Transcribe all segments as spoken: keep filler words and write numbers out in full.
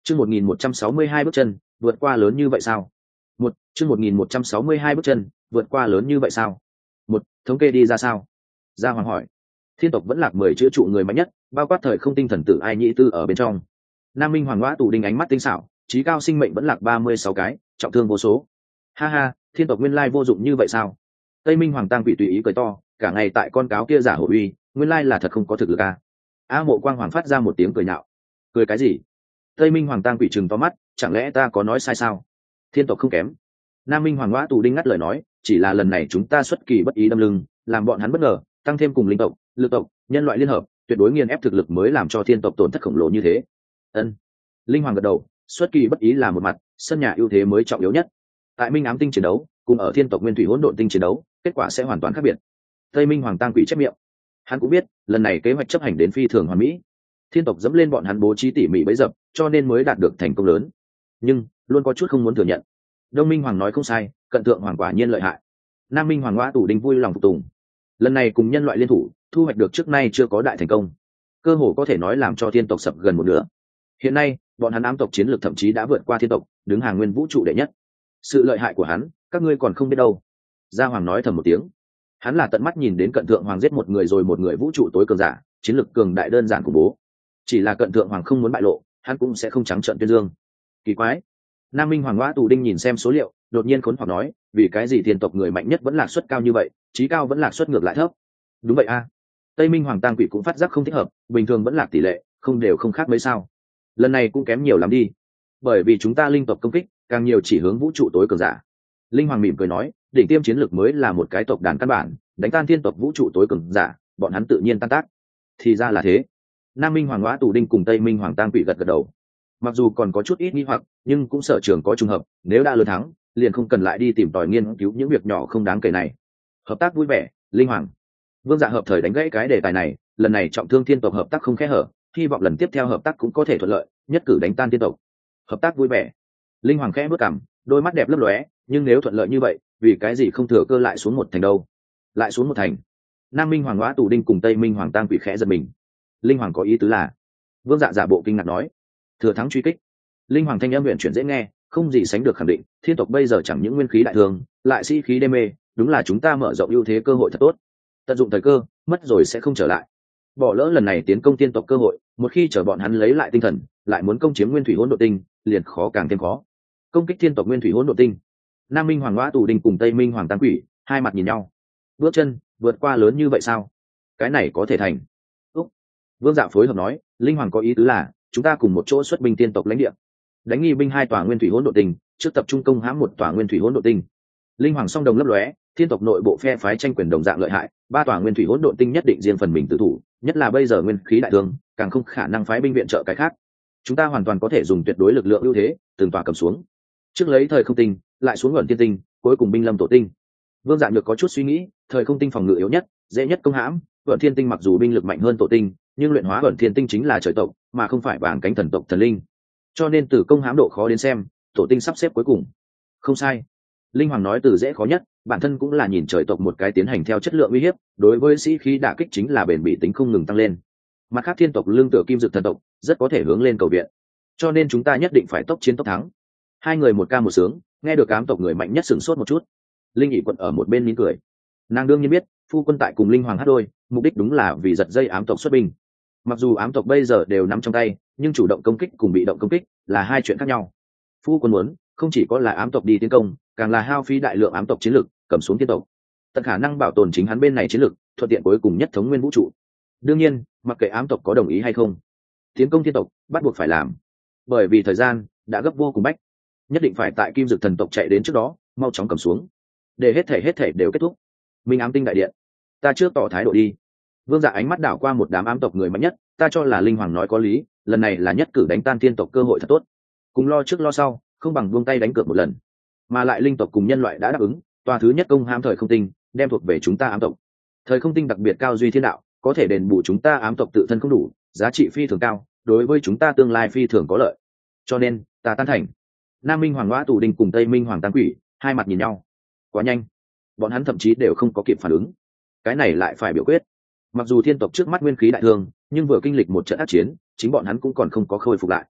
chương một nghìn một trăm sáu mươi hai bước chân vượt qua lớn như vậy sao? Một chương một nghìn một trăm sáu mươi hai bước chân vượt qua lớn như vậy sao? Một thống kê đi ra sao? Gia Hoàng hỏi. Thiên tộc vẫn lạc mười chữa trụ người mạnh nhất, bao quát thời không tinh thần tử ai nhị tư ở bên trong. Nam Minh Hoàng Ngõa Tù Đinh ánh mắt tinh xảo, trí cao sinh mệnh vẫn lạc ba mươi sáu cái, trọng thương vô số. Ha ha, thiên tộc nguyên lai vô dụng như vậy sao? Tây Minh Hoàng Tang Quỷ tùy ý cười to, cả ngày tại con cáo kia giả hổ uy, nguyên lai là thật không có thực lực à? A Mộ Quang Hoàng phát ra một tiếng cười nhạo. Cười cái gì? Tây Minh Hoàng Tang Quỷ trừng to mắt, chẳng lẽ ta có nói sai sao? Thiên tộc không kém. Nam Minh Hoàng Ngõa Tù Đinh ngắt lời nói, chỉ là lần này chúng ta xuất kỳ bất ý đâm lưng, làm bọn hắn bất ngờ, tăng thêm cùng linh tộc, lực tộc, nhân loại liên hợp, tuyệt đối nghiền ép thực lực mới làm cho thiên tộc tổn thất khổng lồ như thế. Ân. Linh Hoàng gật đầu, xuất kỳ bất ý là một mặt, sân nhà ưu thế mới trọng yếu nhất. Tại Minh Ám Tinh chiến đấu, cùng ở thiên tộc Nguyên Thủy Hỗn Độn Tinh chiến đấu, kết quả sẽ hoàn toàn khác biệt. Tây Minh Hoàng Tang Quỷ chép miệng. Hắn cũng biết, lần này kế hoạch chấp hành đến phi thường hoàn mỹ. Thiên tộc dẫm lên bọn hắn bố trí tỉ mỉ bấy dập, cho nên mới đạt được thành công lớn. Nhưng, luôn có chút không muốn thừa nhận. Đông Minh Hoàng nói không sai, Cận Thượng Hoàng quả nhiên lợi hại. Nam Minh Hoàng Ngõa Tù Đinh vui lòng phục tùng. Lần này cùng nhân loại liên thủ, thu hoạch được trước nay chưa có đại thành công, cơ hồ có thể nói làm cho thiên tộc sập gần một nửa. Hiện nay, bọn hắn ám tộc chiến lược thậm chí đã vượt qua thiên tộc, đứng hàng nguyên vũ trụ đệ nhất. Sự lợi hại của hắn, các ngươi còn không biết đâu. Gia Hoàng nói thầm một tiếng. Hắn là tận mắt nhìn đến Cận Thượng Hoàng giết một người rồi một người vũ trụ tối cường giả, chiến lược cường đại đơn giản khủng bố. Chỉ là Cận Thượng Hoàng không muốn bại lộ, hắn cũng sẽ không trắng trợn tuyên dương. Kỳ quái. Nam Minh Hoàng Ngõa Tù Đinh nhìn xem số liệu, đột nhiên khốn hoặc nói, vì cái gì thiên tộc người mạnh nhất vẫn lạc suất cao như vậy, trí cao vẫn lạc suất ngược lại thấp? Đúng vậy a. Tây Minh Hoàng Tang Quỷ cũng phát giác không thích hợp, bình thường vẫn lạc tỷ lệ, không đều không khác mấy sao? Lần này cũng kém nhiều lắm đi. Bởi vì chúng ta linh tộc công kích, càng nhiều chỉ hướng vũ trụ tối cường giả. Linh Hoàng mỉm cười nói, đỉnh tiêm chiến lược mới là một cái tộc đàn căn bản, đánh tan thiên tộc vũ trụ tối cường giả, bọn hắn tự nhiên tan tác. Thì ra là thế. Nam Minh Hoàng Ngõa Tù Đinh cùng Tây Minh Hoàng Tang Quỷ gật gật đầu. Mặc dù còn có chút ít nghi hoặc, nhưng cũng sở trường có trùng hợp, nếu đã lớn thắng, liền không cần lại đi tìm tòi nghiên cứu những việc nhỏ không đáng kể này. Hợp tác vui vẻ, Linh Hoàng. Vương Dạ hợp thời đánh gãy cái đề tài này, lần này trọng thương thiên tộc hợp tác không kẽ hở, hy vọng lần tiếp theo hợp tác cũng có thể thuận lợi, nhất cử đánh tan thiên tộc. Hợp tác vui vẻ. Linh Hoàng khẽ bước cằm, đôi mắt đẹp lấp lóe, nhưng nếu thuận lợi như vậy, vì cái gì không thừa cơ lại xuống một thành đâu? Lại xuống một thành. Nam Minh Hoàng Ngõa Tù Đinh cùng Tây Minh Hoàng Tang Quỷ khẽ giật mình. Linh Hoàng có ý tứ là? Vương Dạ giả bộ kinh ngạc nói. Thừa thắng truy kích. Linh Hoàng thanh âm huyền chuyển dễ nghe, không gì sánh được khẳng định, thiên tộc bây giờ chẳng những nguyên khí đại thường, lại sĩ khí đê mê, đúng là chúng ta mở rộng ưu thế cơ hội thật tốt. Tận dụng thời cơ, mất rồi sẽ không trở lại. Bỏ lỡ lần này tiến công tiên tộc cơ hội, một khi chờ bọn hắn lấy lại tinh thần, lại muốn công chiếm Nguyên Thủy Hỗn Độn Tinh, liền khó càng thêm khó. Công kích thiên tộc Nguyên Thủy Hỗn Độn Tinh. Nam Minh Hoàng Ngõa Tù Đinh cùng Tây Minh Hoàng Tang Quỷ, hai mặt nhìn nhau. Bước chân vượt qua lớn như vậy sao? Cái này có thể thành. Úc. Vương Dạ phối hợp nói, Linh Hoàng có ý tứ là, chúng ta cùng một chỗ xuất binh tiên tộc lãnh địa, đánh nghi binh hai tòa Nguyên Thủy Hỗn Độn Tinh, trước tập trung công hãm một tòa Nguyên Thủy Hỗn Độn Tinh. Linh Hoàng song đồng lấp lóe, thiên tộc nội bộ phe phái tranh quyền đồng dạng lợi hại, ba tòa Nguyên Thủy Hỗn Độn Tinh nhất định riêng phần mình tự thủ, nhất là bây giờ nguyên khí đại thương, càng không khả năng phái binh viện trợ cái khác. Chúng ta hoàn toàn có thể dùng tuyệt đối lực lượng ưu thế, từng tòa cầm xuống. Trước lấy thời không tinh, lại xuống Ẩn Thiên Tinh, cuối cùng binh lâm tổ tinh. Vương Dạ Nhược có chút suy nghĩ, thời không tinh phòng ngự yếu nhất, dễ nhất công hãm, Ẩn Thiên Tinh mặc dù binh lực mạnh hơn tổ tinh, nhưng luyện hóa Ẩn Thiên Tinh chính là trời tộc, mà không phải vàng cánh thần tộc thần linh. Cho nên từ công hãm độ khó đến xem, tổ tinh sắp xếp cuối cùng. Không sai. Linh Hoàng nói từ dễ khó nhất, bản thân cũng là nhìn trời tộc một cái tiến hành theo chất lượng uy hiếp, đối với sĩ khí đả kích chính là bền bỉ tính không ngừng tăng lên. Mặt khác thiên tộc lương tựa kim dực thần tộc, rất có thể hướng lên cầu viện. Cho nên chúng ta nhất định phải tốc chiến tốc thắng. Hai người một ca một sướng, nghe được ám tộc người mạnh nhất sửng sốt một chút. Linh Nghị Quận ở một bên mỉm cười. Nàng đương nhiên biết, phu quân tại cùng Linh Hoàng hát đôi, mục đích đúng là vì giật dây ám tộc xuất binh. Mặc dù ám tộc bây giờ đều nắm trong tay, nhưng chủ động công kích cùng bị động công kích là hai chuyện khác nhau. Phu quân muốn, không chỉ có là ám tộc đi tiến công, càng là hao phí đại lượng ám tộc chiến lực, cầm xuống thiên tộc. Tận khả năng bảo tồn chính hắn bên này chiến lực, thuận tiện cuối cùng nhất thống nguyên vũ trụ. Đương nhiên, mặc kệ ám tộc có đồng ý hay không, tiến công thiên tộc bắt buộc phải làm, bởi vì thời gian đã gấp vô cùng bách, nhất định phải tại kim dực thần tộc chạy đến trước đó, mau chóng cầm xuống, để hết thể hết thể đều kết thúc. Minh Ám Tinh đại điện, ta trước tỏ thái độ đi. Vương Dạ ánh mắt đảo qua một đám ám tộc người mạnh nhất, ta cho là Linh Hoàng nói có lý, lần này là nhất cử đánh tan thiên tộc cơ hội thật tốt, cùng lo trước lo sau, không bằng buông tay đánh cược một lần. Mà lại linh tộc cùng nhân loại đã đáp ứng, tòa thứ nhất công hãm thời không tinh, đem thuộc về chúng ta ám tộc. Thời không tinh đặc biệt cao duy thiên đạo, có thể đền bù chúng ta ám tộc tự thân không đủ, giá trị phi thường cao, đối với chúng ta tương lai phi thường có lợi. Cho nên, ta tán thành. Nam Minh Hoàng Ngõa Tù Đinh cùng Tây Minh Hoàng Tang Quỷ, hai mặt nhìn nhau. Quá nhanh, bọn hắn thậm chí đều không có kịp phản ứng. Cái này lại phải biểu quyết. Mặc dù thiên tộc trước mắt nguyên khí đại thương, nhưng vừa kinh lịch một trận ác chiến, chính bọn hắn cũng còn không có khôi phục lại.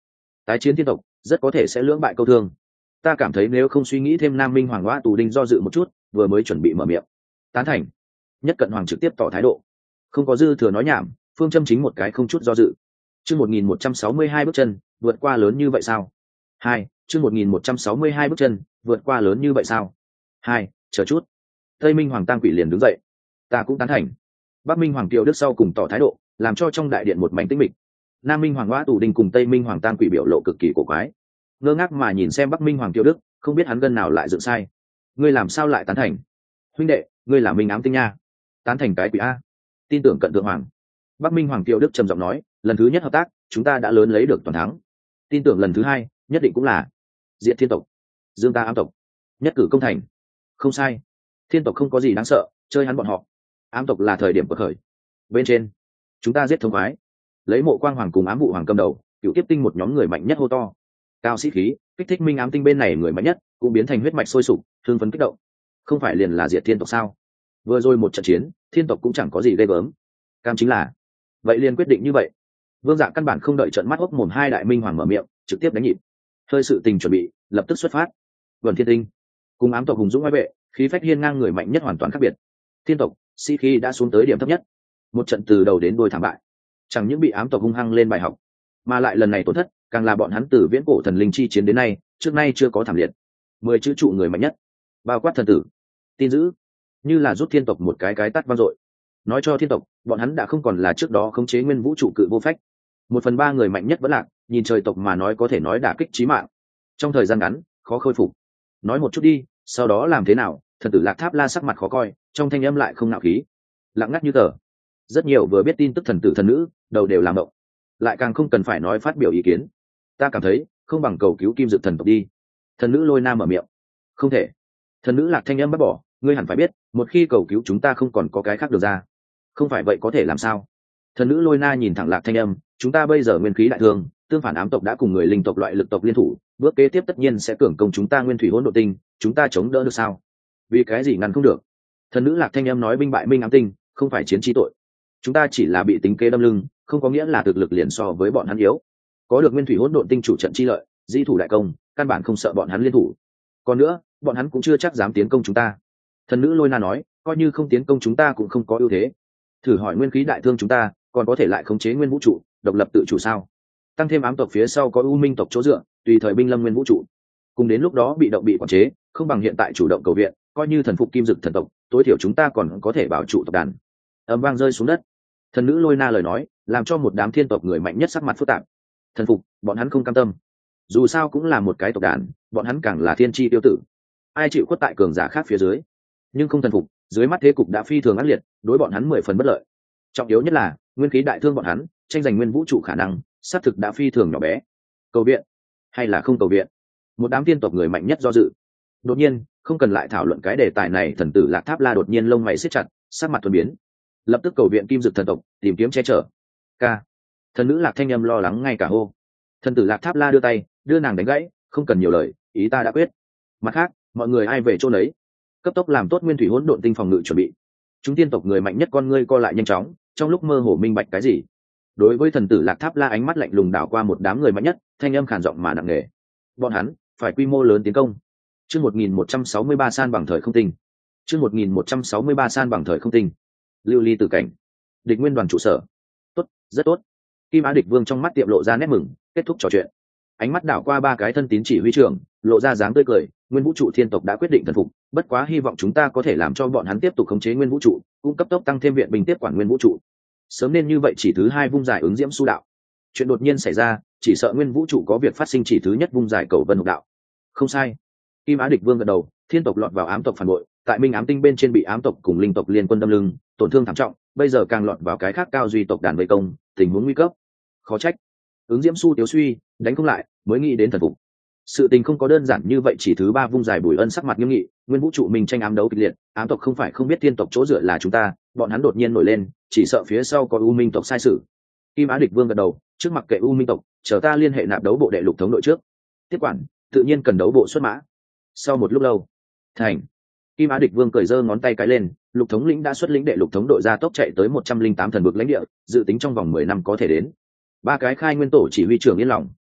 tái chiến thiên tộc rất có thể sẽ lưỡng bại câu thương. Ta cảm thấy nếu không suy nghĩ thêm, Nam Minh Hoàng Ngoa Tù Đinh do dự một chút, vừa mới chuẩn bị mở miệng. Tán thành. Nhất Cận Hoàng trực tiếp tỏ thái độ, không có dư thừa nói nhảm, phương châm chính một cái không chút do dự. Chương một nghìn một trăm sáu mươi hai bước chân, vượt qua lớn như vậy sao? Hai, chương một nghìn một trăm sáu mươi hai bước chân, vượt qua lớn như vậy sao? Hai, chờ chút. Tây Minh Hoàng Tang Quỷ liền đứng dậy. Ta cũng tán thành. Bắc Minh Hoàng Kiều Đức sau cùng tỏ thái độ, làm cho trong đại điện một mảnh tĩnh mịch. Nam Minh Hoàng Ngoa Tù Đinh cùng Tây Minh Hoàng Tang Quỷ biểu lộ cực kỳ cổ quái, ngơ ngác mà nhìn xem Bắc Minh Hoàng Kiều Đức, không biết hắn gân nào lại dựng sai. Ngươi làm sao lại tán thành? Huynh đệ, ngươi là Minh Ám Tinh nha. Tán thành cái quỷ a? Tin tưởng Cận Thượng Hoàng. Bắc Minh Hoàng Kiều Đức trầm giọng nói, lần thứ nhất hợp tác, chúng ta đã lớn lấy được toàn thắng. Tin tưởng lần thứ hai, nhất định cũng là diệt thiên tộc, dương ta ám tộc, nhất cử công thành. Không sai, thiên tộc không có gì đáng sợ, chơi hắn bọn họ. Ám tộc là thời điểm bậc khởi. Bên trên, chúng ta giết thống khoái, lấy Mộ Quang Hoàng cùng Ám Vụ Hoàng cầm đầu, cựu tiếp tinh một nhóm người mạnh nhất hô to, cao sĩ khí, kích thích Minh Ám Tinh bên này người mạnh nhất, cũng biến thành huyết mạch sôi sục, thương phấn kích động. Không phải liền là diệt thiên tộc sao? Vừa rồi một trận chiến, thiên tộc cũng chẳng có gì ghê gớm. Cam chính là, vậy liền quyết định như vậy. Vương Dạ căn bản không đợi trận mắt hốc mồm hai đại minh hoàng mở miệng, trực tiếp đánh nhịp. Hơi sự tình chuẩn bị, lập tức xuất phát. Vân Thiên Tinh cùng ám tộc hùng dũng oai vệ, khí phách hiên ngang người mạnh nhất hoàn toàn khác biệt. Thiên tộc sĩ khí đã xuống tới điểm thấp nhất, một trận từ đầu đến đuôi thảm bại. Chẳng những bị ám tộc hung hăng lên bài học, mà lại lần này tổn thất càng là bọn hắn từ viễn cổ thần linh chi chiến đến nay trước nay chưa có thảm liệt. Mười chữ trụ người mạnh nhất, bao quát thần tử, tin dữ, như là rút thiên tộc một cái cái tát vang dội, nói cho thiên tộc bọn hắn đã không còn là trước đó khống chế nguyên vũ trụ cự vô phách. Một phần ba người mạnh nhất vẫn lạc, nhìn trời tộc mà nói có thể nói đả kích chí mạng, trong thời gian ngắn khó khôi phục. Nói một chút đi, sau đó làm thế nào? Thần tử Lạc Tháp La sắc mặt khó coi, trong thanh âm lại không nạo khí, lặng ngắt như tờ. Rất nhiều vừa biết tin tức thần tử thần nữ đầu đều làm động, lại càng không cần phải nói phát biểu ý kiến. Ta cảm thấy không bằng cầu cứu Kim Dực thần tộc đi. Thần nữ Lôi Nam mở miệng. Không thể. Thần nữ Lạc thanh âm bắt bỏ, ngươi hẳn phải biết, một khi cầu cứu chúng ta không còn có cái khác được ra. Không phải vậy có thể làm sao? Thần nữ Lôi Na nhìn thẳng Lạc thanh âm, chúng ta bây giờ nguyên khí đại thương, tương phản ám tộc đã cùng người linh tộc loại lực tộc liên thủ, bước kế tiếp tất nhiên sẽ cường công chúng ta nguyên thủy hỗn độ tinh, chúng ta chống đỡ được sao? Vì cái gì ngăn không được? Thần nữ Lạc thanh âm nói, binh bại Minh Ám Tinh không phải chiến chi tội, chúng ta chỉ là bị tính kế đâm lưng, không có nghĩa là thực lực liền so với bọn hắn yếu. Có được nguyên thủy hỗn độn tinh chủ trận chi lợi, di thủ đại công, căn bản không sợ bọn hắn liên thủ. Còn nữa, bọn hắn cũng chưa chắc dám tiến công chúng ta. Thần nữ Lôi Na nói, coi như không tiến công chúng ta cũng không có ưu thế. Thử hỏi nguyên khí đại thương chúng ta còn có thể lại khống chế nguyên vũ trụ, độc lập tự chủ sao? Tăng thêm ám tộc phía sau có u minh tộc chỗ dựa, tùy thời binh lâm nguyên vũ trụ, cùng đến lúc đó bị động bị quản chế, không bằng hiện tại chủ động cầu viện. Coi như thần phục Kim Dực thần tộc, tối thiểu chúng ta còn có thể bảo trụ tộc đàn. Ầm vang rơi xuống đất. Thần nữ Lôi Na lời nói làm cho một đám thiên tộc người mạnh nhất sắc mặt phức tạp. Thần phục, bọn hắn không cam tâm. Dù sao cũng là một cái tộc đàn, bọn hắn càng là thiên chi tiêu tử, ai chịu khuất tại cường giả khác phía dưới. Nhưng không thần phục, dưới mắt thế cục đã phi thường ác liệt, đối bọn hắn mười phần bất lợi. Trọng yếu nhất là nguyên khí đại thương bọn hắn tranh giành nguyên vũ trụ khả năng xác thực đã phi thường nhỏ bé. Cầu viện hay là không cầu viện? Một đám tiên tộc người mạnh nhất do dự. Đột nhiên, không cần lại thảo luận cái đề tài này, thần tử Lạc Tháp La đột nhiên lông mày siết chặt, sắc mặt thuần biến, lập tức cầu viện Kim Dực thần tộc, tìm kiếm che chở. Ca. Thần nữ Lạc thanh âm lo lắng ngay cả hô. Thần tử Lạc Tháp La đưa tay đưa nàng đánh gãy, không cần nhiều lời, ý ta đã quyết. Mặt khác, mọi người ai về chỗ lấy, cấp tốc làm tốt nguyên thủy hỗn độn tinh phòng ngự chuẩn bị. Chúng tiên tộc người mạnh nhất con ngươi co lại nhanh chóng, trong lúc mơ hồ minh bạch cái gì. Đối với thần tử Lạc Tháp La ánh mắt lạnh lùng đảo qua một đám người mạnh nhất, thanh âm khàn giọng mà nặng nề. Bọn hắn phải quy mô lớn tiến công. Chương một nghìn một trăm sáu mươi ba san bằng thời không tinh. Chương một nghìn một trăm sáu mươi ba san bằng thời không tinh. Lưu ly tử cảnh. Địch nguyên đoàn trụ sở. Tốt, rất tốt. Kim Á Địch Vương trong mắt tiệm lộ ra nét mừng, kết thúc trò chuyện. Ánh mắt đảo qua ba cái thân tín chỉ huy trưởng, lộ ra dáng tươi cười. Nguyên vũ trụ thiên tộc đã quyết định thần phục, bất quá hy vọng chúng ta có thể làm cho bọn hắn tiếp tục khống chế nguyên vũ trụ, cũng cấp tốc tăng thêm viện binh tiếp quản nguyên vũ trụ. Sớm nên như vậy, chỉ thứ hai vung giải ứng diễm su đạo. Chuyện đột nhiên xảy ra, chỉ sợ nguyên vũ trụ có việc phát sinh, chỉ thứ nhất vung giải cầu vân hục đạo. Không sai. Kim Á Địch Vương gật đầu, thiên tộc lọt vào ám tộc phản bội, tại Minh Ám Tinh bên trên bị ám tộc cùng linh tộc liên quân đâm lưng, tổn thương thảm trọng, bây giờ càng lọt vào cái khác cao duy tộc đàn vây công, tình huống nguy cấp. Khó trách ứng diễm su tiếu suy, đánh không lại mới nghĩ đến thần phục. Sự tình không có đơn giản như vậy, chỉ thứ ba vung giải Bùi Ân sắc mặt nghiêm nghị, nguyên vũ trụ mình tranh ám đấu kịch liệt, ám tộc không phải không biết thiên tộc chỗ dựa là chúng ta, bọn hắn đột nhiên nổi lên, chỉ sợ phía sau có u minh tộc sai sự. Kim Á Địch Vương gật đầu, trước mặc kệ u minh tộc, chờ ta liên hệ nạp đấu bộ đệ lục thống đội trước. Tiếp quản tự nhiên cần đấu bộ xuất mã. Sau một lúc lâu, thành. Kim Á Địch Vương cởi giơ ngón tay cái lên, lục thống lĩnh đã xuất lĩnh đệ lục thống đội ra tốc chạy tới một trăm linh tám thần vực lãnh địa, dự tính trong vòng mười năm có thể đến. Ba cái khai nguyên tổ chỉ huy trưởng yên lòng.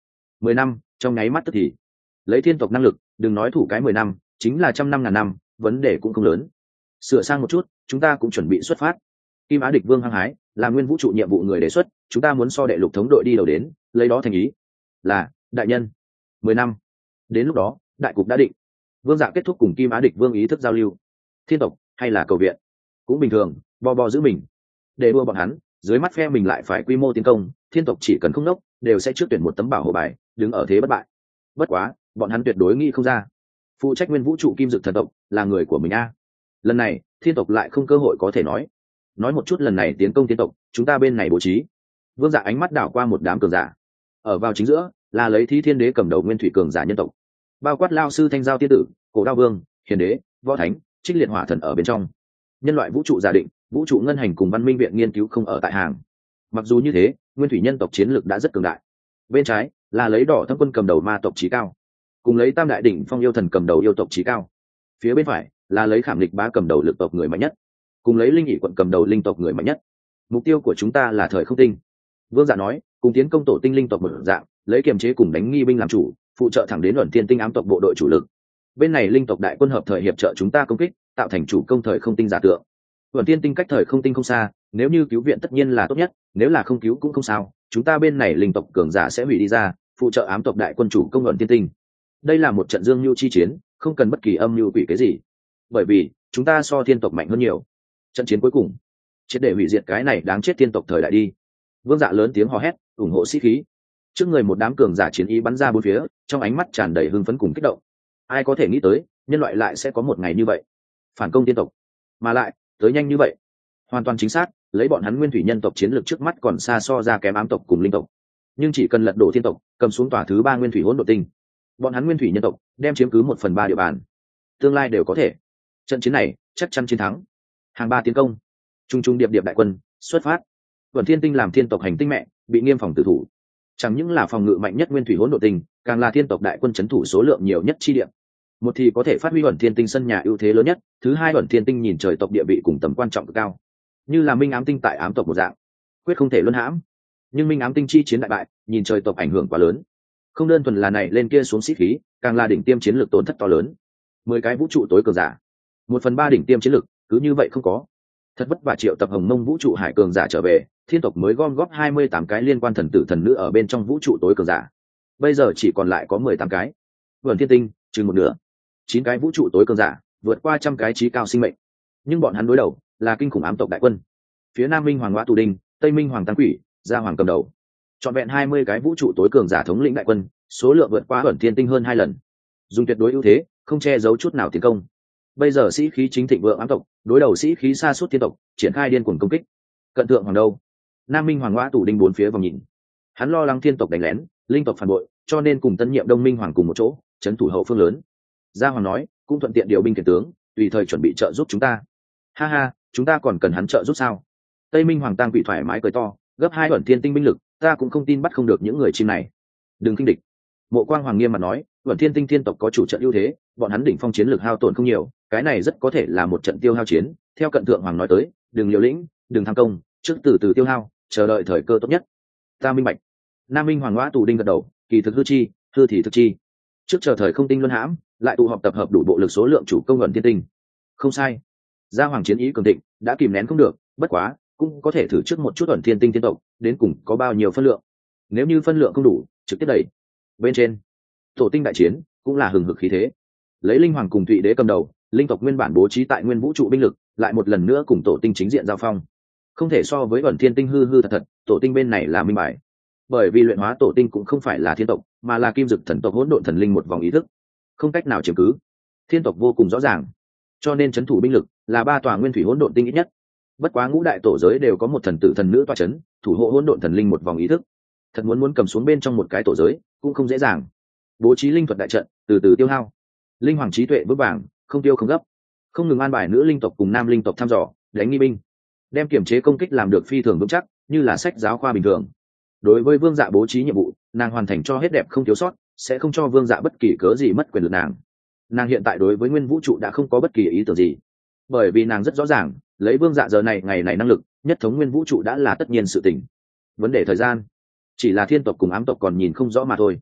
mười năm trong nháy mắt tức thì. Lấy thiên tộc năng lực, đừng nói thủ cái mười năm, chính là trăm năm ngàn năm, vấn đề cũng không lớn. Sửa sang một chút, chúng ta cũng chuẩn bị xuất phát. Kim Á Địch Vương hăng hái, là nguyên vũ trụ nhiệm vụ người đề xuất, chúng ta muốn so đệ lục thống đội đi đầu đến, lấy đó thành ý. Là, đại nhân. Mười năm. Đến lúc đó, đại cục đã định. Vương Dạ kết thúc cùng Kim Á Địch Vương ý thức giao lưu. Thiên tộc hay là cầu viện, cũng bình thường, bo bo giữ mình. Để đua bọn hắn, dưới mắt phe mình lại phải quy mô tiến công, thiên tộc chỉ cần không nốc, đều sẽ trước tuyển một tấm bảo hộ bài, đứng ở thế bất bại. Bất quá, bọn hắn tuyệt đối nghĩ không ra, phụ trách nguyên vũ trụ Kim Dực thần tộc là người của mình a. Lần này, thiên tộc lại không cơ hội có thể nói. Nói một chút lần này tiến công thiên tộc, chúng ta bên này bố trí. Vương Dạ ánh mắt đảo qua một đám cường giả. Ở vào chính giữa, là lấy Thí Thiên Đế cầm đầu nguyên thủy cường giả nhân tộc, bao quát Lao sư Thanh Giao tiên tử, Cổ Đao Vương, Hiền Đế, Võ Thánh, Trích Liệt Hỏa Thần ở bên trong. Nhân loại vũ trụ giả định, vũ trụ ngân hành cùng văn minh viện nghiên cứu không ở tại hàng. Mặc dù như thế, nguyên thủy nhân tộc chiến lược đã rất cường đại. Bên trái là lấy Đỏ Thâm Quân cầm đầu ma tộc chí cao, cùng lấy Tam Đại Đỉnh Phong yêu thần cầm đầu yêu tộc chí cao. Phía bên phải là lấy Khảm Lịch Bá cầm đầu lực tộc người mạnh nhất, cùng lấy Linh Nghị quận cầm đầu linh tộc người mạnh nhất. Mục tiêu của chúng ta là thời không tinh. Vương Dạ nói, cùng tiến công tổ tinh linh tộc một dạng, lấy kiềm chế cùng đánh nghi binh làm chủ, phụ trợ thẳng đến luận thiên tinh ám tộc bộ đội chủ lực. Bên này linh tộc đại quân hợp thời hiệp trợ chúng ta công kích, tạo thành chủ công thời không tinh giả tượng. Luận thiên tinh cách thời không tinh không xa, nếu như cứu viện tất nhiên là tốt nhất, nếu là không cứu cũng không sao, chúng ta bên này linh tộc cường giả sẽ hủy đi ra, phụ trợ ám tộc đại quân chủ công luận thiên tinh. Đây là một trận dương mưu chi chiến, không cần bất kỳ âm mưu quỷ cái gì, bởi vì chúng ta so thiên tộc mạnh hơn nhiều. Trận chiến cuối cùng, triệt để hủy diệt cái này đáng chết thiên tộc thời đại đi. Vương Dạ lớn tiếng hò hét, ủng hộ sĩ khí. Trước người một đám cường giả chiến ý bắn ra bốn phía, trong ánh mắt tràn đầy hưng phấn cùng kích động. Ai có thể nghĩ tới, nhân loại lại sẽ có một ngày như vậy, phản công thiên tộc, mà lại tới nhanh như vậy. Hoàn toàn chính xác, lấy bọn hắn nguyên thủy nhân tộc chiến lược trước mắt còn xa so ra kém ám tộc cùng linh tộc, nhưng chỉ cần lật đổ thiên tộc, cầm xuống tòa thứ ba nguyên thủy hỗn độn tinh, bọn hắn nguyên thủy nhân tộc đem chiếm cứ một phần ba địa bàn, tương lai đều có thể. Trận chiến này chắc chắn chiến thắng. Hàng ba tiến công, trung trung điệp điệp đại quân xuất phát. Vân Thiên Tinh làm thiên tộc hành tinh mẹ, bị nghiêm phòng tử thủ. Chẳng những là phòng ngự mạnh nhất nguyên thủy hỗn độn tinh, càng là thiên tộc đại quân chấn thủ số lượng nhiều nhất chi địa. Một thì có thể phát huy Vân Thiên Tinh sân nhà ưu thế lớn nhất, thứ hai Vân Thiên Tinh nhìn trời tộc địa vị cùng tầm quan trọng cực cao, như là Minh Ám Tinh tại ám tộc một dạng, quyết không thể luân hãm. Nhưng Minh Ám Tinh chi chiến đại bại, nhìn trời tộc ảnh hưởng quá lớn, không đơn thuần là này lên kia xuống sĩ khí, càng là đỉnh tiêm chiến lược tổn thất to lớn. Mười cái vũ trụ tối cường giả, một phần ba đỉnh tiêm chiến lược, cứ như vậy không có. Thật vất vả triệu tập Hồng Mông vũ trụ hải cường giả trở về, thiên tộc mới gom góp hai mươi tám cái liên quan thần tử thần nữ ở bên trong vũ trụ tối cường giả. Bây giờ chỉ còn lại có mười tám cái. Vân Thiên Tinh chừng một nửa, chín cái vũ trụ tối cường giả, vượt qua trăm cái trí cao sinh mệnh. Nhưng bọn hắn đối đầu là kinh khủng ám tộc đại quân. Phía Nam Minh Hoàng Ngõa Tù Đinh, Tây Minh Hoàng Tăng Quỷ, Gia Hoàng cầm đầu. Trọn vẹn hai mươi cái vũ trụ tối cường giả thống lĩnh đại quân, số lượng vượt qua Vân Thiên Tinh hơn hai lần. Dùng tuyệt đối ưu thế, không che giấu chút nào tiến công. Bây giờ sĩ khí chính thịnh vượng ám tộc, đối đầu sĩ khí sa sút thiên tộc, triển khai điên cuồng công kích. Cận thượng hoàng đâu? Nam Minh Hoàng Ngõa Tù Đinh bốn phía vòng nhìn. Hắn lo lắng thiên tộc đánh lén, linh tộc phản bội, cho nên cùng tân nhiệm Đông Minh Hoàng cùng một chỗ, trấn thủ hậu phương lớn. Gia Hoàng nói, cũng thuận tiện điều binh khiển tướng, tùy thời chuẩn bị trợ giúp chúng ta. Ha ha, chúng ta còn cần hắn trợ giúp sao? Tây Minh Hoàng Tăng bị thoải mái cười to, gấp hai Vân Thiên Tinh binh lực, ta cũng không tin bắt không được những người chim này. Đừng kinh địch. Mộ Quang Hoàng nghiêm mặt nói, Vân Thiên Tinh thiên tộc có chủ trận ưu thế, bọn hắn đỉnh phong chiến lược hao tổn không nhiều, cái này rất có thể là một trận tiêu hao chiến. Theo Cận Thượng Hoàng nói tới, đừng liều lĩnh, đừng tham công, trước từ từ tiêu hao, chờ đợi thời cơ tốt nhất. Ta minh bạch. Nam Minh Hoàng Ngõa Tù Đinh gật đầu, kỳ thực hư chi, hư thì thực chi. Trước chờ thời không tinh luân hãm, lại tụ họp tập hợp đủ bộ lực số lượng chủ công Vân Thiên Tinh. Không sai. Gia Hoàng chiến ý cường thịnh, đã kìm nén không được, bất quá, cũng có thể thử trước một chút Vân Thiên Tinh tiên tộc, đến cùng có bao nhiêu phân lượng. Nếu như phân lượng không đủ, trực tiếp đẩy. Bên trên, tổ tinh đại chiến cũng là hừng hực khí thế. Lấy Linh Hoàng cùng Thụy Đế cầm đầu, linh tộc nguyên bản bố trí tại nguyên vũ trụ binh lực, lại một lần nữa cùng tổ tinh chính diện giao phong. Không thể so với Vân Thiên Tinh hư hư thật thật, tổ tinh bên này là minh bài. Bởi vì luyện hóa tổ tinh cũng không phải là thiên tộc, mà là kim dực thần tộc hỗn độn thần linh một vòng ý thức, không cách nào chiếm cứ. Thiên tộc vô cùng rõ ràng, cho nên chấn thủ binh lực là ba tòa nguyên thủy hỗn độn tinh ít nhất. Bất quá ngũ đại tổ giới đều có một thần tử thần nữ toa chấn, thủ hộ hỗn độn thần linh một vòng ý thức. Thật muốn muốn cầm xuống bên trong một cái tổ giới cũng không dễ dàng. Bố trí linh thuật đại trận, từ từ tiêu hao. Linh hoàng trí tuệ vững vàng, không tiêu không gấp, không ngừng an bài nữ linh tộc cùng nam linh tộc thăm dò, đánh nghi binh, đem kiểm chế công kích làm được phi thường vững chắc, như là sách giáo khoa bình thường. Đối với Vương Dạ bố trí nhiệm vụ, nàng hoàn thành cho hết đẹp không thiếu sót, sẽ không cho Vương Dạ bất kỳ cớ gì mất quyền lực nàng. Nàng hiện tại đối với nguyên vũ trụ đã không có bất kỳ ý tưởng gì, bởi vì nàng rất rõ ràng, lấy Vương Dạ giờ này ngày này năng lực, nhất thống nguyên vũ trụ đã là tất nhiên sự tình. Vấn đề thời gian, chỉ là thiên tộc cùng ám tộc còn nhìn không rõ mà thôi.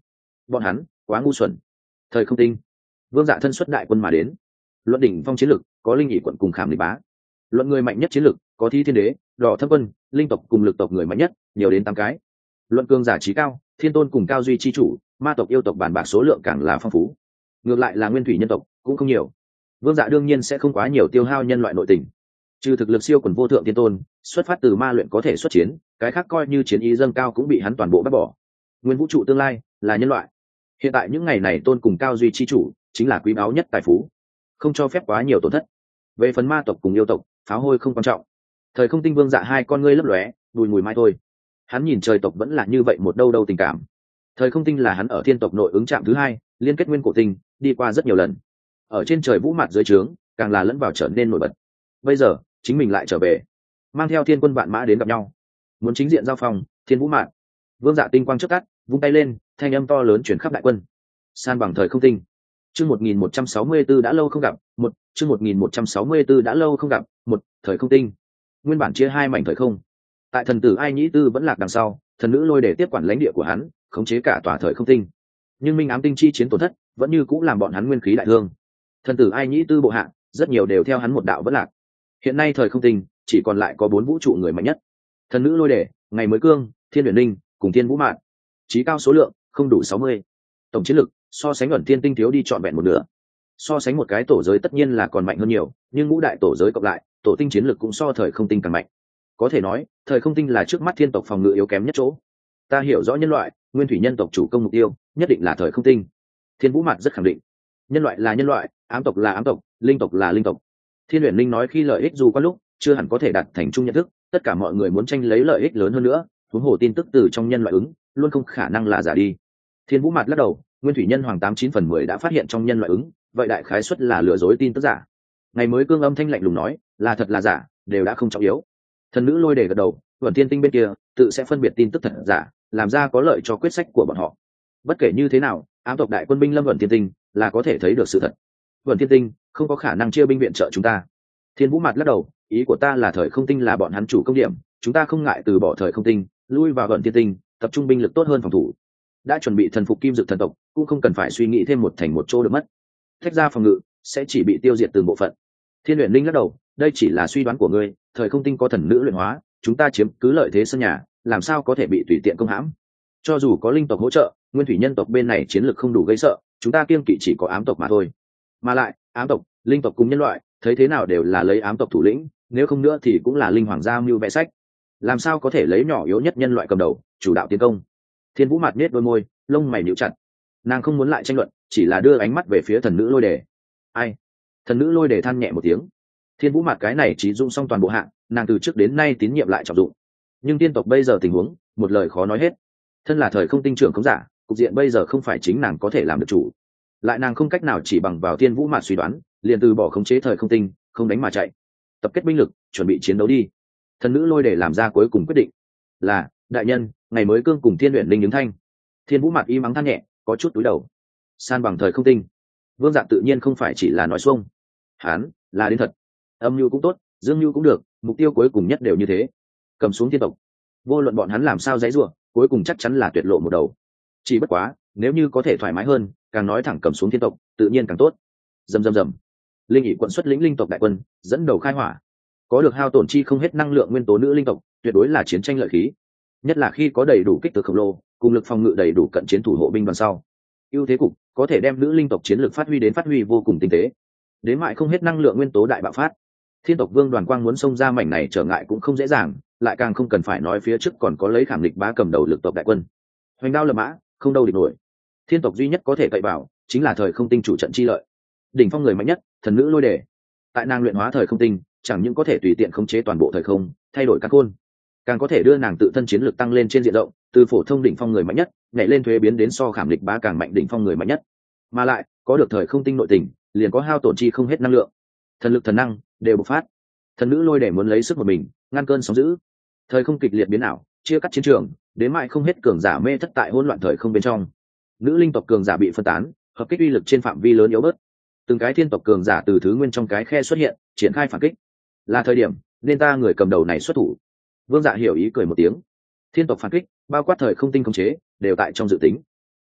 bọn hắn quá ngu xuẩn. Thời không tinh, Vương Dạ thân xuất đại quân mà đến. Luận đỉnh phong chiến lực, có linh ỷ quận cùng Khảm Địch Bá. Luận người mạnh nhất chiến lực, có Thi Thiên Đế, Đỏ Thâm Quân, linh tộc cùng lực tộc người mạnh nhất, nhiều đến tám cái. Luận cường giả trí cao, Thiên Tôn cùng Cao Duy chi chủ, ma tộc yêu tộc bản bạc số lượng càng là phong phú. Ngược lại là nguyên thủy nhân tộc cũng không nhiều. Vương Dạ đương nhiên sẽ không quá nhiều tiêu hao nhân loại nội tình. Trừ thực lực siêu quần vô thượng Thiên Tôn, xuất phát từ ma luyện có thể xuất chiến, cái khác coi như chiến ý dâng cao cũng bị hắn toàn bộ bác bỏ. Nguyên vũ trụ tương lai là nhân loại. Hiện tại những ngày này Tôn cùng Cao Duy chi chủ chính là quý báu nhất tài phú, không cho phép quá nhiều tổn thất. Về phần ma tộc cùng yêu tộc, pháo hôi không quan trọng. Thời không tinh Vương Dạ hai con ngươi lấp lóe, đùi mùi mai thôi. Hắn nhìn trời tộc vẫn là như vậy một đâu đâu tình cảm. Thời không tinh là hắn ở thiên tộc nội ứng trạm thứ hai, liên kết nguyên cổ tinh, đi qua rất nhiều lần. Ở trên trời vũ mặt dưới trướng, càng là lẫn vào trở nên nổi bật. Bây giờ, chính mình lại trở về, mang theo thiên quân vạn mã đến gặp nhau, muốn chính diện giao phòng. Thiên vũ mạn, Vương Dạ tinh quang chớp tắt, vung tay lên, thanh âm to lớn truyền khắp đại quân. San bằng thời không tinh. Chương một nghìn một trăm sáu mươi tư đã lâu không gặp, một, chương một nghìn một trăm sáu mươi tư đã lâu không gặp, một, thời không tinh. Nguyên bản chia hai mảnh thời không. Tại thần tử Ai Nhĩ Tư vẫn lạc đằng sau, thần nữ Lôi để tiếp quản lãnh địa của hắn, khống chế cả tòa thời không tinh. Nhưng Minh Ám tinh chi chiến tổn thất, vẫn như cũng làm bọn hắn nguyên khí đại thương. Thần tử Ai Nhĩ Tư bộ hạ, rất nhiều đều theo hắn một đạo vẫn lạc. Hiện nay thời không tinh chỉ còn lại có bốn vũ trụ người mạnh nhất. Thần nữ Lôi để, Ngày Mới Cương, Thiên Huyền Linh, cùng Thiên Vũ Mạn. Chí cao số lượng không đủ sáu mươi. Tổng chiến lực so sánh ẩn thiên tinh thiếu đi trọn vẹn một nửa. So sánh một cái tổ giới tất nhiên là còn mạnh hơn nhiều, nhưng ngũ đại tổ giới cộng lại, tổ tinh chiến lực cũng so thời không tinh càng mạnh. Có thể nói, thời không tinh là trước mắt thiên tộc phòng ngự yếu kém nhất chỗ. Ta hiểu rõ nhân loại, nguyên thủy nhân tộc chủ công mục tiêu, nhất định là thời không tinh. Thiên Vũ Mạn rất khẳng định. Nhân loại là nhân loại, ám tộc là ám tộc, linh tộc là linh tộc. Thiên Huyền Linh nói khi lợi ích dù có lúc chưa hẳn có thể đạt thành chung nhận thức, tất cả mọi người muốn tranh lấy lợi ích lớn hơn nữa, huống hồ tin tức từ trong nhân loại ứng, luôn không khả năng là giả đi. Thiên Vũ Mạt lắc đầu, nguyên thủy nhân hoàng tám chín phần mười đã phát hiện trong nhân loại ứng, vậy đại khái suất là lừa dối tin tức giả. Ngày Mới Cương âm thanh lạnh lùng nói, là thật là giả, đều đã không trọng yếu. Thần nữ Lôi để gật đầu, Vân Thiên Tinh bên kia tự sẽ phân biệt tin tức thật giả, làm ra có lợi cho quyết sách của bọn họ. Bất kể như thế nào, ám tộc đại quân binh lâm Vân Thiên Tinh là có thể thấy được sự thật. Vân Thiên Tinh không có khả năng chia binh viện trợ chúng ta. Thiên Vũ Mạt lắc đầu, ý của ta là thời không tinh là bọn hắn chủ công điểm, chúng ta không ngại từ bỏ thời không tinh, lui vào Vân Thiên Tinh, tập trung binh lực tốt hơn phòng thủ. Đã chuẩn bị thần phục kim dực thần tộc, cũng không cần phải suy nghĩ thêm một thành một chỗ được mất. Thách ra phòng ngự sẽ chỉ bị tiêu diệt từng bộ phận. Thiên Huyền Linh lắc đầu, đây chỉ là suy đoán của ngươi, thời không tinh có thần nữ luyện hóa, chúng ta chiếm cứ lợi thế sân nhà, làm sao có thể bị tùy tiện công hãm. Cho dù có linh tộc hỗ trợ, nguyên thủy nhân tộc bên này chiến lược không đủ gây sợ, chúng ta kiêng kỵ chỉ có ám tộc mà thôi. Mà lại, ám tộc, linh tộc cùng nhân loại, thấy thế nào đều là lấy ám tộc thủ lĩnh, nếu không nữa thì cũng là linh hoàng gia mưu vẽ sách. Làm sao có thể lấy nhỏ yếu nhất nhân loại cầm đầu, chủ đạo tiến công. Thiên Vũ Mạt nhếch đôi môi, lông mày nhíu chặt. Nàng không muốn lại tranh luận, chỉ là đưa ánh mắt về phía thần nữ Lôi đề. Ai? Thần nữ Lôi đề than nhẹ một tiếng. Thiên Vũ Mạt cái này chỉ dụng xong toàn bộ hạng, nàng từ trước đến nay tín nhiệm lại trọng dụng. Nhưng tiên tộc bây giờ tình huống, một lời khó nói hết. Thân là thời không tinh trưởng không giả, cục diện bây giờ không phải chính nàng có thể làm được chủ. Lại nàng không cách nào chỉ bằng vào Thiên Vũ Mạt suy đoán, liền từ bỏ khống chế thời không tinh, không đánh mà chạy. Tập kết binh lực, chuẩn bị chiến đấu đi. Thần nữ Lôi đề làm ra cuối cùng quyết định. Là, đại nhân, Ngày Mới Cương cùng Thiên Huyền Linh ứng thanh. Thiên Vũ Mạt y mắng than nhẹ, có chút túi đầu. San bằng thời không tinh. Vương Dạ tự nhiên không phải chỉ là nói xuông, hắn là đến thật. Âm nhu cũng tốt, dương nhu cũng được, mục tiêu cuối cùng nhất đều như thế. Cầm xuống thiên tộc, vô luận bọn hắn làm sao dãy rủa, cuối cùng chắc chắn là tuyệt lộ một đầu. Chỉ bất quá, nếu như có thể thoải mái hơn, càng nói thẳng cầm xuống thiên tộc, tự nhiên càng tốt. Rầm rầm rầm. Linh ỷ quận xuất lĩnh linh tộc đại quân, dẫn đầu khai hỏa. Có được hao tổn chi không hết năng lượng nguyên tố nữ linh tộc, tuyệt đối là chiến tranh lợi khí. Nhất là khi có đầy đủ kích thước khổng lồ, cùng lực phòng ngự đầy đủ cận chiến thủ hộ binh đoàn sau. Ưu thế cục có thể đem nữ linh tộc chiến lược phát huy đến phát huy vô cùng tinh tế. Đến mại không hết năng lượng nguyên tố đại bạo phát. Thiên tộc vương đoàn quang muốn xông ra mảnh này trở ngại cũng không dễ dàng, lại càng không cần phải nói phía trước còn có lấy Khảm Địch Bá cầm đầu lực tộc đại quân. Hoành đao lập mã, không đâu địch nổi. Thiên tộc duy nhất có thể cậy vào chính là thời không tinh chủ trận chi lợi. Đỉnh phong người mạnh nhất, thần nữ Lôi đề. Tại nàng luyện hóa thời không tinh, chẳng những có thể tùy tiện khống chế toàn bộ thời không, thay đổi các khôn, càng có thể đưa nàng tự thân chiến lược tăng lên trên diện rộng, từ phổ thông đỉnh phong người mạnh nhất nhảy lên thuế biến đến so Khảm Địch Bá càng mạnh đỉnh phong người mạnh nhất. Mà lại có được thời không tinh nội tình, liền có hao tổn chi không hết năng lượng, thần lực thần năng đều bộc phát. Thần nữ Lôi để muốn lấy sức một mình ngăn cơn sóng dữ. Thời không kịch liệt biến ảo, chia cắt chiến trường, đến mãi không hết cường giả mê thất tại hỗn loạn thời không bên trong. Nữ linh tộc cường giả bị phân tán, hợp kích uy lực trên phạm vi lớn yếu bớt. Từng cái thiên tộc cường giả từ thứ nguyên trong cái khe xuất hiện, triển khai phản kích. Là thời điểm nên ta người cầm đầu này xuất thủ. Vương Dạ hiểu ý cười một tiếng. Thiên tộc phản kích, bao quát thời không tinh khống chế, đều tại trong dự tính.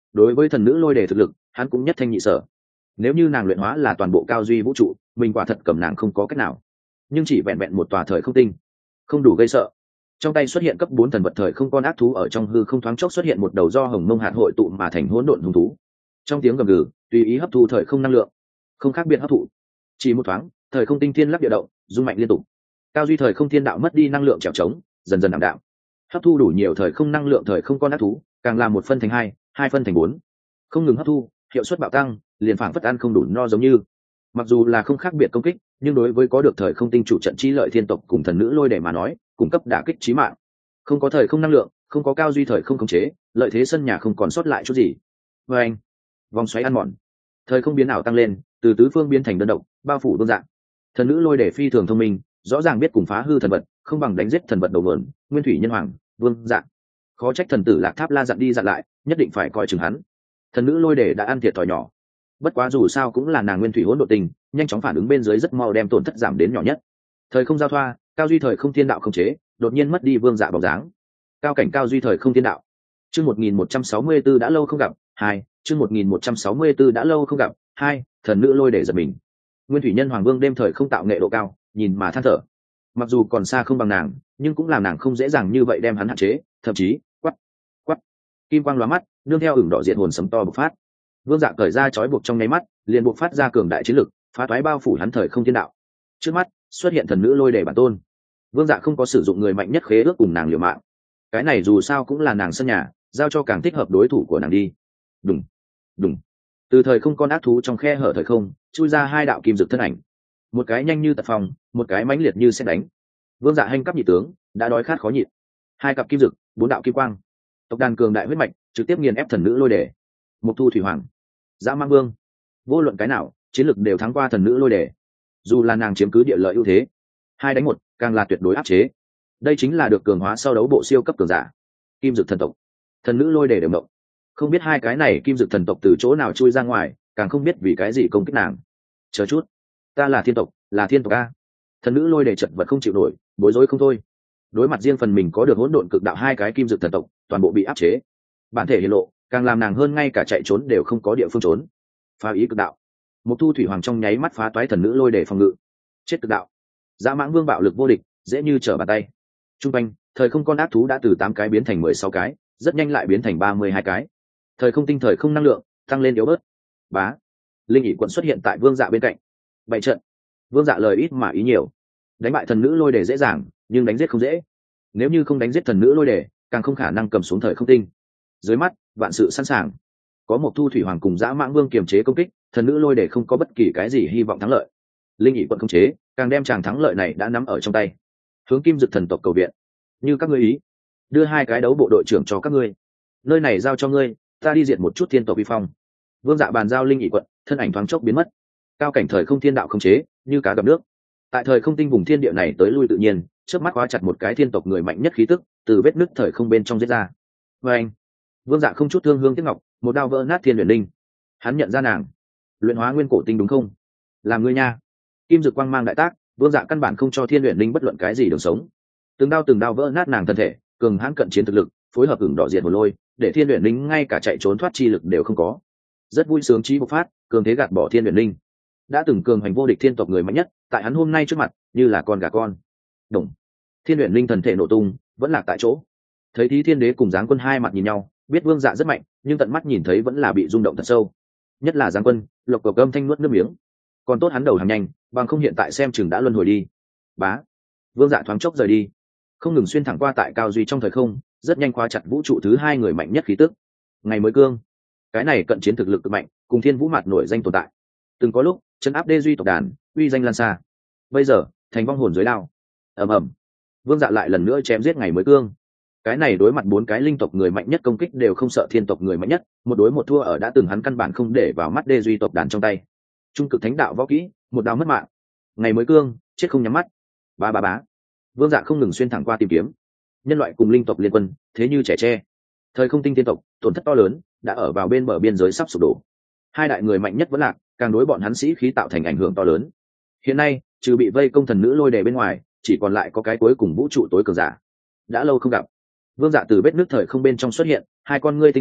đối với thần nữ lôi đề thực lực hắn cũng nhất thanh nhị sở. Nếu như nàng luyện hóa là toàn bộ cao duy vũ trụ, mình quả thật cầm nàng không có cách nào. Nhưng chỉ vẹn vẹn một tòa thời không tinh không đủ gây sợ. Trong tay xuất hiện cấp bốn thần vật thời không con ác thú, ở trong hư không thoáng chốc xuất hiện một đầu do hồng mông hạt hội tụ mà thành hỗn độn hung thú. Trong tiếng gầm gừ tùy ý hấp thu thời không năng lượng, không khác biệt hấp thụ. Chỉ một thoáng, thời không tinh thiên lắp địa động, rung mạnh liên tục. Cao duy thời không thiên đạo mất đi năng lượng trèo trống, dần dần ảm đạm. Hấp thu đủ nhiều thời không năng lượng thời không con ác thú, càng làm một phân thành hai, hai phân thành bốn. Không ngừng hấp thu, hiệu suất bạo tăng, liền phảng phất ăn không đủ no giống như. Mặc dù là không khác biệt công kích, nhưng đối với có được thời không tinh chủ trận chi lợi thiên tộc cùng thần nữ lôi đề mà nói, cung cấp đả kích chí mạng. Không có thời không năng lượng, không có cao duy thời không khống chế, lợi thế sân nhà không còn sót lại chút gì. Và anh, vòng xoáy ăn mòn, thời không biến ảo tăng lên, từ tứ phương biến thành đơn độc, bao phủ vương dạng. Thần nữ lôi đề phi thường thông minh, rõ ràng biết cùng phá hư thần vật, không bằng đánh giết thần vật đầu nguồn, nguyên thủy nhân hoàng, vương dạng. Khó trách thần tử Lạc Tháp La dặn đi dặn lại, nhất định phải coi chừng hắn. Thần nữ lôi đề đã ăn thiệt thòi nhỏ, bất quá dù sao cũng là nàng nguyên thủy hỗn độn tình, nhanh chóng phản ứng bên dưới rất mau đem tổn thất giảm đến nhỏ nhất. Thời không giao thoa, cao duy thời không thiên đạo không chế, đột nhiên mất đi vương dạ bóng dáng. Cao cảnh cao duy thời không thiên đạo. Chương một nghìn một trăm sáu mươi tư đã lâu không gặp, hai, chương một nghìn một trăm sáu mươi tư đã lâu không gặp, hai, thần nữ lôi để giật mình. Nguyên thủy nhân hoàng vương đêm thời không tạo nghệ độ cao, nhìn mà than thở. Mặc dù còn xa không bằng nàng, nhưng cũng làm nàng không dễ dàng như vậy đem hắn hạn chế, thậm chí, quắt, quắt. Kim quang lóa mắt, nương theo ửng đỏ diệt hồn sấm to bộc phát. Vương dạ cởi ra chói buộc trong nháy mắt, liền buộc phát ra cường đại chiến lực, phá toái bao phủ hắn thời không thiên đạo. Trước mắt xuất hiện thần nữ lôi đề bản tôn. Vương dạ không có sử dụng người mạnh nhất khế ước cùng nàng liều mạng. Cái này dù sao cũng là nàng sân nhà, giao cho càng thích hợp đối thủ của nàng đi. Đùng, đùng. Từ thời không con ác thú trong khe hở thời không chui ra hai đạo kim dực thân ảnh, một cái nhanh như tật phong, một cái mãnh liệt như sét đánh. Vương dạ hành cấp nhị tướng đã đói khát khó nhịn. Hai cặp kim dực, bốn đạo kim quang, tộc đàn cường đại huyết mạch trực tiếp nghiền ép thần nữ lôi đề. Mục thu thủy hoàng, dã mang vương, vô luận cái nào chiến lực đều thắng qua thần nữ lôi đề. Dù là nàng chiếm cứ địa lợi ưu thế, hai đánh một càng là tuyệt đối áp chế. Đây chính là được cường hóa sau đấu bộ siêu cấp cường giả kim dực thần tộc. Thần nữ lôi đề đều mộng, không biết hai cái này kim dực thần tộc từ chỗ nào chui ra ngoài, càng không biết vì cái gì công kích nàng. Chờ chút, ta là thiên tộc, là thiên tộc a. Thần nữ lôi đề chật vật không chịu nổi, bối rối không thôi. Đối mặt riêng phần mình có được hỗn độn cực đạo hai cái kim dực thần tộc, toàn bộ bị áp chế. Bản thể hiển lộ, càng làm nàng hơn ngay cả chạy trốn đều không có địa phương trốn. Phá ý cực đạo, một thu thủy hoàng trong nháy mắt phá toái thần nữ lôi đề phòng ngự. Chết cực đạo, dã mãng vương bạo lực vô địch, dễ như trở bàn tay. Trung quanh thời không con ác thú đã từ tám cái biến thành mười sáu cái, rất nhanh lại biến thành ba mươi hai cái. Thời không tinh thời không năng lượng tăng lên yếu bớt. Bá, linh ỷ quận xuất hiện tại vương dạ bên cạnh. Bảy trận, vương dạ lời ít mà ý nhiều. Đánh bại thần nữ lôi đề dễ dàng, nhưng đánh giết không dễ. Nếu như không đánh giết thần nữ lôi đề, càng không khả năng cầm xuống thời không tinh. Dưới mắt vạn sự sẵn sàng, có một thu thủy hoàng cùng dã mãng vương kiềm chế công kích, thần nữ lôi đề không có bất kỳ cái gì hy vọng thắng lợi. Linh ỷ quận không chế, càng đem chàng thắng lợi này đã nắm ở trong tay. Hướng kim dực thần tộc cầu viện, như các ngươi ý, đưa hai cái đấu bộ đội trưởng cho các ngươi, nơi này giao cho ngươi, ta đi diệt một chút thiên tộc vi phong. Vương dạ bàn giao linh ỷ quận, thân ảnh thoáng chốc biến mất. Cao cảnh thời không thiên đạo không chế, như cá gặp nước. Tại thời không tinh vùng thiên địa này tới lui tự nhiên, trước mắt khóa chặt một cái thiên tộc người mạnh nhất khí tức, từ vết nứt thời không bên trong giết ra. Và anh, vương dạ không chút thương hương tiếc ngọc, một đao vỡ nát thiên luyện linh. Hắn nhận ra nàng, luyện hóa nguyên cổ tinh đúng không? Làm ngươi nha. Kim dực quang mang đại tác, vương dạ căn bản không cho thiên luyện linh bất luận cái gì đường sống. Từng đao từng đao vỡ nát nàng thân thể, cường hãn cận chiến thực lực, phối hợp ửng đỏ diệt một lôi, để thiên luyện linh ngay cả chạy trốn thoát chi lực đều không có. Rất vui sướng trí bộc phát, cường thế gạt bỏ thiên luyện linh. Đã từng cường hành vô địch thiên tộc người mạnh nhất, tại hắn hôm nay trước mặt như là con gà con. Đồng, thiên luyện linh thần thể nổ tung, vẫn lạc tại chỗ. Thấy Thí Thiên Đế cùng Giáng Quân hai mặt nhìn nhau, biết vương dạ rất mạnh, nhưng tận mắt nhìn thấy vẫn là bị rung động thật sâu. Nhất là Giáng Quân, lộc cộc âm thanh nuốt nước miếng. Còn tốt hắn đầu hàng nhanh, bằng không hiện tại xem chừng đã luân hồi đi. Bá, vương dạ thoáng chốc rời đi, không ngừng xuyên thẳng qua tại cao duy trong thời không, rất nhanh khóa chặt vũ trụ thứ hai người mạnh nhất khí tức. Ngày mới cương, cái này cận chiến thực lực cực mạnh, cùng thiên vũ mặt nổi danh tồn tại. Từng có lúc chân áp đê duy tộc đàn, uy danh lan xa. Bây giờ thành vong hồn dưới đao. Ầm ầm, vương dạ lại lần nữa chém giết ngày mới cương. Cái này đối mặt bốn cái linh tộc người mạnh nhất công kích đều không sợ thiên tộc người mạnh nhất, một đối một thua ở đã từng hắn căn bản không để vào mắt đê duy tộc đàn trong tay. Trung cực thánh đạo võ kỹ, một đao mất mạng. Ngày mới cương, chết không nhắm mắt. Ba ba bá. Vương dạ không ngừng xuyên thẳng qua tìm kiếm. Nhân loại cùng linh tộc liên quân, thế như trẻ tre. Thời không tinh tiên tộc, tổn thất to lớn, đã ở vào bên bờ biên giới sắp sụp đổ. Hai đại người mạnh nhất vẫn lạc, càng đối bọn hắn sĩ khí tạo thành ảnh hưởng to lớn. Hiện nay, trừ bị vây công thần nữ lôi đề bên ngoài, chỉ còn lại có cái cuối cùng vũ trụ tối cường giả. Đã lâu không gặp. Vương dạ từ vết nước thời không bên trong xuất hiện, hai con ngươi tinh xảo,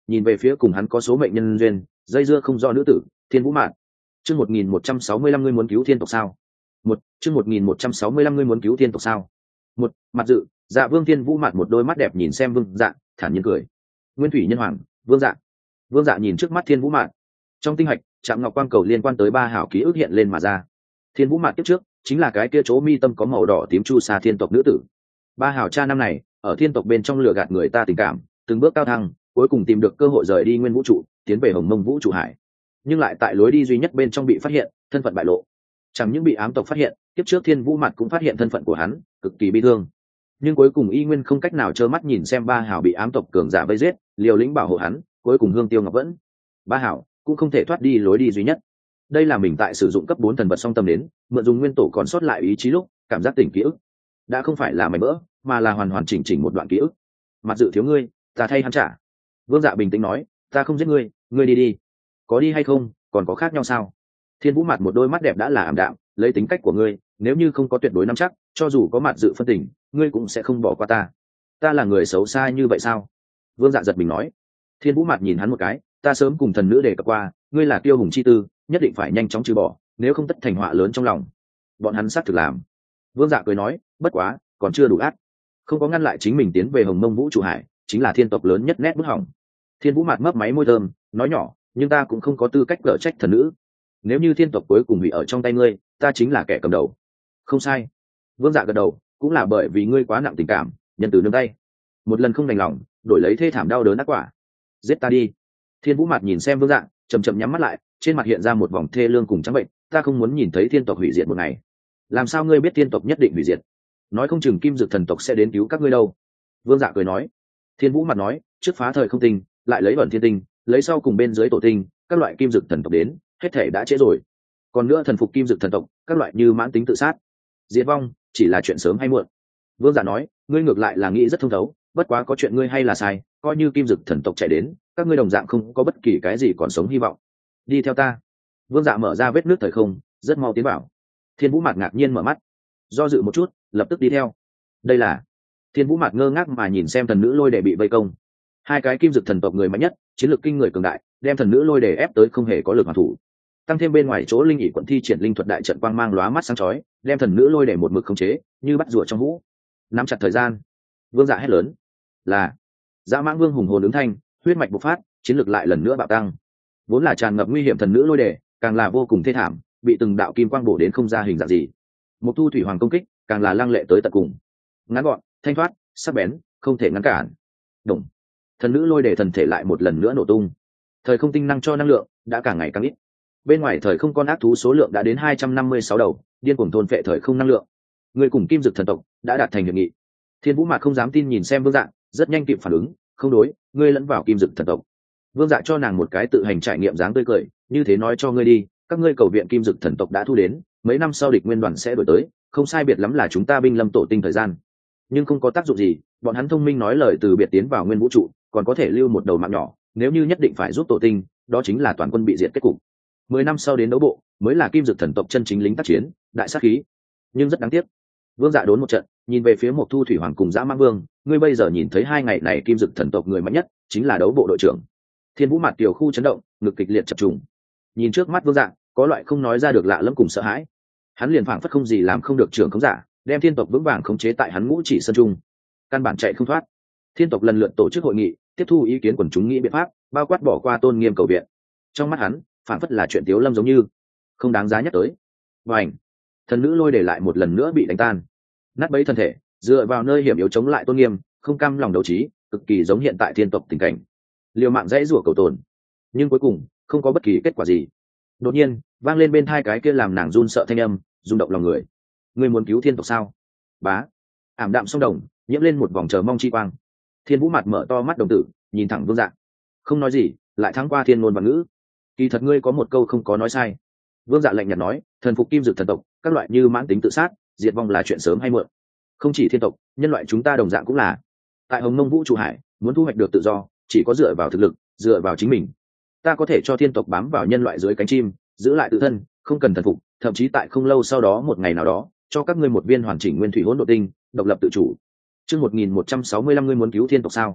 nhìn về phía cùng hắn có số mệnh nhân duyên dây dưa không do nữ tử Thiên Vũ Mạn. Chương một nghìn một trăm sáu mươi lăm ngươi muốn cứu thiên tộc sao? Một, chương một nghìn một trăm sáu mươi lăm ngươi muốn cứu thiên tộc sao? Một, mặt dự, Dạ Vương Thiên Vũ Mạn một đôi mắt đẹp nhìn xem Vương Dạ, thản nhiên cười. Nguyên thủy nhân hoàng, Vương Dạ. Vương Dạ nhìn trước mắt Thiên Vũ Mạn. Trong tinh hạch, Trạm Ngọc Quang cầu liên quan tới ba hảo ký ức hiện lên mà ra. Thiên Vũ Mạn tiếp trước, chính là cái kia chỗ mi tâm có màu đỏ tím chu sa thiên tộc nữ tử. Ba hảo cha năm này, ở thiên tộc bên trong lừa gạt người ta tình cảm, từng bước cao thăng, cuối cùng tìm được cơ hội rời đi nguyên vũ trụ, tiến về Hồng Mông vũ trụ hải. Nhưng lại tại lối đi duy nhất bên trong bị phát hiện, thân phận bại lộ. Chẳng những bị ám tộc phát hiện, tiếp trước Thiên Vũ Mạn cũng phát hiện thân phận của hắn, cực kỳ bi thương. Nhưng cuối cùng y nguyên không cách nào trơ mắt nhìn xem ba hảo bị ám tộc cường giả vây giết, liều lĩnh bảo hộ hắn, cuối cùng hương tiêu ngọc vẫn. Ba hảo cũng không thể thoát đi lối đi duy nhất. Đây là mình tại sử dụng cấp bốn thần vật song tâm đến, mượn dùng nguyên tổ còn sót lại ý chí lúc, cảm giác tỉnh ký ức. Đã không phải là mảnh vỡ, mà là hoàn hoàn chỉnh chỉnh một đoạn ký ức. Mặt dự thiếu ngươi, ta thay hắn trả. Vương Dạ bình tĩnh nói, ta không giết ngươi, ngươi đi đi. Có đi hay không, còn có khác nhau sao? Thiên Vũ Mặt một đôi mắt đẹp đã là ảm đạm, lấy tính cách của ngươi, nếu như không có tuyệt đối nắm chắc, cho dù có mặt dự phân tình, ngươi cũng sẽ không bỏ qua ta. Ta là người xấu xa như vậy sao? Vương Dạ giật mình nói. Thiên Vũ Mặt nhìn hắn một cái, ta sớm cùng thần nữ đề cập qua, ngươi là kiêu hùng chi tư, nhất định phải nhanh chóng trừ bỏ, nếu không tất thành họa lớn trong lòng. Bọn hắn xác thực làm. Vương Dạ cười nói, bất quá, còn chưa đủ ác, không có ngăn lại chính mình tiến về Hồng Mông vũ trụ hải, chính là thiên tộc lớn nhất nét bút hỏng. Thiên Vũ Mạt mấp máy môi thơm, nói nhỏ, nhưng ta cũng không có tư cách cở trách thần nữ. Nếu như thiên tộc cuối cùng bị ở trong tay ngươi, ta chính là kẻ cầm đầu. Không sai. Vương Dạ gật đầu, cũng là bởi vì ngươi quá nặng tình cảm, nhân từ nương tay. Một lần không đành lòng, đổi lấy thê thảm đau đớn ác quả. Giết ta đi. Thiên Vũ Mạt nhìn xem Vương Dạ, chậm chậm nhắm mắt lại, trên mặt hiện ra một vòng thê lương cùng trắng bệnh. Ta không muốn nhìn thấy thiên tộc hủy diệt một ngày. Làm sao ngươi biết thiên tộc nhất định hủy diệt? Nói không chừng Kim Dực thần tộc sẽ đến cứu các ngươi đâu. Vương Dạ cười nói. Thiên Vũ Mặt nói, trước phá thời không tinh, lại lấy ẩn thiên tinh, lấy sau cùng bên dưới tổ tinh, các loại Kim Dực thần tộc đến, hết thể đã trễ rồi. Còn nữa thần phục Kim Dực thần tộc, các loại như mãn tính tự sát, diệt vong, chỉ là chuyện sớm hay muộn. Vương Dạ nói, ngươi ngược lại là nghĩ rất thông thấu, bất quá có chuyện ngươi hay là sai, coi như Kim Dực thần tộc chạy đến, các ngươi đồng dạng không có bất kỳ cái gì còn sống hy vọng. Đi theo ta. Vương Dạ mở ra vết nước thời không, rất mau tiến vào. Thiên Vũ Mạt ngạc nhiên mở mắt, do dự một chút, lập tức đi theo. Đây là Thiên Vũ Mạt ngơ ngác mà nhìn xem thần nữ lôi để bị vây công. Hai cái Kim Dực thần tộc người mạnh nhất, chiến lược kinh người cường đại, đem thần nữ lôi để ép tới không hề có lực hoàn thủ. Tăng thêm bên ngoài chỗ linh ỷ quận thi triển linh thuật đại trận quang mang lóa mắt sáng chói, đem thần nữ lôi để một mực khống chế, như bắt rùa trong hũ. Nắm chặt thời gian. Vương Dạ hét lớn. Là. Dã Mãng Vương hùng hồn ứng thanh, huyết mạch bộc phát, chiến lược lại lần nữa bạo tăng. Vốn là tràn ngập nguy hiểm thần nữ lôi để, càng là vô cùng thê thảm, bị từng đạo kim quang bổ đến không ra hình dạng gì. Một thu thủy hoàng công kích, càng là lăng lệ tới tận cùng. Ngắn gọn, thanh thoát, sắc bén, không thể ngăn cản. Đồng. Thần nữ lôi để thần thể lại một lần nữa nổ tung. Thời không tinh năng cho năng lượng đã càng ngày càng ít. Bên ngoài thời không con ác thú số lượng đã đến hai trăm năm mươi sáu đầu, điên cuồng thôn phệ thời không năng lượng. Người cùng Kim Dực thần tộc đã đạt thành hiệp nghị. Thiên Vũ Mạt không dám tin nhìn xem Vương Dạ, rất nhanh kịp phản ứng, không đối, ngươi lẫn vào Kim Dực thần tộc. Vương Dạ cho nàng một cái tự hành trải nghiệm dáng tươi cười, như thế nói cho ngươi đi, các ngươi cầu viện Kim Dực thần tộc đã thu đến, mấy năm sau địch nguyên đoàn sẽ đổi tới, không sai biệt lắm là chúng ta binh lâm tổ tinh thời gian. Nhưng không có tác dụng gì, bọn hắn thông minh nói lời từ biệt tiến vào nguyên vũ trụ, còn có thể lưu một đầu mạng nhỏ, nếu như nhất định phải giúp tổ tinh, đó chính là toàn quân bị diệt kết cục. Mười năm sau đến đấu bộ, mới là Kim Dực thần tộc chân chính lính tác chiến, đại sát khí. Nhưng rất đáng tiếc. Vương Dạ đốn một trận, nhìn về phía Mộc Thu Thủy Hoàng cùng Dã Mãng Vương, ngươi bây giờ nhìn thấy hai ngày này Kim Dực thần tộc người mạnh nhất, chính là đấu bộ đội trưởng. Thiên Vũ Mạt tiểu khu chấn động, ngực kịch liệt chập trùng. Nhìn trước mắt Vương Dạ, có loại không nói ra được lạ lẫm cùng sợ hãi. Hắn liền phảng phất không gì làm không được trưởng khống giả, đem thiên tộc vững vàng khống chế tại hắn ngũ chỉ sơn trung, căn bản chạy không thoát. Thiên tộc lần lượt tổ chức hội nghị, tiếp thu ý kiến quần chúng nghĩ biện pháp, bao quát bỏ qua tôn nghiêm cầu viện. Trong mắt hắn, phảng phất là chuyện tiếu lâm giống như không đáng giá nhắc tới. Vành, thần nữ lôi để lại một lần nữa bị đánh tan, nát bấy thân thể, dựa vào nơi hiểm yếu chống lại tôn nghiêm, không cam lòng đấu trí, cực kỳ giống hiện tại thiên tộc tình cảnh, liều mạng dãy rủa cầu tồn, nhưng cuối cùng không có bất kỳ kết quả gì. Đột nhiên vang lên bên tai cái kia làm nàng run sợ thanh âm, rung động lòng người. Ngươi muốn cứu thiên tộc sao? Bá, ảm đạm song đồng nhiễm lên một vòng chờ mong chi quang. Thiên Vũ Mặt mở to mắt đồng tử, nhìn thẳng Vương Dạ, không nói gì, lại thắng qua thiên ngôn và ngữ. Kỳ thật ngươi có một câu không có nói sai. Vương Dạ lạnh nhạt nói, thần phục Kim Dực thần tộc, các loại như mãn tính tự sát, diệt vong là chuyện sớm hay muộn. Không chỉ thiên tộc, nhân loại chúng ta đồng dạng cũng là. Tại Hồng Mông vũ trụ hải, muốn thu hoạch được tự do, chỉ có dựa vào thực lực, dựa vào chính mình. Ta có thể cho thiên tộc bám vào nhân loại dưới cánh chim, giữ lại tự thân, không cần thần phục, thậm chí tại không lâu sau đó một ngày nào đó, cho các ngươi một viên hoàn chỉnh nguyên thủy hỗn độn tinh, độc lập tự chủ. Chương một nghìn một trăm sáu mươi lăm ngươi muốn cứu thiên tộc sao?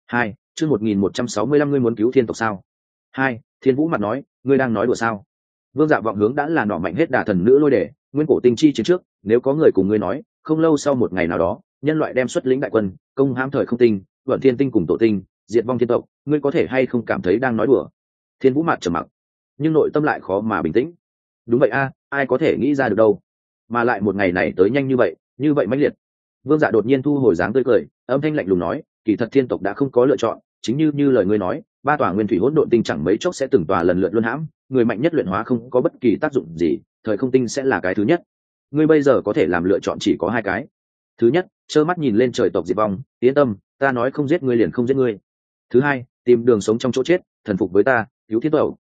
hai chương một nghìn một trăm sáu mươi lăm ngươi muốn cứu thiên tộc sao? Hai Thiên Vũ mặt nói, ngươi đang nói đùa sao? Vương Dạ vọng hướng đã là nọ mạnh hết đà thần nữ lôi đề, nguyên cổ tinh chi chiến trước, nếu có người cùng ngươi nói, không lâu sau một ngày nào đó, nhân loại đem xuất lĩnh đại quân, công hãm thời không tinh, vận thiên tinh cùng tổ tinh, diệt vong thiên tộc, ngươi có thể hay không cảm thấy đang nói đùa? Thiên Vũ mặt trầm mặc, nhưng nội tâm lại khó mà bình tĩnh. Đúng vậy a, ai có thể nghĩ ra được đâu? Mà lại một ngày này tới nhanh như vậy, như vậy mãnh liệt. Vương Dạ đột nhiên thu hồi dáng tươi cười, âm thanh lạnh lùng nói, kỳ thật thiên tộc đã không có lựa chọn, chính như như lời ngươi nói, ba tòa nguyên thủy hỗn độn tinh chẳng mấy chốc sẽ từng tòa lần lượt luân hãm, người mạnh nhất luyện hóa không có bất kỳ tác dụng gì, thời không tinh sẽ là cái thứ nhất. Ngươi bây giờ có thể làm lựa chọn chỉ có hai cái. Thứ nhất, trơ mắt nhìn lên trời tộc diệt vong, yên tâm, ta nói không giết ngươi liền không giết ngươi. Thứ hai, tìm đường sống trong chỗ chết, thần phục với ta, cứu thiên tộc.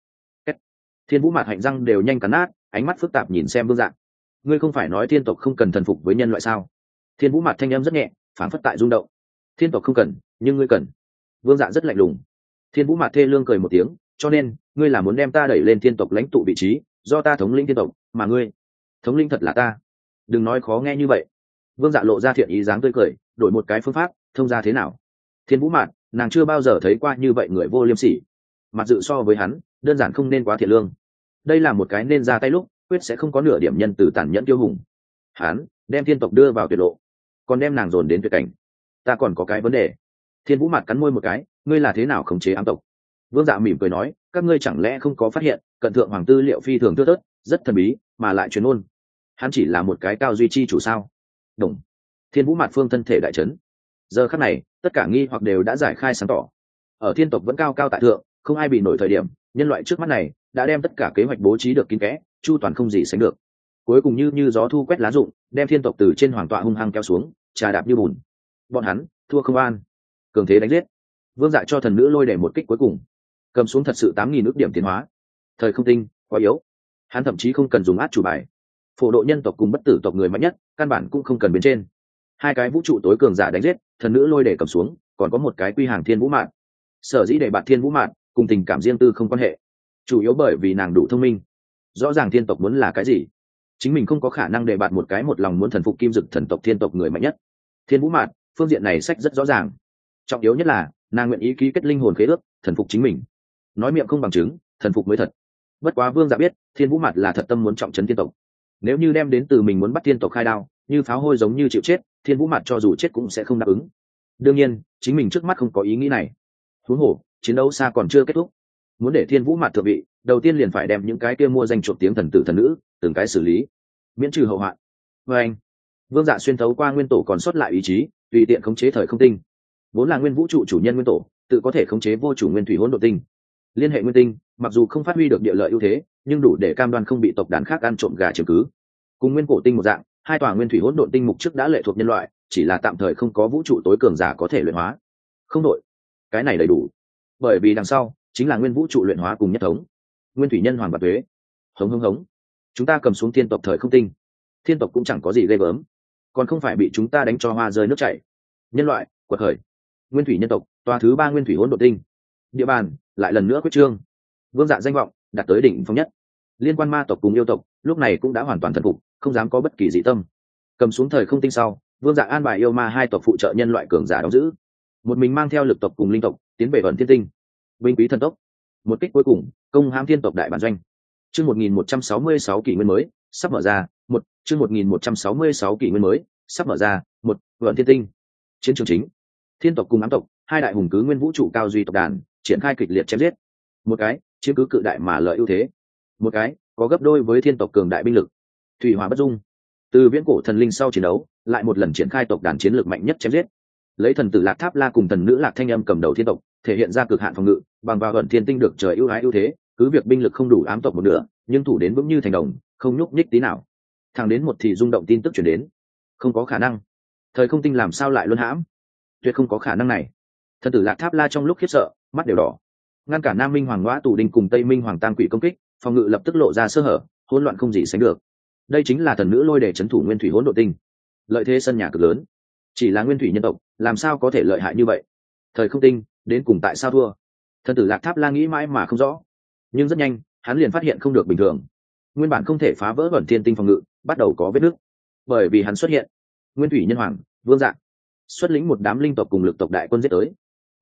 Thiên Vũ mặt hạnh răng đều nhanh cắn nát, ánh mắt phức tạp nhìn xem Vương Dạ. Ngươi không phải nói thiên tộc không cần thần phục với nhân loại sao? Thiên Vũ mặt thanh âm rất nhẹ, phản phất tại rung động. Thiên tộc không cần, nhưng ngươi cần. Vương Dạ rất lạnh lùng. Thiên Vũ mặt thê lương cười một tiếng, cho nên ngươi là muốn đem ta đẩy lên thiên tộc lãnh tụ vị trí, do ta thống lĩnh thiên tộc, mà ngươi thống lĩnh thật là ta. Đừng nói khó nghe như vậy. Vương Dạ lộ ra thiện ý dáng tươi cười, đổi một cái phương pháp, thông ra thế nào? Thiên Vũ mặt, nàng chưa bao giờ thấy qua như vậy người vô liêm sỉ. Mặt dự so với hắn, đơn giản không nên quá thiện lương. Đây là một cái nên ra tay lúc, quyết sẽ không có nửa điểm nhân từ tàn nhẫn kiêu hùng. Hắn đem thiên tộc đưa vào tuyệt lộ, còn đem nàng dồn đến tuyệt cảnh. Ta còn có cái vấn đề. Thiên Vũ mặt cắn môi một cái, ngươi là thế nào khống chế ám tộc? Vương Dạ mỉm cười nói, các ngươi chẳng lẽ không có phát hiện, cận thượng hoàng tư liệu phi thường thưa thớt, rất thần bí, mà lại truyền ôn. Hắn chỉ là một cái cao duy chi chủ sao? Đồng. Thiên Vũ mặt phương thân thể đại chấn. Giờ khắc này, tất cả nghi hoặc đều đã giải khai sáng tỏ. Ở thiên tộc vẫn cao cao tại thượng, không ai bị nổi thời điểm, nhân loại trước mắt này đã đem tất cả kế hoạch bố trí được kín kẽ, chu toàn không gì sánh được. Cuối cùng như như gió thu quét lá rụng, đem thiên tộc từ trên hoàng tọa hung hăng kéo xuống, trà đạp như bùn. Bọn hắn thua không an, cường thế đánh giết. Vương Dạ cho thần nữ lôi để một kích cuối cùng, cầm xuống thật sự tám nghìn ước điểm tiến hóa. Thời không tinh quá yếu, hắn thậm chí không cần dùng át chủ bài. Phổ độ nhân tộc cùng bất tử tộc người mạnh nhất, căn bản cũng không cần bên trên. Hai cái vũ trụ tối cường giả đánh giết, thần nữ lôi để cầm xuống, còn có một cái quy hàng thiên vũ mạn. Sở dĩ để bạn thiên vũ mạn cùng tình cảm riêng tư không quan hệ, chủ yếu bởi vì nàng đủ thông minh, rõ ràng thiên tộc muốn là cái gì, chính mình không có khả năng để bạn một cái một lòng muốn thần phục kim dực thần tộc thiên tộc người mạnh nhất. Thiên vũ mạn phương diện này sách rất rõ ràng, trọng yếu nhất là nàng nguyện ý ký kết linh hồn khế ước, thần phục chính mình. Nói miệng không bằng chứng, thần phục mới thật. Bất quá Vương Dạ biết, thiên vũ mạn là thật tâm muốn trọng trấn thiên tộc. Nếu như đem đến từ mình muốn bắt thiên tộc khai đao, như pháo hôi giống như chịu chết, thiên vũ mạn cho dù chết cũng sẽ không đáp ứng. Đương nhiên, chính mình trước mắt không có ý nghĩ này. Huống hồ, chiến đấu xa còn chưa kết thúc, muốn để thiên vũ mạn thượng vị, đầu tiên liền phải đem những cái kia mua danh chuộc tiếng thần tử thần nữ từng cái xử lý, miễn trừ hậu hoạn. Với anh, Vương Dạ xuyên thấu qua nguyên tổ còn sót lại ý chí, tùy tiện khống chế thời không tinh. Vốn là nguyên vũ trụ chủ nhân nguyên tổ, tự có thể khống chế vô chủ nguyên thủy hỗn độn tinh. Liên hệ nguyên tinh, mặc dù không phát huy được địa lợi ưu thế, nhưng đủ để cam đoan không bị tộc đàn khác ăn trộm gà chiếm cứ. Cùng nguyên cổ tinh một dạng, hai tòa nguyên thủy hỗn độn tinh mục trước đã lệ thuộc nhân loại, chỉ là tạm thời không có vũ trụ tối cường giả có thể luyện hóa. Không đội, cái này đầy đủ. Bởi vì đằng sau chính là nguyên vũ trụ luyện hóa cùng nhất thống. Nguyên thủy nhân hoàng và tuế. Hống hống hống. Chúng ta cầm xuống thiên tộc thời không tinh. Thiên tộc cũng chẳng có gì ghê gớm, còn không phải bị chúng ta đánh cho hoa rơi nước chảy. Nhân loại quật khởi. Nguyên thủy nhân tộc, tòa thứ ba nguyên thủy hỗn độn tinh. Địa bàn lại lần nữa quyết trương. Vương Dạ danh vọng đạt tới đỉnh phong nhất. Liên quan ma tộc cùng yêu tộc lúc này cũng đã hoàn toàn thần phục, không dám có bất kỳ dị tâm. Cầm xuống thời không tinh sau, Vương Dạ an bài yêu ma hai tộc phụ trợ nhân loại cường giả đóng giữ, một mình mang theo lực tộc cùng linh tộc tiến về ẩn thiên tinh, binh quý thần tốc. Một kích cuối cùng công hãm thiên tộc đại bản doanh. Chương một nghìn một trăm sáu mươi sáu kỷ nguyên mới sắp mở ra. Một chương một nghìn một trăm sáu mươi sáu kỷ nguyên mới sắp mở ra. Một ẩn thiên tinh. Chiến trường chính, thiên tộc cùng ám tộc hai đại hùng cứ nguyên vũ trụ cao duy tộc đàn triển khai kịch liệt chém giết. Một cái chiếm cứ cự đại mà lợi ưu thế, một cái có gấp đôi với thiên tộc cường đại binh lực. Thủy hỏa bất dung. Từ viễn cổ thần linh sau chiến đấu, lại một lần triển khai tộc đàn chiến lược mạnh nhất chém giết. Lấy thần tử Lạc Tháp La cùng thần nữ Lạc Thanh Âm cầm đầu thiên tộc, thể hiện ra cực hạn phòng ngự, bằng vào ẩn thiên tinh được trời ưu ái ưu thế, cứ việc binh lực không đủ ám tộc một nửa, nhưng thủ đến vững như thành đồng, không nhúc nhích tí nào. Thẳng đến một thì rung động tin tức truyền đến, không có khả năng, thời không tinh làm sao lại luân hãm? Tuyệt không có khả năng này. Thần tử Lạc Tháp La trong lúc khiếp sợ, mắt đều đỏ. Ngăn cả Nam Minh Hoàng Ngõa Tù Đinh cùng Tây Minh Hoàng Tam Quỷ công kích, phòng ngự lập tức lộ ra sơ hở, hỗn loạn không gì sánh được. Đây chính là thần nữ lôi để trấn thủ nguyên thủy hỗn độn tinh, lợi thế sân nhà cực lớn. Chỉ là nguyên thủy nhân tộc, làm sao có thể lợi hại như vậy? Thời không tinh đến cùng tại sao thua? Thần tử Lạc Tháp La nghĩ mãi mà không rõ, nhưng rất nhanh hắn liền phát hiện không được bình thường. Nguyên bản không thể phá vỡ ẩn thiên tinh phòng ngự bắt đầu có vết nứt, bởi vì hắn xuất hiện. Nguyên thủy nhân hoàng Vương Dạ xuất lĩnh một đám linh tộc cùng lực tộc đại quân giết tới.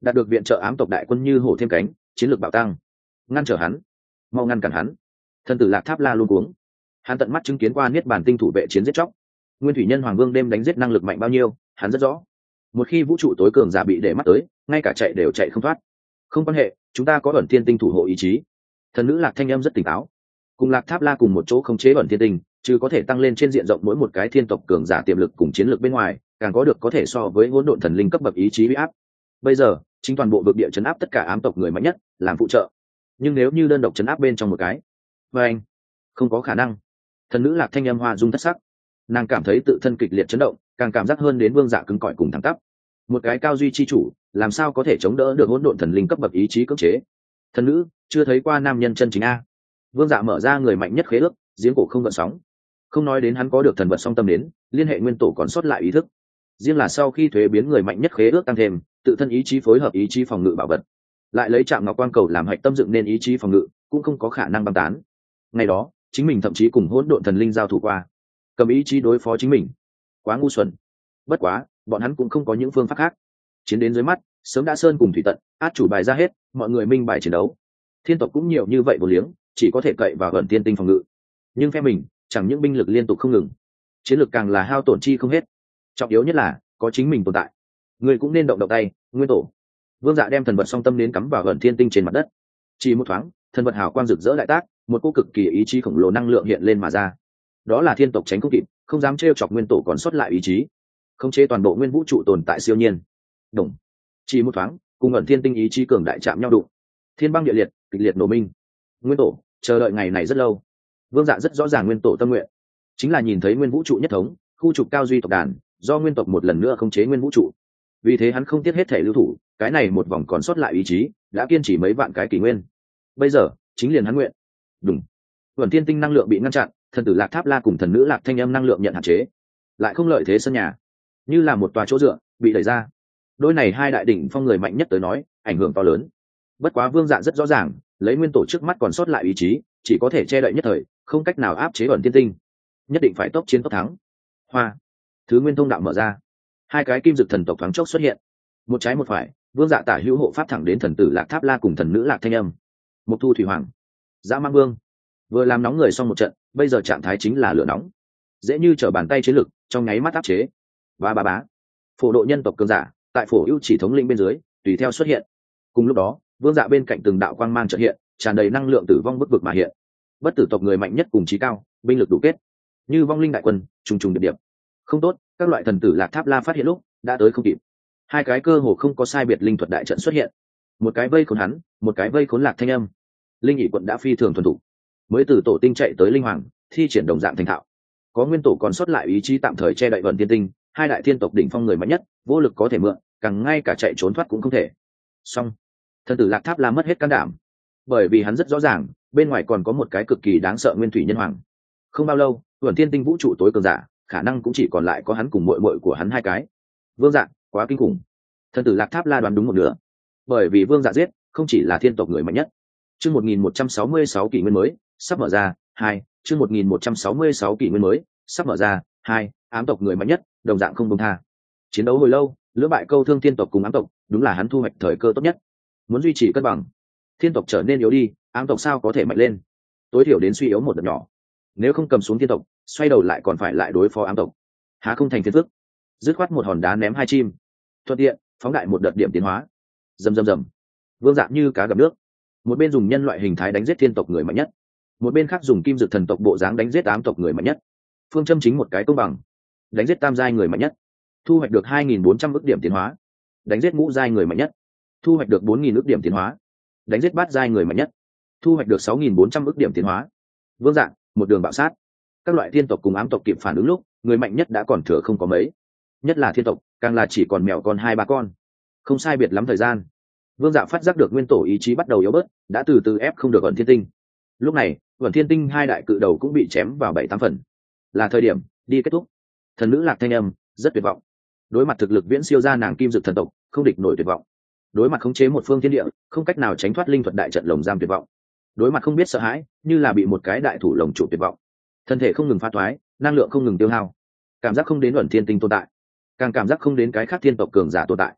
đạt được viện trợ ám tộc đại quân như hổ thêm cánh, chiến lược bạo tăng. Ngăn trở hắn, mau ngăn cản hắn. Thần tử Lạc Tháp La luôn cuống. Hắn tận mắt chứng kiến qua niết bàn tinh thủ vệ chiến giết chóc, nguyên thủy nhân hoàng vương đêm đánh giết năng lực mạnh bao nhiêu hắn rất rõ. Một khi vũ trụ tối cường giả bị để mắt tới, ngay cả chạy đều chạy không thoát. Không quan hệ, chúng ta có ẩn thiên tinh thủ hộ ý chí. Thần nữ Lạc Thanh Âm rất tỉnh táo, cùng Lạc Tháp La cùng một chỗ khống chế ẩn thiên tinh, chứ có thể tăng lên trên diện rộng mỗi một cái thiên tộc cường giả tiềm lực cùng chiến lược bên ngoài, càng có được có thể so với hỗn độn thần linh cấp bậc ý chí uy áp. Bây giờ chính toàn bộ vực địa chấn áp tất cả ám tộc người mạnh nhất làm phụ trợ, nhưng nếu như đơn độc chấn áp bên trong một cái, và anh không có khả năng. Thần nữ Lạc Thanh Âm hoa dung thất sắc, nàng cảm thấy tự thân kịch liệt chấn động, càng cảm giác hơn đến vương dạ cứng cỏi cùng thẳng tắp. Một cái cao duy chi chủ làm sao có thể chống đỡ được hỗn độn thần linh cấp bậc ý chí cưỡng chế. Thần nữ chưa thấy qua nam nhân chân chính a. Vương dạ mở ra người mạnh nhất khế ước, giếng cổ không gợn sóng. Không nói đến hắn có được thần vật song tâm đến liên hệ nguyên tổ còn sót lại ý thức, riêng là sau khi thuế biến người mạnh nhất khế ước tăng thêm tự thân ý chí phối hợp ý chí phòng ngự bảo vật, lại lấy chạm ngọc quan cầu làm hạch tâm dựng nên ý chí phòng ngự, cũng không có khả năng băng tán. Ngày đó chính mình thậm chí cùng hỗn độn thần linh giao thủ qua, cầm ý chí đối phó chính mình, quá ngu xuẩn. Bất quá bọn hắn cũng không có những phương pháp khác, chiến đến dưới mắt sớm đã sơn cùng thủy tận, át chủ bài ra hết, mọi người minh bài chiến đấu. Thiên tộc cũng nhiều như vậy vô liếng, chỉ có thể cậy vào gần tiên tinh phòng ngự, nhưng phe mình chẳng những binh lực liên tục không ngừng, chiến lược càng là hao tổn chi không hết. Trọng yếu nhất là có chính mình tồn tại, người cũng nên động động tay. Nguyên tổ vương dạ đem thần vật song tâm đến cắm vào gần thiên tinh trên mặt đất, chỉ một thoáng thần vật hào quang rực rỡ đại tác, một cô cực kỳ ý chí khổng lồ năng lượng hiện lên mà ra. Đó là thiên tộc tránh không kịp, không dám trêu chọc nguyên tổ còn sót lại ý chí, khống chế toàn bộ nguyên vũ trụ tồn tại siêu nhiên. Đồng chỉ một thoáng cùng ẩn thiên tinh ý chí cường đại chạm nhau đụng, thiên băng địa liệt, kịch liệt nổ minh. Nguyên tổ chờ đợi ngày này rất lâu. Vương dạ rất rõ ràng nguyên tổ tâm nguyện chính là nhìn thấy nguyên vũ trụ nhất thống, khu trục cao duy tộc đàn, do nguyên tộc một lần nữa khống chế nguyên vũ trụ. Vì thế hắn không tiếc hết thể lưu thủ, cái này một vòng còn sót lại ý chí đã kiên trì mấy vạn cái kỷ nguyên. Bây giờ chính liền hắn nguyện. Đúng, ẩn thiên tinh năng lượng bị ngăn chặn, thần tử Lạc Tháp La cùng thần nữ Lạc Thanh Âm năng lượng nhận hạn chế, lại không lợi thế sân nhà, như là một tòa chỗ dựa bị đẩy ra. Đôi này hai đại đỉnh phong người mạnh nhất tới nói ảnh hưởng to lớn. Bất quá vương dạ rất rõ ràng, lấy nguyên tổ trước mắt còn sót lại ý chí chỉ có thể che đậy nhất thời, không cách nào áp chế ẩn thiên tinh, nhất định phải tốc chiến tốc thắng. Hoa thứ nguyên thông đạo mở ra, hai cái kim dực thần tộc thoáng chốc xuất hiện, một trái một phải. Vương dạ tả hữu hộ pháp thẳng đến thần tử Lạc Tháp La cùng thần nữ Lạc Thanh Âm. Mục thu thủy hoàng dã mang vương vừa làm nóng người xong một trận, bây giờ trạng thái chính là lửa nóng, dễ như trở bàn tay chiến lực trong nháy mắt áp chế. Ba ba bá phổ độ nhân tộc cường giả tại phổ ưu chỉ thống lĩnh bên dưới tùy theo xuất hiện. Cùng lúc đó vương dạ bên cạnh từng đạo quang mang trợ hiện, tràn đầy năng lượng tử vong bức vực mà hiện. Bất tử tộc người mạnh nhất cùng trí cao, binh lực đủ kết, như vong linh đại quân trùng trùng điệp điệp. Không tốt, các loại thần tử Lạc Tháp La phát hiện lúc đã tới không kịp. Hai cái cơ hồ không có sai biệt linh thuật đại trận xuất hiện, một cái vây khốn hắn, một cái vây khốn Lạc Thanh Âm. Linh nhị quận đã phi thường thuần thủ, mới từ tổ tinh chạy tới linh hoàng thi triển đồng dạng thành thạo. Có nguyên tổ còn sót lại ý chí tạm thời che đậy vận tiên tinh, hai đại thiên tộc đỉnh phong người mạnh nhất vô lực có thể mượn, càng ngay cả chạy trốn thoát cũng không thể. Song thần tử Lạc Tháp La mất hết can đảm, bởi vì hắn rất rõ ràng bên ngoài còn có một cái cực kỳ đáng sợ nguyên thủy nhân hoàng. Không bao lâu vận tiên tinh vũ trụ tối cường giả khả năng cũng chỉ còn lại có hắn cùng muội muội của hắn hai cái. Vương dạ quá kinh khủng. Thần tử Lạc Tháp La đoán đúng một nửa, bởi vì vương dạ giết không chỉ là thiên tộc người mạnh nhất. Chương một nghìn một trăm sáu mươi sáu kỷ nguyên mới sắp mở ra. Hai chương một nghìn một trăm sáu mươi sáu kỷ nguyên mới sắp mở ra. Hai ám tộc người mạnh nhất đồng dạng không buông tha. Chiến đấu hồi lâu, lưỡng bại câu thương thiên tộc cùng ám tộc, đúng là hắn thu hoạch thời cơ tốt nhất. Muốn duy trì cân bằng, thiên tộc trở nên yếu đi, ám tộc sao có thể mạnh lên? Tối thiểu đến suy yếu một đợt nhỏ. Nếu không cầm xuống thiên tộc, xoay đầu lại còn phải lại đối phó ám tộc, há không thành phiền phức? Dứt khoát một hòn đá ném hai chim, thuận tiện phóng đại một đợt điểm tiến hóa. Rầm rầm rầm, vương dạng như cá gặp nước. Một bên dùng nhân loại hình thái đánh giết thiên tộc người mạnh nhất, một bên khác dùng kim dực thần tộc bộ dáng đánh giết ám tộc người mạnh nhất. Phương châm chính một cái công bằng, đánh giết tam giai người mạnh nhất, thu hoạch được hai nghìn bốn trăm ức điểm tiến hóa. Đánh giết ngũ giai người mạnh nhất, thu hoạch được bốn nghìn ức điểm tiến hóa. Đánh giết bát giai người mạnh nhất, thu hoạch được sáu nghìn bốn trăm ức điểm tiến hóa. Vương dạng một đường bạo sát, các loại thiên tộc cùng ám tộc kịp phản ứng lúc người mạnh nhất đã còn thừa không có mấy, nhất là thiên tộc càng là chỉ còn mèo con hai ba con. Không sai biệt lắm thời gian, vương dạ phát giác được nguyên tổ ý chí bắt đầu yếu bớt, đã từ từ ép không được ẩn thiên tinh. Lúc này ẩn thiên tinh hai đại cự đầu cũng bị chém vào bảy tám phần, là thời điểm đi kết thúc. Thần nữ Lạc Thanh Âm rất tuyệt vọng, đối mặt thực lực viễn siêu ra nàng kim dực thần tộc không địch nổi tuyệt vọng, đối mặt khống chế một phương thiên địa không cách nào tránh thoát linh thuật đại trận lồng giam tuyệt vọng, đối mặt không biết sợ hãi như là bị một cái đại thủ lồng trụ tuyệt vọng. Thân thể không ngừng phá toái, năng lượng không ngừng tiêu hao, cảm giác không đến ẩn thiên tinh tồn tại, càng cảm giác không đến cái khác thiên tộc cường giả tồn tại.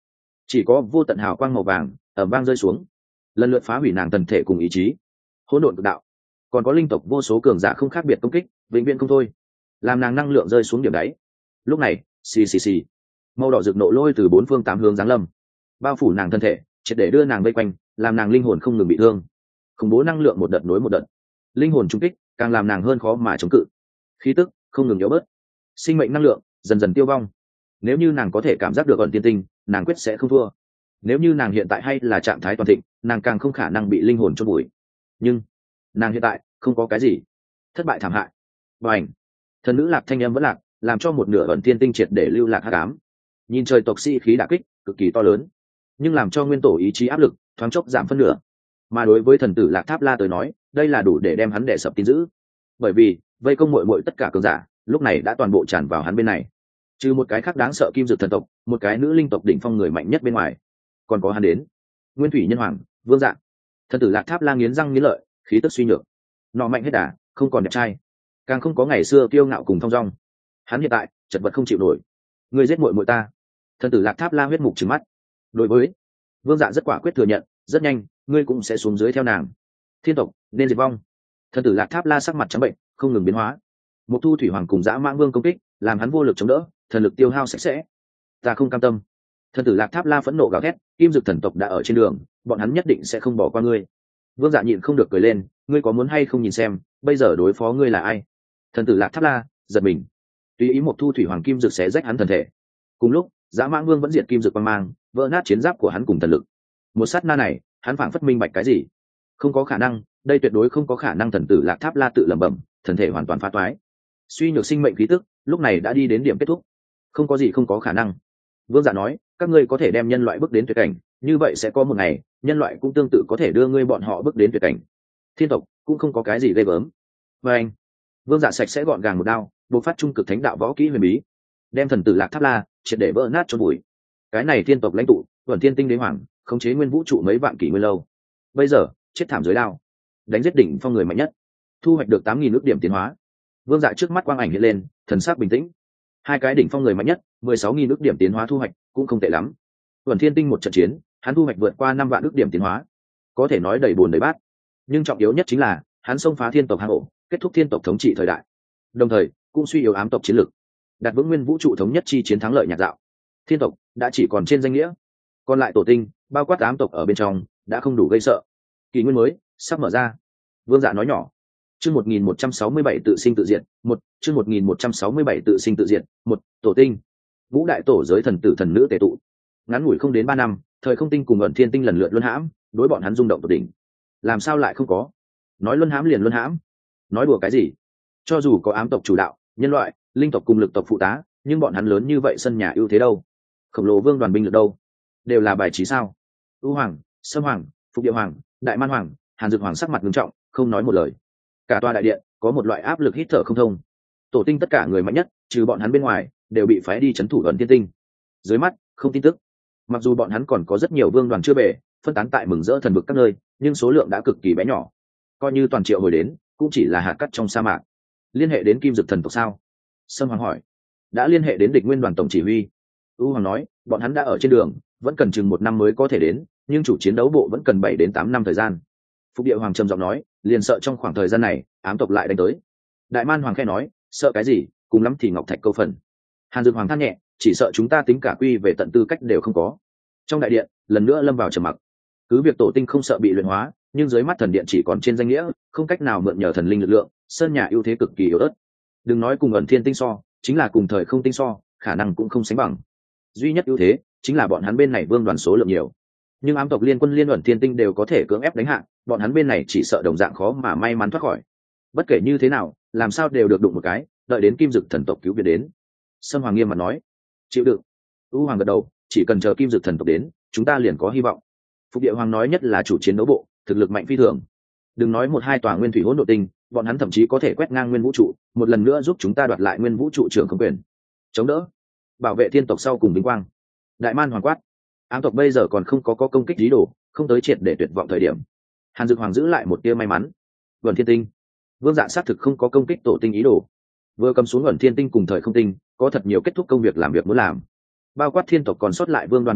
chỉ có vô tận hào quang màu vàng ẩm vang rơi xuống, lần lượt phá hủy nàng thần thể cùng ý chí. Hỗn độn cực đạo, còn có linh tộc vô số cường giả không khác biệt công kích, vĩnh viễn không thôi, làm nàng năng lượng rơi xuống điểm đáy. Lúc này xì xì xì, màu đỏ rực nộ lôi từ bốn phương tám hướng giáng lâm, bao phủ nàng thân thể, triệt để đưa nàng vây quanh, làm nàng linh hồn không ngừng bị thương. Khủng bố năng lượng một đợt nối một đợt, linh hồn trung kích càng làm nàng hơn khó mà chống cự. Khí tức không ngừng yếu bớt, sinh mệnh năng lượng dần dần tiêu vong. Nếu như nàng có thể cảm giác được ẩn tiên tinh, nàng quyết sẽ không thua. Nếu như nàng hiện tại hay là trạng thái toàn thịnh, nàng càng không khả năng bị linh hồn chôn vùi. Nhưng nàng hiện tại không có cái gì, thất bại thảm hại. Và ảnh thần nữ lạc thanh âm vẫn lạc, làm cho một nửa ẩn tiên tinh triệt để lưu lạc hắc ám. Nhìn trời tộc sĩ khí đả kích cực kỳ to lớn, nhưng làm cho nguyên tổ ý chí áp lực thoáng chốc giảm phân nửa. Mà đối với thần tử lạc tháp la tới nói, đây là đủ để đem hắn đè sập tin dữ, bởi vì vây công muội muội tất cả cường giả lúc này đã toàn bộ tràn vào hắn bên này, trừ một cái khác đáng sợ kim dược thần tộc, một cái nữ linh tộc đỉnh phong người mạnh nhất bên ngoài, còn có hắn đến nguyên thủy nhân hoàng vương dạng. Thần tử lạc tháp la nghiến răng nghiến lợi, khí tức suy nhược, nọ mạnh hết đà, không còn đẹp trai, càng không có ngày xưa kiêu ngạo cùng thong dong. Hắn hiện tại chật vật không chịu nổi. Ngươi giết muội muội ta. Thần tử lạc tháp la huyết mục trừng mắt. Đối với vương dạ rất quả quyết thừa nhận, rất nhanh ngươi cũng sẽ xuống dưới theo nàng. Thiên tộc nên diệt vong. Thần tử lạc tháp la sắc mặt trắng bệnh, không ngừng biến hóa. Một thu thủy hoàng cùng dã mãng vương công kích, làm hắn vô lực chống đỡ, thần lực tiêu hao sạch sẽ. Ta không cam tâm. Thần tử lạc tháp la phẫn nộ gào thét, kim dực thần tộc đã ở trên đường, bọn hắn nhất định sẽ không bỏ qua ngươi. Vương dạ nhịn không được cười lên, ngươi có muốn hay không nhìn xem bây giờ đối phó ngươi là ai? Thần tử lạc tháp la giật mình, tùy ý một thu thủy hoàng kim dực xé rách hắn thần thể. Cùng lúc dã mãng vương vẫn diệt kim dực quang mang, vỡ nát chiến giáp của hắn cùng thần lực. Một sát na này hắn phảng phất minh bạch cái gì. Không có khả năng, đây tuyệt đối không có khả năng. Thần tử lạc tháp la tự lẩm bẩm, thần thể hoàn toàn phá toái, suy nhược sinh mệnh khí tức lúc này đã đi đến điểm kết thúc. Không có gì không có khả năng. Vương giả nói, các ngươi có thể đem nhân loại bước đến tuyệt cảnh, như vậy sẽ có một ngày nhân loại cũng tương tự có thể đưa ngươi bọn họ bước đến tuyệt cảnh. Thiên tộc cũng không có cái gì ghê gớm. Và anh vương giả sạch sẽ gọn gàng một đao, bộc phát trung cực thánh đạo võ kỹ huyền bí, đem thần tử lạc tháp la triệt để vỡ nát cho bụi. Cái này thiên tộc lãnh tụ vẩn thiên tinh đế hoàng khống chế nguyên vũ trụ mấy vạn kỷ nguyên lâu, bây giờ chết thảm dưới đao, đánh giết đỉnh phong người mạnh nhất, thu hoạch được tám nghìn ước điểm tiến hóa. Vương dạ trước mắt quang ảnh hiện lên, thần sắc bình tĩnh. Hai cái đỉnh phong người mạnh nhất, mười sáu nghìn ước điểm tiến hóa thu hoạch cũng không tệ lắm. Vẩn thiên tinh một trận chiến, hắn thu hoạch vượt qua năm vạn ước điểm tiến hóa, có thể nói đầy bùn đầy bát. Nhưng trọng yếu nhất chính là hắn xông phá thiên tộc hang ổ, kết thúc thiên tộc thống trị thời đại, đồng thời cũng suy yếu ám tộc chiến lược, đạt vững nguyên vũ trụ thống nhất chi chiến thắng lợi nhạt dạo. Thiên tộc đã chỉ còn trên danh nghĩa, còn lại tổ tinh bao quát ám tộc ở bên trong đã không đủ gây sợ. Kỷ nguyên mới sắp mở ra. Vương dạ nói nhỏ. Chương một nghìn một trăm sáu mươi bảy tự sinh tự diệt, một, chương một nghìn một trăm sáu mươi bảy tự sinh tự diệt, một, tổ tinh. Ngũ đại tổ giới thần tử thần nữ tề tụ. Ngắn ngủi không đến ba năm, thời không tinh cùng ẩn thiên tinh lần lượt luân hãm, đối bọn hắn rung động tột đỉnh. Làm sao lại không có? Nói luân hãm liền luân hãm. Nói đùa cái gì? Cho dù có ám tộc chủ đạo, nhân loại, linh tộc cùng lực tộc phụ tá, nhưng bọn hắn lớn như vậy sân nhà ưu thế đâu? Khổng lồ vương đoàn binh lực đâu? Đều là bài trí sao? U hoàng, Sâm hoàng, Phục Địa hoàng, Đại Man hoàng, Hàn Dực hoàng sắc mặt nghiêm trọng, không nói một lời. Cả tòa đại điện có một loại áp lực hít thở không thông. Tổ tinh tất cả người mạnh nhất, trừ bọn hắn bên ngoài, đều bị phái đi trấn thủ ẩn thiên tinh. Dưới mắt không tin tức. Mặc dù bọn hắn còn có rất nhiều vương đoàn chưa về, phân tán tại mừng rỡ thần vực các nơi, nhưng số lượng đã cực kỳ bé nhỏ. Coi như toàn triệu hồi đến, cũng chỉ là hạt cát trong sa mạc. Liên hệ đến kim dực thần tộc sao? Sâm hoàng hỏi. Đã liên hệ đến địch nguyên đoàn tổng chỉ huy. U hoàng nói, bọn hắn đã ở trên đường, vẫn cần chừng một năm mới có thể đến, nhưng chủ chiến đấu bộ vẫn cần bảy đến tám năm thời gian. Phục Địa hoàng trầm giọng nói, liền sợ trong khoảng thời gian này ám tộc lại đánh tới. Đại Man hoàng khẽ nói, sợ cái gì, cùng lắm thì ngọc thạch câu phần. Hàn Dực hoàng than nhẹ, chỉ sợ chúng ta tính cả quy về tận tư cách đều không có. Trong đại điện lần nữa lâm vào trầm mặc. Cứ việc tổ tinh không sợ bị luyện hóa, nhưng dưới mắt thần điện chỉ còn trên danh nghĩa, không cách nào mượn nhờ thần linh lực lượng, sơn nhà ưu thế cực kỳ yếu ớt. Đừng nói cùng ẩn thiên tinh so, chính là cùng thời không tinh so, khả năng cũng không sánh bằng. Duy nhất ưu thế chính là bọn hắn bên này vương đoàn số lượng nhiều, nhưng ám tộc liên quân liên ẩn thiên tinh đều có thể cưỡng ép đánh hạ, bọn hắn bên này chỉ sợ đồng dạng khó mà may mắn thoát khỏi. Bất kể như thế nào, làm sao đều được đụng một cái, đợi đến kim dực thần tộc cứu viện đến. Sâm hoàng nghiêm mặt nói, chịu đựng. U hoàng gật đầu, chỉ cần chờ kim dực thần tộc đến, chúng ta liền có hy vọng. Phục Địa hoàng nói, nhất là chủ chiến đấu bộ, thực lực mạnh phi thường. Đừng nói một hai tòa nguyên thủy hỗn độn tinh, bọn hắn thậm chí có thể quét ngang nguyên vũ trụ, một lần nữa giúp chúng ta đoạt lại nguyên vũ trụ trưởng không quyền, chống đỡ, bảo vệ thiên tộc sau cùng vinh quang. Đại Man hoàng quát, ám tộc bây giờ còn không có có công kích ý đồ, không tới triệt để tuyệt vọng thời điểm. Hàn Dực hoàng giữ lại một tia may mắn. Vẩn thiên tinh, vương dạ xác thực không có công kích tổ tinh ý đồ, vừa cầm xuống ẩn thiên tinh cùng thời không tinh, có thật nhiều kết thúc công việc làm việc muốn làm, bao quát thiên tộc còn sót lại vương đoàn binh lực,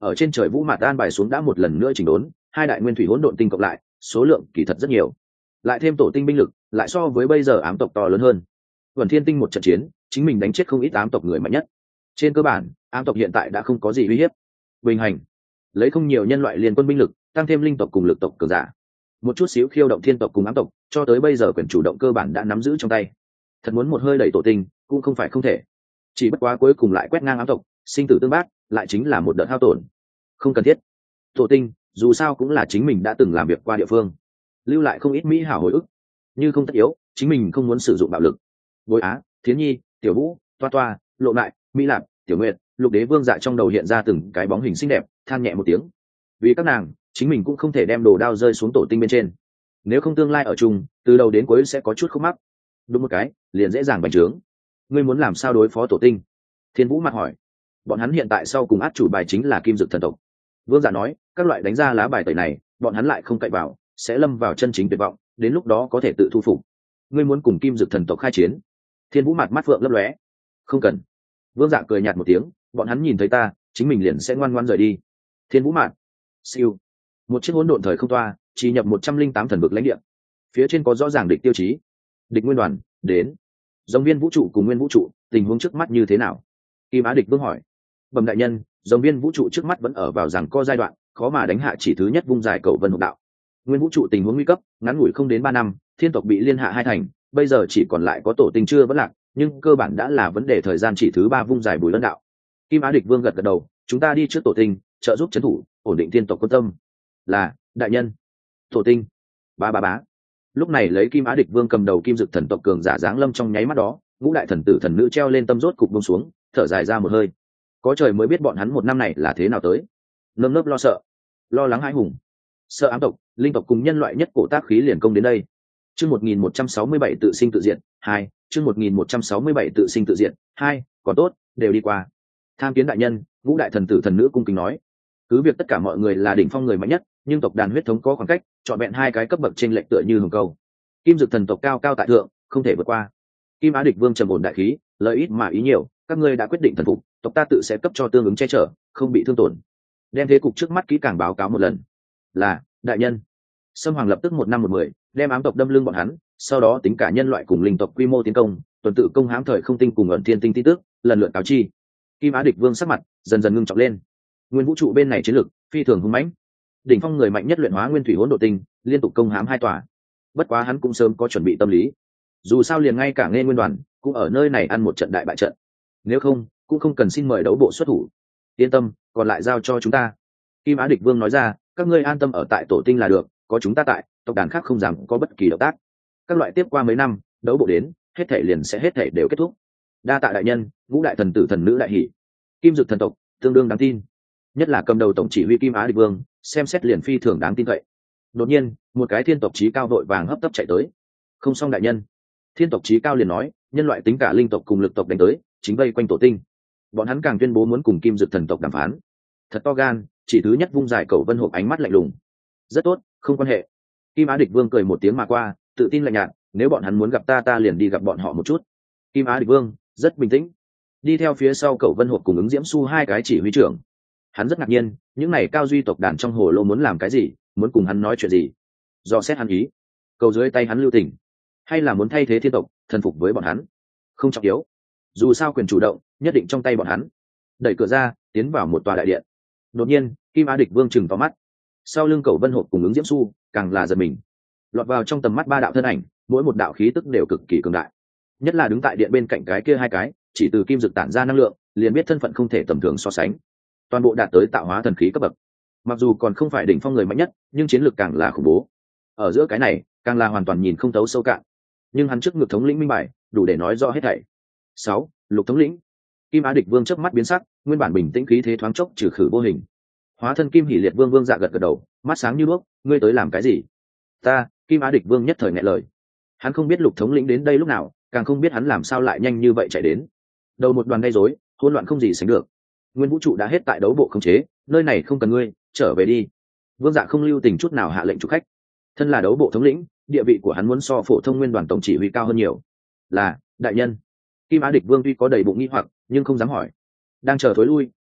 ở trên trời vũ mạt an bài xuống đã một lần nữa chỉnh đốn, hai đại nguyên thủy hỗn độn tinh cộng lại số lượng kỳ thật rất nhiều, lại thêm tổ tinh binh lực lại so với bây giờ ám tộc to lớn hơn. Vân Thiên Tinh một trận chiến chính mình đánh chết không ít ám tộc người mạnh nhất. Trên cơ bản ám tộc hiện tại đã không có gì uy hiếp. Bình hành lấy không nhiều nhân loại liên quân binh lực tăng thêm linh tộc cùng lực tộc cường giả, một chút xíu khiêu động thiên tộc cùng ám tộc, cho tới bây giờ quyền chủ động cơ bản đã nắm giữ trong tay. Thật muốn một hơi đẩy tổ tinh cũng không phải không thể, chỉ bất quá cuối cùng lại quét ngang ám tộc, sinh tử tương bác, lại chính là một đợt hao tổn. Không cần thiết. Tổ tinh dù sao cũng là chính mình đã từng làm việc qua địa phương, lưu lại không ít mỹ hảo hồi ức, như không tất yếu chính mình không muốn sử dụng bạo lực. Bối Á, Thiến Nhi, Tiểu Vũ, Toa Toa, Lộ Lại, Mỹ Lạp, Tiểu Nguyệt, Lục Đế Vương dạ trong đầu hiện ra từng cái bóng hình xinh đẹp, than nhẹ một tiếng. Vì các nàng chính mình cũng không thể đem đồ đao rơi xuống tổ tinh bên trên, nếu không tương lai ở chung từ đầu đến cuối sẽ có chút khúc mắc. Đúng một cái liền dễ dàng bành trướng. Ngươi muốn làm sao đối phó tổ tinh? Thiên Vũ mặt hỏi. Bọn hắn hiện tại sau cùng át chủ bài chính là Kim Dực thần tộc. Vương giả nói các loại đánh ra lá bài tẩy này bọn hắn lại không cậy vào, sẽ lâm vào chân chính tuyệt vọng, đến lúc đó có thể tự thu phục. Ngươi muốn cùng Kim Dực thần tộc khai chiến? Thiên Vũ mặt mắt phượng lấp lóe. Không cần. Vương giả cười nhạt một tiếng, bọn hắn nhìn thấy ta chính mình liền sẽ ngoan ngoan rời đi. Thiên Vũ mạn siêu, một chiếc hỗn độn thời không toa chỉ nhập một trăm linh tám thần vực lãnh địa, phía trên có rõ ràng địch tiêu chí. Địch nguyên đoàn đến. Dòng viên vũ trụ cùng nguyên vũ trụ tình huống trước mắt như thế nào? Kim Á Địch Vương hỏi. Bẩm đại nhân, dòng viên vũ trụ trước mắt vẫn ở vào rằng co giai đoạn, khó mà đánh hạ chỉ thứ nhất vung giải cầu vân hộp đạo. Nguyên vũ trụ tình huống nguy cấp, ngắn ngủi không đến ba năm thiên tộc bị liên hạ hai thành, bây giờ chỉ còn lại có tổ tinh chưa vẫn lạc, nhưng cơ bản đã là vấn đề thời gian chỉ thứ ba vung giải bùi lân đạo. Kim Á Địch Vương gật gật đầu, chúng ta đi trước tổ tinh trợ giúp trấn thủ ổn định thiên tộc quân tâm. Là đại nhân. Tổ tinh ba ba bá. Lúc này lấy Kim Á Địch Vương cầm đầu Kim Dực thần tộc cường giả giáng lâm trong nháy mắt đó, ngũ đại thần tử thần nữ treo lên tâm rốt cục buông xuống, thở dài ra một hơi. Có trời mới biết bọn hắn một năm này là thế nào tới. Nơm nớp lo sợ, lo lắng hãi hùng, sợ ám tộc linh tộc cùng nhân loại nhất cổ tác khí liền công đến đây. Chương một nghìn một trăm sáu mươi bảy tự sinh tự diệt hai. Chương một nghìn một trăm sáu mươi bảy tự sinh tự diệt hai. Còn tốt đều đi qua. Tham kiến đại nhân. Ngũ đại thần tử thần nữ cung kính nói. Cứ việc tất cả mọi người là đỉnh phong người mạnh nhất, nhưng tộc đàn huyết thống có khoảng cách, chọn vẹn hai cái cấp bậc chênh lệch tựa như hồng câu. Kim Dực thần tộc cao cao tại thượng, không thể vượt qua. Kim Á Địch Vương trầm ổn đại khí, lợi ít mà ý nhiều, các ngươi đã quyết định thần phục, tộc ta tự sẽ cấp cho tương ứng che chở, không bị thương tổn. Đem thế cục trước mắt kỹ càng báo cáo một lần. Là đại nhân. Sâm Hoàng lập tức một năm một mười đem ám tộc đâm lưng bọn hắn, sau đó tính cả nhân loại cùng linh tộc quy mô tiến công, tuần tự công hãm thời không tinh cùng ẩn thiên tinh tin tức, lần lượt cáo chi. Kim Á Địch Vương sắc mặt dần dần ngưng trọng lên. Nguyên vũ trụ bên này chiến lực phi thường hung mãnh, đỉnh phong người mạnh nhất luyện hóa nguyên thủy hỗn độn tinh liên tục công hãm hai tòa. Bất quá hắn cũng sớm có chuẩn bị tâm lý, dù sao liền ngay cả nghe nguyên đoàn cũng ở nơi này ăn một trận đại bại trận, nếu không cũng không cần xin mời đấu bộ xuất thủ. Yên tâm, còn lại giao cho chúng ta. Kim Á Địch Vương nói ra, các ngươi an tâm ở tại tổ tinh là được, có chúng ta tại, tộc đàn khác không dám có bất kỳ động tác. Các loại tiếp qua mấy năm đấu bộ đến, hết thể liền sẽ hết thể đều kết thúc. Đa tạ đại nhân. Ngũ đại thần tử thần nữ đại hỉ. Kim Dực thần tộc tương đương đáng tin, nhất là cầm đầu tổng chỉ huy Kim Á Địch Vương, xem xét liền phi thường đáng tin cậy. Đột nhiên một cái thiên tộc chí cao vội vàng hấp tấp chạy tới. Không xong đại nhân. Thiên tộc chí cao liền nói, nhân loại tính cả linh tộc cùng lực tộc đánh tới, chính vây quanh tổ tinh. Bọn hắn càng tuyên bố muốn cùng Kim Dực thần tộc đàm phán. Thật to gan, chỉ thứ nhất vung giải cầu vân hộp ánh mắt lạnh lùng. Rất tốt, không quan hệ. Kim Á Địch Vương cười một tiếng mà qua, tự tin lạnh nhạt, nếu bọn hắn muốn gặp ta ta liền đi gặp bọn họ một chút. Kim Á Địch Vương rất bình tĩnh, đi theo phía sau cầu vân hộp cùng ứng diễm su hai cái chỉ huy trưởng. Hắn rất ngạc nhiên, những này cao duy tộc đàn trong hồ lô muốn làm cái gì, muốn cùng hắn nói chuyện gì. Do xét hắn ý, cầu dưới tay hắn lưu tình, hay là muốn thay thế thiên tộc thần phục với bọn hắn, không trọng yếu, dù sao quyền chủ động nhất định trong tay bọn hắn. Đẩy cửa ra tiến vào một tòa đại điện. Đột nhiên Kim Á Địch Vương chừng vào mắt, sau lưng cầu vân hộp cùng ứng diễm su càng là giật mình. Lọt vào trong tầm mắt ba đạo thân ảnh, mỗi một đạo khí tức đều cực kỳ cường đại, nhất là đứng tại điện bên cạnh cái kia hai cái, chỉ từ kim dực tản ra năng lượng liền biết thân phận không thể tầm thường so sánh, toàn bộ đạt tới tạo hóa thần khí cấp bậc. Mặc dù còn không phải đỉnh phong người mạnh nhất, nhưng chiến lược càng là khủng bố. Ở giữa cái này càng là hoàn toàn nhìn không thấu sâu cạn, nhưng hắn trước ngực thống lĩnh minh bài đủ để nói rõ hết thảy. Sáu, lục thống lĩnh. Kim Á Địch Vương chớp mắt biến sắc, nguyên bản bình tĩnh khí thế thoáng chốc trừ khử vô hình. Hóa thân Kim Hỷ Liệt Vương Vương Dạ gật gật đầu, mắt sáng như đuốc, ngươi tới làm cái gì? Ta, Kim Á Địch Vương nhất thời nghẹn lời. Hắn không biết lục thống lĩnh đến đây lúc nào, càng không biết hắn làm sao lại nhanh như vậy chạy đến. Đầu một đoàn gây rối, hỗn loạn không gì sánh được. Nguyên vũ trụ đã hết tại đấu bộ khống chế, nơi này không cần ngươi, trở về đi. Vương Dạ không lưu tình chút nào hạ lệnh chủ khách. Thân là đấu bộ thống lĩnh, địa vị của hắn muốn so phổ thông nguyên đoàn tổng chỉ huy cao hơn nhiều. Là đại nhân. Kim Á Địch Vương tuy có đầy bụng nghi hoặc, nhưng không dám hỏi. Đang chờ thối lui,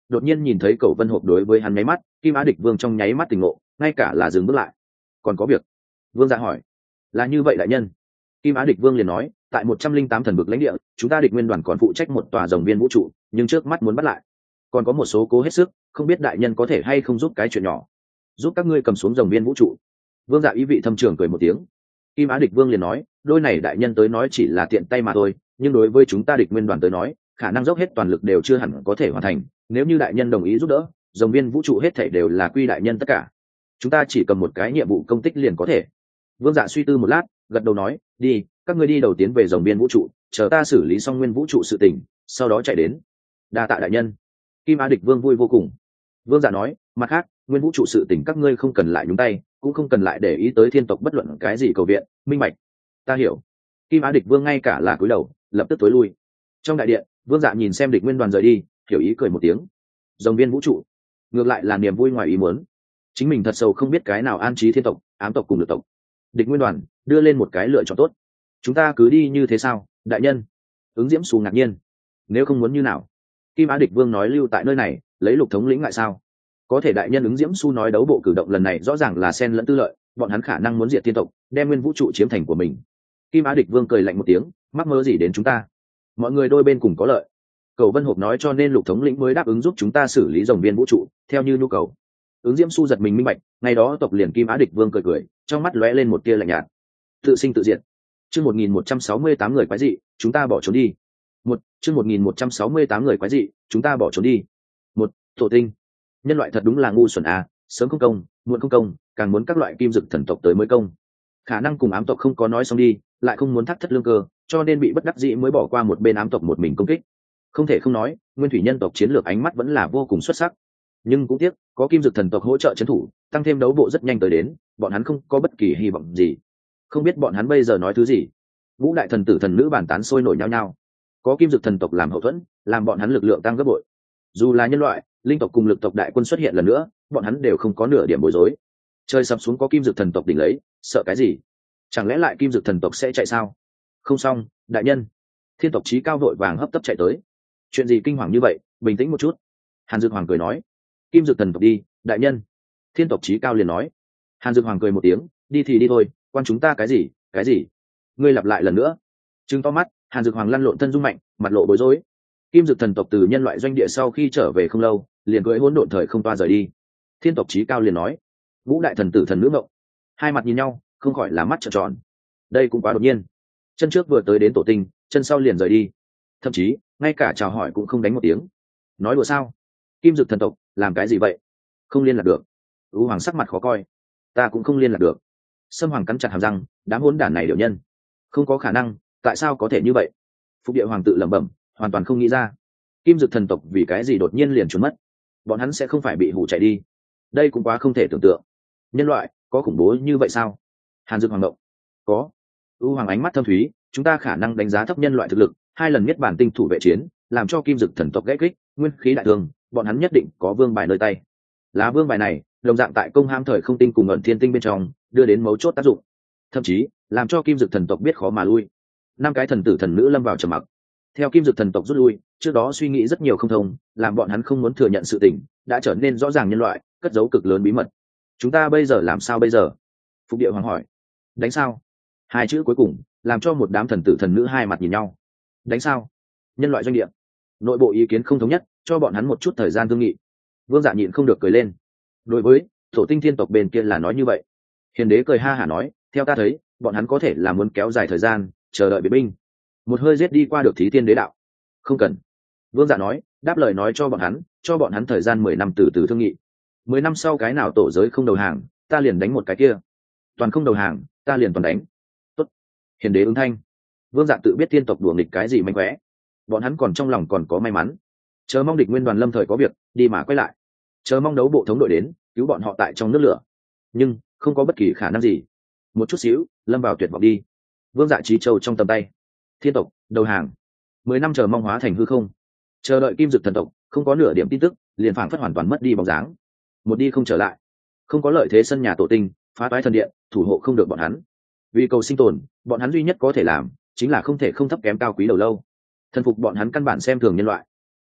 đột nhiên nhìn thấy Cầu Vân Hộp đối với hắn nháy mắt, Kim Á Địch Vương trong nháy mắt tỉnh ngộ, ngay cả là dừng bước lại. Còn có việc? Vương Dạ hỏi. Là như vậy đại nhân. Kim Á Địch Vương liền nói, tại một trăm linh tám thần vực lãnh địa, chúng ta địch nguyên đoàn còn phụ trách một tòa rồng viên vũ trụ, nhưng trước mắt muốn bắt lại. Còn có một số cố hết sức, không biết đại nhân có thể hay không giúp cái chuyện nhỏ. Giúp các ngươi cầm xuống rồng viên vũ trụ. Vương Dạ ý vị thâm trường cười một tiếng. Kim Á Địch Vương liền nói, đôi này đại nhân tới nói chỉ là tiện tay mà thôi, nhưng đối với chúng ta địch nguyên đoàn tới nói, khả năng dốc hết toàn lực đều chưa hẳn có thể hoàn thành. Nếu như đại nhân đồng ý giúp đỡ, rồng viên vũ trụ hết thảy đều là quy đại nhân tất cả. Chúng ta chỉ cầm một cái nhiệm vụ công tích liền có thể. Vương Dạ suy tư một lát, gật đầu nói, đi, các ngươi đi đầu tiến về rồng viên vũ trụ, chờ ta xử lý xong nguyên vũ trụ sự tình, sau đó chạy đến. Đa tạ đại nhân. Kim Á Địch Vương vui vô cùng. Vương Dạ nói, mặt khác, nguyên vũ trụ sự tình các ngươi không cần lại nhúng tay, cũng không cần lại để ý tới thiên tộc bất luận cái gì cầu viện, minh bạch. Ta hiểu. Kim Á Địch Vương ngay cả là cúi đầu, lập tức tối lui. Trong đại điện, Vương Dạ nhìn xem địch nguyên đoàn rời đi, hiểu ý cười một tiếng. Rồng viên vũ trụ, ngược lại là niềm vui ngoài ý muốn. Chính mình thật sâu không biết cái nào an trí thiên tộc, ám tộc cùng lực tộc. Địch nguyên đoàn đưa lên một cái lựa chọn tốt. Chúng ta cứ đi như thế sao, đại nhân? Ứng Diễm Xù ngạc nhiên. Nếu không muốn như nào? Kim Á Địch Vương nói lưu tại nơi này, lấy Lục thống lĩnh lại sao? Có thể đại nhân Ứng Diễm Xu nói đấu bộ cử động lần này rõ ràng là xen lẫn tư lợi, bọn hắn khả năng muốn diệt thiên tộc, đem nguyên vũ trụ chiếm thành của mình. Kim Á Địch Vương cười lạnh một tiếng, mắc mơ gì đến chúng ta? Mọi người đôi bên cùng có lợi. Cầu Vân Hộp nói cho nên Lục thống lĩnh mới đáp ứng giúp chúng ta xử lý rồng viên vũ trụ, theo như nhu cầu. Ứng Diễm Xu giật mình minh bạch, ngày đó tộc liền Kim Á Địch Vương cười cười, trong mắt lóe lên một tia lạnh nhạt. Tự sinh tự diệt. Chương một nghìn một trăm sáu mươi tám người quái dị, chúng ta bỏ trốn đi. Một, chương một nghìn một trăm sáu mươi tám người quái dị, chúng ta bỏ trốn đi. Một, Tổ tinh. Nhân loại thật đúng là ngu xuẩn à, sớm không công, muộn không công, càng muốn các loại kim dực thần tộc tới mới công. Khả năng cùng ám tộc không có nói xong đi, lại không muốn thắt thất lương cơ, cho nên bị bất đắc dĩ mới bỏ qua một bên ám tộc một mình công kích. Không thể không nói, nguyên thủy nhân tộc chiến lược ánh mắt vẫn là vô cùng xuất sắc. Nhưng cũng tiếc, có kim dực thần tộc hỗ trợ trấn thủ, tăng thêm đấu bộ rất nhanh tới đến, bọn hắn không có bất kỳ hy vọng gì. Không biết bọn hắn bây giờ nói thứ gì. Vũ đại thần tử thần nữ bàn tán sôi nổi nhau nhau. Có kim dực thần tộc làm hậu thuẫn, làm bọn hắn lực lượng tăng gấp bội. Dù là nhân loại, linh tộc cùng lực tộc đại quân xuất hiện lần nữa, bọn hắn đều không có nửa điểm bối rối. Trời sập xuống có kim dực thần tộc đỉnh lấy, sợ cái gì? Chẳng lẽ lại kim dực thần tộc sẽ chạy sao? Không xong, đại nhân. Thiên tộc chí cao vội vàng hấp tấp chạy tới. Chuyện gì kinh hoàng như vậy? Bình tĩnh một chút. Hàn Dực Hoàng cười nói, kim dực thần tộc đi, đại nhân. Thiên tộc chí cao liền nói. Hàn Dực Hoàng cười một tiếng, đi thì đi thôi, quan chúng ta cái gì? Cái gì? Ngươi lặp lại lần nữa. Trừng to mắt, Hàn Dực Hoàng lăn lộn thân rung mạnh, mặt lộ bối rối. Kim dực thần tộc từ nhân loại doanh địa sau khi trở về không lâu, liền cưỡi hỗn độn thời không toa rời đi. Thiên tộc chí cao liền nói, Vũ đại thần tử thần nữ mộng. Hai mặt nhìn nhau, không khỏi là mắt trợn tròn. Đây cũng quá đột nhiên. Chân trước vừa tới đến tổ tinh, chân sau liền rời đi. Thậm chí, ngay cả chào hỏi cũng không đánh một tiếng. Nói đùa sao? Kim dực thần tộc, làm cái gì vậy? Không liên lạc được. U Hoàng sắc mặt khó coi. Ta cũng không liên lạc được. Sâm Hoàng cắn chặt hàm răng, đám hỗn đản này điều nhân. Không có khả năng, tại sao có thể như vậy? Phục địa hoàng tự lẩm bẩm, hoàn toàn không nghĩ ra kim dực thần tộc vì cái gì đột nhiên liền trốn mất. Bọn hắn sẽ không phải bị hủ chạy đi? Đây cũng quá không thể tưởng tượng. Nhân loại có khủng bố như vậy sao? Hàn Dực Hoàng động. Có. U Hoàng ánh mắt thâm thúy, chúng ta khả năng đánh giá thấp nhân loại thực lực, hai lần nhất bản tinh thủ vệ chiến, làm cho kim dực thần tộc gãy kích, nguyên khí đại thương, bọn hắn nhất định có vương bài nơi tay. Lá vương bài này đồng dạng tại công ham thời không tinh cùng ẩn thiên tinh bên trong đưa đến mấu chốt tác dụng, thậm chí làm cho kim dực thần tộc biết khó mà lui. Năm cái thần tử thần nữ lâm vào trầm mặc. Theo kim dực thần tộc rút lui, trước đó suy nghĩ rất nhiều không thông, làm bọn hắn không muốn thừa nhận sự tình, đã trở nên rõ ràng nhân loại cất giấu cực lớn bí mật. Chúng ta bây giờ làm sao bây giờ? Phục địa hoàng hỏi. Đánh sao? Hai chữ cuối cùng làm cho một đám thần tử thần nữ hai mặt nhìn nhau. Đánh sao? Nhân loại doanh địa nội bộ ý kiến không thống nhất, cho bọn hắn một chút thời gian thương nghị. Vương Dạ nhịn không được cười lên. Đối với thổ tinh thiên tộc bên kia là nói như vậy. Hiền đế cười ha hả nói, theo ta thấy, bọn hắn có thể là muốn kéo dài thời gian, chờ đợi biệt binh, một hơi giết đi qua được thí thiên đế đạo. Không cần. Vương Dạ nói, đáp lời nói cho bọn hắn, cho bọn hắn thời gian mười năm từ từ thương nghị. Mười năm sau cái nào tổ giới không đầu hàng, ta liền đánh một cái kia. Toàn không đầu hàng, ta liền toàn đánh. Tốt. Hiền đế ứng thanh. Vương Dạ tự biết thiên tộc đùa nghịch cái gì mánh khóe, bọn hắn còn trong lòng còn có may mắn. Chờ mong địch nguyên đoàn lâm thời có việc, đi mà quay lại. Chờ mong đấu bộ thống đội đến, cứu bọn họ tại trong nước lửa. Nhưng không có bất kỳ khả năng gì. Một chút xíu, lâm vào tuyệt vọng đi. Vương Dạ trí châu trong tầm tay. Thiên tộc đầu hàng. Mười năm chờ mong hóa thành hư không. Chờ đợi kim dực thần tộc, không có nửa điểm tin tức, liền phảng phất hoàn toàn mất đi bóng dáng. Một đi không trở lại. Không có lợi thế sân nhà tổ tinh, phá toái thần điện, thủ hộ không được bọn hắn. Vì cầu sinh tồn, bọn hắn duy nhất có thể làm chính là không thể không thấp kém cao quý đầu lâu. Thần phục bọn hắn căn bản xem thường nhân loại.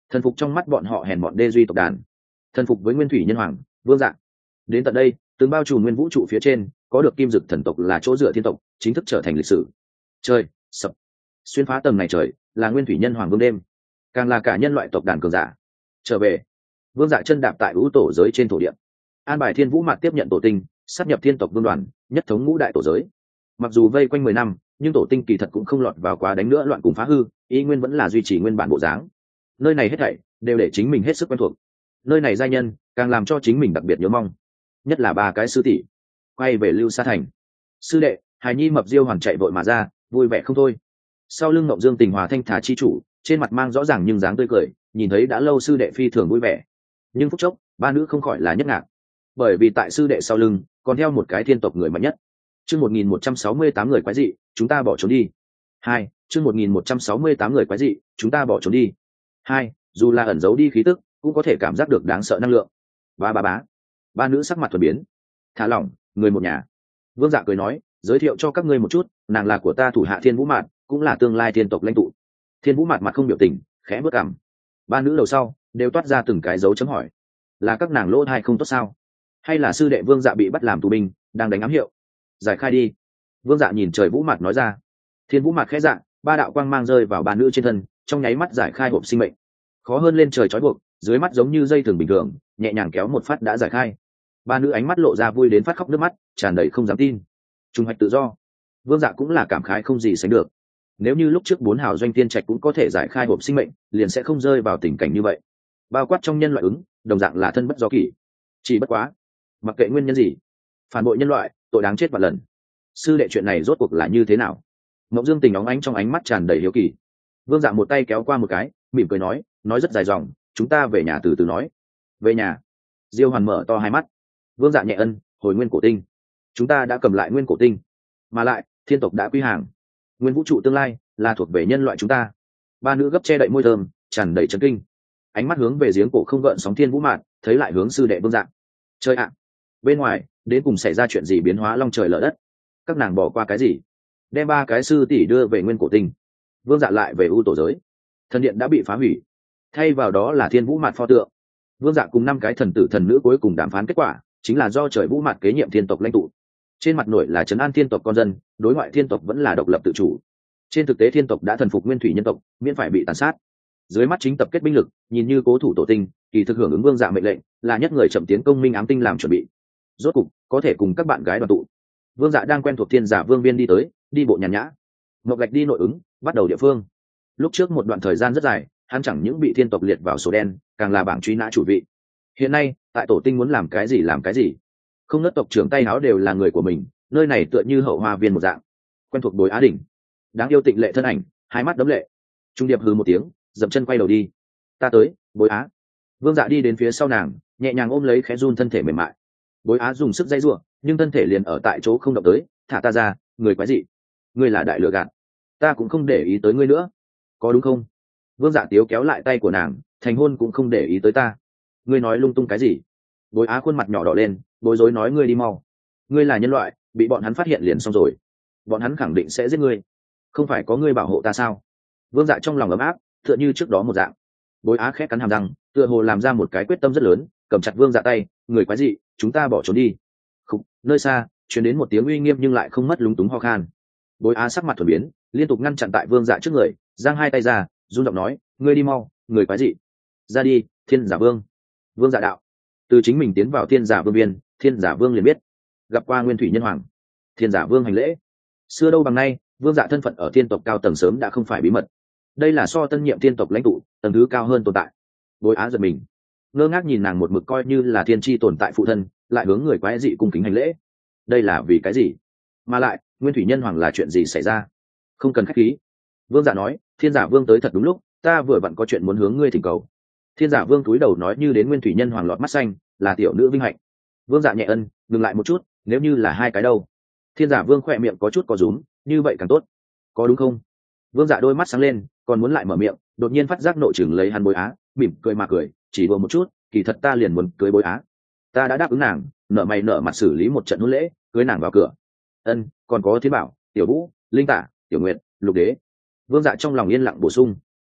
thần phục trong mắt bọn họ hèn bọn đê duy tộc đàn, thần phục với nguyên thủy nhân hoàng vương dạ. Đến tận đây, từng bao trùm nguyên vũ trụ phía trên có được kim dực thần tộc là chỗ dựa thiên tộc chính thức trở thành lịch sử. Trời sập, xuyên phá tầng này trời là nguyên thủy nhân hoàng vương đêm, càng là cả nhân loại tộc đàn cường giả trở về. Vương dạ chân đạp tại ưu tổ giới trên thổ địa, an bài thiên vũ mạt tiếp nhận tổ tinh, sát nhập thiên tộc vương đoàn, nhất thống ngũ đại tổ giới. Mặc dù vây quanh mười năm, nhưng tổ tinh kỳ thật cũng không lọt vào quá đánh nữa loạn cùng phá hư, ý nguyên vẫn là duy trì nguyên bản bộ dáng. Nơi này hết thảy đều để chính mình hết sức quen thuộc, nơi này giai nhân càng làm cho chính mình đặc biệt nhớ mong, nhất là ba cái sư tỷ quay về Lưu Sa thành. Sư đệ hài nhi mập diêu hoàn chạy vội mà ra, vui vẻ không thôi. Sau lưng Ngộng Dương Tình Hòa thanh thả chi chủ, trên mặt mang rõ ràng nhưng dáng tươi cười, nhìn thấy đã lâu sư đệ phi thường vui vẻ. Nhưng phút chốc ba nữ không khỏi là nhất ngạc, bởi vì tại sư đệ sau lưng còn theo một cái thiên tộc người mạnh nhất. Chương một nghìn một trăm sáu mươi tám người quái dị, chúng ta bỏ trốn đi. Hai, chương một nghìn một trăm sáu mươi tám người quái dị, chúng ta bỏ trốn đi. Hai, dù là ẩn giấu đi khí tức, cũng có thể cảm giác được đáng sợ năng lượng. Ba ba bá. Ba nữ sắc mặt thuần biến. Thả lỏng, người một nhà. Vương Dạ cười nói, giới thiệu cho các ngươi một chút, nàng là của ta thủ hạ Thiên Vũ Mạt, cũng là tương lai thiên tộc lãnh tụ. Thiên Vũ Mạt mặt không biểu tình, khẽ bước cằm. Ba nữ đầu sau đều toát ra từng cái dấu chấm hỏi. Là các nàng lỗ thai không tốt sao? Hay là sư đệ Vương Dạ bị bắt làm tù binh, đang đánh ám hiệu? Giải khai đi. Vương Dạ nhìn trời Vũ Mạt nói ra. Thiên Vũ Mạt khẽ dạ, ba đạo quang mang rơi vào ba nữ trên thân, trong nháy mắt giải khai hộp sinh mệnh. Khó hơn lên trời trói buộc, dưới mắt giống như dây thừng bình thường, nhẹ nhàng kéo một phát đã giải khai. Ba nữ ánh mắt lộ ra vui đến phát khóc nước mắt, tràn đầy không dám tin. Trung hoạch tự do. Vương Dạ cũng là cảm khái không gì sánh được. Nếu như lúc trước bốn hào doanh tiên trạch cũng có thể giải khai hộp sinh mệnh, liền sẽ không rơi vào tình cảnh như vậy. Bao quát trong nhân loại ứng, đồng dạng là thân bất do kỷ. Chỉ bất quá, mặc kệ nguyên nhân gì, phản bội nhân loại, tội đáng chết vạn lần. Sư đệ chuyện này rốt cuộc là như thế nào? Mộng Dương Tình óng ánh trong ánh mắt tràn đầy hiếu kỳ. Vương Dạ một tay kéo qua một cái, mỉm cười nói, nói rất dài dòng, chúng ta về nhà từ từ nói. Về nhà? Diêu Hoàn mở to hai mắt. Vương Dạ nhẹ ân, hồi nguyên cổ tinh. Chúng ta đã cầm lại nguyên cổ tinh, mà lại thiên tộc đã quy hàng, nguyên vũ trụ tương lai là thuộc về nhân loại chúng ta. Ba nữ gấp che đậy môi thơm, tràn đầy chấn kinh, ánh mắt hướng về giếng cổ không gợn sóng Thiên Vũ Mạn, thấy lại hướng sư đệ Vương Dạ. Chơi ạ, bên ngoài đến cùng xảy ra chuyện gì biến hóa long trời lở đất? Các nàng bỏ qua cái gì đem ba cái sư tỷ đưa về nguyên cổ tinh? Vương Dạ lại về u tổ giới, thần điện đã bị phá hủy, thay vào đó là Thiên Vũ Mạn pho tượng. Vương Dạ cùng năm cái thần tử thần nữ cuối cùng đàm phán kết quả chính là do trời Vũ Mạn kế nhiệm thiên tộc lãnh tụ. Trên mặt nổi là trấn an thiên tộc con dân, đối ngoại thiên tộc vẫn là độc lập tự chủ. Trên thực tế thiên tộc đã thần phục nguyên thủy nhân tộc, miễn phải bị tàn sát. Dưới mắt chính tập kết binh lực, nhìn như cố thủ tổ tinh, kỳ thực hưởng ứng Vương Dạ mệnh lệnh, là nhất người chậm tiến công minh ám tinh làm chuẩn bị. Rốt cục có thể cùng các bạn gái đoàn tụ. Vương Dạ đang quen thuộc thiên giả vương viên đi tới, đi bộ nhàn nhã. Ngọc Gạch đi nội ứng, bắt đầu địa phương. Lúc trước một đoạn thời gian rất dài, hắn chẳng những bị thiên tộc liệt vào số đen, càng là bảng truy nã chủ vị. Hiện nay tại tổ tinh muốn làm cái gì làm cái gì, không nớt tộc trưởng tay áo đều là người của mình, nơi này tựa như hậu hoa viên một dạng. Quen thuộc Bối Á Đỉnh, đáng yêu tịnh lệ thân ảnh, hai mắt đấm lệ. Trung điệp hừ một tiếng, dậm chân quay đầu đi. Ta tới, Bối Á. Vương Dạ đi đến phía sau nàng, nhẹ nhàng ôm lấy khẽ run thân thể mềm mại. Bối Á dùng sức dây giụa, nhưng thân thể liền ở tại chỗ không động tới. Thả ta ra, người quái dị, ngươi là đại lừa gạt, ta cũng không để ý tới ngươi nữa, có đúng không? Vương Dạ tiếu kéo lại tay của nàng, thành hôn cũng không để ý tới ta, ngươi nói lung tung cái gì? Bối Á khuôn mặt nhỏ đỏ lên, bối rối nói, ngươi đi mau, ngươi là nhân loại, bị bọn hắn phát hiện liền xong rồi, bọn hắn khẳng định sẽ giết ngươi, không phải có ngươi bảo hộ ta sao? Vương Dạ trong lòng ấm áp, tựa như trước đó một dạng. Bối Á khẽ cắn hàm răng, tựa hồ làm ra một cái quyết tâm rất lớn, cầm chặt Vương Dạ tay, người quái dị, chúng ta bỏ trốn đi. Khúc, nơi xa truyền đến một tiếng uy nghiêm nhưng lại không mất lúng túng ho khan. Bối Á sắc mặt thuần biến, liên tục ngăn chặn tại Vương Dạ trước người, giang hai tay ra, run giọng nói, ngươi đi mau, người quái dị, ra đi, Thiên Giả Vương. Vương Dạ đạo, từ chính mình tiến vào Thiên Giả Vương viên, Thiên Giả Vương liền biết, gặp qua nguyên thủy nhân hoàng. Thiên Giả Vương hành lễ. Xưa đâu bằng nay, Vương Dạ thân phận ở thiên tộc cao tầng sớm đã không phải bí mật, đây là so tân nhiệm thiên tộc lãnh tụ tầng thứ cao hơn tồn tại. Bối Á giật mình, ngơ ngác nhìn nàng một mực coi như là thiên tri tồn tại phụ thân, lại hướng người quái dị cung kính hành lễ. Đây là vì cái gì? Mà lại nguyên thủy nhân hoàng là chuyện gì xảy ra? Không cần khách khí. Vương Dạ nói, Thiên Giả Vương tới thật đúng lúc, ta vừa vặn có chuyện muốn hướng ngươi thỉnh cầu. Thiên Giả Vương cúi đầu nói, như đến nguyên thủy nhân hoàng lọt mắt xanh, là tiểu nữ vinh hạnh. Vương Dạ nhẹ ân, ngừng lại một chút, nếu như là hai cái đâu? Thiên Giả Vương khỏe miệng có chút có rúm, như vậy càng tốt, có đúng không? Vương Dạ đôi mắt sáng lên, còn muốn lại mở miệng, đột nhiên phát giác nội chừng lấy hắn Bối Á, mỉm cười mà cười, chỉ đùa một chút, kỳ thật ta liền muốn cưới Bối Á, ta đã đáp ứng nàng, nợ mày nợ mặt xử lý một trận hôn lễ, cưới nàng vào cửa. Ân, còn có Thiên Bảo, Tiểu Vũ, Linh Tả, Tiểu Nguyệt, Lục Đế. Vương Dạ trong lòng yên lặng bổ sung,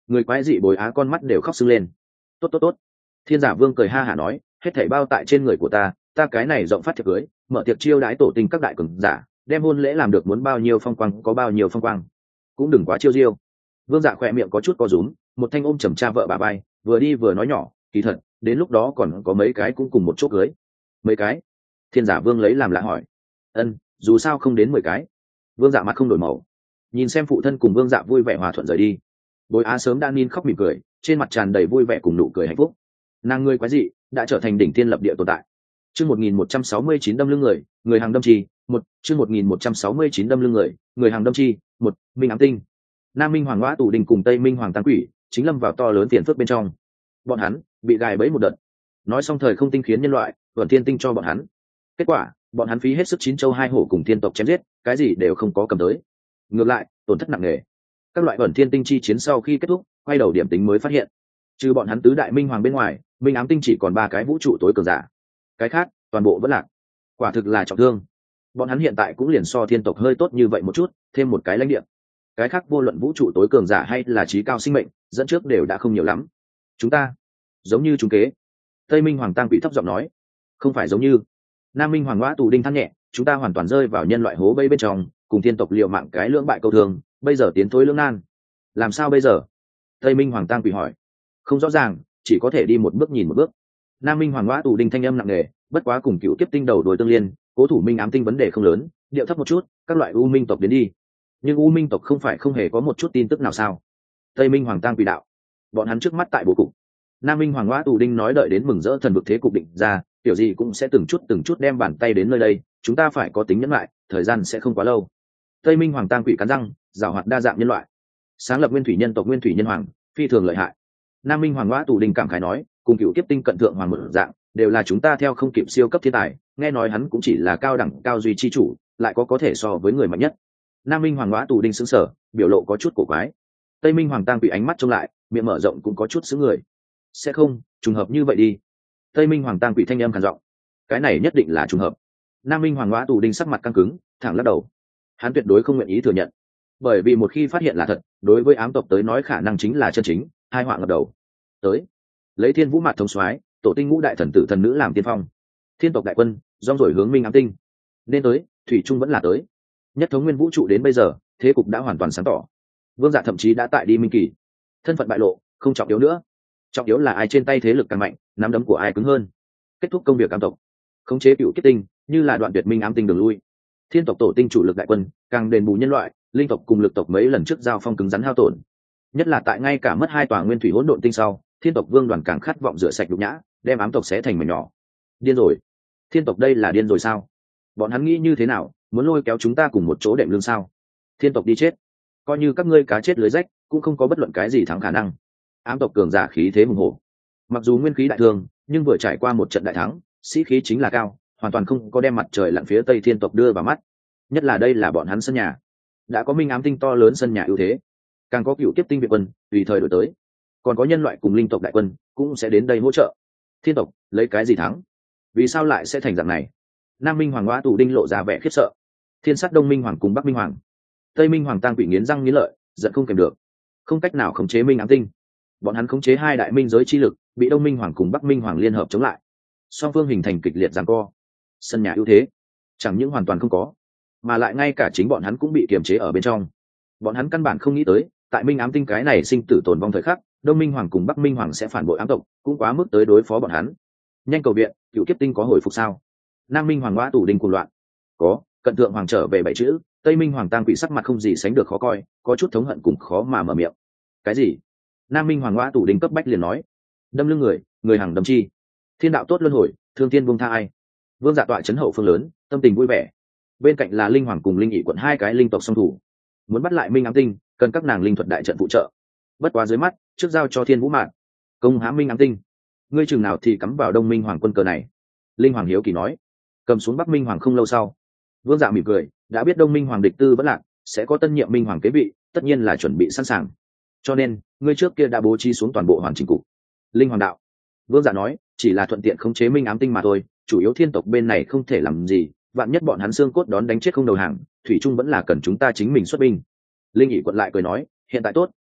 Người quái dị bồi á con mắt đều khóc sưng lên. Tốt tốt tốt. Thiên Giả Vương cười ha hả nói, hết thảy bao tại trên người của ta, ta cái này rộng phát tiệc cưới, mở tiệc chiêu đãi tổ tình các đại cường giả, đem hôn lễ làm được muốn bao nhiêu phong quang có bao nhiêu phong quang, cũng đừng quá chiêu diêu. Vương Dạ khỏe miệng có chút co rúm, một thanh ôm chầm cha vợ bà bay, vừa đi vừa nói nhỏ, kỳ thật, đến lúc đó còn có mấy cái cũng cùng một chỗ cưới. Mấy cái? Thiên Giả Vương lấy làm lạ hỏi. Ân, dù sao không đến mười cái. Vương Dạ mặt không đổi màu, nhìn xem phụ thân cùng Vương Dạ vui vẻ hòa thuận rời đi. Bối Á sớm đã nín khóc mỉm cười, trên mặt tràn đầy vui vẻ cùng nụ cười hạnh phúc. Nàng ngươi quái dị đã trở thành đỉnh thiên lập địa tồn tại. Chương một nghìn một trăm sáu mươi chín đâm lưng người, người hàng đâm chi, một, chương một nghìn một trăm sáu mươi chín đâm lưng người, người hàng đâm chi, một, Minh Ám Tinh. Nam Minh Hoàng Ngõa Tù Đình cùng Tây Minh Hoàng Tang Quỷ, chính lâm vào to lớn phiền phức bên trong. Bọn hắn bị gài bẫy một đợt. Nói xong thời không tinh khiến nhân loại, vận thiên tinh cho bọn hắn. Kết quả, bọn hắn phí hết sức chín châu hai hổ cùng thiên tộc chém giết, cái gì đều không có cầm tới. Ngược lại, tổn thất nặng nề. Các loại vận thiên tinh chi chiến sau khi kết thúc, quay đầu điểm tính mới phát hiện, trừ bọn hắn tứ đại minh hoàng bên ngoài, Minh Ám Tinh chỉ còn ba cái vũ trụ tối cường giả. Cái khác, toàn bộ vẫn lạc. Quả thực là trọng thương. Bọn hắn hiện tại cũng liền so thiên tộc hơi tốt như vậy một chút, thêm một cái lãnh địa. Cái khác vô luận vũ trụ tối cường giả hay là trí cao sinh mệnh, dẫn trước đều đã không nhiều lắm. Chúng ta giống như chúng kế. Tây Minh Hoàng Tang Quỷ thấp giọng nói. Không phải giống như. Nam Minh Hoàng Ngõa Tù Đinh than nhẹ, chúng ta hoàn toàn rơi vào nhân loại hố bẫy bên trong, cùng thiên tộc liều mạng cái lưỡng bại câu thường, bây giờ tiến thối lưỡng nan. Làm sao bây giờ? Tây Minh Hoàng Tang Quỷ hỏi. Không rõ ràng, chỉ có thể đi một bước nhìn một bước. Nam Minh Hoàng Ngõa Tù Đinh thanh âm nặng nề, bất quá cùng cựu kiếp tinh đầu đuổi tương liên, cố thủ Minh Ám Tinh vấn đề không lớn, điệu thấp một chút, các loại u minh tộc đến đi. Nhưng u minh tộc không phải không hề có một chút tin tức nào sao? Tây Minh Hoàng Tang Quỷ đạo. Bọn hắn trước mắt tại bố cục. Nam Minh Hoàng Ngõa Tù Đinh nói đợi đến mừng rỡ thần vực thế cục định ra, kiểu gì cũng sẽ từng chút từng chút đem bàn tay đến nơi đây, chúng ta phải có tính nhẫn lại, thời gian sẽ không quá lâu. Tây Minh Hoàng Tang Quỷ cắn răng, giảo hoạt đa dạng nhân loại, sáng lập nguyên thủy nhân tộc Nguyên Thủy Nhân Hoàng, phi thường lợi hại. Nam Minh Hoàng Ngõa Tù Đinh cảm khái nói, cùng cựu kiếp tinh cận thượng hoàng một dạng, đều là chúng ta theo không kịp siêu cấp thiên tài, nghe nói hắn cũng chỉ là cao đẳng cao duy chi chủ, lại có có thể so với người mạnh nhất. Nam Minh Hoàng Ngõa Tù Đinh sững sờ, biểu lộ có chút cổ quái. Tây Minh Hoàng Tang Quỷ ánh mắt trông lại, miệng mở rộng cũng có chút sững người. Sẽ không trùng hợp như vậy đi. Tây Minh Hoàng Tang Quỷ thanh âm khàn giọng, cái này nhất định là trùng hợp. Nam Minh Hoàng Ngõa Tù Đinh sắc mặt căng cứng, thẳng lắc đầu. Hắn tuyệt đối không nguyện ý thừa nhận, bởi vì một khi phát hiện là thật, đối với ám tộc tới nói khả năng chính là chân chính hai họa ngập đầu. Tới, lấy Thiên Vũ Mạt thống soái, tổ tinh ngũ đại thần tử thần nữ làm tiên phong, thiên tộc đại quân rong rồi hướng Minh Ám Tinh. Nên tới, thủy trung vẫn là tới. Nhất thống nguyên vũ trụ đến bây giờ, thế cục đã hoàn toàn sáng tỏ. Vương Dạ thậm chí đã tại đi minh kỳ, thân phận bại lộ, không trọng yếu nữa. Trọng yếu là ai trên tay thế lực càng mạnh, nắm đấm của ai cứng hơn. Kết thúc công việc ám tộc, khống chế cựu kiếp tinh, như là đoạn tuyệt Minh Ám Tinh đường lui. Thiên tộc tổ tinh chủ lực đại quân càng đền bù nhân loại, linh tộc cùng lực tộc mấy lần trước giao phong cứng rắn hao tổn. Nhất là tại ngay cả mất hai tòa nguyên thủy hỗn độn tinh sau, thiên tộc vương đoàn càng khát vọng rửa sạch nhục nhã, đem ám tộc xé thành mảnh nhỏ. Điên rồi, thiên tộc đây là điên rồi sao? Bọn hắn nghĩ như thế nào, muốn lôi kéo chúng ta cùng một chỗ đệm lương sao? Thiên tộc đi chết, coi như các ngươi cá chết lưới rách, cũng không có bất luận cái gì thắng khả năng. Ám tộc cường giả khí thế hùng hổ, mặc dù nguyên khí đại thương, nhưng vừa trải qua một trận đại thắng, sĩ khí chính là cao, hoàn toàn không có đem mặt trời lặn phía tây thiên tộc đưa vào mắt. Nhất là đây là bọn hắn sân nhà, đã có Minh Ám Tinh to lớn sân nhà ưu thế, càng có cựu kiếp tinh viện quân tùy thời đổi tới, còn có nhân loại cùng linh tộc đại quân cũng sẽ đến đây hỗ trợ. Thiên tộc lấy cái gì thắng? Vì sao lại sẽ thành dạng này? Nam Minh Hoàng Ngõa Tù Đinh lộ ra vẻ khiếp sợ. Thiên sát Đông Minh Hoàng cùng Bắc Minh Hoàng, Tây Minh Hoàng Tang Quỷ nghiến răng nghiến lợi, giận không kèm được, không cách nào khống chế Minh Ám Tinh. Bọn hắn khống chế hai đại minh giới chi lực, bị Đông Minh Hoàng cùng Bắc Minh Hoàng liên hợp chống lại, song phương hình thành kịch liệt giằng co. Sân nhà ưu thế chẳng những hoàn toàn không có, mà lại ngay cả chính bọn hắn cũng bị kiềm chế ở bên trong. Bọn hắn căn bản không nghĩ tới, tại Minh Ám Tinh cái này sinh tử tồn vong thời khắc, Đông Minh Hoàng cùng Bắc Minh Hoàng sẽ phản bội ám tộc, cũng quá mức tới đối phó bọn hắn. Nhanh cầu viện, cựu kiếp tinh có hồi phục sao? Nam Minh Hoàng Ngõa Tù Đinh cuồng loạn. Có, cận thượng hoàng trở về bảy chữ. Tây Minh Hoàng Tang Quỷ sắc mặt không gì sánh được khó coi, có chút thống hận cùng khó mà mở miệng. Cái gì? Nam Minh Hoàng Ngõa Tù Đinh cấp bách liền nói. Đâm lưng người, người hàng đâm chi. Thiên đạo tốt luân hồi, thương thiên buông tha ai. Vương Dạ tọa chấn hậu phương lớn, tâm tình vui vẻ. Bên cạnh là linh hoàng cùng linh ỷ quận hai cái linh tộc song thủ, muốn bắt lại Minh Ám Tinh, cần các nàng linh thuật đại trận phụ trợ. Bất quá dưới mắt, trước giao cho Thiên Vũ Mạn công hãm Minh Ám Tinh. Ngươi chừng nào thì cắm vào Đông Minh Hoàng quân cờ này? Linh hoàng hiếu kỳ nói. Cầm xuống Bắc Minh Hoàng không lâu sau, Vương Dạ mỉm cười, đã biết Đông Minh Hoàng địch tư bất lạc, sẽ có tân nhiệm Minh Hoàng kế vị, tất nhiên là chuẩn bị sẵn sàng. Cho nên, ngươi trước kia đã bố trí xuống toàn bộ hoàn chỉnh cục. Linh hoàng đạo. Vương Dạ nói, chỉ là thuận tiện khống chế Minh Ám Tinh mà thôi, chủ yếu thiên tộc bên này không thể làm gì, vạn nhất bọn hắn xương cốt đón đánh chết không đầu hàng, thủy trung vẫn là cần chúng ta chính mình xuất binh. Linh ỷ quận lại cười nói, hiện tại tốt,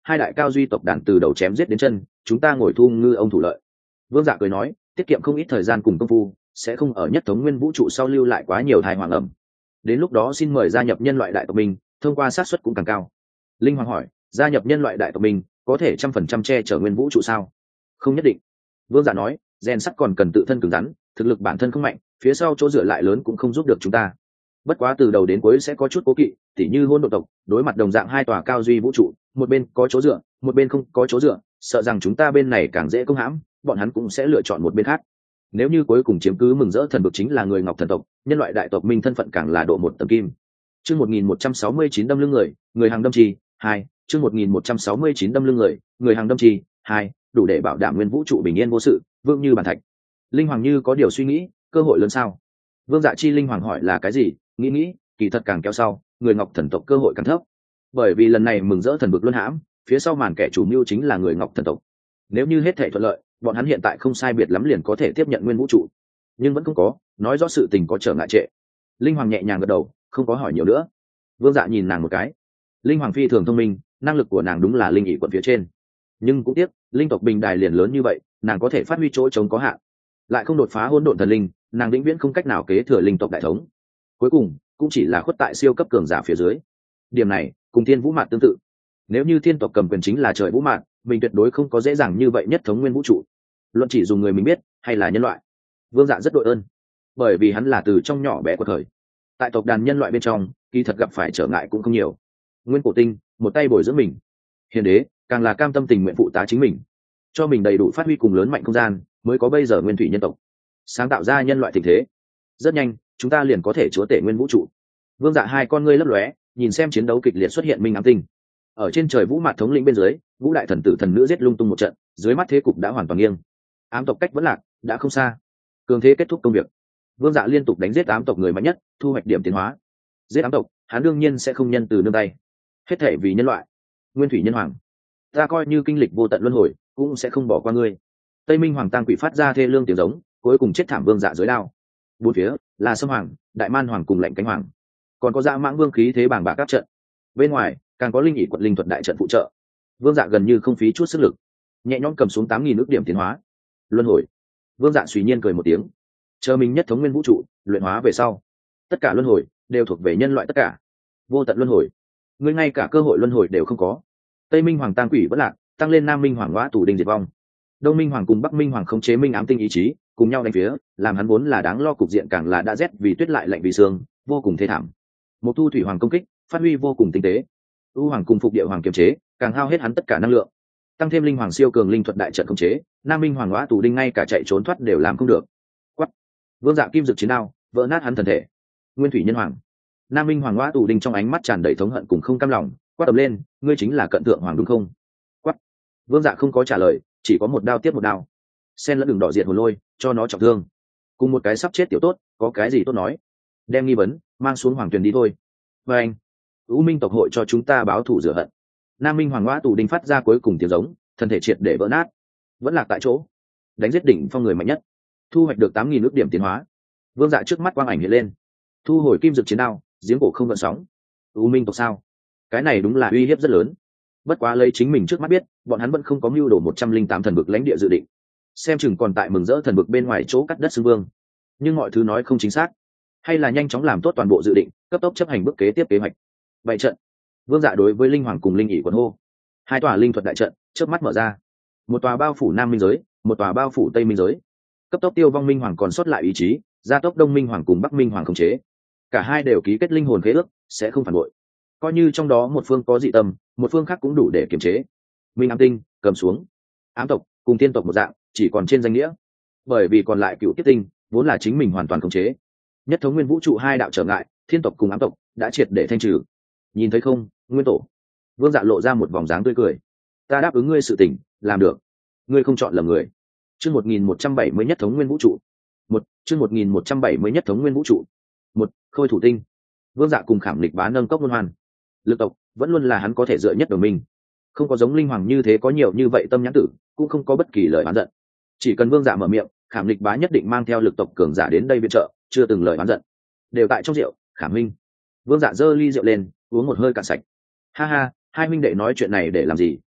hai đại cao duy tộc đàn từ đầu chém giết đến chân, chúng ta ngồi thu ngư ông thủ lợi. Vương Dạ cười nói, tiết kiệm không ít thời gian cùng công phu, sẽ không ở nhất thống nguyên vũ trụ sau lưu lại quá nhiều thai hoàng ẩm. Đến lúc đó xin mời gia nhập nhân loại đại tộc mình, thông qua xác suất cũng càng cao. Linh Hoàng hỏi, gia nhập nhân loại đại tộc mình có thể trăm phần trăm che chở nguyên vũ trụ sao? Không nhất định. Vương Dạ nói, gen sắt còn cần tự thân cứng rắn, thực lực bản thân không mạnh, phía sau chỗ dựa lại lớn cũng không giúp được chúng ta. Bất quá từ đầu đến cuối sẽ có chút cố kỵ, tỉ như hôn độ tộc đối mặt đồng dạng hai tòa cao duy vũ trụ, một bên có chỗ dựa, một bên không có chỗ dựa, sợ rằng chúng ta bên này càng dễ công hãm, bọn hắn cũng sẽ lựa chọn một bên khác. Nếu như cuối cùng chiếm cứ mừng rỡ thần vực chính là người Ngọc thần tộc, nhân loại đại tộc minh thân phận càng là độ một tầng kim. Chương một nghìn một trăm sáu mươi chín đâm lưng người, người hàng đâm trì, hai, chương một nghìn một trăm sáu mươi chín đâm lưng người, người hàng đâm trì, hai, đủ để bảo đảm nguyên vũ trụ bình yên vô sự, vững như bàn thạch. Linh Hoàng như có điều suy nghĩ, cơ hội lớn sao? Vương Dạ chi Linh Hoàng hỏi là cái gì, nghĩ nghĩ, kỳ thật càng kéo sau, người Ngọc thần tộc cơ hội càng thấp. Bởi vì lần này mừng rỡ thần vực luân hãm, phía sau màn kẻ chủ mưu chính là người Ngọc thần tộc. Nếu như hết thảy thuận lợi, bọn hắn hiện tại không sai biệt lắm liền có thể tiếp nhận nguyên vũ trụ, nhưng vẫn không có, nói rõ sự tình có trở ngại trệ. Linh Hoàng nhẹ nhàng gật đầu, không có hỏi nhiều nữa. Vương Dạ nhìn nàng một cái. Linh Hoàng phi thường thông minh, năng lực của nàng đúng là linh ỷ quận phía trên, nhưng cũng tiếc linh tộc bình đài liền lớn như vậy, nàng có thể phát huy chỗ trống có hạn, lại không đột phá hỗn độn thần linh, nàng vĩnh viễn không cách nào kế thừa linh tộc đại thống, cuối cùng cũng chỉ là khuất tại siêu cấp cường giả phía dưới. Điểm này cùng Thiên Vũ Mạn tương tự, nếu như thiên tộc cầm quyền chính là trời Vũ Mạn, mình tuyệt đối không có dễ dàng như vậy nhất thống nguyên vũ trụ. Luận chỉ dùng người mình biết hay là nhân loại, Vương Dạ rất đội ơn, bởi vì hắn là từ trong nhỏ bé của thời, tại tộc đàn nhân loại bên trong kỳ thật gặp phải trở ngại cũng không nhiều. Nguyên Cổ Tinh một tay bồi dưỡng mình, Hiền Đế càng là cam tâm tình nguyện phụ tá chính mình, cho mình đầy đủ phát huy cùng lớn mạnh không gian, mới có bây giờ nguyên thủy nhân tộc, sáng tạo ra nhân loại tình thế. Rất nhanh chúng ta liền có thể chúa tể nguyên vũ trụ. Vương Dạ hai con ngươi lấp lóe, nhìn xem chiến đấu kịch liệt xuất hiện minh ám tinh. Ở trên trời Vũ Mạt thống lĩnh bên dưới, Vũ đại thần tử thần nữ giết lung tung một trận, dưới mắt thế cục đã hoàn toàn nghiêng. Ám tộc cách vẫn lạc, đã không xa. Cường thế kết thúc công việc. Vương Dạ liên tục đánh giết ám tộc người mạnh nhất, thu hoạch điểm tiến hóa. Giết ám tộc, hắn đương nhiên sẽ không nhân từ nương tay. Hết thể vì nhân loại. Nguyên thủy nhân hoàng, ta coi như kinh lịch vô tận luân hồi, cũng sẽ không bỏ qua ngươi. Tây Minh Hoàng Tang Quỷ phát ra thê lương tiếng giống, cuối cùng chết thảm Vương Dạ dưới đao. Bốn phía là Sâm Hoàng, Đại Man Hoàng cùng Lạnh Cánh Hoàng, còn có Dạ Mãng Vương khí thế bàng bạc các trận. Bên ngoài càng có linh ỷ quận linh thuật đại trận phụ trợ. Vương Dạ gần như không phí chút sức lực, nhẹ nhõm cầm xuống tám nghìn ước điểm tiến hóa. Luân hồi. Vương Dạ suy nhiên cười một tiếng, chờ mình nhất thống nguyên vũ trụ, luyện hóa về sau, tất cả luân hồi đều thuộc về nhân loại tất cả. Vô tận luân hồi, ngươi ngay cả cơ hội luân hồi đều không có. Tây Minh Hoàng Tang Quỷ vẫn lạc, tăng lên Nam Minh Hoàng Ngõa Tù Đinh diệt vong. Đông Minh Hoàng cùng Bắc Minh Hoàng khống chế minh ám tinh ý chí, cùng nhau đánh phía, làm hắn vốn là đáng lo cục diện càng là đã rét vì tuyết lại lạnh vì sương, vô cùng thê thảm. Một Thu Thủy Hoàng công kích, phát huy vô cùng tinh tế. U Hoàng cùng Phục Địa Hoàng kiềm chế, càng hao hết hắn tất cả năng lượng. Tăng thêm Linh Hoàng siêu cường linh thuật đại trận khống chế, Nam Minh Hoàng Ngõa Tù Đinh ngay cả chạy trốn thoát đều làm không được. Quát! Vương Dạ kim dực chiến đao, vỡ nát hắn thần thể. Nguyên thủy nhân hoàng. Nam Minh Hoàng Ngõa Tù Đinh trong ánh mắt tràn đầy thống hận cùng không cam lòng, quát ầm lên, ngươi chính là cận thượng hoàng đúng không? Quát! Vương Dạ không có trả lời, chỉ có một đao tiếp một đao. Sen lẫn đường đỏ diệt hồn lôi, cho nó trọng thương. Cùng một cái sắp chết tiểu tốt, có cái gì tốt nói? Đem nghi vấn mang xuống hoàng tuyền đi thôi. Và anh, U Minh tộc hội cho chúng ta báo thù rửa hận. Nam Minh Hoàng Ngõa Tù Đinh phát ra cuối cùng tiếng giống, thân thể triệt để vỡ nát, vẫn lạc tại chỗ. Đánh giết đỉnh phong người mạnh nhất, thu hoạch được tám nghìn ước điểm tiến hóa. Vương Dạ trước mắt quang ảnh hiện lên, thu hồi kim dực chiến đao, giếng cổ không gợn sóng. U Minh tộc sao? Cái này đúng là uy hiếp rất lớn. Bất quá lấy chính mình trước mắt biết, bọn hắn vẫn không có mưu đồ một trăm linh tám thần vực lãnh địa dự định, xem chừng còn tại mừng rỡ thần vực bên ngoài chỗ cắt đất xưng vương. Nhưng mọi thứ nói không chính xác, hay là nhanh chóng làm tốt toàn bộ dự định, cấp tốc chấp hành bước kế tiếp kế hoạch. Bảy trận. Vương Dạ đối với linh hoàng cùng linh ỷ quận hô. Hai tòa linh thuật đại trận trước mắt mở ra, một tòa bao phủ Nam Minh giới, một tòa bao phủ Tây Minh giới. Cấp tốc tiêu vong Minh Hoàng còn sót lại ý chí, gia tốc Đông Minh Hoàng cùng Bắc Minh Hoàng khống chế. Cả hai đều ký kết linh hồn khế ước, sẽ không phản bội. Coi như trong đó một phương có dị tâm, một phương khác cũng đủ để kiềm chế. Minh ám tinh cầm xuống. Ám tộc cùng tiên tộc một dạng, chỉ còn trên danh nghĩa. Bởi vì còn lại cựu kiếp tinh vốn là chính mình hoàn toàn khống chế. Nhất thống nguyên vũ trụ hai đạo trở ngại, thiên tộc cùng ám tộc đã triệt để thanh trừ. Nhìn thấy không, Nguyên tổ? Vương Dạ lộ ra một vòng dáng tươi cười. Ta đáp ứng ngươi sự tình, làm được. Ngươi không chọn lầm người. Chương một nghìn một trăm bảy mươi nhất thống nguyên vũ trụ. Một, chương một nghìn một trăm bảy mươi nhất thống nguyên vũ trụ. Một, Khôi thủ tinh. Vương Dạ cùng Khảm Lịch Bá nâng cốc luân hoàn. Lực tộc vẫn luôn là hắn có thể dựa nhất đồng minh. Không có giống linh hoàng như thế có nhiều như vậy tâm nhãn tử, cũng không có bất kỳ lời oán giận. Chỉ cần Vương Dạ mở miệng, Khảm Lịch Bá nhất định mang theo lực tộc cường giả đến đây viện trợ, chưa từng lời oán giận. Đều tại trong rượu, Khảm minh. Vương Dạ giơ ly rượu lên, uống một hơi cạn sạch. Ha ha, hai minh đệ nói chuyện này để làm gì?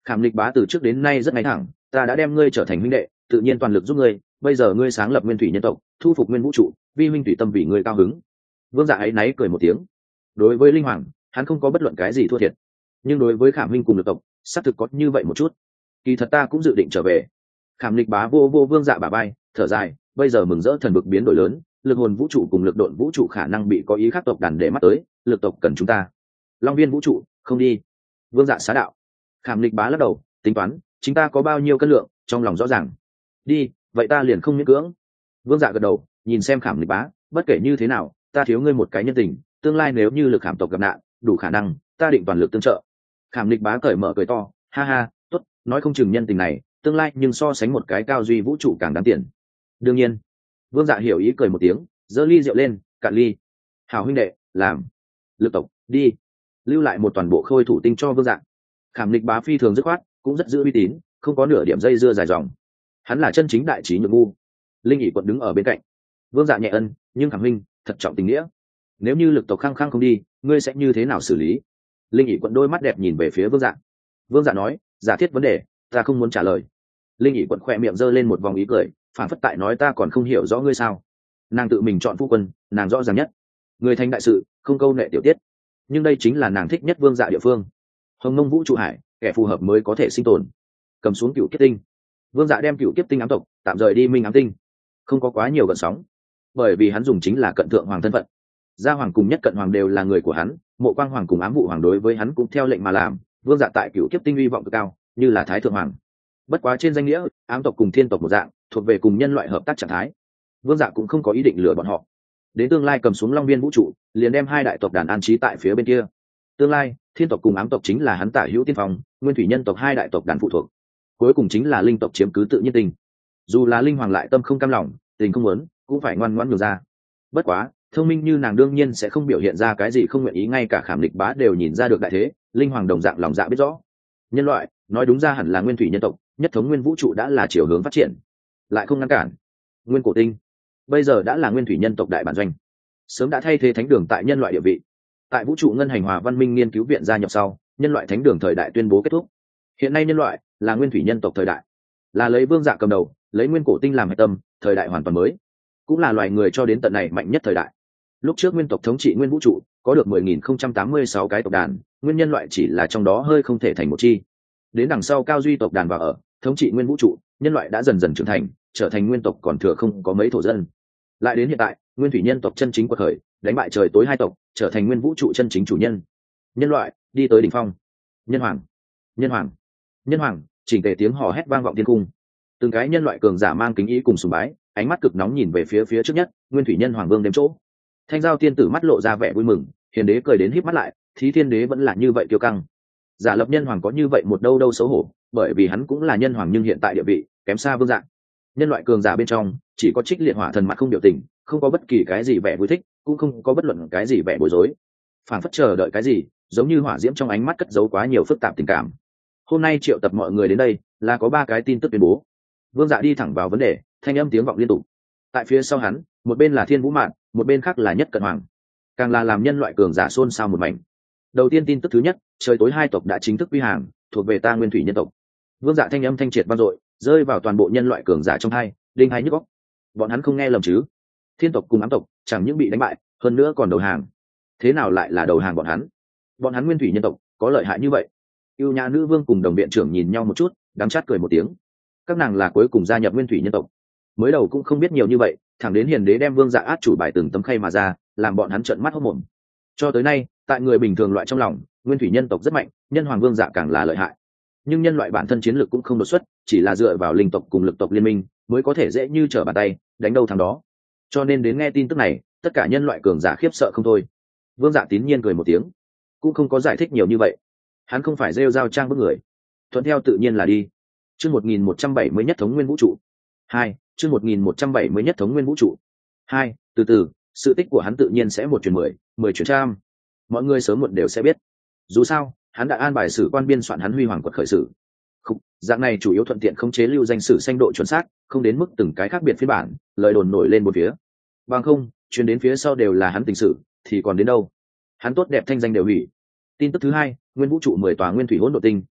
Khảm Lịch Bá từ trước đến nay rất ngay thẳng, ta đã đem ngươi trở thành huynh đệ, tự nhiên toàn lực giúp ngươi, bây giờ ngươi sáng lập nguyên thủy nhân tộc, thu phục nguyên vũ trụ, vi huynh thủy tâm vì ngươi cao hứng. Vương Dạ ấy náy cười một tiếng. Đối với linh hoàng, hắn không có bất luận cái gì thua thiệt, nhưng đối với Khảm huynh cùng lực tộc, xác thực có như vậy một chút. Kỳ thật ta cũng dự định trở về. Khảm Lịch Bá vô vô Vương Dạ bả vai, thở dài, bây giờ mừng rỡ thần bực biến đổi lớn, lực hồn vũ trụ cùng lực độn vũ trụ khả năng bị có ý khác tộc đàn để mắt tới, lực tộc cần chúng ta. Long viên vũ trụ, không đi. Vương Dạ xá đạo. Khảm Lịch Bá lắc đầu, tính toán, chính ta có bao nhiêu cân lượng, trong lòng rõ ràng. Đi, vậy ta liền không miễn cưỡng. Vương Dạ gật đầu, nhìn xem Khảm Lịch Bá, bất kể như thế nào, ta thiếu ngươi một cái nhân tình, tương lai nếu như lực Khảm tộc gặp nạn, đủ khả năng, ta định toàn lực tương trợ. Khảm Lịch Bá cởi mở cười to, ha ha, tốt, nói không chừng nhân tình này, tương lai nhưng so sánh một cái cao duy vũ trụ càng đáng tiền. Đương nhiên. Vương Dạ hiểu ý cười một tiếng, giơ ly rượu lên, cạn ly. Hảo huynh đệ, làm. Lực tộc, đi. Lưu lại một toàn bộ khôi thủ tinh cho Vương Dạ. Khảm Lịch Bá phi thường dứt khoát, cũng rất giữ uy tín, không có nửa điểm dây dưa dài dòng. Hắn là chân chính đại trí nhược ngu. Linh ỷ quận đứng ở bên cạnh. Vương Dạ nhẹ ân, nhưng Khảm huynh, thật trọng tình nghĩa. Nếu như lực tộc khăng khăng không đi, ngươi sẽ như thế nào xử lý? Linh ỷ quận đôi mắt đẹp nhìn về phía Vương Dạ. Vương Dạ nói, giả thiết vấn đề, ta không muốn trả lời. Linh ỷ quận khỏe miệng giơ lên một vòng ý cười, phản phất tại nói ta còn không hiểu rõ ngươi sao? Nàng tự mình chọn phu quân, nàng rõ ràng nhất. Người thành đại sự, không câu nệ tiểu tiết. Nhưng đây chính là nàng thích nhất Vương Dạ địa phương. Hồng Mông vũ trụ hải, kẻ phù hợp mới có thể sinh tồn. Cầm xuống cựu kiếp tinh. Vương Dạ đem cựu kiếp tinh ám tộc tạm rời đi minh ám tinh, không có quá nhiều gợn sóng, bởi vì hắn dùng chính là cận thượng hoàng thân phận. Gia hoàng cùng nhất cận hoàng đều là người của hắn, mộ quang hoàng cùng ám vụ hoàng đối với hắn cũng theo lệnh mà làm. Vương Dạ tại cựu kiếp tinh uy vọng cực cao, như là thái thượng hoàng. Bất quá trên danh nghĩa, ám tộc cùng thiên tộc một dạng, thuộc về cùng nhân loại hợp tác trạng thái. Vương Dạ cũng không có ý định lừa bọn họ. Đến tương lai cầm xuống long viên vũ trụ, liền đem hai đại tộc đàn an trí tại phía bên kia. Tương lai, thiên tộc cùng ám tộc chính là hắn tả hữu tiên phong, nguyên thủy nhân tộc hai đại tộc đàn phụ thuộc. Cuối cùng chính là linh tộc chiếm cứ tự nhiên tình. Dù là linh hoàng lại tâm không cam lòng, tình không muốn, cũng phải ngoan ngoãn nhường ra. Bất quá, thông minh như nàng đương nhiên sẽ không biểu hiện ra cái gì không nguyện ý, ngay cả Khảm Lịch Bá đều nhìn ra được đại thế, linh hoàng đồng dạng lòng dạ biết rõ. Nhân loại, nói đúng ra hẳn là nguyên thủy nhân tộc, nhất thống nguyên vũ trụ đã là chiều hướng phát triển, lại không ngăn cản. Nguyên cổ tinh bây giờ đã là nguyên thủy nhân tộc đại bản doanh, sớm đã thay thế thánh đường tại nhân loại địa vị. Tại vũ trụ ngân hành hòa văn minh nghiên cứu viện gia nhập sau, nhân loại thánh đường thời đại tuyên bố kết thúc. Hiện nay nhân loại là nguyên thủy nhân tộc thời đại, là lấy Vương Dạ cầm đầu, lấy nguyên cổ tinh làm hạch tâm, thời đại hoàn toàn mới, cũng là loài người cho đến tận này mạnh nhất thời đại. Lúc trước nguyên tộc thống trị nguyên vũ trụ, có được mười nghìn không trăm tám mươi sáu cái tộc đàn, nguyên nhân loại chỉ là trong đó hơi không thể thành một chi. Đến đằng sau cao duy tộc đàn vào ở, thống trị nguyên vũ trụ, nhân loại đã dần dần trưởng thành, trở thành nguyên tộc còn thừa không có mấy thổ dân. Lại đến hiện tại, nguyên thủy nhân tộc chân chính quật khởi, đánh bại trời tối hai tộc, trở thành nguyên vũ trụ chân chính chủ nhân. Nhân loại đi tới đỉnh phong. Nhân hoàng, nhân hoàng, nhân hoàng, chỉnh tề tiếng hò hét vang vọng thiên cung. Từng cái nhân loại cường giả mang kính ý cùng sùng bái, ánh mắt cực nóng nhìn về phía phía trước nhất, nguyên thủy nhân hoàng vương đêm chỗ. Thanh giao tiên tử mắt lộ ra vẻ vui mừng, hiền đế cười đến híp mắt lại, thí thiên đế vẫn là như vậy kiêu căng. Giả lập nhân hoàng có như vậy một đâu đâu xấu hổ, bởi vì hắn cũng là nhân hoàng nhưng hiện tại địa vị kém xa vương dạng. Nhân loại cường giả bên trong chỉ có Trích Liệt Hỏa Thần mặt không biểu tình, không có bất kỳ cái gì vẻ vui thích, cũng không có bất luận cái gì vẻ bối rối, phản phất chờ đợi cái gì, giống như hỏa diễm trong ánh mắt cất giấu quá nhiều phức tạp tình cảm. Hôm nay triệu tập mọi người đến đây là có ba cái tin tức tuyên bố. Vương Dạ đi thẳng vào vấn đề, thanh âm tiếng vọng liên tục. Tại phía sau hắn, một bên là Thiên Vũ Mạn, một bên khác là Nhất Cận Hoàng, càng là làm nhân loại cường giả xôn xao một mảnh. Đầu tiên tin tức thứ nhất, trời tối hai tộc đã chính thức quy hàng, thuộc về ta nguyên thủy nhân tộc. Vương Dạ thanh âm thanh triệt vang dội, rơi vào toàn bộ nhân loại cường giả trong hai, đinh hai nhức óc. Bọn hắn không nghe lầm chứ? Thiên tộc cùng ám tộc chẳng những bị đánh bại, hơn nữa còn đầu hàng. Thế nào lại là đầu hàng bọn hắn? Bọn hắn nguyên thủy nhân tộc có lợi hại như vậy? Yêu Nhã nữ vương cùng đồng viện trưởng nhìn nhau một chút, đắng chát cười một tiếng. Các nàng là cuối cùng gia nhập nguyên thủy nhân tộc, mới đầu cũng không biết nhiều như vậy, thẳng đến hiền đế đem Vương Dạ át chủ bài từng tấm khay mà ra, làm bọn hắn trợn mắt hốt mồm. Cho tới nay, tại người bình thường loại trong lòng, nguyên thủy nhân tộc rất mạnh, nhân hoàng Vương Dạ càng là lợi hại. Nhưng nhân loại bản thân chiến lược cũng không đột xuất, chỉ là dựa vào linh tộc cùng lực tộc liên minh mới có thể dễ như trở bàn tay đánh đâu thắng đó. Cho nên đến nghe tin tức này, tất cả nhân loại cường giả khiếp sợ không thôi. Vương Dạ tín nhiên cười một tiếng, cũng không có giải thích nhiều như vậy. Hắn không phải rêu rao trang bức người, thuận theo tự nhiên là đi. Chương một nghìn một trăm bảy mươi nhất thống nguyên vũ trụ hai, chương một nghìn một trăm bảy mươi nhất thống nguyên vũ trụ hai. Từ từ, sự tích của hắn tự nhiên sẽ một truyền mười, mười truyền trăm. Mọi người sớm muộn đều sẽ biết. Dù sao, hắn đã an bài sử quan biên soạn hắn huy hoàng quật khởi sử. Khúc, dạng này chủ yếu thuận tiện khống chế lưu danh sử sanh độ chuẩn xác, không đến mức từng cái khác biệt phiên bản, lời đồn nổi lên một phía. Bằng không, truyền đến phía sau đều là hắn tình sử, thì còn đến đâu? Hắn tốt đẹp thanh danh đều hủy. Tin tức thứ hai, nguyên vũ trụ mười tòa nguyên thủy hỗn độn tinh,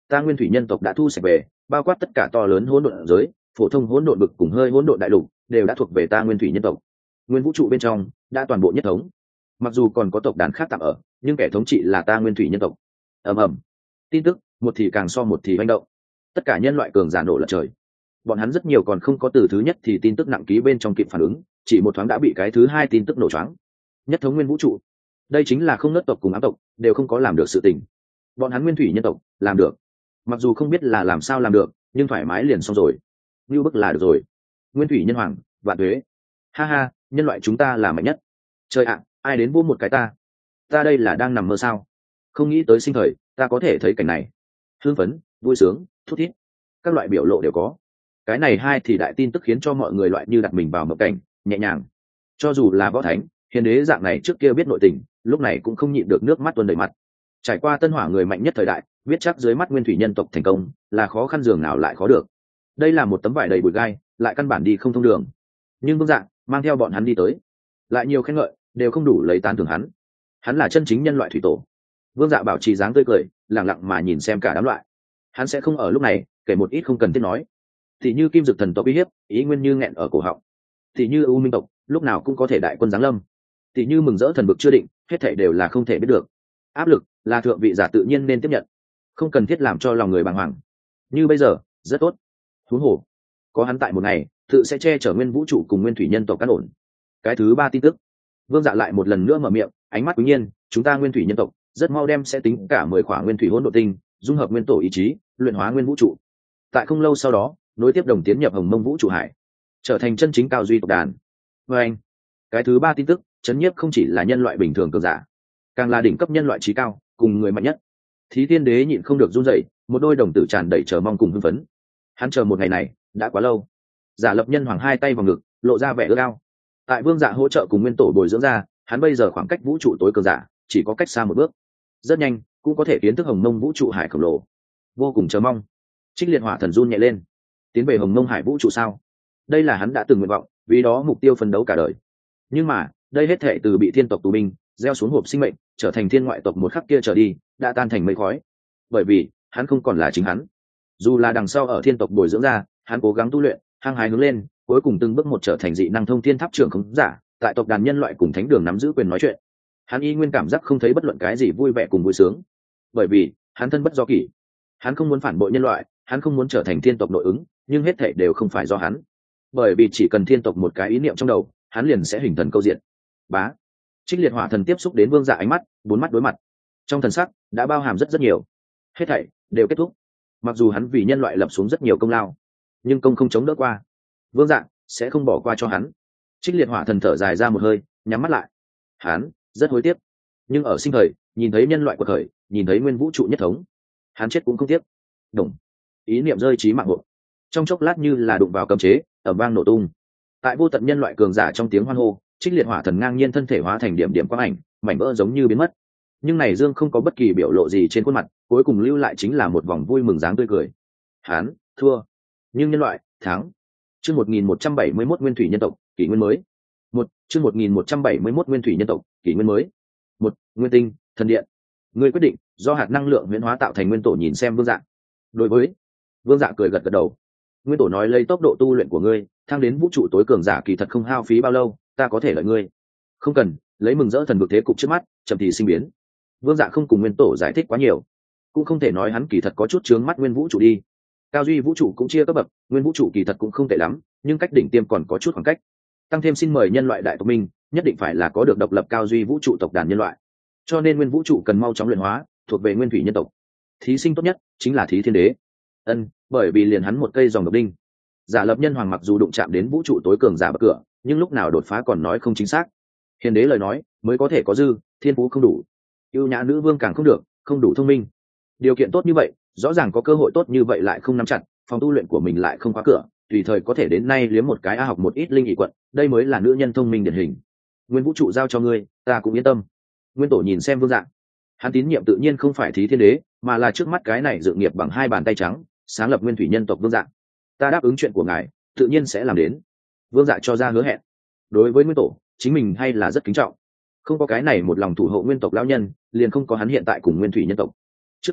ta nguyên thủy nhân tộc đã thu sạch về, bao quát tất cả to lớn hỗn độn giới, phổ thông hỗn độn bực cùng hơi hỗn độn đại lục đều đã thuộc về ta nguyên thủy nhân tộc. Nguyên vũ trụ bên trong đã toàn bộ nhất thống, mặc dù còn có tộc đàn khác tạm ở, nhưng kẻ thống trị là ta nguyên thủy nhân tộc. ầm ầm, tin tức một thì càng so một thì manh động, tất cả nhân loại cường giả nổ lật trời. Bọn hắn rất nhiều còn không có từ thứ nhất thì tin tức nặng ký bên trong kịp phản ứng, chỉ một thoáng đã bị cái thứ hai tin tức nổ choáng. Nhất thống nguyên vũ trụ, đây chính là không nớt tộc cùng ám tộc đều không có làm được sự tình, bọn hắn nguyên thủy nhân tộc làm được. Mặc dù không biết là làm sao làm được, nhưng thoải mái liền xong rồi, như bức là được rồi. Nguyên thủy nhân hoàng vạn tuế, ha ha, nhân loại chúng ta là mạnh nhất. Trời ạ, ai đến vô một cái ta ta đây là đang nằm mơ sao? Không nghĩ tới sinh thời ta có thể thấy cảnh này. Hưng phấn, vui sướng, thút thít, các loại biểu lộ đều có. Cái này hai thì đại tin tức khiến cho mọi người loại như đặt mình vào mộng cảnh, nhẹ nhàng. Cho dù là võ thánh hiền đế dạng này trước kia biết nội tình, lúc này cũng không nhịn được nước mắt tuôn đầy mặt. Trải qua tân hỏa người mạnh nhất thời đại, biết chắc dưới mắt nguyên thủy nhân tộc thành công là khó khăn dường nào lại khó được. Đây là một tấm vải đầy bụi gai, lại căn bản đi không thông đường. Nhưng Vương Dạ mang theo bọn hắn đi tới, lại nhiều khen ngợi đều không đủ lấy tán thưởng hắn. Hắn là chân chính nhân loại thủy tổ. Vương Dạ bảo trì dáng tươi cười, lặng lặng mà nhìn xem cả đám loại. Hắn sẽ không ở lúc này kể một ít không cần thiết nói, thì như kim dực thần tộc uy hiếp, ý nguyên như nghẹn ở cổ họng, thì như u minh tộc lúc nào cũng có thể đại quân giáng lâm, thì như mừng rỡ thần vực chưa định, hết thảy đều là không thể biết được. Áp lực là thượng vị giả tự nhiên nên tiếp nhận, không cần thiết làm cho lòng người bàng hoàng. Như bây giờ rất tốt, huống hồ có hắn tại một ngày tự sẽ che chở nguyên vũ trụ cùng nguyên thủy nhân tộc cát ổn. Cái thứ ba tin tức, Vương Dạ lại một lần nữa mở miệng, ánh mắt quý nhiên, chúng ta nguyên thủy nhân tộc rất mau đem sẽ tính cả mười khỏa nguyên thủy hỗn độn tinh, dung hợp nguyên tổ ý chí, luyện hóa nguyên vũ trụ. Tại không lâu sau đó, nối tiếp đồng tiến nhập hồng mông vũ trụ hải, trở thành chân chính cao duy tộc đàn. Và anh, cái thứ ba tin tức, chấn nhiếp không chỉ là nhân loại bình thường cường giả, càng là đỉnh cấp nhân loại trí cao, cùng người mạnh nhất. Thí Thiên Đế nhịn không được run rẩy, một đôi đồng tử tràn đầy chờ mong cùng hưng phấn. Hắn chờ một ngày này đã quá lâu. Giả Lập Nhân Hoàng hai tay vào ngực, lộ ra vẻ ước ao. Tại Vương Dạ hỗ trợ cùng nguyên tổ bồi dưỡng ra, hắn bây giờ khoảng cách vũ trụ tối cường giả chỉ có cách xa một bước, rất nhanh cũng có thể kiến thức hồng mông vũ trụ hải khổng lồ. Vô cùng chờ mong. Trích Liệt Hỏa Thần run nhẹ lên. Tiến về hồng mông hải vũ trụ sao? Đây là hắn đã từng nguyện vọng, vì đó mục tiêu phấn đấu cả đời. Nhưng mà đây hết thệ từ bị thiên tộc tù binh gieo xuống hộp sinh mệnh, trở thành thiên ngoại tộc một khắc kia trở đi, đã tan thành mây khói. Bởi vì hắn không còn là chính hắn. Dù là đằng sau ở thiên tộc bồi dưỡng ra, hắn cố gắng tu luyện, hăng hái hướng lên, cuối cùng từng bước một trở thành dị năng thông thiên tháp trưởng khống giả, tại tộc đàn nhân loại cùng thánh đường nắm giữ quyền nói chuyện. Hắn y nguyên cảm giác không thấy bất luận cái gì vui vẻ cùng vui sướng, bởi vì hắn thân bất do kỷ. Hắn không muốn phản bội nhân loại, hắn không muốn trở thành thiên tộc nội ứng, nhưng hết thảy đều không phải do hắn. Bởi vì chỉ cần thiên tộc một cái ý niệm trong đầu, hắn liền sẽ hình thần câu diện. Bá. Trích Liệt Hỏa Thần tiếp xúc đến Vương Dạ ánh mắt, bốn mắt đối mặt. Trong thần sắc đã bao hàm rất rất nhiều. Hết thảy đều kết thúc. Mặc dù hắn vì nhân loại lập xuống rất nhiều công lao, nhưng công không chống đỡ qua. Vương Dạ sẽ không bỏ qua cho hắn. Trích Liệt Hỏa Thần thở dài ra một hơi, nhắm mắt lại. Hắn rất hối tiếc, nhưng ở sinh thời nhìn thấy nhân loại của khởi, nhìn thấy nguyên vũ trụ nhất thống, hắn chết cũng không tiếc. Đồng ý niệm rơi chí mạng hộ, trong chốc lát như là đụng vào cấm chế, ầm vang nổ tung. Tại vô tận nhân loại cường giả trong tiếng hoan hô, Trích Liệt Hỏa Thần ngang nhiên thân thể hóa thành điểm điểm quang ảnh, mảnh vỡ giống như biến mất. Nhưng này Dương không có bất kỳ biểu lộ gì trên khuôn mặt, cuối cùng lưu lại chính là một vòng vui mừng dáng tươi cười. Hắn thua, nhưng nhân loại thắng. Chương một nghìn một trăm bảy mươi mốt Nguyên thủy nhân tộc, kỷ nguyên mới. Một chương một nghìn một trăm bảy mươi mốt Nguyên thủy nhân tộc, kỷ nguyên mới. Một Nguyên tinh, thần điện. Ngươi quyết định do hạt năng lượng huyễn hóa tạo thành nguyên tổ, nhìn xem Vương Dạ. Đối với Vương Dạ cười gật gật đầu. Nguyên tổ nói lấy tốc độ tu luyện của ngươi, thăng đến vũ trụ tối cường giả kỳ thật không hao phí bao lâu, ta có thể lợi ngươi. Không cần lấy mừng rỡ thần vực thế cục trước mắt, chậm thì sinh biến. Vương Dạ không cùng nguyên tổ giải thích quá nhiều, cũng không thể nói hắn kỳ thật có chút chướng mắt nguyên vũ trụ đi. Cao duy vũ trụ cũng chia cấp bậc, nguyên vũ trụ kỳ thật cũng không tệ lắm, nhưng cách đỉnh tiêm còn có chút khoảng cách. Tăng thêm xin mời nhân loại đại tộc minh, nhất định phải là có được độc lập cao duy vũ trụ tộc đàn nhân loại. Cho nên nguyên vũ trụ cần mau chóng luyện hóa, thuộc về nguyên thủy nhân tộc. Thí sinh tốt nhất chính là Thí Thiên Đế. Ân, bởi vì liền hắn một cây dòng độc đinh. Giả Lập Nhân Hoàng mặc dù đụng chạm đến vũ trụ tối cường giả bậc cửa, nhưng lúc nào đột phá còn nói không chính xác. Hiền đế lời nói mới có thể có dư, thiên phú không đủ, ưu nhã nữ vương càng không được, không đủ thông minh. Điều kiện tốt như vậy, rõ ràng có cơ hội tốt như vậy lại không nắm chặt, phòng tu luyện của mình lại không khóa cửa, tùy thời có thể đến nay liếm một cái a học một ít linh dị quận, đây mới là nữ nhân thông minh điển hình. Nguyên vũ trụ giao cho ngươi, ta cũng yên tâm. Nguyên tổ nhìn xem Vương Dạ, hắn tín nhiệm tự nhiên không phải Thí Thiên Đế, mà là trước mắt cái này dự nghiệp bằng hai bàn tay trắng, sáng lập nguyên thủy nhân tộc Vương Dạ. Ta đáp ứng chuyện của ngài, tự nhiên sẽ làm đến. Vương Dạ cho ra hứa hẹn. Đối với nguyên tổ, chính mình hay là rất kính trọng. Không có cái này một lòng thủ hộ nguyên tộc lão nhân, liền không có hắn hiện tại cùng nguyên thủy nhân tộc. Trước kia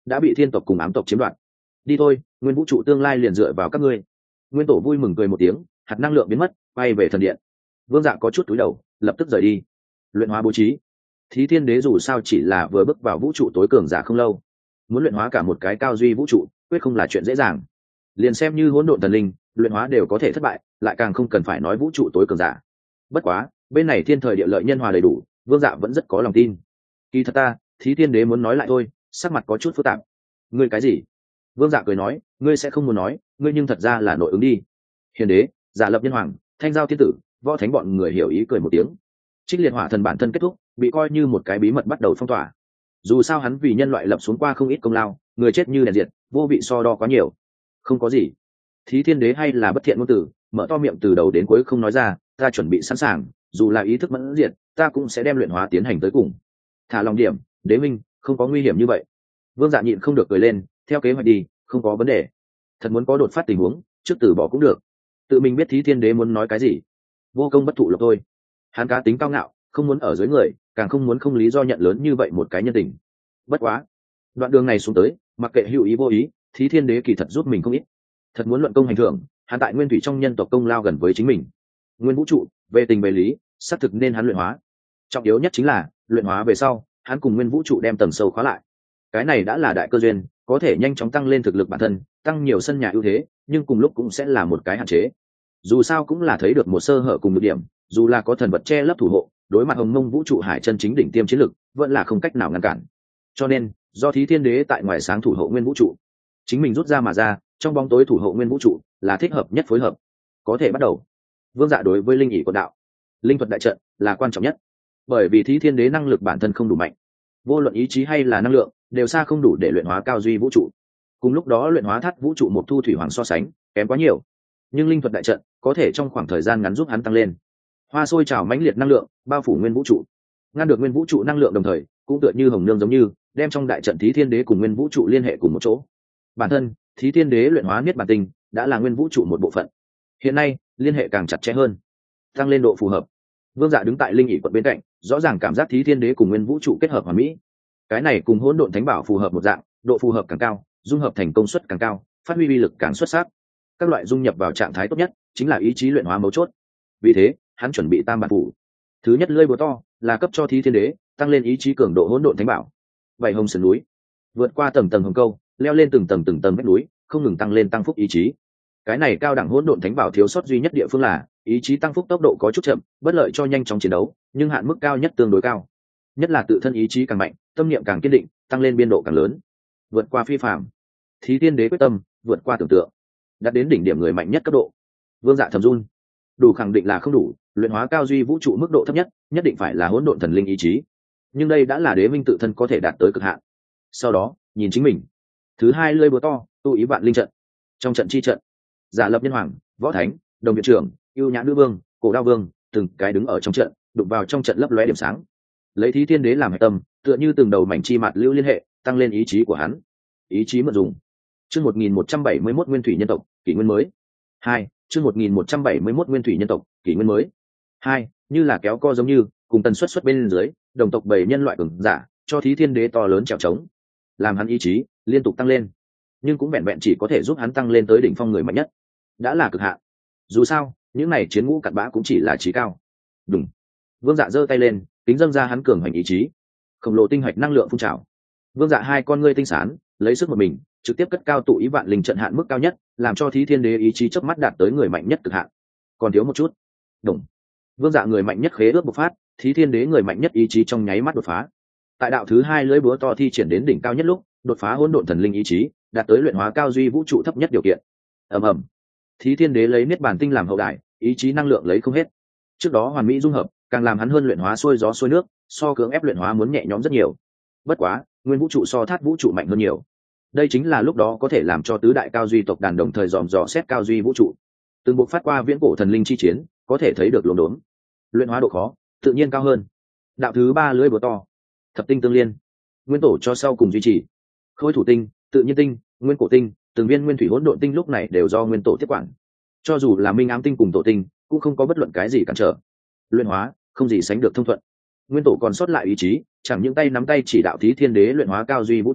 đã bị thiên tộc cùng ám tộc chiếm đoạt. Đi thôi, nguyên vũ trụ tương lai liền dựa vào các ngươi. Nguyên tổ vui mừng cười một tiếng, hạt năng lượng biến mất, bay về thần điện. Vương Dạ có chút túi đầu, lập tức rời đi. Luyện hóa bố trí. Thí Thiên Đế dù sao chỉ là vừa bước vào vũ trụ tối cường giả không lâu, muốn luyện hóa cả một cái cao duy vũ trụ, quyết không là chuyện dễ dàng. Liền xem như hỗn độn thần linh, luyện hóa đều có thể thất bại, lại càng không cần phải nói vũ trụ tối cường giả. Bất quá, bên này thiên thời địa lợi nhân hòa đầy đủ, Vương Dạ vẫn rất có lòng tin. Kỳ thật ta, Thí Thiên Đế muốn nói lại thôi, sắc mặt có chút phức tạp. Ngươi cái gì? Vương Dạ cười nói, ngươi sẽ không muốn nói, ngươi nhưng thật ra là nội ứng đi. Hiền Đế, Giả Lập Nhân Hoàng, Thanh Giao Thiên Tử, Võ Thánh bọn người hiểu ý cười một tiếng. Trích Liệt Hỏa Thần bản thân kết thúc, bị coi như một cái bí mật bắt đầu phong tỏa. Dù sao hắn vì nhân loại lập xuống qua không ít công lao, người chết như đèn diệt, vô vị so đo quá nhiều. Không có gì. Thí Thiên Đế hay là bất thiện ngôn từ, mở to miệng từ đầu đến cuối không nói ra, ta chuẩn bị sẵn sàng, dù là ý thức mẫn diệt, ta cũng sẽ đem luyện hóa tiến hành tới cùng. Thả lòng điểm, Đế minh, không có nguy hiểm như vậy. Vương Dạ nhịn không được cười lên, theo kế hoạch đi, không có vấn đề. Thật muốn có đột phát tình huống, trước từ bỏ cũng được. Tự mình biết Thí Thiên Đế muốn nói cái gì, vô công bất thụ lộc thôi. Hắn cá tính cao ngạo, không muốn ở dưới người, càng không muốn không lý do nhận lớn như vậy một cái nhân tình. Bất quá, đoạn đường này xuống tới, mặc kệ hữu ý vô ý, Thí Thiên Đế kỳ thật giúp mình không ít. Thật muốn luận công hành thưởng, hắn tại nguyên thủy trong nhân tộc công lao gần với chính mình. Nguyên vũ trụ, về tình về lý, xác thực nên hắn luyện hóa. Trọng yếu nhất chính là, luyện hóa về sau, hắn cùng nguyên vũ trụ đem tầng sâu khóa lại. Cái này đã là đại cơ duyên, có thể nhanh chóng tăng lên thực lực bản thân, tăng nhiều sân nhà ưu thế, nhưng cùng lúc cũng sẽ là một cái hạn chế. Dù sao cũng là thấy được một sơ hở cùng một điểm, dù là có thần vật che lấp thủ hộ, đối mặt hồng mông vũ trụ hải chân chính đỉnh tiêm chiến lực, vẫn là không cách nào ngăn cản. Cho nên, do Thí Thiên Đế tại ngoài sáng thủ hộ nguyên vũ trụ, chính mình rút ra mà ra, trong bóng tối thủ hộ nguyên vũ trụ là thích hợp nhất phối hợp. Có thể bắt đầu. Vương Dạ đối với linh ỷ của đạo, linh thuật đại trận là quan trọng nhất, bởi vì Thí Thiên Đế năng lực bản thân không đủ mạnh, vô luận ý chí hay là năng lượng đều xa không đủ để luyện hóa cao duy vũ trụ. Cùng lúc đó luyện hóa thắt vũ trụ một thu thủy hoàng so sánh kém quá nhiều, nhưng linh thuật đại trận có thể trong khoảng thời gian ngắn giúp hắn tăng lên. Hoa sôi trào mãnh liệt năng lượng bao phủ nguyên vũ trụ, ngăn được nguyên vũ trụ năng lượng, đồng thời cũng tựa như hồng nương giống như đem trong đại trận Thí Thiên Đế cùng nguyên vũ trụ liên hệ cùng một chỗ. Bản thân Thí Thiên Đế luyện hóa niết bàn tinh đã là nguyên vũ trụ một bộ phận, hiện nay liên hệ càng chặt chẽ hơn, tăng lên độ phù hợp. Vương Dạ đứng tại linh ỷ quận bên cạnh, rõ ràng cảm giác Thí Thiên Đế cùng nguyên vũ trụ kết hợp hoàn mỹ. Cái này cùng hỗn độn thánh bảo phù hợp một dạng, độ phù hợp càng cao, dung hợp thành công suất càng cao, phát huy uy lực càng xuất sắc. Các loại dung nhập vào trạng thái tốt nhất chính là ý chí luyện hóa mấu chốt. Vì thế hắn chuẩn bị tam bản phủ. Thứ nhất lưỡi búa to là cấp cho Thí Thiên Đế tăng lên ý chí cường độ hỗn độn thánh bảo. Vậy hồng sườn núi, vượt qua tầng tầng hồng câu, leo lên từng tầng từng tầng vách núi, không ngừng tăng lên tăng phúc ý chí. Cái này cao đẳng hỗn độn thánh bảo thiếu sót duy nhất địa phương là ý chí tăng phúc tốc độ có chút chậm, bất lợi cho nhanh chóng chiến đấu, nhưng hạn mức cao nhất tương đối cao. Nhất là tự thân ý chí càng mạnh, tâm niệm càng kiên định, tăng lên biên độ càng lớn, vượt qua phi phàm. Thí Thiên Đế quyết tâm vượt qua tưởng tượng, đạt đến đỉnh điểm người mạnh nhất cấp độ. Vương Dạ thầm run, đủ khẳng định là không đủ, luyện hóa cao duy vũ trụ mức độ thấp nhất nhất định phải là hỗn độn thần linh ý chí, nhưng đây đã là Đế minh tự thân có thể đạt tới cực hạn. Sau đó nhìn chính mình. Thứ hai lưỡi búa to tu ý vạn linh trận. Trong trận chi trận, Giả Lập Nhân Hoàng, Võ Thánh, Đồng viện trưởng, ưu nhã nữ vương, Cổ Đao vương từng cái đứng ở trong trận, đụng vào trong trận lấp lóe điểm sáng. Lấy Thí Thiên Đế làm hệ tâm, tựa như từng đầu mảnh chi mạt lưu liên hệ, tăng lên ý chí của hắn. Ý chí mượn dùng. Chương một nghìn một trăm bảy mươi mốt nguyên thủy nhân tộc, kỷ nguyên mới. Hai, chương một nghìn một trăm bảy mươi mốt nguyên thủy nhân tộc, kỷ nguyên mới. Hai, như là kéo co giống như, cùng tần suất xuất bên dưới, đồng tộc bảy nhân loại cường giả, cho Thí Thiên Đế to lớn trèo trống, làm hắn ý chí liên tục tăng lên, nhưng cũng vẹn vẹn chỉ có thể giúp hắn tăng lên tới đỉnh phong người mạnh nhất, đã là cực hạn. Dù sao những này chiến ngũ cặn bã cũng chỉ là trí cao. Đúng. Vương Dạ giơ tay lên, kính dâng ra hắn cường hành ý chí, khổng lồ tinh hạch năng lượng phun trào. Vương Dạ hai con ngươi tinh sán, lấy sức một mình trực tiếp cất cao tụ ý vạn linh trận hạn mức cao nhất, làm cho Thí Thiên Đế ý chí chớp mắt đạt tới người mạnh nhất cực hạn. Còn thiếu một chút. Đúng. Vương Dạ người mạnh nhất khế ước bộc phát, Thí Thiên Đế người mạnh nhất ý chí trong nháy mắt đột phá. Tại đạo thứ hai lưỡi búa to thi triển đến đỉnh cao nhất lúc, đột phá hỗn độn thần linh ý chí, đạt tới luyện hóa cao duy vũ trụ thấp nhất điều kiện. Ầm ầm. Thí Thiên Đế lấy niết bàn tinh làm hậu đài, ý chí năng lượng lấy không hết. Trước đó hoàn mỹ dung hợp, càng làm hắn hơn luyện hóa xuôi gió xuôi nước, so cưỡng ép luyện hóa muốn nhẹ nhõm rất nhiều. Bất quá, nguyên vũ trụ so thát vũ trụ mạnh hơn nhiều. Đây chính là lúc đó có thể làm cho tứ đại cao duy tộc đàn đồng thời dòm dò xét cao duy vũ trụ. Từng bộ phát qua viễn cổ thần linh chi chiến, có thể thấy được luống đốn. Luyện hóa độ khó tự nhiên cao hơn. Đạo thứ ba lưỡi búa to, thập tinh tương liên, nguyên tổ cho sau cùng duy trì. Khối thủ tinh, tự nhiên tinh, nguyên cổ tinh, từng viên nguyên thủy hỗn độn tinh lúc này đều do nguyên tổ tiếp quản. Cho dù là minh ám tinh cùng tổ tinh, cũng không có bất luận cái gì cản trở. Luyện hóa không gì sánh được thông thuận. Nguyên tổ còn sót lại ý chí, chẳng những tay nắm tay chỉ đạo Thí Thiên Đế luyện hóa cao duy vũ trụ,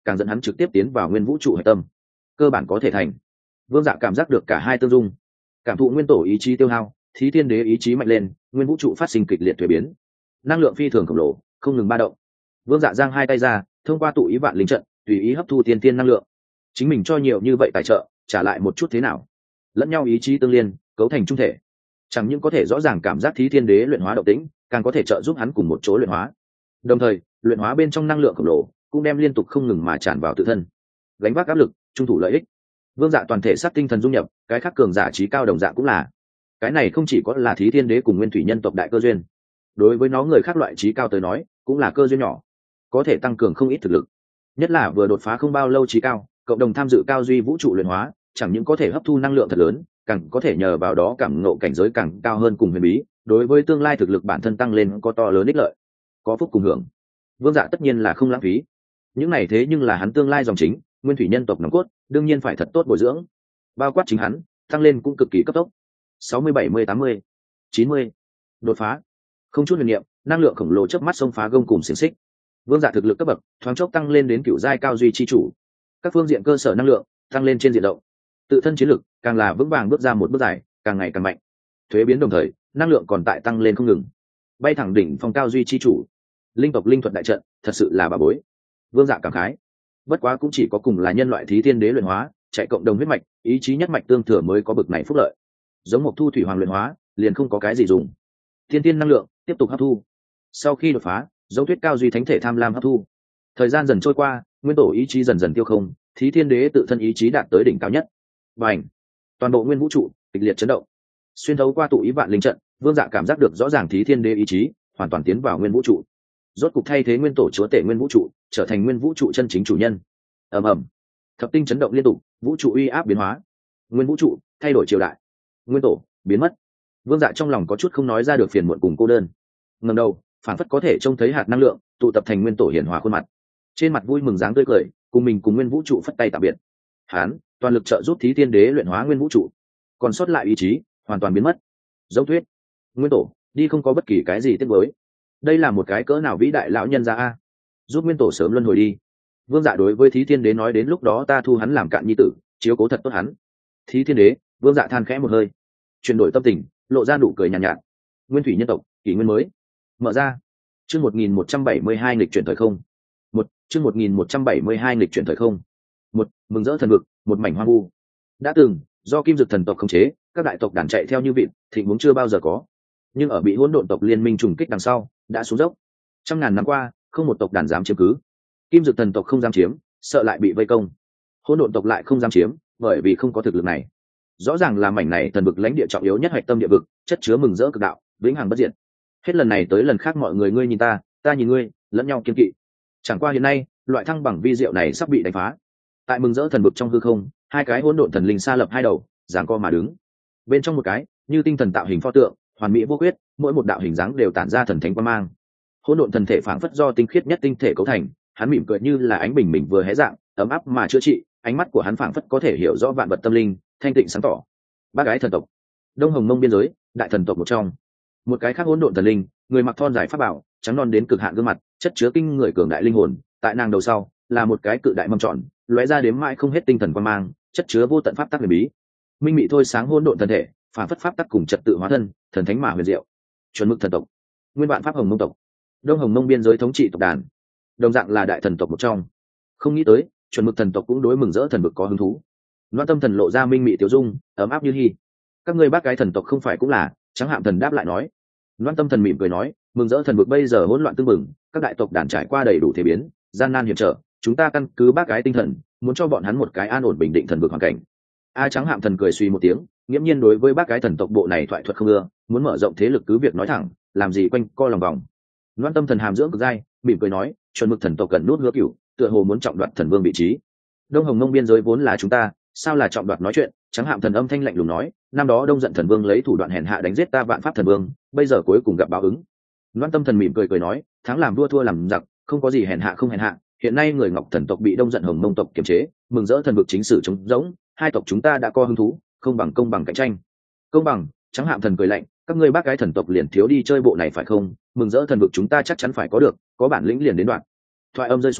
càng dẫn hắn trực tiếp tiến vào nguyên vũ trụ hạch tâm, cơ bản có thể thành. Vương Dạ cảm giác được cả hai tương dung, cảm thụ nguyên tổ ý chí tiêu hao, Thí Thiên Đế ý chí mạnh lên, nguyên vũ trụ phát sinh kịch liệt thuế biến, năng lượng phi thường khổng lồ không ngừng ba động. Vương Dạ giang hai tay ra, thông qua tụ ý vạn linh trận tùy ý hấp thu tiên tiên năng lượng. Chính mình cho nhiều như vậy tài trợ, trả lại một chút thế nào? Lẫn nhau ý chí tương liên, cấu thành trung thể, chẳng những có thể rõ ràng cảm giác Thí Thiên Đế luyện hóa động tĩnh, càng có thể trợ giúp hắn cùng một chỗ luyện hóa. Đồng thời, luyện hóa bên trong năng lượng khổng lồ cũng đem liên tục không ngừng mà tràn vào tự thân, gánh vác áp lực, trung thủ lợi ích. Vương Dạ toàn thể sát tinh thần dung nhập, cái khác cường giả trí cao đồng dạng cũng là. Cái này không chỉ có là Thí Thiên Đế cùng Nguyên Thủy nhân tộc đại cơ duyên, đối với nó người khác loại trí cao tới nói, cũng là cơ duyên nhỏ, có thể tăng cường không ít thực lực. Nhất là vừa đột phá không bao lâu trí cao, cộng đồng tham dự cao duy vũ trụ luyện hóa, chẳng những có thể hấp thu năng lượng thật lớn, càng có thể nhờ vào đó cảm ngộ cảnh giới càng cao hơn cùng huyền bí, đối với tương lai thực lực bản thân tăng lên có to lớn ích lợi, có phúc cùng hưởng. Vương Dạ tất nhiên là không lãng phí những này, thế nhưng là hắn tương lai dòng chính, Nguyên Thủy nhân tộc nòng cốt, đương nhiên phải thật tốt bồi dưỡng, bao quát chính hắn tăng lên cũng cực kỳ cấp tốc. Sáu mươi, bảy mươi, tám mươi, chín mươi, đột phá, không chút huyền niệm, năng lượng khổng lồ chớp mắt xông phá gông cùng xiềng xích. Vương Dạ thực lực cấp bậc thoáng chốc tăng lên đến cựu giai cao duy chi chủ, các phương diện cơ sở năng lượng tăng lên trên diện rộng, tự thân chiến lực càng là vững vàng bước ra một bước dài, càng ngày càng mạnh. Thuế biến đồng thời, năng lượng còn tại tăng lên không ngừng, bay thẳng đỉnh phong cao duy chi chủ. Linh tộc linh thuật đại trận thật sự là bà bối. Vương Dạ cảm khái, bất quá cũng chỉ có cùng là nhân loại Thí Thiên Đế luyện hóa, chạy cộng đồng huyết mạch, ý chí nhất mạch tương thừa mới có bực này phúc lợi. Giống một thu thủy hoàng luyện hóa, liền không có cái gì dùng. Thiên tiên năng lượng tiếp tục hấp thu. Sau khi đột phá, dấu thuyết cao duy thánh thể tham lam hấp thu. Thời gian dần trôi qua, nguyên tổ ý chí dần dần tiêu không, Thí Thiên Đế tự thân ý chí đạt tới đỉnh cao nhất. Bành! Toàn bộ nguyên vũ trụ kịch liệt chấn động. Xuyên thấu qua tụ ý vạn linh trận, Vương Dạ cảm giác được rõ ràng Thí Thiên Đế ý chí hoàn toàn tiến vào nguyên vũ trụ, rốt cục thay thế nguyên tổ chúa tể nguyên vũ trụ, trở thành nguyên vũ trụ chân chính chủ nhân. Ầm ầm, thập tinh chấn động liên tục, vũ trụ uy áp biến hóa, nguyên vũ trụ thay đổi triều đại, nguyên tổ biến mất. Vương Dạ trong lòng có chút không nói ra được phiền muộn cùng cô đơn. Ngẩng đầu, phản phất có thể trông thấy hạt năng lượng tụ tập thành nguyên tổ hiển hòa khuôn mặt, trên mặt vui mừng dáng tươi cười, cùng mình cùng nguyên vũ trụ phất tay tạm biệt. Hán toàn lực trợ giúp Thí Thiên Đế luyện hóa nguyên vũ trụ, còn sót lại ý chí hoàn toàn biến mất. Dấu thuyết, nguyên tổ đi không có bất kỳ cái gì tiếc nuối. Đây là một cái cỡ nào vĩ đại lão nhân ra a, giúp nguyên tổ sớm luân hồi đi. Vương Dạ đối với Thí Thiên Đế nói, đến lúc đó ta thu hắn làm cạn nhi tử, chiếu cố thật tốt hắn. Thí Thiên Đế, Vương Dạ than khẽ một hơi, chuyển đổi tâm tình, lộ ra nụ cười nhàn nhạt, nhạt. Nguyên Thủy nhân tộc kỷ nguyên mới mở ra. Chương một nghìn một trăm bảy mươi hai nghịch chuyển thời không. Một chương một nghìn một trăm bảy mươi hai nghịch chuyển thời không. Một mừng rỡ thần vực, một mảnh hoang vu. Đã từng do Kim Dực thần tộc khống chế, các đại tộc đàn chạy theo như vịt, thịnh vốn chưa bao giờ có. Nhưng ở bị hỗn độn tộc liên minh trùng kích đằng sau, đã xuống dốc. Trăm ngàn năm qua, không một tộc đàn dám chiếm cứ. Kim Dực thần tộc không dám chiếm, sợ lại bị vây công. Hỗn độn tộc lại không dám chiếm, bởi vì không có thực lực này. Rõ ràng là mảnh này thần vực lãnh địa trọng yếu nhất, hoạch tâm địa vực, chất chứa mừng rỡ cực đạo, vĩnh hằng bất diệt. Hết lần này tới lần khác, mọi người ngươi nhìn ta, ta nhìn ngươi, lẫn nhau kiên kỵ. Chẳng qua hiện nay, loại thăng bằng vi diệu này sắp bị đánh phá. Tại mừng rỡ thần vực trong hư không, hai cái hỗn độn thần linh xa lập hai đầu, giằng co mà đứng. Bên trong một cái, như tinh thần tạo hình pho tượng, hoàn mỹ vô khuyết, mỗi một đạo hình dáng đều tản ra thần thánh quang mang. Hỗn độn thần thể phảng phất do tinh khiết nhất tinh thể cấu thành, hắn mỉm cười như là ánh bình minh vừa hé dạng, ấm áp mà chữa trị, ánh mắt của hắn phảng phất có thể hiểu rõ vạn vật tâm linh, thanh tịnh sáng tỏ. Bác gái thần tộc, Đông Hồng Mông biên giới, đại thần tộc một trong. Một cái khác hỗn độn thần linh, người mặc thon dài pháp bảo, trắng non đến cực hạn gương mặt, chất chứa kinh người cường đại linh hồn, tại nàng đầu sau là một cái cự đại mâm tròn, lóe ra đếm mãi không hết tinh thần quang mang, chất chứa vô tận pháp tắc huyền bí. Minh mị thôi sáng hỗn độn thần thể, phản phất pháp tắc cùng trật tự hóa thân, thần thánh mà huyền diệu. Chuẩn mực thần tộc, nguyên bản pháp Hồng Mông tộc, Đông Hồng Mông biên giới thống trị tộc đàn, đồng dạng là đại thần tộc một trong. Không nghĩ tới, chuẩn mực thần tộc cũng đối mừng rỡ thần vực có hứng thú. Loan Tâm thần lộ ra minh mị tiểu dung, ấm áp như hy. Các ngươi bác cái thần tộc không phải cũng là? Trắng Hạm thần đáp lại nói. Loan Tâm thần mỉm cười nói, mừng rỡ thần vực bây giờ hỗn loạn tương mừng, các đại tộc đàn trải qua đầy đủ thế biến, gian nan hiểm trở, chúng ta căn cứ bác cái tinh thần, muốn cho bọn hắn một cái an ổn bình định thần vực hoàn cảnh. A Trắng Hạm thần cười suy một tiếng, nghiễm nhiên đối với bác cái thần tộc bộ này thoại thuật không ưa, muốn mở rộng thế lực cứ việc nói thẳng, làm gì quanh co lòng vòng. Loan Tâm thần hàm dưỡng cực dai, mỉm cười nói, chuẩn mực thần tộc cần nuốt hứa cửu, tựa hồ muốn trọng đoạt thần vương vị trí. Đông Hồng Mông biên giới vốn là chúng ta, sao là trọng đoạt nói chuyện? Trắng Hạm thần âm thanh lạnh lùng nói, năm đó Đông giận thần vương lấy thủ đoạn hèn hạ đánh giết ta vạn pháp thần vương, bây giờ cuối cùng gặp báo ứng. Loan Tâm thần mỉm cười cười nói, thắng làm vua thua làm giặc, không có gì hèn hạ không hèn hạ. Hiện nay người Ngọc thần tộc bị Đông giận Hồng Mông tộc kiềm chế, mừng rỡ thần vực chính sử chống rỗng, hai tộc chúng ta đã có hứng thú, không bằng công bằng cạnh tranh. Công bằng? Trắng Hạm thần cười lạnh, các ngươi bác cái thần tộc liền thiếu đi chơi bộ này phải không? Mừng rỡ thần vực chúng ta chắc chắn phải có được, có bản lĩnh liền đến đoạn. Thoại âm rơi xuống,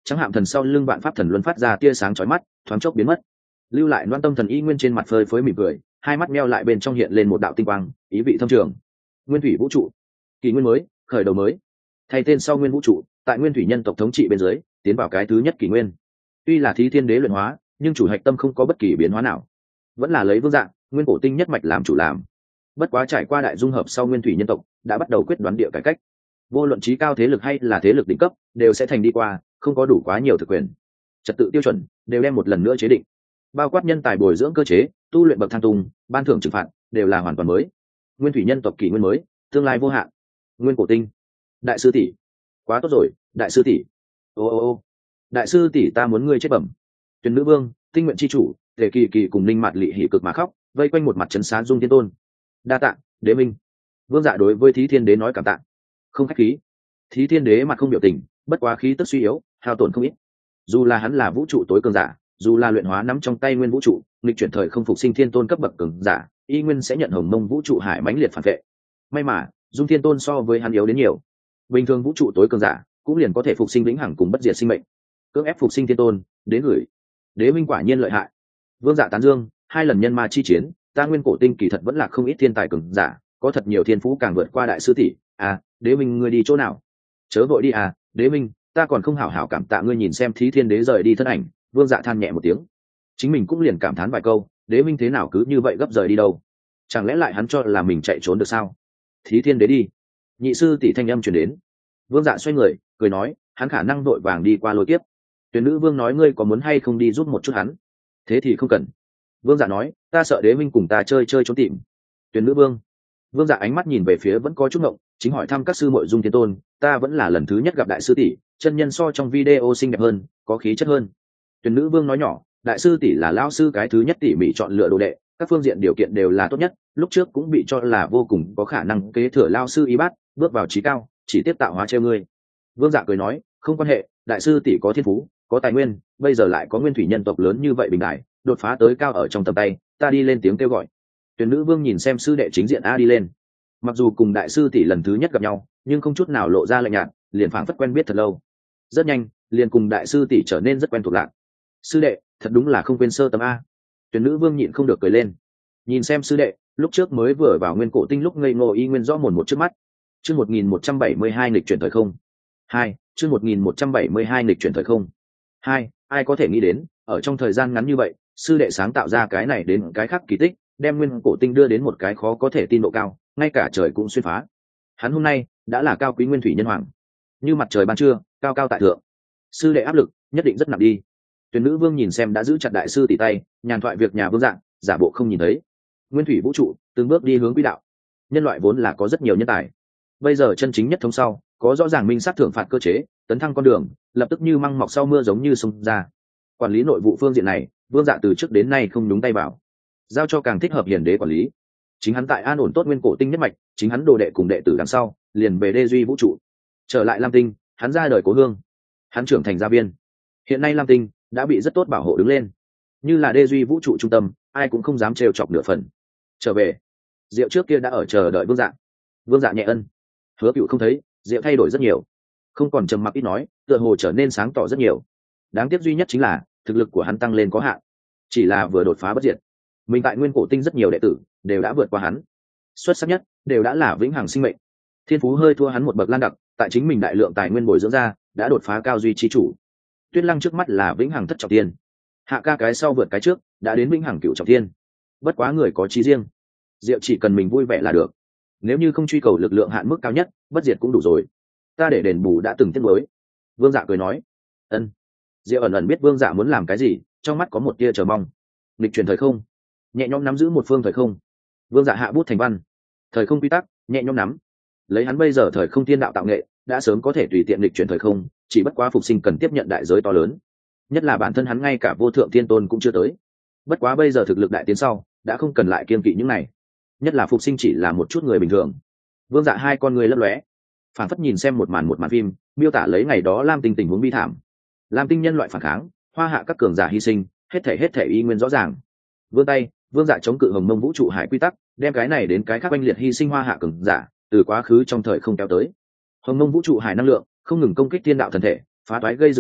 trắng hạm thần sau lưng vạn pháp thần luân phát ra tia sáng chói mắt, thoáng chốc biến mất. Lưu lại Loan Tâm thần y nguyên trên mặt phơi phới mỉm cười, hai mắt meo lại bên trong hiện lên một đạo tinh quang, ý vị thâm trường. Nguyên thủy vũ trụ, kỷ nguyên mới, khởi đầu mới. Thay tên sau nguyên vũ trụ, tại nguyên thủy nhân tộc thống trị bên dưới, tiến vào cái thứ nhất kỷ nguyên. Tuy là thí thiên đế luyện hóa, nhưng chủ hạch tâm không có bất kỳ biến hóa nào, vẫn là lấy vương dạng nguyên cổ tinh nhất mạch làm chủ làm. Bất quá trải qua đại dung hợp sau nguyên thủy nhân tộc đã bắt đầu quyết đoán địa cải cách, vô luận trí cao thế lực hay là thế lực đỉnh cấp đều sẽ thành đi qua, không có đủ quá nhiều thực quyền, trật tự tiêu chuẩn đều đem một lần nữa chế định, bao quát nhân tài bồi dưỡng cơ chế, tu luyện bậc thang tung, ban thưởng trừng phạt đều là hoàn toàn mới. Nguyên thủy nhân tộc kỷ nguyên mới, tương lai vô hạn. Nguyên cổ tinh, đại sư tỷ, quá tốt rồi, đại sư tỷ, ô ô ô, đại sư tỷ ta muốn ngươi chết bẩm. Tuyền nữ vương, tinh nguyện chi chủ, tề kỳ kỳ cùng linh mạt lị hỉ cực mà khóc, vây quanh một mặt trấn xá dung thiên tôn. Đa tạ đế minh. Vương dạ đối với thí thiên đế nói cảm tạ. Không khách khí. Thí thiên đế mặt không biểu tình, bất quá khí tức suy yếu, hao tổn không ít. Dù là hắn là vũ trụ tối cường giả, dù là luyện hóa nắm trong tay nguyên vũ trụ, nghịch chuyển thời không phục sinh thiên tôn cấp bậc cường giả, y nguyên sẽ nhận hồng mông vũ trụ hải mãnh liệt phản vệ. May mà dung thiên tôn so với hắn yếu đến nhiều. Bình thường vũ trụ tối cường giả cũng liền có thể phục sinh vĩnh hằng cùng bất diệt sinh mệnh, cưỡng ép phục sinh thiên tôn đến gửi. Đế minh quả nhiên lợi hại. Vương dạ tán dương, hai lần nhân ma chi chiến, ta nguyên cổ tinh kỳ thật vẫn là không ít thiên tài cường giả, có thật nhiều thiên phú càng vượt qua đại sư tỷ. À, đế minh ngươi đi chỗ nào? Chớ vội đi à, đế minh, ta còn không hảo hảo cảm tạ ngươi. Nhìn xem thí thiên đế rời đi thân ảnh, vương dạ than nhẹ một tiếng. Chính mình cũng liền cảm thán vài câu, đế minh thế nào cứ như vậy gấp rời đi đâu? Chẳng lẽ lại hắn cho là mình chạy trốn được sao? Thí thiên đế đi. Nhị sư tỷ thanh âm truyền đến. Vương dạ xoay người cười nói, hắn khả năng đội vàng đi qua lôi kiếp. Tuyển nữ vương nói ngươi có muốn hay không đi giúp một chút hắn? Thế thì không cần. Vương dạ nói, ta sợ đế minh cùng ta chơi chơi trốn tìm. Tuyển nữ vương. Vương dạ ánh mắt nhìn về phía vẫn có chút ngộng, chính hỏi thăm các sư muội dung thiên tôn, ta vẫn là lần thứ nhất gặp đại sư tỷ, chân nhân so trong video xinh đẹp hơn, có khí chất hơn. Tuyển nữ vương nói nhỏ, đại sư tỷ là lão sư cái thứ nhất tỉ mỉ chọn lựa đồ đệ, các phương diện điều kiện đều là tốt nhất, lúc trước cũng bị cho là vô cùng có khả năng kế thừa lao sư y bát, bước vào trí cao, chỉ tiếp tạo hóa treo ngươi. Vương dạ cười nói, không quan hệ, đại sư tỷ có thiên phú, có tài nguyên, bây giờ lại có nguyên thủy nhân tộc lớn như vậy bình đại, đột phá tới cao ở trong tầm tay, ta đi lên tiếng kêu gọi. Tuyển nữ vương nhìn xem sư đệ chính diện a đi lên, mặc dù cùng đại sư tỷ lần thứ nhất gặp nhau, nhưng không chút nào lộ ra lạnh nhạt, liền phảng phất quen biết thật lâu. Rất nhanh, liền cùng đại sư tỷ trở nên rất quen thuộc lạc. Sư đệ, thật đúng là không quên sơ tầm a. Tuyển nữ vương nhịn không được cười lên, nhìn xem sư đệ, lúc trước mới vừa vào nguyên cổ tinh lúc ngây ngô y nguyên rõ mồn một trước mắt. Chương một nghìn một trăm bảy mươi hai nghịch chuyển thời không. Hai, chương một nghìn một trăm bảy mươi hai nghịch chuyển thời không. Hai, ai có thể nghĩ đến, ở trong thời gian ngắn như vậy, sư đệ sáng tạo ra cái này đến cái khác kỳ tích, đem nguyên cổ tinh đưa đến một cái khó có thể tin độ cao, ngay cả trời cũng xuyên phá. Hắn hôm nay đã là cao quý nguyên thủy nhân hoàng, như mặt trời ban trưa, cao cao tại thượng. Sư đệ áp lực nhất định rất nặng đi. Tuyển nữ vương nhìn xem đã giữ chặt đại sư tỷ tay, nhàn thoại việc nhà vương dạng, giả bộ không nhìn thấy. Nguyên thủy vũ trụ từng bước đi hướng quỹ đạo. Nhân loại vốn là có rất nhiều nhân tài, bây giờ chân chính nhất thống sau, có rõ ràng minh sát thưởng phạt cơ chế, tấn thăng con đường lập tức như măng mọc sau mưa giống như sông ra. Quản lý nội vụ phương diện này, vương dạ từ trước đến nay không nhúng tay vào, giao cho càng thích hợp hiền đế quản lý. Chính hắn tại an ổn tốt nguyên cổ tinh nhất mạch, chính hắn đồ đệ cùng đệ tử đằng sau liền về đê duy vũ trụ. Trở lại lam tinh, hắn ra đời cố hương, hắn trưởng thành gia viên. Hiện nay lam tinh đã bị rất tốt bảo hộ đứng lên, như là đê duy vũ trụ trung tâm, ai cũng không dám trêu chọc nửa phần. Trở về, Diệu trước kia đã ở chờ đợi vương dạ. Vương dạ nhẹ ân. Hứa Cựu không thấy, Diệu thay đổi rất nhiều, không còn trầm mặc ít nói, tựa hồ trở nên sáng tỏ rất nhiều. Đáng tiếc duy nhất chính là thực lực của hắn tăng lên có hạn, chỉ là vừa đột phá bất diệt. Mình tại nguyên cổ tinh rất nhiều đệ tử đều đã vượt qua hắn, xuất sắc nhất đều đã là vĩnh hằng sinh mệnh. Thiên phú hơi thua hắn một bậc lan đặc, tại chính mình đại lượng tài nguyên bồi dưỡng ra, đã đột phá cao duy chi chủ. Tuyết Lăng trước mắt là vĩnh hằng thất trọng thiên, Hạ Ca cái sau vượt cái trước, đã đến vĩnh hằng cửu trọng thiên. Bất quá người có chí riêng, Diệu chỉ cần mình vui vẻ là được. Nếu như không truy cầu lực lượng hạn mức cao nhất, bất diệt cũng đủ rồi. Ta để đền bù đã từng tiết mới. Vương Dạ cười nói. Ân. Diệu ẩn ẩn biết Vương Dạ muốn làm cái gì, trong mắt có một tia chờ mong. Lịch chuyển thời không, nhẹ nhõm nắm giữ một phương thời không. Vương Dạ hạ bút thành văn. Thời không quy tắc, nhẹ nhõm nắm. Lấy hắn bây giờ thời không thiên đạo tạo nghệ, đã sớm có thể tùy tiện lịch chuyển thời không, chỉ bất quá phục sinh cần tiếp nhận đại giới to lớn. Nhất là bản thân hắn ngay cả vô thượng thiên tôn cũng chưa tới. Bất quá bây giờ thực lực đại tiến sau, đã không cần lại kiêng kỵ những này. Nhất là phục sinh chỉ là một chút người bình thường. Vương Dạ hai con người lấp lóe, phản phất nhìn xem một màn một màn phim, miêu tả lấy ngày đó lam tinh tình huống bi thảm. Lam tinh nhân loại phản kháng, hoa hạ các cường giả hy sinh, hết thể hết thể y nguyên rõ ràng. Vươn tay, Vương Dạ chống cự hồng mông vũ trụ hải quy tắc, đem cái này đến cái khác oanh liệt hy sinh hoa hạ cường giả từ quá khứ trong thời không kéo tới. Hồng mông vũ trụ hải năng lượng không ngừng công kích thiên đạo thần thể, phá toái gây dựng lại,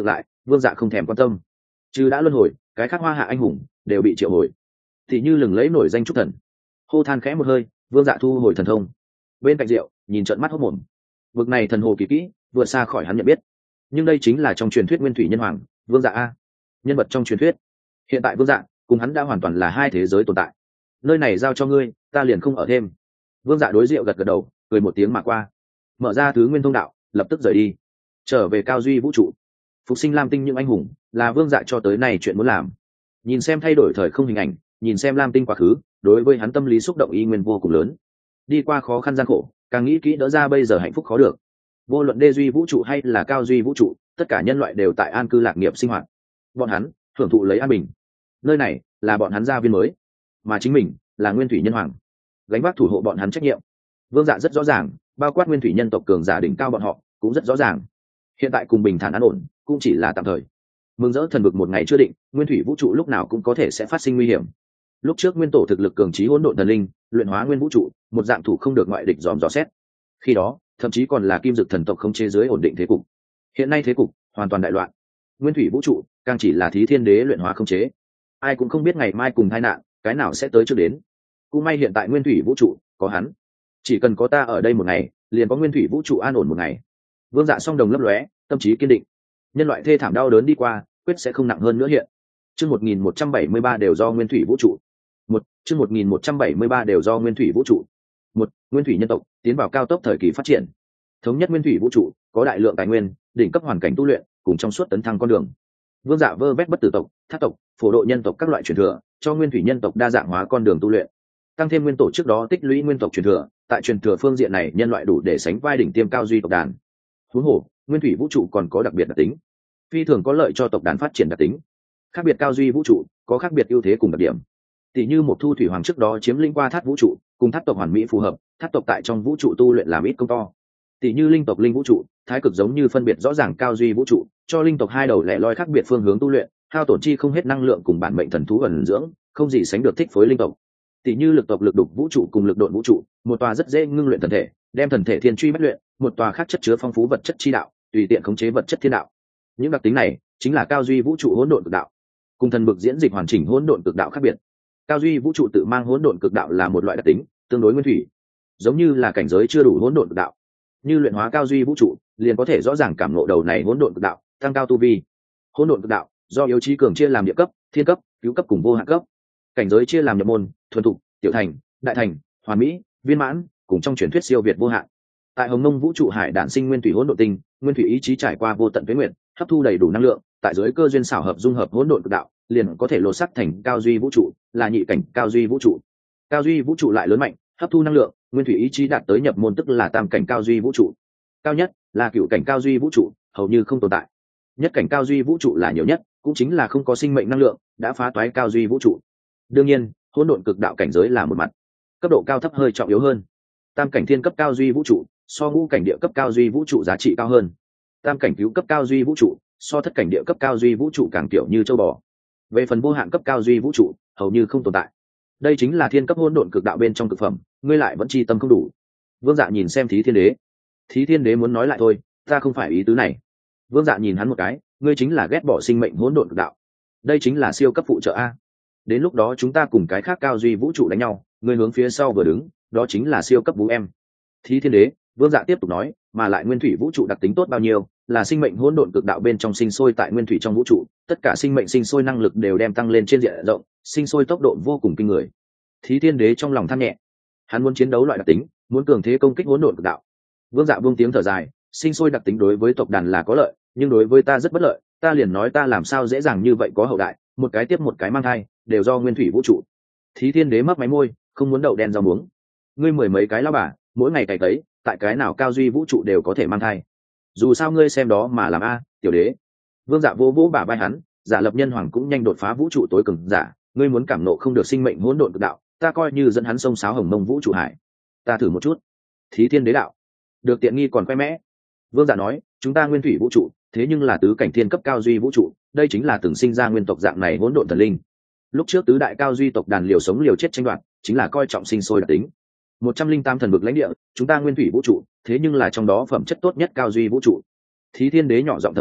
Vương Dạ không thèm quan tâm, chứ đã luân hồi cái khác hoa hạ anh hùng đều bị triệu hồi, thì như lừng lẫy nổi danh trúc thần. Hô than khẽ một hơi, Vương Dạ thu hồi thần thông. Bên cạnh rượu nhìn trợn mắt hốt mồm, vực này thần hồ kỳ kỹ vượt xa khỏi hắn nhận biết. Nhưng đây chính là trong truyền thuyết nguyên thủy nhân hoàng Vương Dạ a, nhân vật trong truyền thuyết. Hiện tại Vương Dạ cùng hắn đã hoàn toàn là hai thế giới tồn tại. Nơi này giao cho ngươi, ta liền không ở thêm. Vương Dạ đối rượu gật gật đầu, cười một tiếng mà qua, mở ra thứ nguyên thông đạo, lập tức rời đi, trở về cao duy vũ trụ. Phục sinh lam tinh những anh hùng là Vương Dạ cho tới nay chuyện muốn làm. Nhìn xem thay đổi thời không hình ảnh, nhìn xem lam tinh quá khứ, đối với hắn tâm lý xúc động y nguyên vô cùng lớn. Đi qua khó khăn gian khổ, càng nghĩ kỹ đỡ ra bây giờ hạnh phúc khó được. Vô luận đê duy vũ trụ hay là cao duy vũ trụ, tất cả nhân loại đều tại an cư lạc nghiệp sinh hoạt. Bọn hắn hưởng thụ lấy an bình. Nơi này là bọn hắn gia viên mới, mà chính mình là nguyên thủy nhân hoàng, gánh vác thủ hộ bọn hắn trách nhiệm. Vương Dạ rất rõ ràng, bao quát nguyên thủy nhân tộc cường giả đỉnh cao bọn họ cũng rất rõ ràng, hiện tại cùng bình thản an ổn cũng chỉ là tạm thời. Mừng rỡ thần vực một ngày chưa định, nguyên thủy vũ trụ lúc nào cũng có thể sẽ phát sinh nguy hiểm. Lúc trước nguyên tổ thực lực cường trí hỗn độn thần linh, luyện hóa nguyên vũ trụ, một dạng thủ không được ngoại địch dòm dò xét. Khi đó thậm chí còn là kim dực thần tộc không chế giới ổn định thế cục. Hiện nay thế cục hoàn toàn đại loạn, nguyên thủy vũ trụ càng chỉ là thí thiên đế luyện hóa không chế. Ai cũng không biết ngày mai cùng tai nạn cái nào sẽ tới trước đến. Cũng may hiện tại nguyên thủy vũ trụ có hắn, chỉ cần có ta ở đây một ngày, liền có nguyên thủy vũ trụ an ổn một ngày. Vương Dạ song đồng lấp lóe, tâm trí kiên định. Nhân loại thê thảm đau đớn đi qua, quyết sẽ không nặng hơn nữa hiện. Chương một nghìn một trăm bảy mươi ba đều do nguyên thủy vũ trụ. Một, chương một nghìn một trăm bảy mươi ba đều do nguyên thủy vũ trụ. Một, nguyên thủy nhân tộc tiến vào cao tốc thời kỳ phát triển. Thống nhất nguyên thủy vũ trụ, có đại lượng tài nguyên, đỉnh cấp hoàn cảnh tu luyện, cùng trong suốt tấn thăng con đường. Vương Dạ vơ vét bất tử tộc, thác tộc, phổ độ nhân tộc các loại truyền thừa, cho nguyên thủy nhân tộc đa dạng hóa con đường tu luyện. Tăng thêm nguyên tổ trước đó tích lũy nguyên tộc truyền thừa, tại truyền thừa phương diện này nhân loại đủ để sánh vai đỉnh tiêm cao duy tộc đàn. Huống hồ, nguyên thủy vũ trụ còn có đặc biệt đặc tính, phi thường có lợi cho tộc đàn phát triển đặc tính. Khác biệt cao duy vũ trụ có khác biệt ưu thế cùng đặc điểm. Tỷ như một thu thủy hoàng trước đó chiếm lĩnh qua thác vũ trụ, cùng thác tộc hoàn mỹ phù hợp, thác tộc tại trong vũ trụ tu luyện làm ít công to. Tỷ như linh tộc linh vũ trụ, thái cực giống như phân biệt rõ ràng cao duy vũ trụ, cho linh tộc hai đầu lẻ loi khác biệt phương hướng tu luyện, hao tổn chi không hết năng lượng cùng bản mệnh thần thú ẩn dưỡng, không gì sánh được thích phối linh tộc. Tỷ như lực tộc lực đục vũ trụ cùng lực độn vũ trụ, một tòa rất dễ ngưng luyện thần thể, đem thần thể thiên truy bách luyện, một tòa khác chất chứa phong phú vật chất chi đạo, tùy tiện khống chế vật chất thiên đạo. Những đặc tính này chính là cao duy vũ trụ hỗn độn cực đạo, cùng thần bực diễn dịch hoàn chỉnh hỗn độn cực đạo khác biệt. Cao duy vũ trụ tự mang hỗn độn cực đạo là một loại đặc tính tương đối nguyên thủy, giống như là cảnh giới chưa đủ hỗn độn cực đạo. Như luyện hóa cao duy vũ trụ, liền có thể rõ ràng cảm ngộ đầu này hỗn độn cực đạo, tăng cao tu vi. Hỗn độn cực đạo do yếu chí cường chia làm địa cấp, thiên cấp, cứu cấp cùng vô hạn cấp. Cảnh giới chia làm nhập môn, thuần thục, tiểu thành, đại thành, hoàn mỹ, viên mãn, cùng trong truyền thuyết siêu việt vô hạn. Tại hồng mông vũ trụ hải đản sinh nguyên thủy hỗn độn tinh, nguyên thủy ý chí trải qua vô tận tuế nguyện, hấp thu đầy đủ năng lượng, tại dưới cơ duyên xảo hợp dung hợp hỗn độn cực đạo, liền có thể lột sắc thành cao duy vũ trụ, là nhị cảnh cao duy vũ trụ. Cao duy vũ trụ lại lớn mạnh, hấp thu năng lượng, nguyên thủy ý chí đạt tới nhập môn tức là tam cảnh cao duy vũ trụ. Cao nhất là cựu cảnh cao duy vũ trụ, hầu như không tồn tại. Nhất cảnh cao duy vũ trụ là nhiều nhất, cũng chính là không có sinh mệnh năng lượng, đã phá toái cao duy vũ trụ. Đương nhiên, hỗn độn cực đạo cảnh giới là một mặt, cấp độ cao thấp hơi trọng yếu hơn. Tam cảnh thiên cấp cao duy vũ trụ so ngũ cảnh địa cấp cao duy vũ trụ giá trị cao hơn. Tam cảnh cứu cấp cao duy vũ trụ so thất cảnh địa cấp cao duy vũ trụ càng kiểu như châu bò. Về phần vô hạn cấp cao duy vũ trụ hầu như không tồn tại. Đây chính là thiên cấp hỗn độn cực đạo bên trong cực phẩm, ngươi lại vẫn chi tâm không đủ. Vương Dạ nhìn xem Thí Thiên Đế. Thí Thiên Đế muốn nói lại thôi, ta không phải ý tứ này. Vương Dạ nhìn hắn một cái, ngươi chính là ghét bỏ sinh mệnh hỗn độn cực đạo. Đây chính là siêu cấp phụ trợ a. Đến lúc đó chúng ta cùng cái khác cao duy vũ trụ đánh nhau, ngươi hướng phía sau vừa đứng, đó chính là siêu cấp vũ em. Thí Thiên Đế, Vương Dạ tiếp tục nói, mà lại nguyên thủy vũ trụ đặc tính tốt bao nhiêu, là sinh mệnh hỗn độn cực đạo bên trong sinh sôi tại nguyên thủy trong vũ trụ, tất cả sinh mệnh sinh sôi năng lực đều đem tăng lên trên diện rộng, sinh sôi tốc độ vô cùng kinh người. Thí Thiên Đế trong lòng than nhẹ, hắn muốn chiến đấu loại đặc tính, muốn cường thế công kích hỗn độn cực đạo. Vương Dạ buông tiếng thở dài, sinh sôi đặc tính đối với tộc đàn là có lợi, nhưng đối với ta rất bất lợi, ta liền nói ta làm sao dễ dàng như vậy có hậu đại, một cái tiếp một cái mang thai, đều do nguyên thủy vũ trụ. Thí Thiên Đế mấp máy môi, không muốn đậu đen rau muống. Ngươi mười mấy cái lão bà, mỗi ngày cày cấy, tại cái nào cao duy vũ trụ đều có thể mang thai. Dù sao ngươi xem đó mà làm a, tiểu đế. Vương Dạ vô vỗ bả vai hắn, giả lập nhân hoàng cũng nhanh đột phá vũ trụ tối cường giả, ngươi muốn cảm nộ không được sinh mệnh hỗn độn cực đạo, ta coi như dẫn hắn sông sáo hồng mông vũ trụ hải. Ta thử một chút. Thí Thiên Đế đạo, được tiện nghi còn khoe mẽ. Vương Dạ nói, chúng ta nguyên thủy vũ trụ, thế nhưng là tứ cảnh thiên cấp cao duy vũ trụ, đây chính là từng sinh ra nguyên tộc dạng này hỗn độn thần linh. Lúc trước tứ đại cao duy tộc đàn liều sống liều chết tranh đoạt, chính là coi trọng sinh sôi đặc tính. Một trăm linh tám thần vực lãnh địa, chúng ta nguyên thủy vũ trụ, thế nhưng là trong đó phẩm chất tốt nhất cao duy vũ trụ. Thí Thiên Đế nhỏ giọng thầm thì,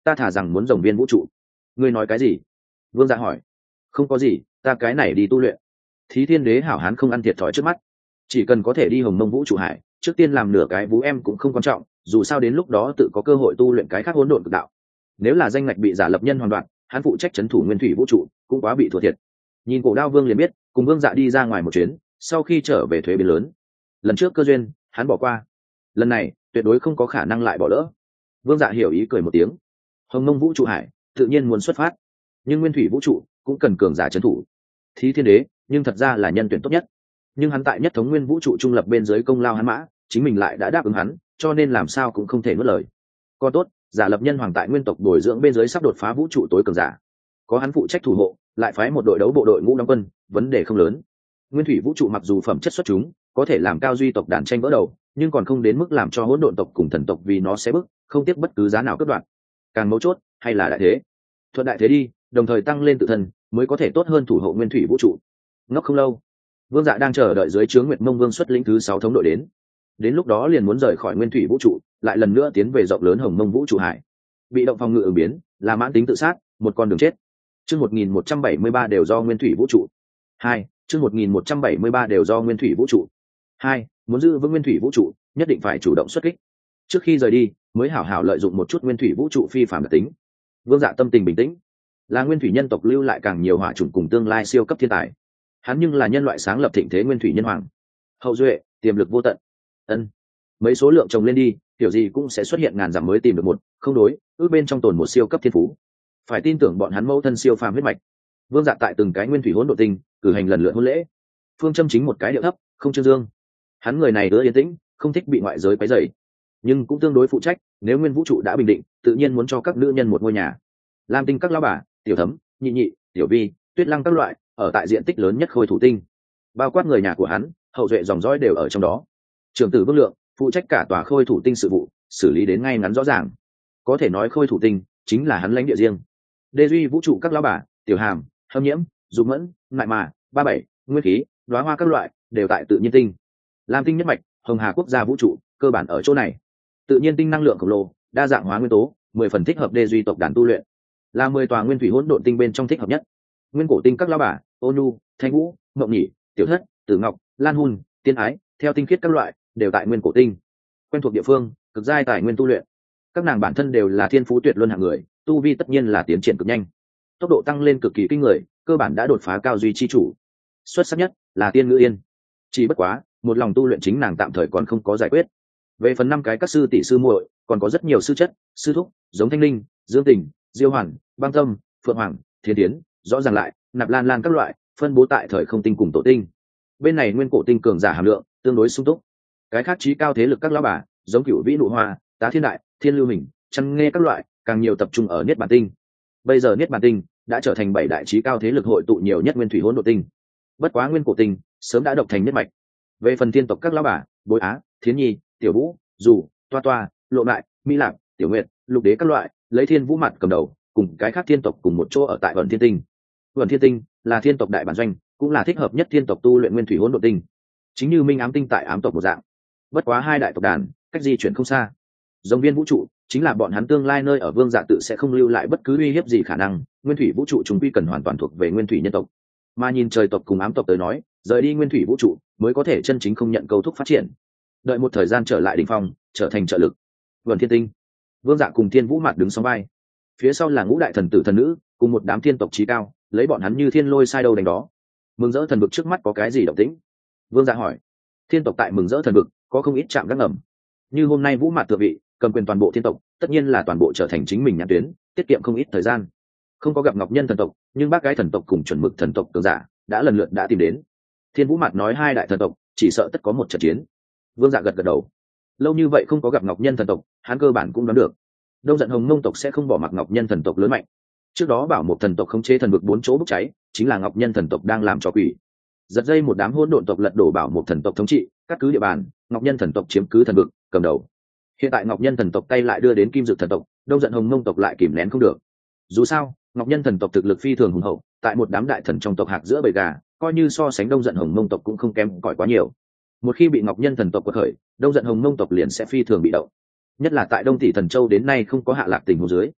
ta thả rằng muốn rồng viên vũ trụ. Ngươi nói cái gì? Vương Dạ hỏi. Không có gì, ta cái này đi tu luyện. Thí Thiên Đế hảo hán không ăn thiệt thòi trước mắt, chỉ cần có thể đi hồng mông vũ trụ hải, trước tiên làm nửa cái vũ em cũng không quan trọng, dù sao đến lúc đó tự có cơ hội tu luyện cái khác hỗn độn cực đạo. Nếu là danh ngạch bị giả lập nhân hoàn đoạn, hắn phụ trách trấn thủ nguyên thủy vũ trụ cũng quá bị thua thiệt. Nhìn Cổ Đao Vương liền biết, cùng Vương Dạ đi ra ngoài một chuyến, sau khi trở về thuế biến lớn. Lần trước cơ duyên hắn bỏ qua, lần này tuyệt đối không có khả năng lại bỏ lỡ. Vương Dạ hiểu ý cười một tiếng. Hồng mông vũ trụ hải tự nhiên muốn xuất phát, nhưng nguyên thủy vũ trụ cũng cần cường giả trấn thủ. Thí Thiên Đế nhưng thật ra là nhân tuyển tốt nhất, nhưng hắn tại nhất thống nguyên vũ trụ trung lập bên dưới công lao hắn mã, chính mình lại đã đáp ứng hắn, cho nên làm sao cũng không thể nuốt lời. Còn tốt, giả lập nhân hoàng tại nguyên tộc bồi dưỡng bên dưới sắp đột phá vũ trụ tối cường giả, có hắn phụ trách thủ hộ, lại phái một đội đấu bộ đội ngũ đóng quân, vấn đề không lớn. Nguyên thủy vũ trụ mặc dù phẩm chất xuất chúng, có thể làm cao duy tộc đàn tranh vỡ đầu, nhưng còn không đến mức làm cho hỗn độn tộc cùng thần tộc vì nó sẽ bức, không tiếc bất cứ giá nào cướp đoạt. Càng mấu chốt hay là đại thế, thuận đại thế đi, đồng thời tăng lên tự thân, mới có thể tốt hơn thủ hộ nguyên thủy vũ trụ. Ngốc không lâu, Vương Dạ đang chờ đợi dưới trướng Nguyệt Mông Vương xuất lĩnh thứ sáu thống đội đến. Đến lúc đó liền muốn rời khỏi nguyên thủy vũ trụ, lại lần nữa tiến về rộng lớn hồng mông vũ trụ hải. Bị động phòng ngự ứng biến, là mãn tính tự sát, một con đường chết. Chương một nghìn một trăm bảy mươi ba đều do nguyên thủy vũ trụ. Hai, chương một nghìn một trăm bảy mươi ba đều do nguyên thủy vũ trụ. Hai, muốn giữ vững nguyên thủy vũ trụ, nhất định phải chủ động xuất kích. Trước khi rời đi, mới hảo hảo lợi dụng một chút nguyên thủy vũ trụ phi phàm đặc tính. Vương Dạ tâm tình bình tĩnh, là nguyên thủy nhân tộc lưu lại càng nhiều hỏa chủng cùng tương lai siêu cấp thiên tài. Hắn nhưng là nhân loại sáng lập thịnh thế nguyên thủy nhân hoàng, hậu duệ tiềm lực vô tận. Ân, mấy số lượng chồng lên đi, kiểu gì cũng sẽ xuất hiện ngàn dặm mới tìm được một, không đối, ước bên trong tồn một siêu cấp thiên phú. Phải tin tưởng bọn hắn mẫu thân siêu phàm huyết mạch. Vương Dạ tại từng cái nguyên thủy hỗn độ tinh cử hành lần lượt hôn lễ. Phương châm chính một cái điệu thấp, không trương dương. Hắn người này ưa yên tĩnh, không thích bị ngoại giới quấy rầy, nhưng cũng tương đối phụ trách, nếu nguyên vũ trụ đã bình định, tự nhiên muốn cho các nữ nhân một ngôi nhà. Lam tinh các lão bà, tiểu thấm, nhị nhị, tiểu vi, tuyết lăng các loại, ở tại diện tích lớn nhất khôi thủ tinh, bao quát người nhà của hắn, hậu duệ dòng dõi đều ở trong đó. Trưởng tử Vương Lượng phụ trách cả tòa khôi thủ tinh sự vụ, xử lý đến ngay ngắn rõ ràng, có thể nói khôi thủ tinh chính là hắn lãnh địa riêng. Đê duy vũ trụ các lão bà, tiểu hàm, hâm nhiễm, dục mẫn, ngại mà, ba bảy, nguyên khí, đóa hoa các loại đều tại tự nhiên tinh. Lam tinh nhất mạch, hồng hà quốc gia vũ trụ cơ bản ở chỗ này. Tự nhiên tinh năng lượng khổng lồ, đa dạng hóa nguyên tố, mười phần thích hợp đê duy tộc đàn tu luyện, là mười tòa nguyên thủy hỗn độn tinh bên trong thích hợp nhất. Nguyên cổ tinh các lão bà, ô nhu, thanh vũ, mộng nhị, tiểu thất, tử ngọc, lan hun, tiên ái, theo tinh khiết các loại đều tại nguyên cổ tinh. Quen thuộc địa phương, cực giai tài nguyên tu luyện, các nàng bản thân đều là thiên phú tuyệt luân hạng người, tu vi tất nhiên là tiến triển cực nhanh, tốc độ tăng lên cực kỳ kinh người, cơ bản đã đột phá cao duy chi chủ. Xuất sắc nhất là Tiên Ngữ Yên, chỉ bất quá một lòng tu luyện chính nàng tạm thời còn không có giải quyết. Về phần năm cái các sư tỷ sư muội, còn có rất nhiều sư chất, sư thúc, giống Thanh Linh, Dương Tình, Diêu Hoàn, Băng Tâm, Phượng Hoàng, Thiên Tiến, rõ ràng lại Nạp Lan Lan các loại phân bố tại thời không tinh cùng tổ tinh. Bên này nguyên cổ tinh cường giả hàm lượng tương đối sung túc. Cái khác trí cao thế lực các lão bà, giống Cửu Vĩ Nụ Hoa, Tá Thiên Đại, Thiên Lưu Hình, Chăn Nghe các loại, càng nhiều tập trung ở Niết Bàn Tinh. Bây giờ Niết Bàn Tinh đã trở thành bảy đại trí cao thế lực hội tụ nhiều nhất nguyên thủy hỗn độn tinh. Bất quá nguyên cổ tinh sớm đã độc thành nhất mạch. Về phần thiên tộc các lão bà, Bối Á, Thiến Nhi, Tiểu Vũ, Dù, Toa Toa, Lộ Lại, Mỹ Lạc, Tiểu Nguyệt, Lục Đế các loại, lấy Thiên Vũ mặt cầm đầu, cùng cái khác thiên tộc cùng một chỗ ở tại Vân Thiên Tinh. Vân Thiên Tinh là thiên tộc đại bản doanh, cũng là thích hợp nhất thiên tộc tu luyện nguyên thủy hỗn độn tinh. Chính như Minh Ám Tinh tại Ám tộc một dạng. Bất quá hai đại tộc đàn, cách di chuyển không xa. Giống viên vũ trụ chính là bọn hắn tương lai nơi ở Vương Dạ tự sẽ không lưu lại bất cứ uy hiếp gì khả năng, nguyên thủy vũ trụ chúng quy cần hoàn toàn thuộc về nguyên thủy nhân tộc. Mà nhìn trời tộc cùng ám tộc tới nói, rời đi nguyên thủy vũ trụ mới có thể chân chính không nhận câu thúc phát triển. Đợi một thời gian trở lại đỉnh phong, trở thành trợ lực. Vân Thiên Tinh, Vương Dạ cùng Thiên Vũ Mạt đứng song vai, phía sau là ngũ đại thần tử thần nữ cùng một đám thiên tộc trí cao, lấy bọn hắn như thiên lôi sai đâu đánh đó. Mừng rỡ thần vực trước mắt có cái gì động tĩnh? Vương Dạ hỏi. Thiên tộc tại mừng rỡ thần vực có không ít chạm gác ngầm, như hôm nay Vũ Mạt thượng vị cầm quyền toàn bộ thiên tộc, tất nhiên là toàn bộ trở thành chính mình nhãn tuyến, tiết kiệm không ít thời gian. Không có gặp Ngọc Nhân thần tộc, nhưng bác gái thần tộc cùng chuẩn mực thần tộc cường giả đã lần lượt đã tìm đến. Thiên Vũ Mạt nói hai đại thần tộc chỉ sợ tất có một trận chiến. Vương Dạ gật gật đầu. Lâu như vậy không có gặp Ngọc Nhân thần tộc, hắn cơ bản cũng đoán được Đông Giận Hồng Mông tộc sẽ không bỏ mặc Ngọc Nhân thần tộc lớn mạnh. Trước đó bảo một thần tộc khống chế thần vực bốn chỗ bốc cháy, chính là Ngọc Nhân thần tộc đang làm trò quỷ. Giật dây một đám hỗn độn tộc lật đổ bảo một thần tộc thống trị, cắt cứ địa bàn, Ngọc Nhân thần tộc chiếm cứ thần vực, cầm đầu. Hiện tại Ngọc Nhân thần tộc tay lại đưa đến Kim Dực thần tộc, Đông Giận Hồng Mông tộc lại kìm nén không được. Dù sao, Ngọc Nhân thần tộc thực lực phi thường hùng hậu, tại một đám đại thần trong tộc hạc giữa bầy gà, coi như so sánh Đông Giận Hồng Mông tộc cũng không kém cỏi quá nhiều. Một khi bị Ngọc Nhân thần tộc quật khởi, Đông Giận Hồng Mông tộc liền sẽ phi thường bị động. Nhất là tại Đông Tỷ Thần Châu đến nay không có hạ lạc tình huống dưới.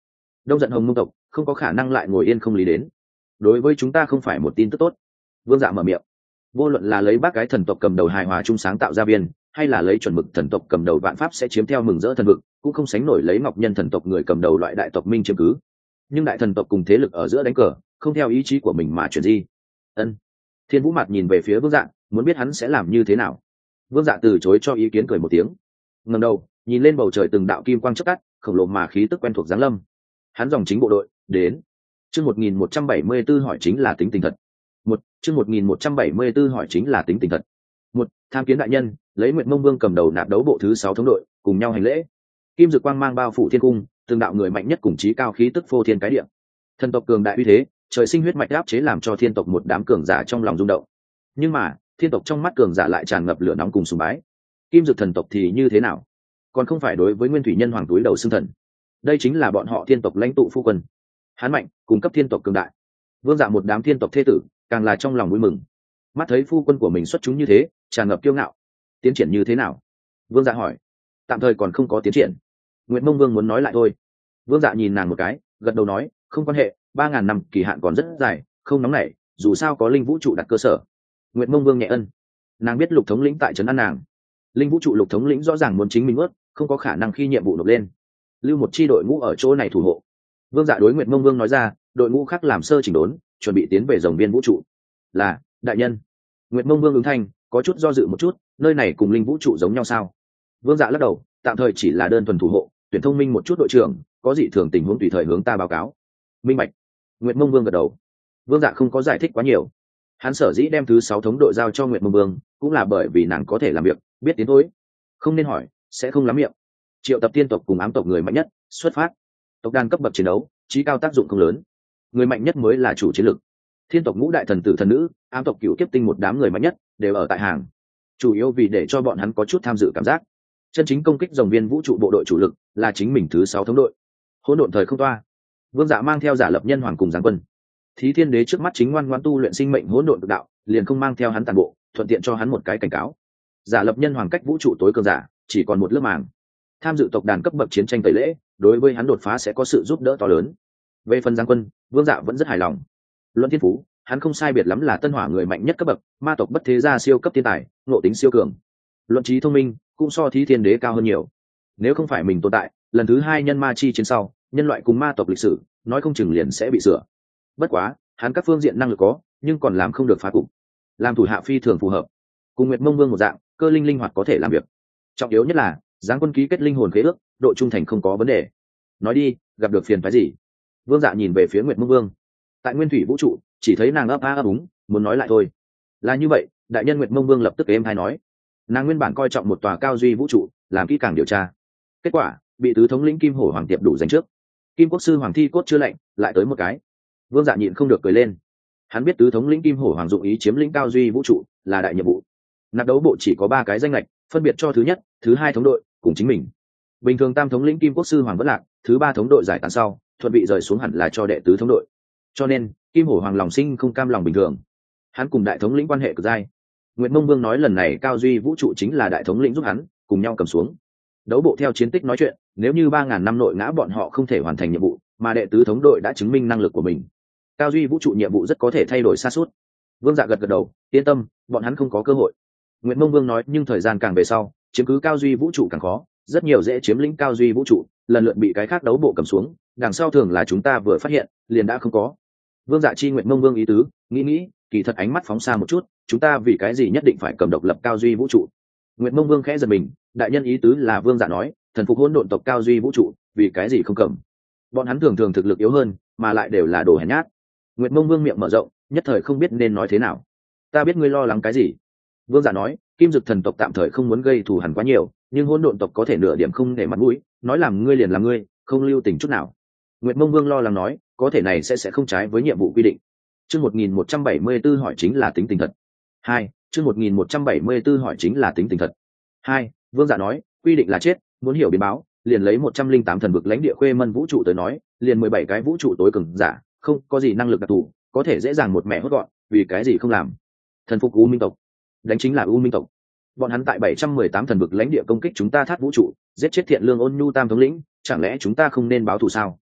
Đông giận hồng mông tộc không có khả năng lại ngồi yên không lý đến, đối với chúng ta không phải một tin tức tốt. Vương Dạ mở miệng. Vô luận là lấy bác cái thần tộc cầm đầu hài hòa chung sáng tạo ra viên, hay là lấy chuẩn mực thần tộc cầm đầu vạn pháp sẽ chiếm theo mừng rỡ thần vực, cũng không sánh nổi lấy ngọc nhân thần tộc người cầm đầu loại đại tộc minh chiếm cứ. Nhưng đại thần tộc cùng thế lực ở giữa đánh cờ, không theo ý chí của mình mà chuyển di. Ân. Thiên Vũ Mạt nhìn về phía Vương Dạ, muốn biết hắn sẽ làm như thế nào. Vương Dạ từ chối cho ý kiến, cười một tiếng, ngẩng đầu nhìn lên bầu trời, từng đạo kim quang chớp tắt, khổng lồ mà khí tức quen thuộc giáng lâm. Hắn dòng chính bộ đội đến. Chương một nghìn một trăm bảy mươi một hỏi chính là tính tình thật. Một chương một nghìn một trăm bảy mươi một hỏi chính là tính tình thật. Một tham kiến đại nhân, lấy Nguyệt Mông Vương cầm đầu nạp đấu bộ thứ sáu thống đội, cùng nhau hành lễ. Kim dực quang mang bao phủ thiên cung, từng đạo người mạnh nhất cùng chí cao khí tức phô thiên cái địa. Thần tộc cường đại uy thế, trời sinh huyết mạch áp chế làm cho thiên tộc một đám cường giả trong lòng rung động. Nhưng mà, thiên tộc trong mắt cường giả lại tràn ngập lửa nóng cùng sùng bái. Kim dực thần tộc thì như thế nào? Còn không phải đối với nguyên thủy nhân hoàng túi đầu xưng thần. Đây chính là bọn họ thiên tộc lãnh tụ phu quân. Hắn mạnh, cung cấp thiên tộc cường đại. Vương Dạ một đám thiên tộc thế tử, càng là trong lòng vui mừng. Mắt thấy phu quân của mình xuất chúng như thế, tràn ngập kiêu ngạo. Tiến triển như thế nào? Vương Dạ hỏi. Tạm thời còn không có tiến triển. Nguyệt Mông Vương muốn nói lại thôi. Vương Dạ nhìn nàng một cái, gật đầu nói, không quan hệ, ba ngàn năm kỳ hạn còn rất dài, không nóng nảy, dù sao có linh vũ trụ đặt cơ sở. Nguyệt Mông Vương nhẹ ân. Nàng biết lục thống lĩnh tại trấn an nàng. Linh vũ trụ lục thống lĩnh rõ ràng muốn chính mình ướt, không có khả năng khi nhiệm vụ nộp lên. Lưu một chi đội ngũ ở chỗ này thủ hộ. Vương Dạ đối Nguyệt Mông Vương nói ra, đội ngũ khác làm sơ chỉnh đốn, chuẩn bị tiến về rồng viên vũ trụ. Là đại nhân. Nguyệt Mông Vương ứng thanh, có chút do dự một chút, nơi này cùng linh vũ trụ giống nhau sao? Vương Dạ lắc đầu, tạm thời chỉ là đơn thuần thủ hộ, tuyển thông minh một chút đội trưởng, có dị thường tình huống tùy thời hướng ta báo cáo. Minh bạch. Nguyệt Mông Vương gật đầu. Vương Dạ không có giải thích quá nhiều. Hắn sở dĩ đem thứ sáu thống đội giao cho Nguyệt Mông Vương, cũng là bởi vì nàng có thể làm việc, biết tiến thối, không nên hỏi, sẽ không lắm miệng. Triệu tập tiên tộc cùng ám tộc người mạnh nhất, xuất phát. Tộc đan cấp bậc chiến đấu, trí cao tác dụng không lớn, người mạnh nhất mới là chủ chiến lược. Thiên tộc ngũ đại thần tử thần nữ, ám tộc cựu kiếp tinh một đám người mạnh nhất đều ở tại hàng, chủ yếu vì để cho bọn hắn có chút tham dự cảm giác. Chân chính công kích rồng viên vũ trụ bộ đội chủ lực là chính mình thứ sáu thống đội. Hỗn độn thời không toa. Vương Dạ mang theo giả lập nhân hoàng cùng giáng quân. Thí Thiên Đế trước mắt chính ngoan ngoãn tu luyện sinh mệnh hỗn độn cực đạo, liền không mang theo hắn tàn bộ, thuận tiện cho hắn một cái cảnh cáo. Giả lập nhân hoàng cách vũ trụ tối cường giả chỉ còn một lớp màng. Tham dự tộc đàn cấp bậc chiến tranh tẩy lễ, đối với hắn đột phá sẽ có sự giúp đỡ to lớn. Về phần giáng quân, Vương Dạ vẫn rất hài lòng. Luận thiên phú, hắn không sai biệt lắm là tân hỏa người mạnh nhất cấp bậc, ma tộc bất thế gia siêu cấp thiên tài, ngộ tính siêu cường. Luận trí thông minh cũng so Thí Thiên Đế cao hơn nhiều. Nếu không phải mình tồn tại, lần thứ hai nhân ma chi chiến sau, nhân loại cùng ma tộc lịch sử, nói không chừng liền sẽ bị sửa. Bất quá, hắn các phương diện năng lực có, nhưng còn làm không được phá cục. Làm thủ hạ phi thường phù hợp. Cùng Nguyệt Mông Vương một dạng, cơ linh linh hoạt có thể làm việc. Trọng yếu nhất là, giáng quân ký kết linh hồn khế ước, độ trung thành không có vấn đề. Nói đi, gặp được phiền phái gì? Vương Dạ nhìn về phía Nguyệt Mông Vương. Tại nguyên thủy vũ trụ, chỉ thấy nàng ấp a ấp úng, muốn nói lại thôi. Là như vậy, đại nhân Nguyệt Mông Vương lập tức êm hay nói. Nàng nguyên bản coi trọng một tòa cao duy vũ trụ, làm kỹ càng điều tra. Kết quả, bị tứ thống lĩnh Kim Hổ Hoàng tiệp đủ giành trước. Kim Quốc sư Hoàng thi cốt chưa lạnh, lại tới một cái. Vương Dạ nhịn không được cười lên. Hắn biết tứ thống lĩnh Kim Hổ Hoàng dụng ý chiếm lĩnh cao duy vũ trụ là đại nhiệm vụ. Nạp đấu bộ chỉ có ba cái danh lệch, phân biệt cho thứ nhất, thứ hai thống đội cùng chính mình. Bình thường tam thống lĩnh Kim Quốc sư Hoàng vẫn lạc, thứ ba thống đội giải tán sau, thuận bị rời xuống hẳn là cho đệ tứ thống đội. Cho nên, Kim Hổ Hoàng lòng sinh không cam lòng bình thường. Hắn cùng đại thống lĩnh quan hệ cực dai. Nguyệt Mông Vương nói lần này cao duy vũ trụ chính là đại thống lĩnh giúp hắn, cùng nhau cầm xuống. Đấu bộ theo chiến tích nói chuyện, nếu như ba ngàn năm nội ngã bọn họ không thể hoàn thành nhiệm vụ, mà đệ tứ thống đội đã chứng minh năng lực của mình, cao duy vũ trụ nhiệm vụ rất có thể thay đổi xa suốt. Vương Dạ gật gật đầu, yên tâm, bọn hắn không có cơ hội. Nguyệt Mông Vương nói, nhưng thời gian càng về sau, chiếm cứ cao duy vũ trụ càng khó, rất nhiều dễ chiếm lĩnh cao duy vũ trụ, lần lượt bị cái khác đấu bộ cầm xuống, đằng sau thường là chúng ta vừa phát hiện, liền đã không có. Vương Dạ chi Nguyệt Mông Vương ý tứ, nghĩ nghĩ, kỳ thật ánh mắt phóng xa một chút, chúng ta vì cái gì nhất định phải cầm độc lập cao duy vũ trụ? Nguyệt Mông Vương khẽ giật mình, đại nhân ý tứ là Vương Dạ nói, thần phục hỗn độn tộc cao duy vũ trụ, vì cái gì không cầm? Bọn hắn thường thường thực lực yếu hơn, mà lại đều là đồ hèn nhát. Nguyệt Mông Vương miệng mở rộng, nhất thời không biết nên nói thế nào. Ta biết ngươi lo lắng cái gì. Vương Dạ nói, Kim Dực thần tộc tạm thời không muốn gây thù hằn quá nhiều, nhưng hỗn độn tộc có thể nửa điểm không để mặt mũi, nói làm ngươi liền làm ngươi, không lưu tình chút nào. Nguyệt Mông Vương lo lắng nói, có thể này sẽ sẽ không trái với nhiệm vụ quy định. Chương một nghìn một trăm bảy mươi một hỏi chính là tính tình thật. Hai, chương một nghìn một trăm bảy mươi một hỏi chính là tính tình thật. Hai, Vương Dạ nói, quy định là chết, muốn hiểu biến báo, liền lấy một trăm linh tám thần vực lãnh địa khuê mân vũ trụ tới nói, liền mười bảy cái vũ trụ tối cường giả, không có gì năng lực đặc thù, có thể dễ dàng một mẹ hốt gọn, vì cái gì không làm? Thần phục U Minh tộc, đánh chính là U Minh tộc. Bọn hắn tại bảy trăm mười tám thần vực lãnh địa công kích chúng ta thát vũ trụ, giết chết thiện lương ôn nhu tam thống lĩnh, chẳng lẽ chúng ta không nên báo thù sao?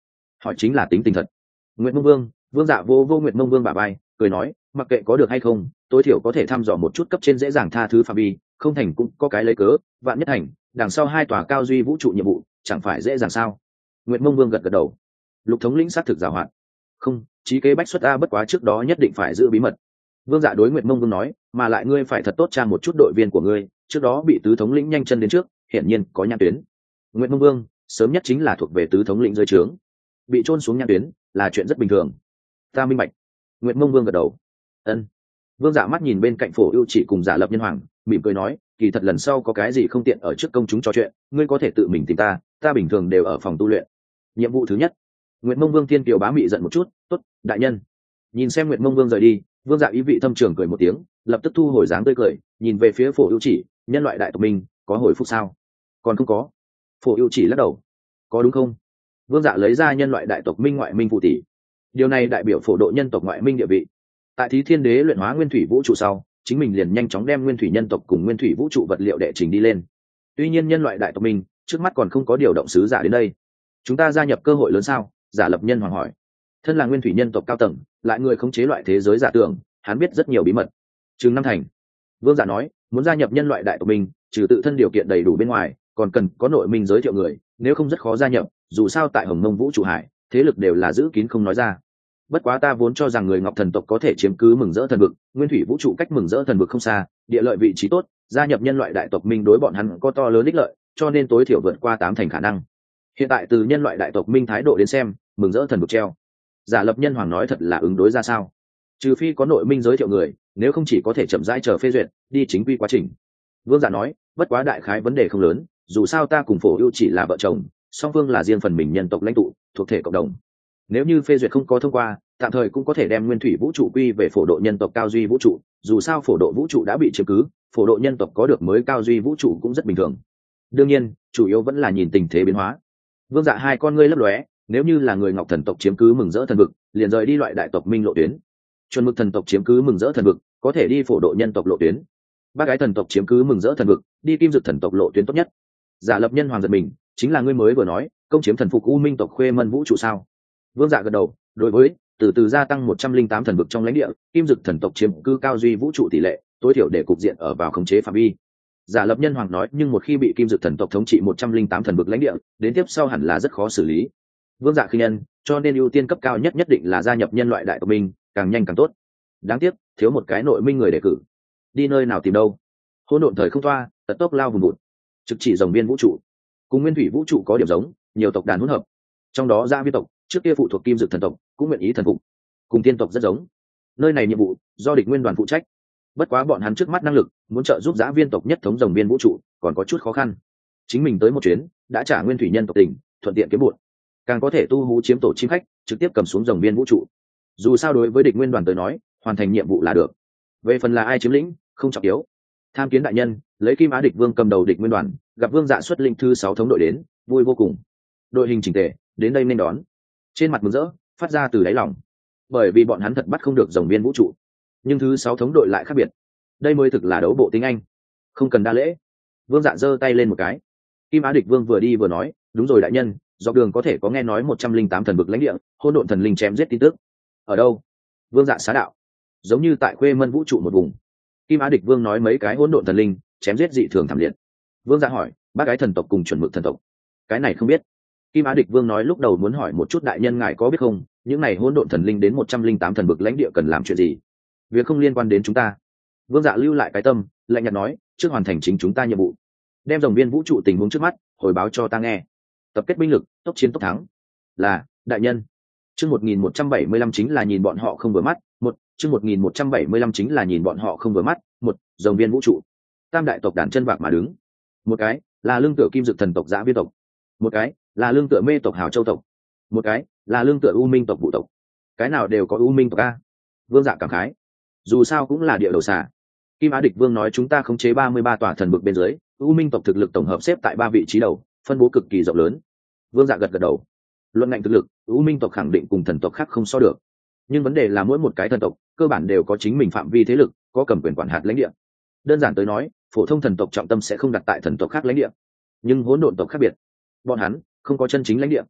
hỏi chính là tính tình thật. Nguyệt Mông Vương, Vương Dạ vô vô Nguyệt Mông Vương bả vai, cười nói, mặc kệ có được hay không, tối thiểu có thể thăm dò một chút cấp trên dễ dàng tha thứ phạm vi, không thành cũng có cái lấy cớ, vạn nhất thành, đằng sau hai tòa cao duy vũ trụ nhiệm vụ, chẳng phải dễ dàng sao? Nguyệt Mông Vương gật gật đầu. Lục thống lĩnh xác thực giàu hạn. Không, chí kế bách xuất a, bất quá trước đó nhất định phải giữ bí mật. Vương Dạ đối Nguyệt Mông Vương nói, mà lại ngươi phải thật tốt tra một chút đội viên của ngươi, trước đó bị tứ thống lĩnh nhanh chân đến trước, hiển nhiên có nhãn tuyến. Nguyệt Mông Vương, sớm nhất chính là thuộc về tứ thống lĩnh dưới trướng, bị trôn xuống nhãn tuyến là chuyện rất bình thường. Ta minh bạch. Nguyệt Mông Vương gật đầu. Ân. Vương Dạ mắt nhìn bên cạnh Phổ Ưu Chỉ cùng Giả Lập Nhân Hoàng, mỉm cười nói, kỳ thật lần sau có cái gì không tiện ở trước công chúng trò chuyện, ngươi có thể tự mình tìm ta, ta bình thường đều ở phòng tu luyện. Nhiệm vụ thứ nhất. Nguyệt Mông Vương Thiên Kiều bá mị giận một chút, tốt, đại nhân. Nhìn xem Nguyệt Mông Vương rời đi, Vương Dạ ý vị thâm trường cười một tiếng, lập tức thu hồi dáng tươi cười, nhìn về phía Phổ Ưu Chỉ, nhân loại đại tộc mình, có hồi phục sao? Còn không có. Phổ Ưu Chỉ lắc đầu. Có đúng không? Vương Dạ lấy ra nhân loại đại tộc minh ngoại minh phụ tỷ. Điều này đại biểu phổ độ nhân tộc ngoại minh địa vị. Tại Thí Thiên Đế luyện hóa nguyên thủy vũ trụ sau, chính mình liền nhanh chóng đem nguyên thủy nhân tộc cùng nguyên thủy vũ trụ vật liệu đệ trình đi lên. Tuy nhiên nhân loại đại tộc minh trước mắt còn không có điều động sứ giả đến đây. Chúng ta gia nhập cơ hội lớn sao? Giả Lập Nhân Hoàng hỏi. Thân là nguyên thủy nhân tộc cao tầng, lại người khống chế loại thế giới giả tưởng, hắn biết rất nhiều bí mật. Trừng Năm Thành. Vương Giả nói, muốn gia nhập nhân loại đại tộc minh, trừ tự thân điều kiện đầy đủ bên ngoài, còn cần có nội minh giới thiệu người, nếu không rất khó gia nhập, dù sao tại Hồng Mông vũ trụ hải, thế lực đều là giữ kín không nói ra. Bất quá ta vốn cho rằng người Ngọc Thần tộc có thể chiếm cứ Mừng Rỡ Thần vực, nguyên thủy vũ trụ cách Mừng Rỡ Thần vực không xa, địa lợi vị trí tốt, gia nhập nhân loại đại tộc minh đối bọn hắn có to lớn ích lợi, cho nên tối thiểu vượt qua tám thành khả năng. Hiện tại từ nhân loại đại tộc minh thái độ đến xem, Mừng Rỡ Thần vực treo. Giả Lập Nhân Hoàng nói thật là ứng đối ra sao? Trừ phi có nội minh giới thiệu người, nếu không chỉ có thể chậm rãi chờ phê duyệt, đi chính quy quá trình. Vương Giả nói, bất quá đại khái vấn đề không lớn, dù sao ta cùng Phổ Ưu chỉ là vợ chồng, song phương là riêng phần mình nhân tộc lãnh tụ, thuộc thể cộng đồng. Nếu như phê duyệt không có thông qua, tạm thời cũng có thể đem nguyên thủy vũ trụ quy về phổ độ nhân tộc cao duy vũ trụ, dù sao phổ độ vũ trụ đã bị chiếm cứ, phổ độ nhân tộc có được mới cao duy vũ trụ cũng rất bình thường. Đương nhiên, chủ yếu vẫn là nhìn tình thế biến hóa. Vương Dạ hai con ngươi lấp lóe, nếu như là người Ngọc Thần tộc chiếm cứ Mừng Rỡ Thần vực, liền rời đi loại đại tộc minh lộ tuyến. Chuẩn Mực Thần tộc chiếm cứ Mừng Rỡ Thần vực, có thể đi phổ độ nhân tộc lộ tuyến. Bác Gái Thần tộc chiếm cứ Mừng Rỡ Thần vực, đi Kim Dực Thần tộc lộ tuyến tốt nhất. Giả Lập Nhân Hoàng giật mình, chính là ngươi mới vừa nói, công chiếm thần phục U Minh tộc Khuê Mân vũ trụ sao? Vương Dạ gật đầu, đối với từ từ gia tăng một trăm linh tám thần vực trong lãnh địa, Kim Dực Thần tộc chiếm cứ cao duy vũ trụ tỷ lệ, tối thiểu để cục diện ở vào khống chế phạm vi. Giả Lập Nhân Hoàng nói, nhưng một khi bị Kim Dực Thần tộc thống trị một trăm linh tám thần vực lãnh địa, đến tiếp sau hẳn là rất khó xử lý. Vương Dạ khinh nhân, cho nên ưu tiên cấp cao nhất nhất định là gia nhập nhân loại đại tộc minh, càng nhanh càng tốt. Đáng tiếc, thiếu một cái nội minh người đề cử. Đi nơi nào tìm đâu? Hỗn độn thời không toa, tật tốc lao vùng vụt. Trực chỉ rồng biên vũ trụ, cùng nguyên thủy vũ trụ có điểm giống, nhiều tộc đàn hỗn hợp. Trong đó Gia Viên tộc, trước kia phụ thuộc Kim Dực Thần tộc, cũng nguyện ý thần phục. Cùng tiên tộc rất giống. Nơi này nhiệm vụ do địch nguyên đoàn phụ trách. Bất quá bọn hắn trước mắt năng lực, muốn trợ giúp Giã Viên tộc nhất thống rồng biên vũ trụ, còn có chút khó khăn. Chính mình tới một chuyến, đã trả nguyên thủy nhân tộc tình, thuận tiện kiếm bộn. Càng có thể tu hú chiếm tổ chim khách, trực tiếp cầm xuống rồng biên vũ trụ. Dù sao đối với địch nguyên đoàn tới nói, hoàn thành nhiệm vụ là được. Về phần là ai chiếm lĩnh, không trọng yếu. Tham kiến đại nhân, lấy Kim Á Địch Vương cầm đầu địch nguyên đoàn, gặp Vương Dạ xuất linh thư sáu thống đội đến, vui vô cùng. Đội hình chỉnh tề, đến đây nên đón. Trên mặt mừng rỡ, phát ra từ đáy lòng. Bởi vì bọn hắn thật bắt không được rồng biên vũ trụ. Nhưng thứ sáu thống đội lại khác biệt. Đây mới thực là đấu bộ tiếng Anh. Không cần đa lễ. Vương Dạ giơ tay lên một cái. Kim Á Địch Vương vừa đi vừa nói, đúng rồi đại nhân, dọc đường có thể có nghe nói một trăm linh tám thần vực lãnh địa, hỗn độn thần linh chém giết tin tức. Ở đâu? Vương Dạ xá đạo. Giống như tại Khuê Mân vũ trụ một vùng. Kim Á Địch Vương nói mấy cái hỗn độn thần linh chém giết dị thường thảm liệt. Vương Dạ hỏi, Bác Gái Thần tộc cùng Chuẩn Mực Thần tộc, cái này không biết. Kim Á Địch Vương nói lúc đầu muốn hỏi một chút đại nhân ngài có biết không, những này hỗn độn thần linh đến một trăm linh tám thần vực lãnh địa cần làm chuyện gì? Việc không liên quan đến chúng ta. Vương Dạ lưu lại cái tâm, lạnh nhạt nói, trước hoàn thành chính chúng ta nhiệm vụ, đem rồng biên vũ trụ tình huống trước mắt hồi báo cho ta nghe. Tập kết binh lực, tốc chiến tốc thắng. Là, đại nhân. Chương một nghìn một trăm bảy mươi lăm chính là nhìn bọn họ không vừa mắt, một, chương một nghìn một trăm bảy mươi lăm chính là nhìn bọn họ không vừa mắt, một, rồng biên vũ trụ. Tam đại tộc đàn chân vạc mà đứng. Một cái là lương tựa Kim Dực Thần tộc Dã Viên tộc, một cái là lương tựa Mê tộc Hào Châu tộc, một cái là lương tựa U Minh tộc Vũ tộc. Cái nào đều có U Minh tộc a. Vương Dạ cảm khái. Dù sao cũng là địa đầu xà. Kim Á Địch Vương nói chúng ta khống chế ba mươi ba tòa thần vực bên dưới, U Minh tộc thực lực tổng hợp xếp tại ba vị trí đầu, phân bố cực kỳ rộng lớn. Vương Dạ gật gật đầu. Luận ngạnh thực lực, U Minh tộc khẳng định cùng thần tộc khác không so được. Nhưng vấn đề là mỗi một cái thần tộc cơ bản đều có chính mình phạm vi thế lực, có cầm quyền quản hạt lãnh địa. Đơn giản tới nói, phổ thông thần tộc trọng tâm sẽ không đặt tại thần tộc khác lãnh địa, nhưng hỗn độn tộc khác biệt, bọn hắn không có chân chính lãnh địa.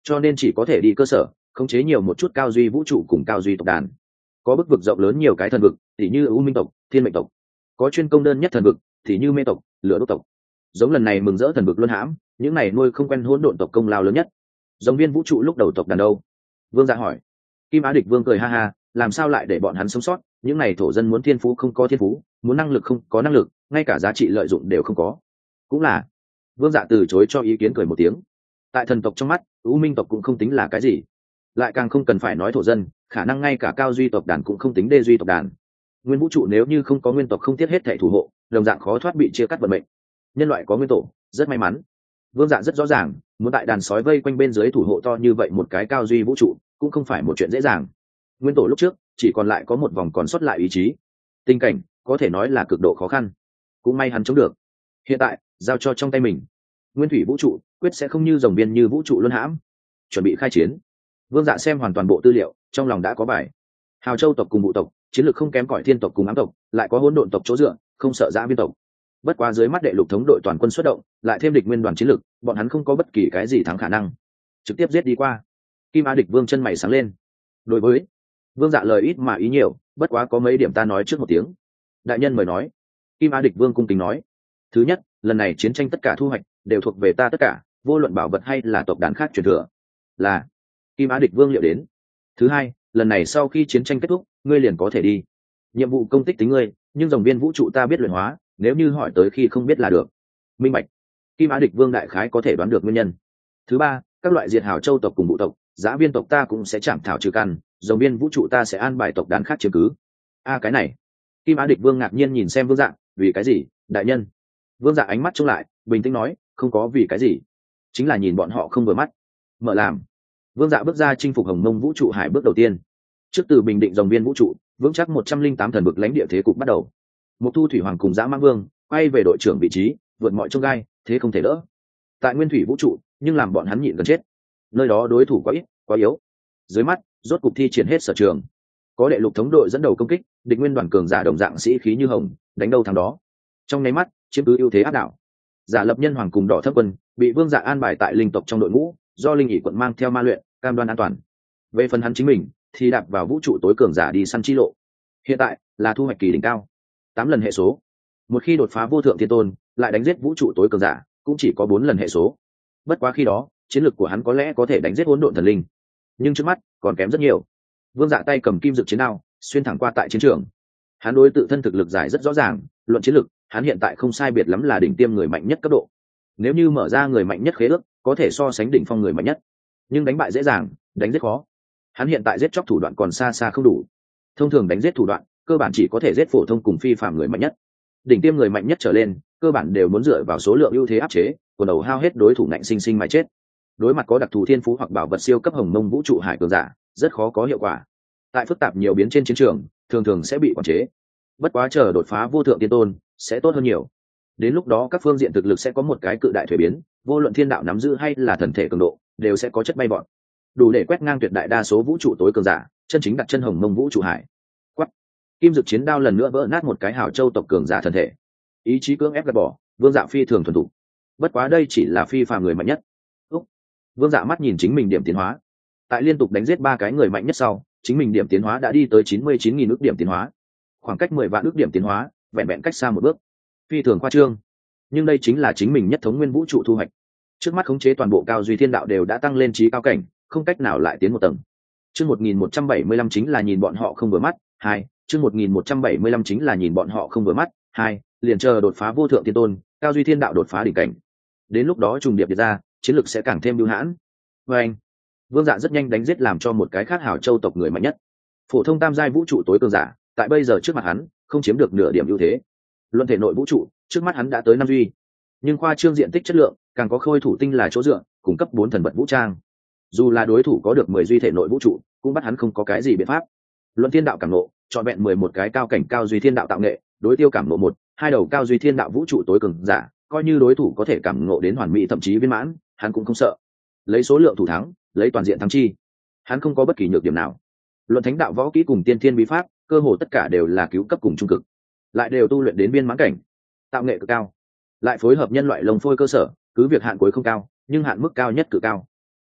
cho nên chỉ có thể đi cơ sở khống chế nhiều một chút cao duy vũ trụ cùng cao duy tộc đàn. Có bức vực rộng lớn nhiều cái thần vực thì như u minh tộc, thiên mệnh tộc. Có chuyên công đơn nhất thần vực thì như mê tộc, lửa đốt tộc. Giống lần này mừng rỡ thần vực luân hãm, những này nuôi không quen hỗn độn tộc công lao lớn nhất. Giống viên vũ trụ lúc đầu tộc đàn đâu? Vương Dạ hỏi. Kim Á Địch Vương cười ha ha, làm sao lại để bọn hắn sống sót? Những này thổ dân muốn thiên phú không có thiên phú, muốn năng lực không có năng lực, ngay cả giá trị lợi dụng đều không có. Cũng là. Vương Dạ từ chối cho ý kiến, cười một tiếng. Tại thần tộc trong mắt, u minh tộc cũng không tính là cái gì, lại càng không cần phải nói thổ dân, khả năng ngay cả cao duy tộc đàn cũng không tính đê duy tộc đàn. Nguyên vũ trụ nếu như không có nguyên tộc không tiếc hết thảy thủ hộ, đồng dạng khó thoát bị chia cắt vận mệnh. Nhân loại có nguyên tổ, rất may mắn. Vương Dạ rất rõ ràng, muốn tại đàn sói vây quanh bên dưới thủ hộ to như vậy một cái cao duy vũ trụ, cũng không phải một chuyện dễ dàng. Nguyên tổ lúc trước chỉ còn lại có một vòng còn sót lại ý chí, tình cảnh có thể nói là cực độ khó khăn, cũng may hắn chống được. Hiện tại giao cho trong tay mình, nguyên thủy vũ trụ quyết sẽ không như dòng biên như vũ trụ luân hãm. Chuẩn bị khai chiến. Vương Dạ xem hoàn toàn bộ tư liệu, trong lòng đã có bài. Hào Châu tộc cùng Vũ tộc chiến lược không kém cỏi thiên tộc cùng ám tộc, lại có hỗn độn tộc chỗ dựa, không sợ dã biên tộc. Bất quá dưới mắt đệ lục thống đội toàn quân xuất động, lại thêm địch nguyên đoàn chiến lược, bọn hắn không có bất kỳ cái gì thắng khả năng, trực tiếp giết đi qua. Kim Á Địch Vương chân mày sáng lên. Đối với Vương Dạ lời ít mà ý nhiều, bất quá có mấy điểm ta nói trước một tiếng. Đại nhân mời nói. Kim Á Địch Vương cung kính nói. Thứ nhất, lần này chiến tranh tất cả thu hoạch đều thuộc về ta tất cả, vô luận bảo vật hay là tộc đàn khác truyền thừa. Là. Kim Á Địch Vương liệu đến. Thứ hai, lần này sau khi chiến tranh kết thúc, ngươi liền có thể đi. Nhiệm vụ công tích tính ngươi, nhưng dòng viên vũ trụ ta biết luyện hóa, nếu như hỏi tới khi không biết là được. Minh bạch. Kim Á Địch Vương đại khái có thể đoán được nguyên nhân. Thứ ba, các loại diệt hào châu tộc cùng vũ tộc, giá viên tộc ta cũng sẽ chạm thảo trừ căn, dòng viên vũ trụ ta sẽ an bài tộc đàn khác chiếm cứ. A cái này. Kim Á Địch Vương ngạc nhiên nhìn xem Vương Dạ, vì cái gì, đại nhân? Vương Dạ ánh mắt trông lại, bình tĩnh nói, không có vì cái gì, chính là nhìn bọn họ không vừa mắt. Mở làm. Vương Dạ bước ra chinh phục hồng mông vũ trụ hải bước đầu tiên. Trước từ bình định dòng viên vũ trụ, vững chắc một trăm linh tám thần vực lãnh địa thế cục bắt đầu. Một thu thủy hoàng cùng dã mang vương quay về đội trưởng vị trí, vượt mọi chông gai, thế không thể đỡ. Tại nguyên thủy vũ trụ, nhưng làm bọn hắn nhịn gần chết. Nơi đó đối thủ quá ít, quá yếu. Dưới mắt, rốt cục thi triển hết sở trường. Có đệ lục thống đội dẫn đầu công kích, địch nguyên đoàn cường giả đồng dạng sĩ khí như hồng, đánh đâu thắng đó. Trong nháy mắt, chiếm cứ ưu thế áp đảo. Giả lập nhân hoàng cùng đỏ thấp quân bị Vương Dạ an bài tại linh tộc trong đội ngũ, do linh ỷ quận mang theo ma luyện, cam đoan an toàn. Về phần hắn chính mình, thì đạp vào vũ trụ tối cường giả đi săn chi lộ. Hiện tại là thu hoạch kỳ đỉnh cao, tám lần hệ số. Một khi đột phá vô thượng thiên tôn, lại đánh giết vũ trụ tối cường giả, cũng chỉ có bốn lần hệ số. Bất quá khi đó, chiến lược của hắn có lẽ có thể đánh giết hỗn độn thần linh, nhưng trước mắt còn kém rất nhiều. Vương Dạ tay cầm kim dực chiến đao, xuyên thẳng qua tại chiến trường. Hắn đối tự thân thực lực giải rất rõ ràng, luận chiến lược, hắn hiện tại không sai biệt lắm là đỉnh tiêm người mạnh nhất cấp độ. Nếu như mở ra người mạnh nhất khế ước, có thể so sánh đỉnh phong người mạnh nhất, nhưng đánh bại dễ dàng, đánh giết khó. Hắn hiện tại giết chóc thủ đoạn còn xa xa không đủ. Thông thường đánh giết thủ đoạn, cơ bản chỉ có thể giết phổ thông cùng phi phạm người mạnh nhất. Đỉnh tiêm người mạnh nhất trở lên, cơ bản đều muốn dựa vào số lượng ưu thế áp chế, của đầu hao hết đối thủ ngạnh sinh sinh mà chết. Đối mặt có đặc thù thiên phú hoặc bảo vật siêu cấp hồng mông vũ trụ hải cường giả, rất khó có hiệu quả. Tại phức tạp nhiều biến trên chiến trường, thường thường sẽ bị quản chế. Bất quá chờ đột phá vô thượng tiên tôn, sẽ tốt hơn nhiều. Đến lúc đó các phương diện thực lực sẽ có một cái cự đại thuế biến, vô luận thiên đạo nắm giữ hay là thần thể cường độ, đều sẽ có chất bay vọt, đủ để quét ngang tuyệt đại đa số vũ trụ tối cường giả, chân chính đặt chân hồng mông vũ trụ hải. Quắc. Kim dực chiến đao lần nữa vỡ nát một cái hào châu tộc cường giả thần thể. Ý chí cưỡng ép gạt bỏ, Vương Dạ phi thường thuần thục. Bất quá đây chỉ là phi phàm người mạnh nhất. Úc. Vương Dạ mắt nhìn chính mình điểm tiến hóa. Tại liên tục đánh giết ba cái người mạnh nhất sau, chính mình điểm tiến hóa đã đi tới chín mươi chín nghìn ước điểm tiến hóa. Khoảng cách mười vạn ước điểm tiến hóa, vẹn vẹn cách xa một bước. Phi thường khoa trương, nhưng đây chính là chính mình nhất thống nguyên vũ trụ thu hoạch. Trước mắt khống chế toàn bộ cao duy thiên đạo đều đã tăng lên trí cao cảnh, không cách nào lại tiến một tầng. Chương một nghìn một trăm bảy mươi lăm chính là nhìn bọn họ không vừa mắt, hai, chương một nghìn một trăm bảy mươi lăm chính là nhìn bọn họ không vừa mắt, hai, liền chờ đột phá vô thượng thiên tôn, cao duy thiên đạo đột phá đỉnh cảnh. Đến lúc đó trùng điệp điệp ra, chiến lực sẽ càng thêm bưu hãn. Và anh, Vương Dạ rất nhanh đánh giết làm cho một cái khác hào châu tộc người mạnh nhất. Phổ thông tam giai vũ trụ tối cường giả, tại bây giờ trước mặt hắn, không chiếm được nửa điểm ưu thế. Luận thể nội vũ trụ, trước mắt hắn đã tới năm duy, nhưng khoa trương diện tích chất lượng, càng có khôi thủ tinh là chỗ dựa, cung cấp bốn thần vật vũ trang. Dù là đối thủ có được mười duy thể nội vũ trụ, cũng bắt hắn không có cái gì biện pháp. Luận thiên đạo cảm nộ, chọn vẹn mười một cái cao cảnh cao duy thiên đạo tạo nghệ, đối tiêu cảm nộ một, hai đầu cao duy thiên đạo vũ trụ tối cường giả, coi như đối thủ có thể cảm ngộ đến hoàn mỹ thậm chí viên mãn, hắn cũng không sợ. Lấy số lượng thủ thắng, lấy toàn diện thắng chi, hắn không có bất kỳ nhược điểm nào. Luận thánh đạo võ kỹ cùng tiên thiên bí pháp, cơ hồ tất cả đều là cứu cấp cùng trung cực, lại đều tu luyện đến viên mãn cảnh, tạo nghệ cực cao, lại phối hợp nhân loại lồng phôi cơ sở, cứ việc hạn cuối không cao, nhưng hạn mức cao nhất cực cao.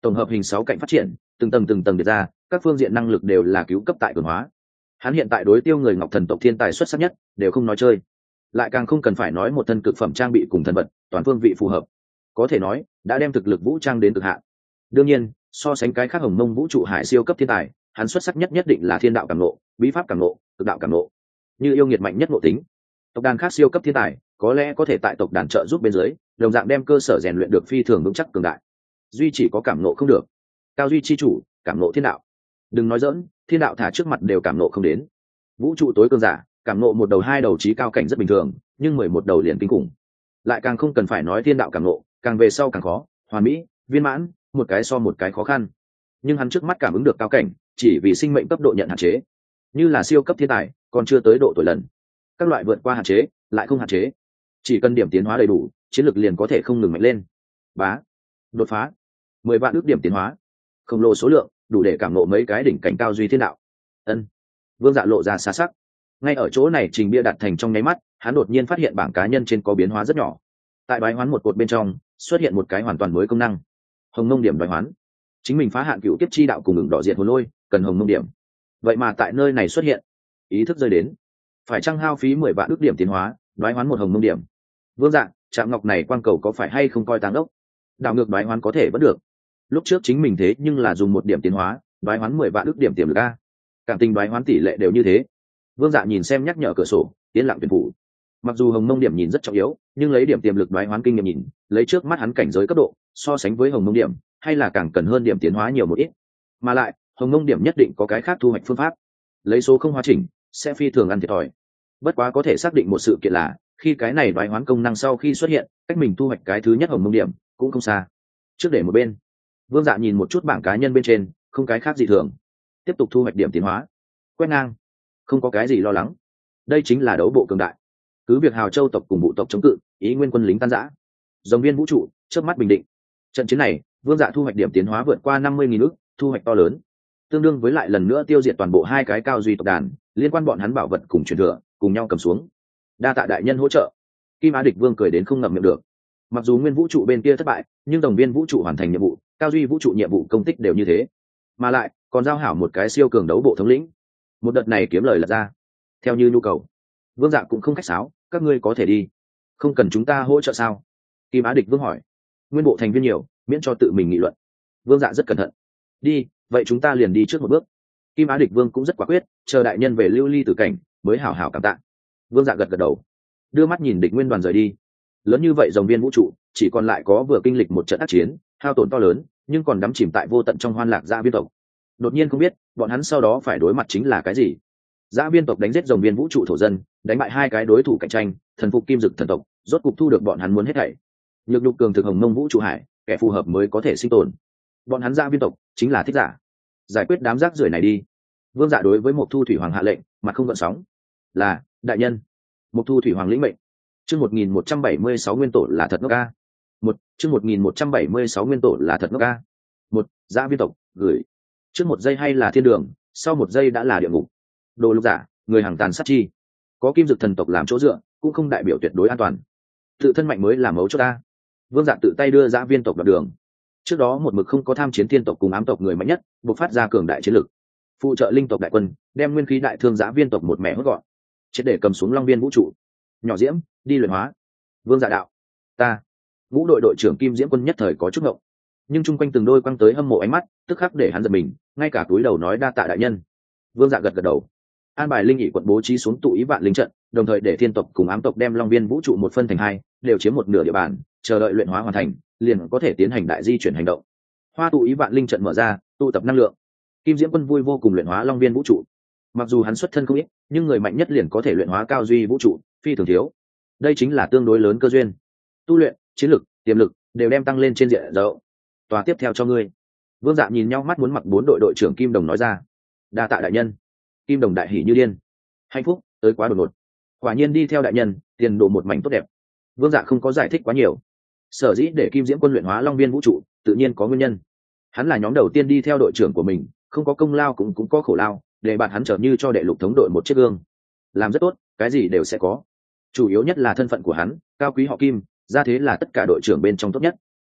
tổng hợp hình sáu cạnh phát triển, từng tầng từng tầng được ra, các phương diện năng lực đều là cứu cấp tại cường hóa. Hắn hiện tại đối tiêu người Ngọc Thần tộc thiên tài xuất sắc nhất, đều không nói chơi. Lại càng không cần phải nói một thân cực phẩm trang bị cùng thần vật, toàn phương vị phù hợp. Có thể nói, đã đem thực lực vũ trang đến cực hạn. Đương nhiên, so sánh cái khác Hồng Mông vũ trụ hải siêu cấp thiên tài, hắn xuất sắc nhất nhất định là thiên đạo cảm ngộ, bí pháp cảm ngộ, cực đạo cảm ngộ. Như yêu nghiệt mạnh nhất ngộ tính. Tộc đàn khác siêu cấp thiên tài, có lẽ có thể tại tộc đàn trợ giúp bên dưới, đồng dạng đem cơ sở rèn luyện được phi thường vững chắc cường đại. Duy chỉ có cảm ngộ không được. Cao duy chi chủ, cảm ngộ thiên đạo. Đừng nói dỡn, thiên đạo thả trước mặt đều cảm ngộ không đến. Vũ trụ tối cường giả, cảm ngộ một đầu hai đầu trí cao cảnh rất bình thường, nhưng mười một đầu liền kinh khủng. Lại càng không cần phải nói thiên đạo cảm ngộ, càng về sau càng khó, hoàn mỹ, viên mãn, một cái so một cái khó khăn. Nhưng hắn trước mắt cảm ứng được cao cảnh, chỉ vì sinh mệnh cấp độ nhận hạn chế. Như là siêu cấp thiên tài, còn chưa tới độ tuổi lần. Các loại vượt qua hạn chế, lại không hạn chế. Chỉ cần điểm tiến hóa đầy đủ, chiến lược liền có thể không ngừng mạnh lên. Bá, đột phá, mười vạn ước điểm tiến hóa, khổng lồ số lượng, đủ để cảm ngộ mấy cái đỉnh cảnh cao duy thiên đạo. Ân. Vương Dạ lộ ra xa sắc. Ngay ở chỗ này trình bia đặt thành trong nháy mắt, hắn đột nhiên phát hiện bảng cá nhân trên có biến hóa rất nhỏ. Tại đoái hoán một cột bên trong, xuất hiện một cái hoàn toàn mới công năng. Hồng Mông điểm đoái hoán. Chính mình phá hạn cựu kiếp chi đạo cùng ngừng đỏ diệt hồn lôi, cần Hồng Mông điểm. Vậy mà tại nơi này xuất hiện, ý thức rơi đến. Phải chăng hao phí mười vạn ước điểm tiến hóa, đoái hoán một Hồng Mông điểm. Vương Dạ, Trạm Ngọc này quan cầu có phải hay không coi táng ốc? Đảo ngược đoái hoán có thể vẫn được. Lúc trước chính mình thế nhưng là dùng một điểm tiến hóa, đoái hoán mười vạn ước điểm tiềm lực a. Cảm tình đoái hoán tỷ lệ đều như thế. Vương Dạ nhìn xem nhắc nhở cửa sổ, tiến lặng tuyển phủ. Mặc dù Hồng Mông điểm nhìn rất trọng yếu, nhưng lấy điểm tiềm lực đoái hoán kinh nghiệm nhìn, lấy trước mắt hắn cảnh giới cấp độ, so sánh với Hồng Mông điểm, hay là càng cần hơn điểm tiến hóa nhiều một ít. Mà lại, Hồng Mông điểm nhất định có cái khác thu hoạch phương pháp. Lấy số không hóa chỉnh, sẽ phi thường ăn thiệt thòi. Bất quá có thể xác định một sự kiện là, khi cái này đoái hoán công năng sau khi xuất hiện, cách mình thu hoạch cái thứ nhất Hồng Mông điểm cũng không xa. Trước để một bên, Vương Dạ nhìn một chút bảng cá nhân bên trên, không cái khác gì thường. Tiếp tục thu hoạch điểm tiến hóa. Quét ngang, không có cái gì lo lắng. Đây chính là đấu bộ cường đại. Cứ việc Hào Châu tộc cùng bộ tộc chống cự, ý nguyên quân lính tan rã. Dòng viên vũ trụ, chớp mắt bình định. Trận chiến này, Vương Dạ thu hoạch điểm tiến hóa vượt qua năm mươi nghìn ức, thu hoạch to lớn. Tương đương với lại lần nữa tiêu diệt toàn bộ hai cái cao duy tộc đàn, liên quan bọn hắn bảo vật cùng truyền thừa, cùng nhau cầm xuống. Đa tạ đại nhân hỗ trợ. Kim Á Địch Vương cười đến không ngậm miệng được. Mặc dù nguyên vũ trụ bên kia thất bại, nhưng đồng viên vũ trụ hoàn thành nhiệm vụ, cao duy vũ trụ nhiệm vụ công tích đều như thế. Mà lại, còn giao hảo một cái siêu cường đấu bộ thống lĩnh. Một đợt này kiếm lời lật ra. Theo như nhu cầu, Vương Dạ cũng không khách sáo, các ngươi có thể đi. Không cần chúng ta hỗ trợ sao? Kim Á Địch Vương hỏi. Nguyên bộ thành viên nhiều, miễn cho tự mình nghị luận. Vương Dạ rất cẩn thận. Đi, vậy chúng ta liền đi trước một bước. Kim Á Địch Vương cũng rất quả quyết, chờ đại nhân về lưu ly tử cảnh, mới hảo hảo cảm tạ. Vương Dạ gật gật đầu, đưa mắt nhìn Địch Nguyên đoàn rời đi. Lớn như vậy dòng viên vũ trụ, chỉ còn lại có vừa kinh lịch một trận ác chiến, hao tổn to lớn, nhưng còn đắm chìm tại vô tận trong hoan lạc dã viên tộc. Đột nhiên không biết, bọn hắn sau đó phải đối mặt chính là cái gì. Dã viên tộc đánh giết dòng viên vũ trụ thổ dân, đánh bại hai cái đối thủ cạnh tranh, thần phục kim dực thần tộc, rốt cục thu được bọn hắn muốn hết thảy. Nhược nhục cường thực Hồng Mông vũ trụ hải, kẻ phù hợp mới có thể sinh tồn. Bọn hắn dã viên tộc chính là thích giả. Giải quyết đám rác rưởi này đi. Vương Dạ đối với một thu thủy hoàng hạ lệnh, mặt không gợn sóng. Là, đại nhân. Một thu thủy hoàng lĩnh mệnh. Chương một nghìn một trăm bảy mươi sáu nguyên tổ là thật ngốc a. Một, chương một nghìn một trăm bảy mươi sáu nguyên tổ là thật ngốc a. Một, dã viên tộc, gửi. Trước một giây hay là thiên đường, sau một giây đã là địa ngục. Đồ lục giả, người hàng tàn sát chi. Có kim dực thần tộc làm chỗ dựa, cũng không đại biểu tuyệt đối an toàn. Tự thân mạnh mới là mấu chốt ta. Vương Dạ tự tay đưa dã viên tộc đoạt đường. Trước đó một mực không có tham chiến thiên tộc cùng ám tộc người mạnh nhất, bộc phát ra cường đại chiến lực. Phụ trợ linh tộc đại quân, đem nguyên khí đại thương dã viên tộc một mẹ hốt gọn. Chết để cầm xuống long viên vũ trụ. Nhỏ Diễm, đi luyện hóa. Vương Dạ đạo. Ta. Ngũ đội đội trưởng Kim Diễm quân nhất thời có chút ngộng. Nhưng chung quanh từng đôi quăng tới hâm mộ ánh mắt, tức khắc để hắn giật mình, ngay cả túi đầu nói đa tạ đại nhân. Vương Dạ gật gật đầu. An bài linh nghị quận bố trí xuống tụ ý vạn linh trận, đồng thời để thiên tộc cùng ám tộc đem long viên vũ trụ một phân thành hai, đều chiếm một nửa địa bàn, chờ đợi luyện hóa hoàn thành, liền có thể tiến hành đại di chuyển hành động. Hoa tụ ý vạn linh trận mở ra, tụ tập năng lượng. Kim Diễm quân vui vô cùng luyện hóa long viên vũ trụ. Mặc dù hắn xuất thân không ít, nhưng người mạnh nhất liền có thể luyện hóa cao duy vũ trụ, phi thường thiếu. Đây chính là tương đối lớn cơ duyên. Tu luyện, chiến lực, tiềm lực đều đem tăng lên trên diện rộng. Tòa tiếp theo cho ngươi. Vương Dạ nhìn nhau mắt muốn mặc bốn đội đội trưởng Kim Đồng nói ra. Đa tạ đại nhân. Kim Đồng đại hỉ như điên. Hạnh phúc tới quá đột ngột. Quả nhiên đi theo đại nhân, tiền đồ một mảnh tốt đẹp. Vương Dạ không có giải thích quá nhiều. Sở dĩ để Kim Diễm quân luyện hóa long viên vũ trụ, tự nhiên có nguyên nhân. Hắn là nhóm đầu tiên đi theo đội trưởng của mình, không có công lao cũng cũng có khổ lao, để bạn hắn trở như cho đệ lục thống đội một chiếc gương. Làm rất tốt, cái gì đều sẽ có. Chủ yếu nhất là thân phận của hắn, cao quý họ Kim, ra thế là tất cả đội trưởng bên trong tốt nhất.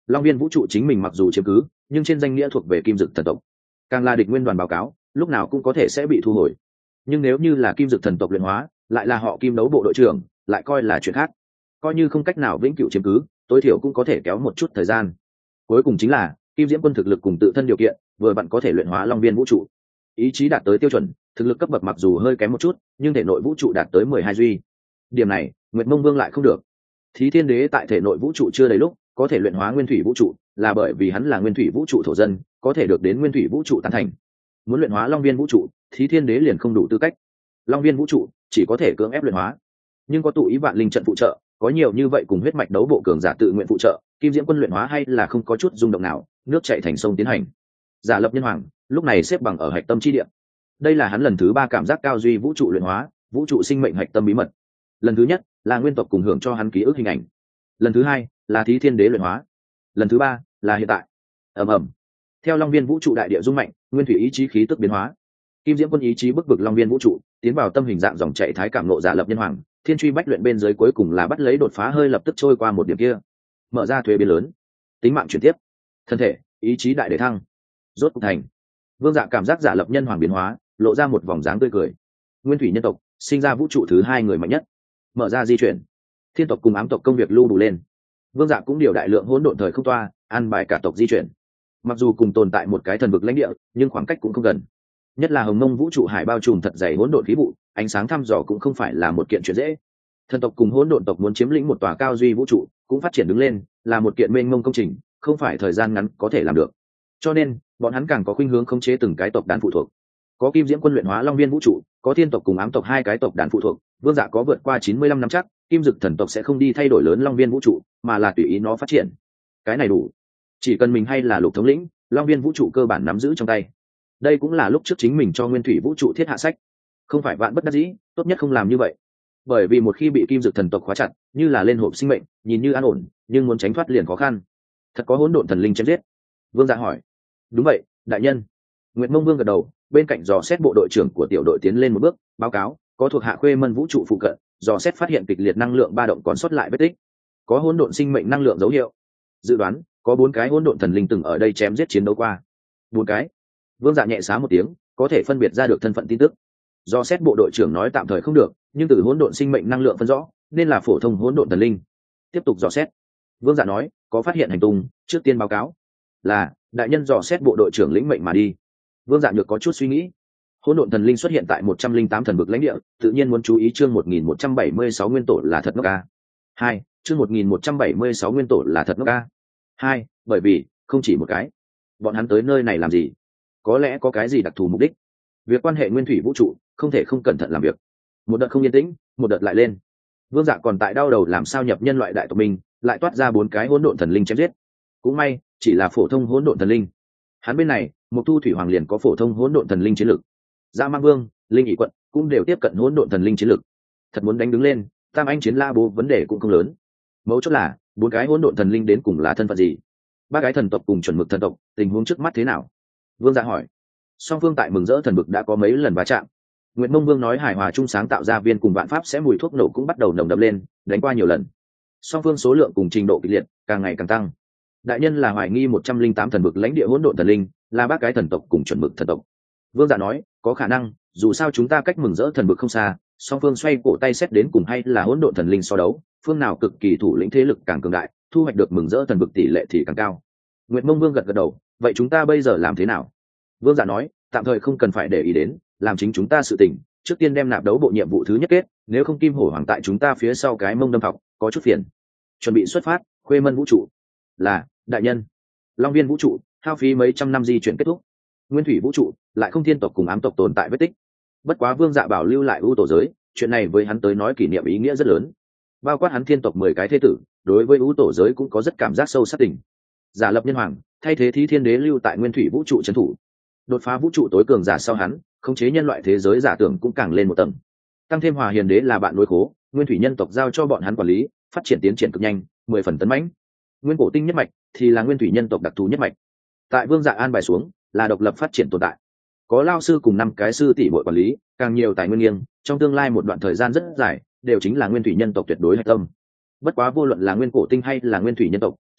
Long Viên vũ trụ chính mình mặc dù chiếm cứ, nhưng trên danh nghĩa thuộc về Kim Dực thần tộc, càng là địch nguyên đoàn báo cáo, lúc nào cũng có thể sẽ bị thu hồi. Nhưng nếu như là Kim Dực thần tộc luyện hóa, lại là họ Kim đấu bộ đội trưởng, lại coi là chuyện khác. Coi như không cách nào vĩnh cửu chiếm cứ, tối thiểu cũng có thể kéo một chút thời gian. Cuối cùng chính là Kim Diễm Quân thực lực cùng tự thân điều kiện, vừa vặn có thể luyện hóa Long Viên vũ trụ. Ý chí đạt tới tiêu chuẩn, thực lực cấp bậc mặc dù hơi kém một chút, nhưng thể nội vũ trụ đạt tới mười hai duy. Điểm này, Nguyệt Mông Vương lại không được. Thí Thiên Đế tại thể nội vũ trụ chưa đầy lúc, có thể luyện hóa nguyên thủy vũ trụ, là bởi vì hắn là nguyên thủy vũ trụ thổ dân, có thể được đến nguyên thủy vũ trụ tán thành. Muốn luyện hóa Long Viên vũ trụ, Thí Thiên Đế liền không đủ tư cách. Long Viên vũ trụ chỉ có thể cưỡng ép luyện hóa, nhưng có tụ ý vạn linh trận phụ trợ, có nhiều như vậy cùng huyết mạch đấu bộ cường giả tự nguyện phụ trợ, Kim Diễm Quân luyện hóa hay là không có chút rung động nào, nước chảy thành sông tiến hành. Giả lập nhân hoàng lúc này xếp bằng ở hạch tâm chi địa. Đây là hắn lần thứ ba cảm giác cao duy vũ trụ luyện hóa, vũ trụ sinh mệnh hạch tâm bí mật. Lần thứ nhất là nguyên tộc cùng hưởng cho hắn ký ức hình ảnh. Lần thứ hai là Thí Thiên Đế luyện hóa. Lần thứ ba là hiện tại. ầm ầm. Theo Long Viên vũ trụ đại địa rung mạnh, nguyên thủy ý chí khí tức biến hóa. Kim Diễm Quân ý chí bức vực Long Viên vũ trụ, tiến vào tâm hình dạng dòng chảy thái cảm ngộ giả lập nhân hoàng, thiên truy bách luyện bên dưới cuối cùng là bắt lấy đột phá hơi lập tức trôi qua một điểm kia, mở ra thuế biến lớn, tính mạng chuyển tiếp, thân thể ý chí đại đề thăng, rốt cục thành. Vương Dạ cảm giác giả lập nhân hoàng biến hóa, lộ ra một vòng dáng tươi cười. Nguyên thủy nhân tộc sinh ra vũ trụ thứ hai người mạnh nhất, mở ra di chuyển. Thiên tộc cùng ám tộc công việc lưu đủ lên. Vương Dạ cũng điều đại lượng hỗn độn thời không toa, an bài cả tộc di chuyển. Mặc dù cùng tồn tại một cái thần vực lãnh địa, nhưng khoảng cách cũng không gần. Nhất là hồng mông vũ trụ hải bao trùm thật dày hỗn độn khí vụ, ánh sáng thăm dò cũng không phải là một kiện chuyện dễ. Thần tộc cùng hỗn độn tộc muốn chiếm lĩnh một tòa cao duy vũ trụ, cũng phát triển đứng lên, là một kiện mênh mông công trình, không phải thời gian ngắn có thể làm được. Cho nên, bọn hắn càng có khuynh hướng khống chế từng cái tộc đàn phụ thuộc. Có Kim Diễm Quân luyện hóa Long Viên vũ trụ, có Thiên tộc cùng ám tộc hai cái tộc đàn phụ thuộc, Vương Dạ có vượt qua chín mươi lăm năm chắc, Kim Dực thần tộc sẽ không đi thay đổi lớn Long Viên vũ trụ, mà là tùy ý nó phát triển. Cái này đủ. Chỉ cần mình hay là Lục thống lĩnh, Long Viên vũ trụ cơ bản nắm giữ trong tay. Đây cũng là lúc trước chính mình cho nguyên thủy vũ trụ thiết hạ sách, không phải vạn bất đắc dĩ, tốt nhất không làm như vậy. Bởi vì một khi bị Kim Dực thần tộc khóa chặt, như là lên hộp sinh mệnh, nhìn như an ổn, nhưng muốn tránh thoát liền khó khăn. Thật có hỗn độn thần linh chém giết? Vương Dạ hỏi. Đúng vậy, đại nhân. Nguyệt Mông Vương gật đầu, bên cạnh dò xét bộ đội trưởng của tiểu đội tiến lên một bước, báo cáo, có thuộc hạ Khuê Mân vũ trụ phụ cận, dò xét phát hiện kịch liệt năng lượng ba động còn sót lại vết tích, có hỗn độn sinh mệnh năng lượng dấu hiệu. Dự đoán, có bốn cái hỗn độn thần linh từng ở đây chém giết chiến đấu qua. Bốn cái? Vương Dạ nhẹ xá một tiếng, có thể phân biệt ra được thân phận tin tức. Do xét bộ đội trưởng nói tạm thời không được, nhưng từ hỗn độn sinh mệnh năng lượng phân rõ, nên là phổ thông hỗn độn thần linh. Tiếp tục dò xét. Vương Dạ nói, có phát hiện hành tung, trước tiên báo cáo. Là, đại nhân dò xét bộ đội trưởng lĩnh mệnh mà đi. Vương Dạ nhược có chút suy nghĩ. Hỗn độn thần linh xuất hiện tại một trăm linh tám thần vực lãnh địa, tự nhiên muốn chú ý chương một nghìn một trăm bảy mươi sáu nguyên tổ là thật ngốc a. Hai, chương một nghìn một trăm bảy mươi sáu nguyên tổ là thật ngốc a. Hai, bởi vì không chỉ một cái. Bọn hắn tới nơi này làm gì? Có lẽ có cái gì đặc thù mục đích. Việc quan hệ nguyên thủy vũ trụ, không thể không cẩn thận làm việc. Một đợt không yên tĩnh, một đợt lại lên. Vương Dạ còn tại đau đầu làm sao nhập nhân loại đại tộc mình, lại toát ra bốn cái hỗn độn thần linh chém giết. Cũng may, chỉ là phổ thông hỗn độn thần linh. Hắn bên này, Mộc Thu Thủy Hoàng liền có phổ thông hỗn độn thần linh chiến lực. Dạ Mang Vương, Linh Nghị Quận cũng đều tiếp cận hỗn độn thần linh chiến lực. Thật muốn đánh đứng lên, Tam Anh chiến la bố vấn đề cũng không lớn. Mấu chốt là, bốn cái hỗn độn thần linh đến cùng là thân phận gì? Ba cái thần tộc cùng chuẩn mực thần tộc, tình huống trước mắt thế nào? Vương Dạ hỏi. Song phương tại mừng rỡ thần vực đã có mấy lần va chạm. Nguyệt Mông Vương nói hài hòa chung sáng tạo ra viên cùng vạn pháp sẽ mùi thuốc nổ cũng bắt đầu nồng đậm lên, đánh qua nhiều lần. Song phương số lượng cùng trình độ kịch liệt càng ngày càng tăng. Đại nhân là hoài nghi một trăm linh tám thần vực lãnh địa hỗn độn thần linh, là ba cái thần tộc cùng chuẩn mực thần tộc. Vương Dạ nói, có khả năng, dù sao chúng ta cách mừng rỡ thần vực không xa, song phương xoay cổ tay xét đến cùng hay là hỗn độn thần linh so đấu, phương nào cực kỳ thủ lĩnh thế lực càng cường đại, thu hoạch được mừng rỡ thần vực tỷ lệ thì càng cao. Nguyệt Mông Vương gật gật đầu, vậy chúng ta bây giờ làm thế nào? Vương Dạ nói, tạm thời không cần phải để ý đến, làm chính chúng ta sự tình, trước tiên đem nạp đấu bộ nhiệm vụ thứ nhất kết, nếu không Kim Hổ Hoàng tại chúng ta phía sau cái mông đâm học, có chút phiền. Chuẩn bị xuất phát, Khuê Mân vũ trụ. Là, đại nhân. Long Viên vũ trụ, hao phí mấy trăm năm di chuyển kết thúc. Nguyên thủy vũ trụ, lại không thiên tộc cùng ám tộc tồn tại vết tích. Bất quá Vương Dạ bảo lưu lại ưu tổ giới, chuyện này với hắn tới nói kỷ niệm ý nghĩa rất lớn. Bao quát hắn thiên tộc mười cái thế tử, đối với ưu tổ giới cũng có rất cảm giác sâu sắc tình. Giả lập nhân hoàng, thay thế Thí Thiên Đế lưu tại nguyên thủy vũ trụ trấn thủ. Đột phá vũ trụ tối cường giả sau hắn, khống chế nhân loại thế giới giả tưởng cũng càng lên một tầng. Tăng thêm Hòa Hiền Đế là bạn nuôi khố, nguyên thủy nhân tộc giao cho bọn hắn quản lý, phát triển tiến triển cực nhanh, mười phần tấn mãnh. Nguyên cổ tinh nhất mạch thì là nguyên thủy nhân tộc đặc thù nhất mạch. Tại Vương Dạ an bài xuống, là độc lập phát triển tồn tại. Có lao sư cùng năm cái sư tỷ muội quản lý, càng nhiều tài nguyên nghiêng, trong tương lai một đoạn thời gian rất dài, đều chính là nguyên thủy nhân tộc tuyệt đối hạch tâm. Bất quá vô luận là nguyên cổ tinh hay là nguyên thủy nhân tộc,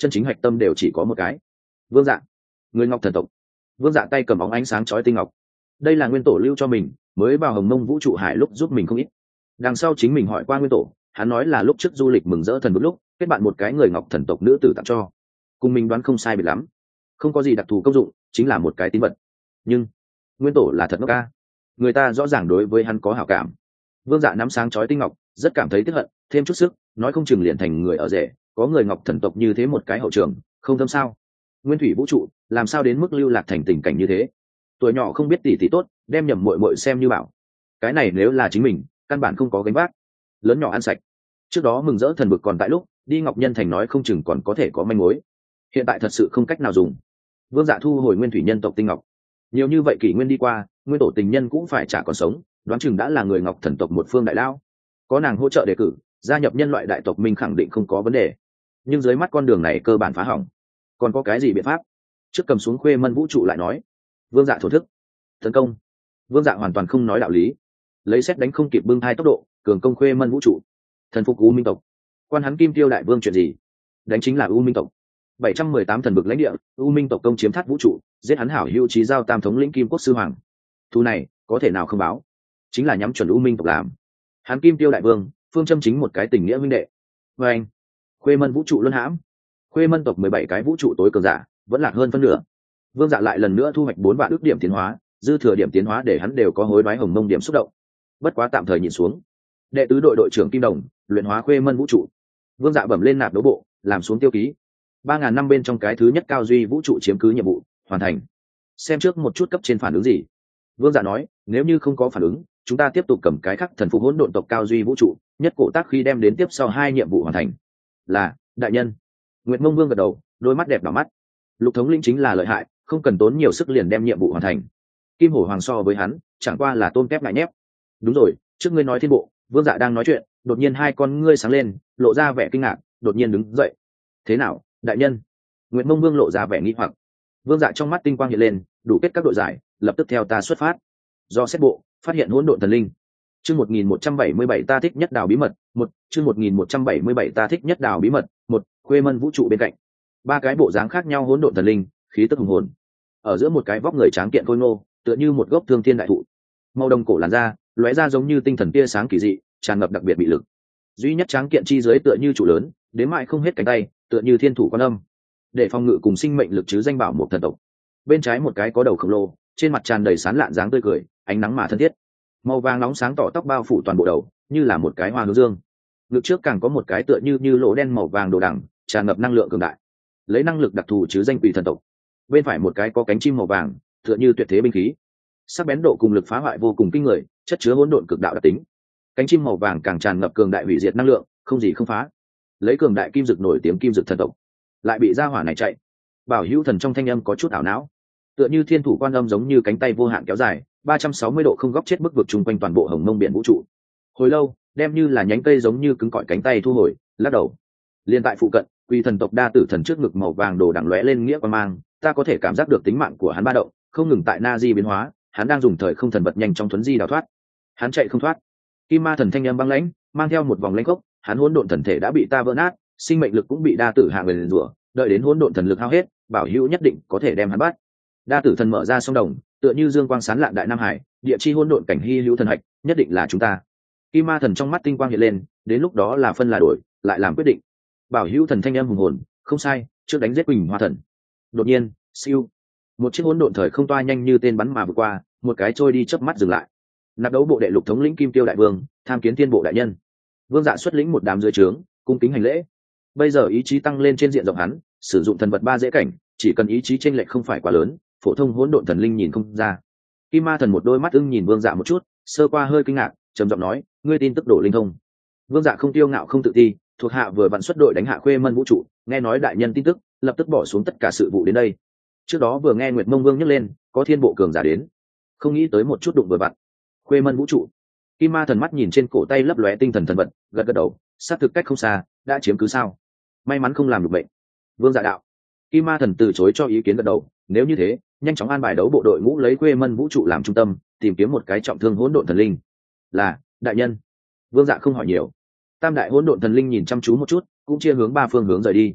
chân chính hạch tâm đều chỉ có một cái. Vương Dạ, người Ngọc Thần tộc. Vương Dạ tay cầm óng ánh sáng chói tinh ngọc, đây là nguyên tổ lưu cho mình, mới vào Hồng Mông vũ trụ hải lúc giúp mình không ít. Đằng sau chính mình hỏi qua nguyên tổ, hắn nói là lúc trước du lịch mừng rỡ thần một lúc kết bạn một cái người Ngọc Thần tộc nữ tử tặng cho, cùng mình đoán không sai biệt lắm, không có gì đặc thù công dụng, chính là một cái tín vật. Nhưng nguyên tổ là thật ngốc ca, người ta rõ ràng đối với hắn có hảo cảm. Vương Dạ nắm sáng chói tinh ngọc, rất cảm thấy tiếc hận, thêm chút sức, nói không chừng liền thành người ở rể, có người Ngọc Thần tộc như thế một cái hậu trường, không thâm sao? Nguyên thủy vũ trụ, làm sao đến mức lưu lạc thành tình cảnh như thế? Tuổi nhỏ không biết tỷ tỷ tốt, đem nhầm muội muội xem như bảo. Cái này nếu là chính mình, căn bản không có gánh vác. Lớn nhỏ ăn sạch. Trước đó mừng rỡ thần vực còn tại lúc, đi Ngọc Nhân thành nói không chừng còn có thể có manh mối. Hiện tại thật sự không cách nào dùng. Vương Dạ thu hồi nguyên thủy nhân tộc tinh ngọc. Nhiều như vậy kỷ nguyên đi qua, nguyên tổ tình nhân cũng phải chả còn sống, đoán chừng đã là người Ngọc Thần tộc một phương đại lao. Có nàng hỗ trợ đề cử, gia nhập nhân loại đại tộc mình khẳng định không có vấn đề. Nhưng dưới mắt con đường này cơ bản phá hỏng. Còn có cái gì biện pháp? Trước cầm xuống Khuê Mân vũ trụ lại nói. Vương Dạ thổ thức. Tấn công. Vương Dạ hoàn toàn không nói đạo lý, lấy xét đánh không kịp bưng hai tốc độ, cường công Khuê Mân vũ trụ. Thần phục U Minh tộc. Quan hắn Kim Tiêu đại vương chuyện gì? Đánh chính là U Minh tộc. bảy trăm mười tám thần vực lãnh địa, U Minh tộc công chiếm Thát vũ trụ, giết hắn hảo hữu chí giao tam thống lĩnh Kim Quốc sư hoàng. Thu này, có thể nào không báo? Chính là nhắm chuẩn U Minh tộc làm. Hắn Kim Tiêu đại vương, phương châm chính một cái tình nghĩa huynh đệ. Và anh, Khuê Mân vũ trụ luân hãm. Khuê Mân tộc mười bảy cái vũ trụ tối cường giả, vẫn lạc hơn phân nửa. Vương Dạ lại lần nữa thu hoạch bốn vạn ước điểm tiến hóa, dư thừa điểm tiến hóa để hắn đều có hối đoái Hồng Mông điểm xúc động. Bất quá tạm thời nhìn xuống. Đệ tứ đội đội trưởng Kim Đồng, luyện hóa Khuê Mân vũ trụ. Vương Dạ bẩm lên nạp đấu bộ, làm xuống tiêu ký. Ba ngàn năm bên trong cái thứ nhất cao duy vũ trụ chiếm cứ nhiệm vụ, hoàn thành. Xem trước một chút cấp trên phản ứng gì. Vương Dạ nói, nếu như không có phản ứng, chúng ta tiếp tục cầm cái khắc thần phục hỗn độn tộc cao duy vũ trụ, nhất cổ tác khi đem đến tiếp sau hai nhiệm vụ hoàn thành. Là, đại nhân. Nguyệt Mông Vương gật đầu, đôi mắt đẹp đỏ mắt. Lục thống lĩnh chính là lợi hại, không cần tốn nhiều sức liền đem nhiệm vụ hoàn thành. Kim Hổ Hoàng so với hắn, chẳng qua là tôm kép ngại nhép. Đúng rồi, trước ngươi nói thiên bộ, Vương Dạ đang nói chuyện, đột nhiên hai con ngươi sáng lên, lộ ra vẻ kinh ngạc, đột nhiên đứng dậy. Thế nào, đại nhân? Nguyệt Mông Vương lộ ra vẻ nghi hoặc. Vương Dạ trong mắt tinh quang hiện lên, đủ kết các đội giải, lập tức theo ta xuất phát. Do xét bộ, phát hiện hỗn độn thần linh. Chương một nghìn một trăm bảy mươi bảy ta thích nhất đào bí mật, một, chương một nghìn một trăm bảy mươi bảy ta thích nhất đào bí mật, một, Khuê Mân vũ trụ bên cạnh. Ba cái bộ dáng khác nhau hỗn độn thần linh, khí tức hùng hồn. Ở giữa một cái vóc người tráng kiện khôi ngô, tựa như một gốc thương thiên đại thụ. Màu đồng cổ làn da, lóe ra giống như tinh thần tia sáng kỳ dị, tràn ngập đặc biệt bị lực. Duy nhất tráng kiện chi dưới tựa như trụ lớn, đến mãi không hết cánh tay, tựa như thiên thủ quan âm. Để phòng ngự cùng sinh mệnh lực chứ danh bảo một thần tộc. Bên trái một cái có đầu khổng lồ, trên mặt tràn đầy sán lạn dáng tươi cười, ánh nắng mà thân thiết. Màu vàng nóng sáng tỏ tóc bao phủ toàn bộ đầu, như là một cái hoa hướng dương. Ngực trước càng có một cái tựa như như lỗ đen màu vàng đồ đằng, tràn ngập năng lượng cường đại. Lấy năng lực đặc thù chứ danh quỷ thần tộc. Bên phải một cái có cánh chim màu vàng, tựa như tuyệt thế binh khí. Sắc bén độ cùng lực phá hoại vô cùng kinh người, chất chứa hỗn độn cực đạo đặc tính. Cánh chim màu vàng càng tràn ngập cường đại hủy diệt năng lượng, không gì không phá. Lấy cường đại kim dực nổi tiếng kim dực thần tộc, lại bị gia hỏa này chạy. Bảo Hữu Thần trong thanh âm có chút ảo não, tựa như thiên thủ quan âm giống như cánh tay vô hạn kéo dài, ba trăm sáu mươi độ không góc chết bức vực chung quanh toàn bộ Hồng Mông biển vũ trụ. Hồi lâu, đem như là nhánh cây giống như cứng cỏi cánh tay thu hồi, lắc đầu. Liên tại phụ cận, Quỷ thần tộc đa tử thần trước ngực màu vàng đồ đằng lóe lên nghĩa quan mang, ta có thể cảm giác được tính mạng của hắn ba động, không ngừng tại na di biến hóa, hắn đang dùng thời không thần vật nhanh trong thuấn di đào thoát. Hắn chạy không thoát. Kim Ma thần thanh âm băng lãnh, mang theo một vòng lãnh khốc, hắn hỗn độn thần thể đã bị ta vỡ nát, sinh mệnh lực cũng bị đa tử hạ người rủa, đợi đến hỗn độn thần lực hao hết, Bảo Hữu nhất định có thể đem hắn bắt. Đa tử thần mở ra sông đồng, tựa như dương quang sáng lạn đại nam hải, địa chi hỗn độn cảnh hy hữu thần hạch, nhất định là chúng ta. Kim Ma thần trong mắt tinh quang hiện lên, đến lúc đó là phân là đổi, lại làm quyết định. Bảo Hữu thần thanh âm hùng hồn, không sai, trước đánh giết Quỳnh Hoa thần. Đột nhiên, siêu, một chiếc hỗn độn thời không toa nhanh như tên bắn mà vượt qua, một cái trôi đi chớp mắt dừng lại. Nạp đấu bộ đệ lục thống lĩnh Kim Tiêu đại vương, tham kiến thiên bộ đại nhân. Vương Dạ xuất lĩnh một đám dưới trướng, cung kính hành lễ. Bây giờ ý chí tăng lên trên diện rộng hắn, sử dụng thần vật ba dễ cảnh, chỉ cần ý chí chênh lệch không phải quá lớn, phổ thông hỗn độn thần linh nhìn không ra. Kim Ma thần một đôi mắt ưng nhìn Vương Dạ một chút, sơ qua hơi kinh ngạc, trầm giọng nói, ngươi tin tức đổ linh thông. Vương Dạ không tiêu ngạo không tự ti, thuộc hạ vừa vặn xuất đội đánh hạ Khuê Mân vũ trụ, nghe nói đại nhân tin tức, lập tức bỏ xuống tất cả sự vụ đến đây. Trước đó vừa nghe Nguyệt Mông Vương nhắc lên, có thiên bộ cường giả đến, không nghĩ tới một chút đụng vừa vặn. Khuê Mân vũ trụ. Kim Ma thần mắt nhìn trên cổ tay lấp lóe tinh thần thần vật, gật gật đầu, sát thực cách không xa, đã chiếm cứ sao? May mắn không làm được bệnh. Vương Dạ đạo. Kim Ma thần từ chối cho ý kiến gật đầu, nếu như thế, nhanh chóng an bài đấu bộ đội ngũ lấy Khuê Mân vũ trụ làm trung tâm, tìm kiếm một cái trọng thương hỗn độn thần linh. Là, đại nhân. Vương Dạ không hỏi nhiều. Tam đại hỗn độn thần linh nhìn chăm chú một chút, cũng chia hướng ba phương hướng rời đi.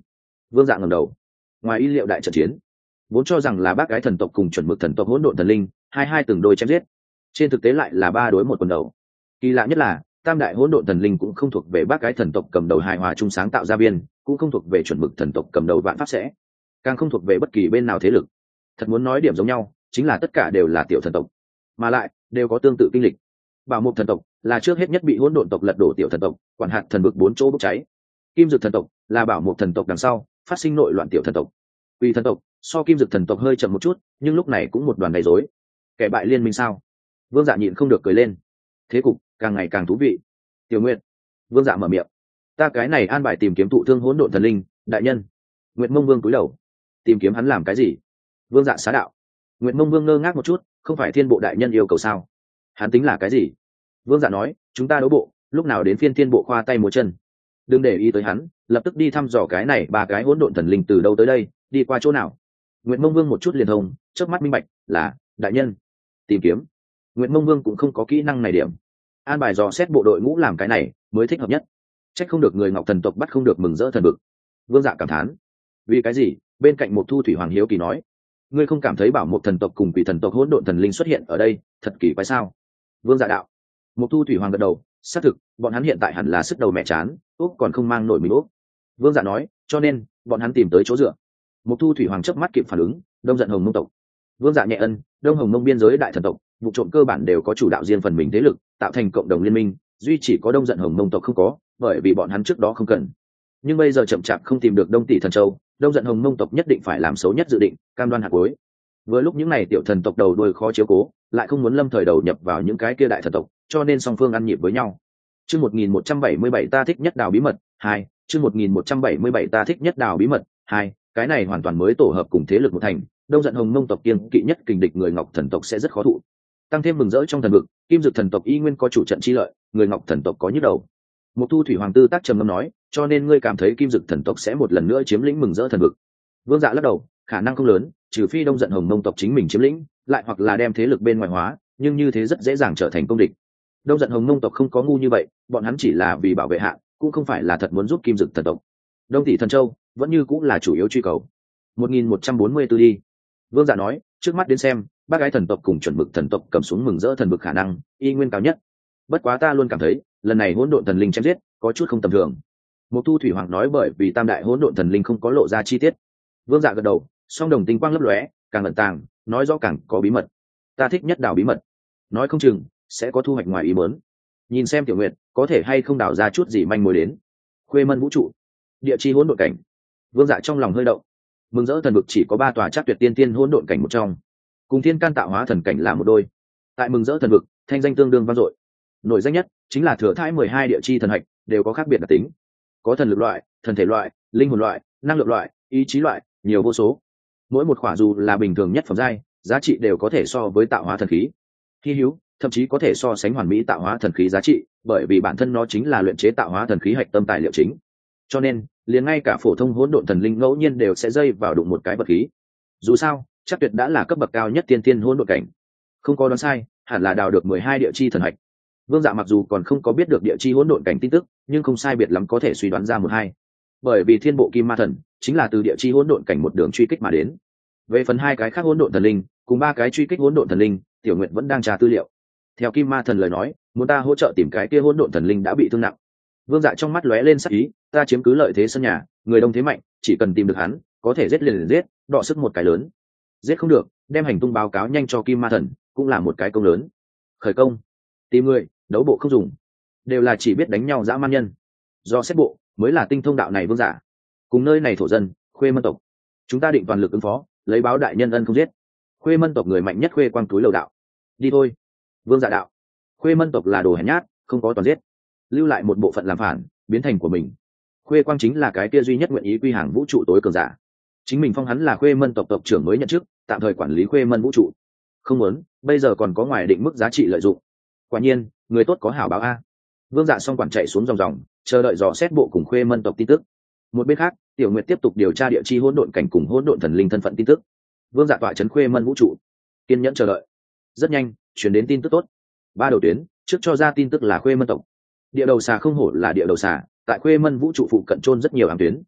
Vương Dạ ngẩng đầu. Ngoài ý liệu đại trận chiến, vốn cho rằng là bác gái thần tộc cùng chuẩn mực thần tộc hỗn độn thần linh, hai hai từng đôi chém giết. Trên thực tế lại là ba đối một quần đầu. Kỳ lạ nhất là, tam đại hỗn độn thần linh cũng không thuộc về bác gái thần tộc cầm đầu hài hòa chung sáng tạo ra viên, cũng không thuộc về chuẩn mực thần tộc cầm đầu vạn pháp sẽ, càng không thuộc về bất kỳ bên nào thế lực. Thật muốn nói điểm giống nhau, chính là tất cả đều là tiểu thần tộc, mà lại đều có tương tự kinh lịch. Bảo Mục thần tộc là trước hết nhất bị hỗn độn tộc lật đổ tiểu thần tộc, quản hạt thần vực bốn chỗ bốc cháy. Kim Dực thần tộc là Bảo Mục thần tộc đằng sau phát sinh nội loạn tiểu thần tộc. Quỷ thần tộc so Kim Dực thần tộc hơi chậm một chút, nhưng lúc này cũng một đoàn gây rối. Kẻ bại liên minh sao? Vương Dạ nhịn không được cười lên. Thế cục càng ngày càng thú vị. Tiểu Nguyệt, Vương Dạ mở miệng. Ta cái này an bài tìm kiếm thụ thương hỗn độn thần linh, đại nhân. Nguyệt Mông Vương cúi đầu. Tìm kiếm hắn làm cái gì? Vương Dạ xá đạo. Nguyệt Mông Vương ngơ ngác một chút, không phải Thiên Bộ đại nhân yêu cầu sao? Hắn tính là cái gì? Vương Dạ nói, chúng ta đấu bộ, lúc nào đến phiên Thiên Bộ khoa tay múa chân. Đừng để ý tới hắn, lập tức đi thăm dò cái này ba cái hỗn độn thần linh từ đâu tới đây, đi qua chỗ nào. Nguyệt Mông Vương một chút liền thông, chớp mắt minh bạch, là đại nhân. Tìm kiếm. Nguyệt Mông Vương cũng không có kỹ năng này điểm. An bài dò xét bộ đội ngũ làm cái này mới thích hợp nhất. Trách không được người Ngọc thần tộc bắt không được mừng rỡ thần vực. Vương Dạ cảm thán. Vì cái gì? Bên cạnh một Thu Thủy Hoàng hiếu kỳ nói, ngươi không cảm thấy Bảo Một thần tộc cùng Quỷ thần tộc hỗn độn thần linh xuất hiện ở đây thật kỳ quái sao? Vương Dạ đạo. Một Thu Thủy Hoàng gật đầu, xác thực, bọn hắn hiện tại hẳn là sức đầu mẹ chán, úc còn không mang nổi mình úc. Vương Dạ nói, cho nên bọn hắn tìm tới chỗ dựa. Một Thu Thủy Hoàng chớp mắt kịp phản ứng, Đông Giận Hồng Mông tộc. Vương Dạ nhẹ ân, Đông Hồng Mông biên giới đại thần tộc, vụ trộm cơ bản đều có chủ đạo riêng phần mình thế lực, tạo thành cộng đồng liên minh, duy chỉ có Đông Giận Hồng Mông tộc không có, bởi vì bọn hắn trước đó không cần. Nhưng bây giờ chậm chạp không tìm được Đông Tỷ Thần Châu, Đông Giận Hồng Mông tộc nhất định phải làm xấu nhất dự định, cam đoan hạt cuối. Vừa lúc những này tiểu thần tộc đầu đuôi khó chiếu cố, lại không muốn lâm thời đầu nhập vào những cái kia đại thần tộc, cho nên song phương ăn nhịp với nhau. Chương một nghìn một trăm bảy mươi bảy ta thích nhất đào bí mật hai, chương một nghìn một trăm bảy mươi bảy ta thích nhất đào bí mật hai, cái này hoàn toàn mới tổ hợp cùng thế lực một thành, Đông Giận Hồng Mông tộc kiêng kỵ nhất kình địch người Ngọc thần tộc sẽ rất khó thụ. Tăng thêm mừng rỡ trong thần vực, Kim Dực thần tộc y nguyên có chủ trận chi lợi, người Ngọc thần tộc có nhức đầu. Một Thu Thủy Hoàng tư tác trầm ngâm nói, cho nên ngươi cảm thấy Kim Dực thần tộc sẽ một lần nữa chiếm lĩnh mừng rỡ thần vực. Vương Dạ lắc đầu, khả năng không lớn, trừ phi Đông Giận Hồng Mông tộc chính mình chiếm lĩnh, lại hoặc là đem thế lực bên ngoài hóa, nhưng như thế rất dễ dàng trở thành công địch. Đông Giận Hồng Mông tộc không có ngu như vậy, bọn hắn chỉ là vì bảo vệ hạ, cũng không phải là thật muốn giúp Kim Dực thần tộc. Đông Tỷ Thần Châu vẫn như cũng là chủ yếu truy cầu. một nghìn một trăm bốn mươi tư đi. Vương Dạ nói, trước mắt đến xem, bác gái thần tộc cùng chuẩn mực thần tộc cầm xuống mừng rỡ thần vực khả năng y nguyên cao nhất. Bất quá ta luôn cảm thấy, lần này hỗn độn thần linh chém giết có chút không tầm thường. Một Thu Thủy Hoàng nói bởi vì tam đại hỗn độn thần linh không có lộ ra chi tiết. Vương Dạ gật đầu, song đồng tinh quang lấp lóe, càng ẩn tàng, nói rõ càng có bí mật. Ta thích nhất đào bí mật, nói không chừng sẽ có thu hoạch ngoài ý muốn. Nhìn xem Tiểu Nguyệt có thể hay không đào ra chút gì manh mối đến. Khuê Mân vũ trụ, địa chi hỗn độn cảnh. Vương Dạ trong lòng hơi động. Mừng rỡ thần vực chỉ có ba tòa chắc tuyệt tiên tiên hỗn độn cảnh một trong, cùng thiên can tạo hóa thần cảnh là một đôi. Tại mừng rỡ thần vực, thanh danh tương đương vang dội. Nổi danh nhất chính là thừa thãi mười hai địa chi thần hạch, đều có khác biệt đặc tính. Có thần lực loại, thần thể loại, linh hồn loại, năng lượng loại, ý chí loại, nhiều vô số. Mỗi một khỏa dù là bình thường nhất phẩm giai, giá trị đều có thể so với tạo hóa thần khí. Hy hữu, thậm chí có thể so sánh hoàn mỹ tạo hóa thần khí giá trị, bởi vì bản thân nó chính là luyện chế tạo hóa thần khí hạch tâm tài liệu chính. Cho nên, liền ngay cả phổ thông hỗn độn thần linh ngẫu nhiên đều sẽ dây vào đụng một cái vật khí. Dù sao, chắc tuyệt đã là cấp bậc cao nhất tiên tiên hỗn độn cảnh. Không có đoán sai, hẳn là đào được mười hai địa chi thần hạch. Vương Dạ mặc dù còn không có biết được địa chi hỗn độn cảnh tin tức, nhưng không sai biệt lắm có thể suy đoán ra một hai. Bởi vì Thiên Bộ Kim Ma Thần chính là từ địa chi hỗn độn cảnh một đường truy kích mà đến. Về phần hai cái khác hỗn độn thần linh, cùng ba cái truy kích hỗn độn thần linh, Tiểu Nguyệt vẫn đang tra tư liệu. Theo Kim Ma Thần lời nói, muốn ta hỗ trợ tìm cái kia hỗn độn thần linh đã bị thương nặng. Vương Dạ trong mắt lóe lên sắc ý, ta chiếm cứ lợi thế sân nhà, người đông thế mạnh, chỉ cần tìm được hắn, có thể giết liền liền giết, đọ sức một cái lớn. Giết không được, đem hành tung báo cáo nhanh cho Kim Ma Thần, cũng là một cái công lớn. Khởi công, tìm người, đấu bộ không dùng, đều là chỉ biết đánh nhau dã man nhân. Do xét bộ mới là tinh thông đạo này. Vương Dạ cùng nơi này thổ dân Khuê Mân tộc, chúng ta định toàn lực ứng phó, lấy báo đại nhân ân không giết. Khuê Mân tộc người mạnh nhất Khuê Quang túi lầu đạo, đi thôi. Vương Dạ đạo, Khuê Mân tộc là đồ hèn nhát, không có toàn giết, lưu lại một bộ phận làm phản, biến thành của mình. Khuê Quang chính là cái kia duy nhất nguyện ý quy hàng vũ trụ tối cường giả, chính mình phong hắn là Khuê Mân tộc tộc trưởng mới nhận chức, tạm thời quản lý Khuê Mân vũ trụ. Không muốn, bây giờ còn có ngoài định mức giá trị lợi dụng. Quả nhiên, người tốt có hảo báo a. Vương Dạ xong quản chạy xuống dòng dòng, chờ đợi dò xét bộ cùng Khuê Mân tộc tin tức. Một bên khác, Tiểu Nguyệt tiếp tục điều tra địa chi hỗn độn cảnh cùng hỗn độn thần linh thân phận tin tức. Vương Dạ tọa trấn Khuê Mân vũ trụ, kiên nhẫn chờ đợi. Rất nhanh, truyền đến tin tức tốt. Ba đầu tuyến, trước cho ra tin tức là Khuê Mân tộc. Địa đầu xà không hổ là địa đầu xà, tại Khuê Mân vũ trụ phụ cận trôn rất nhiều ám tuyến.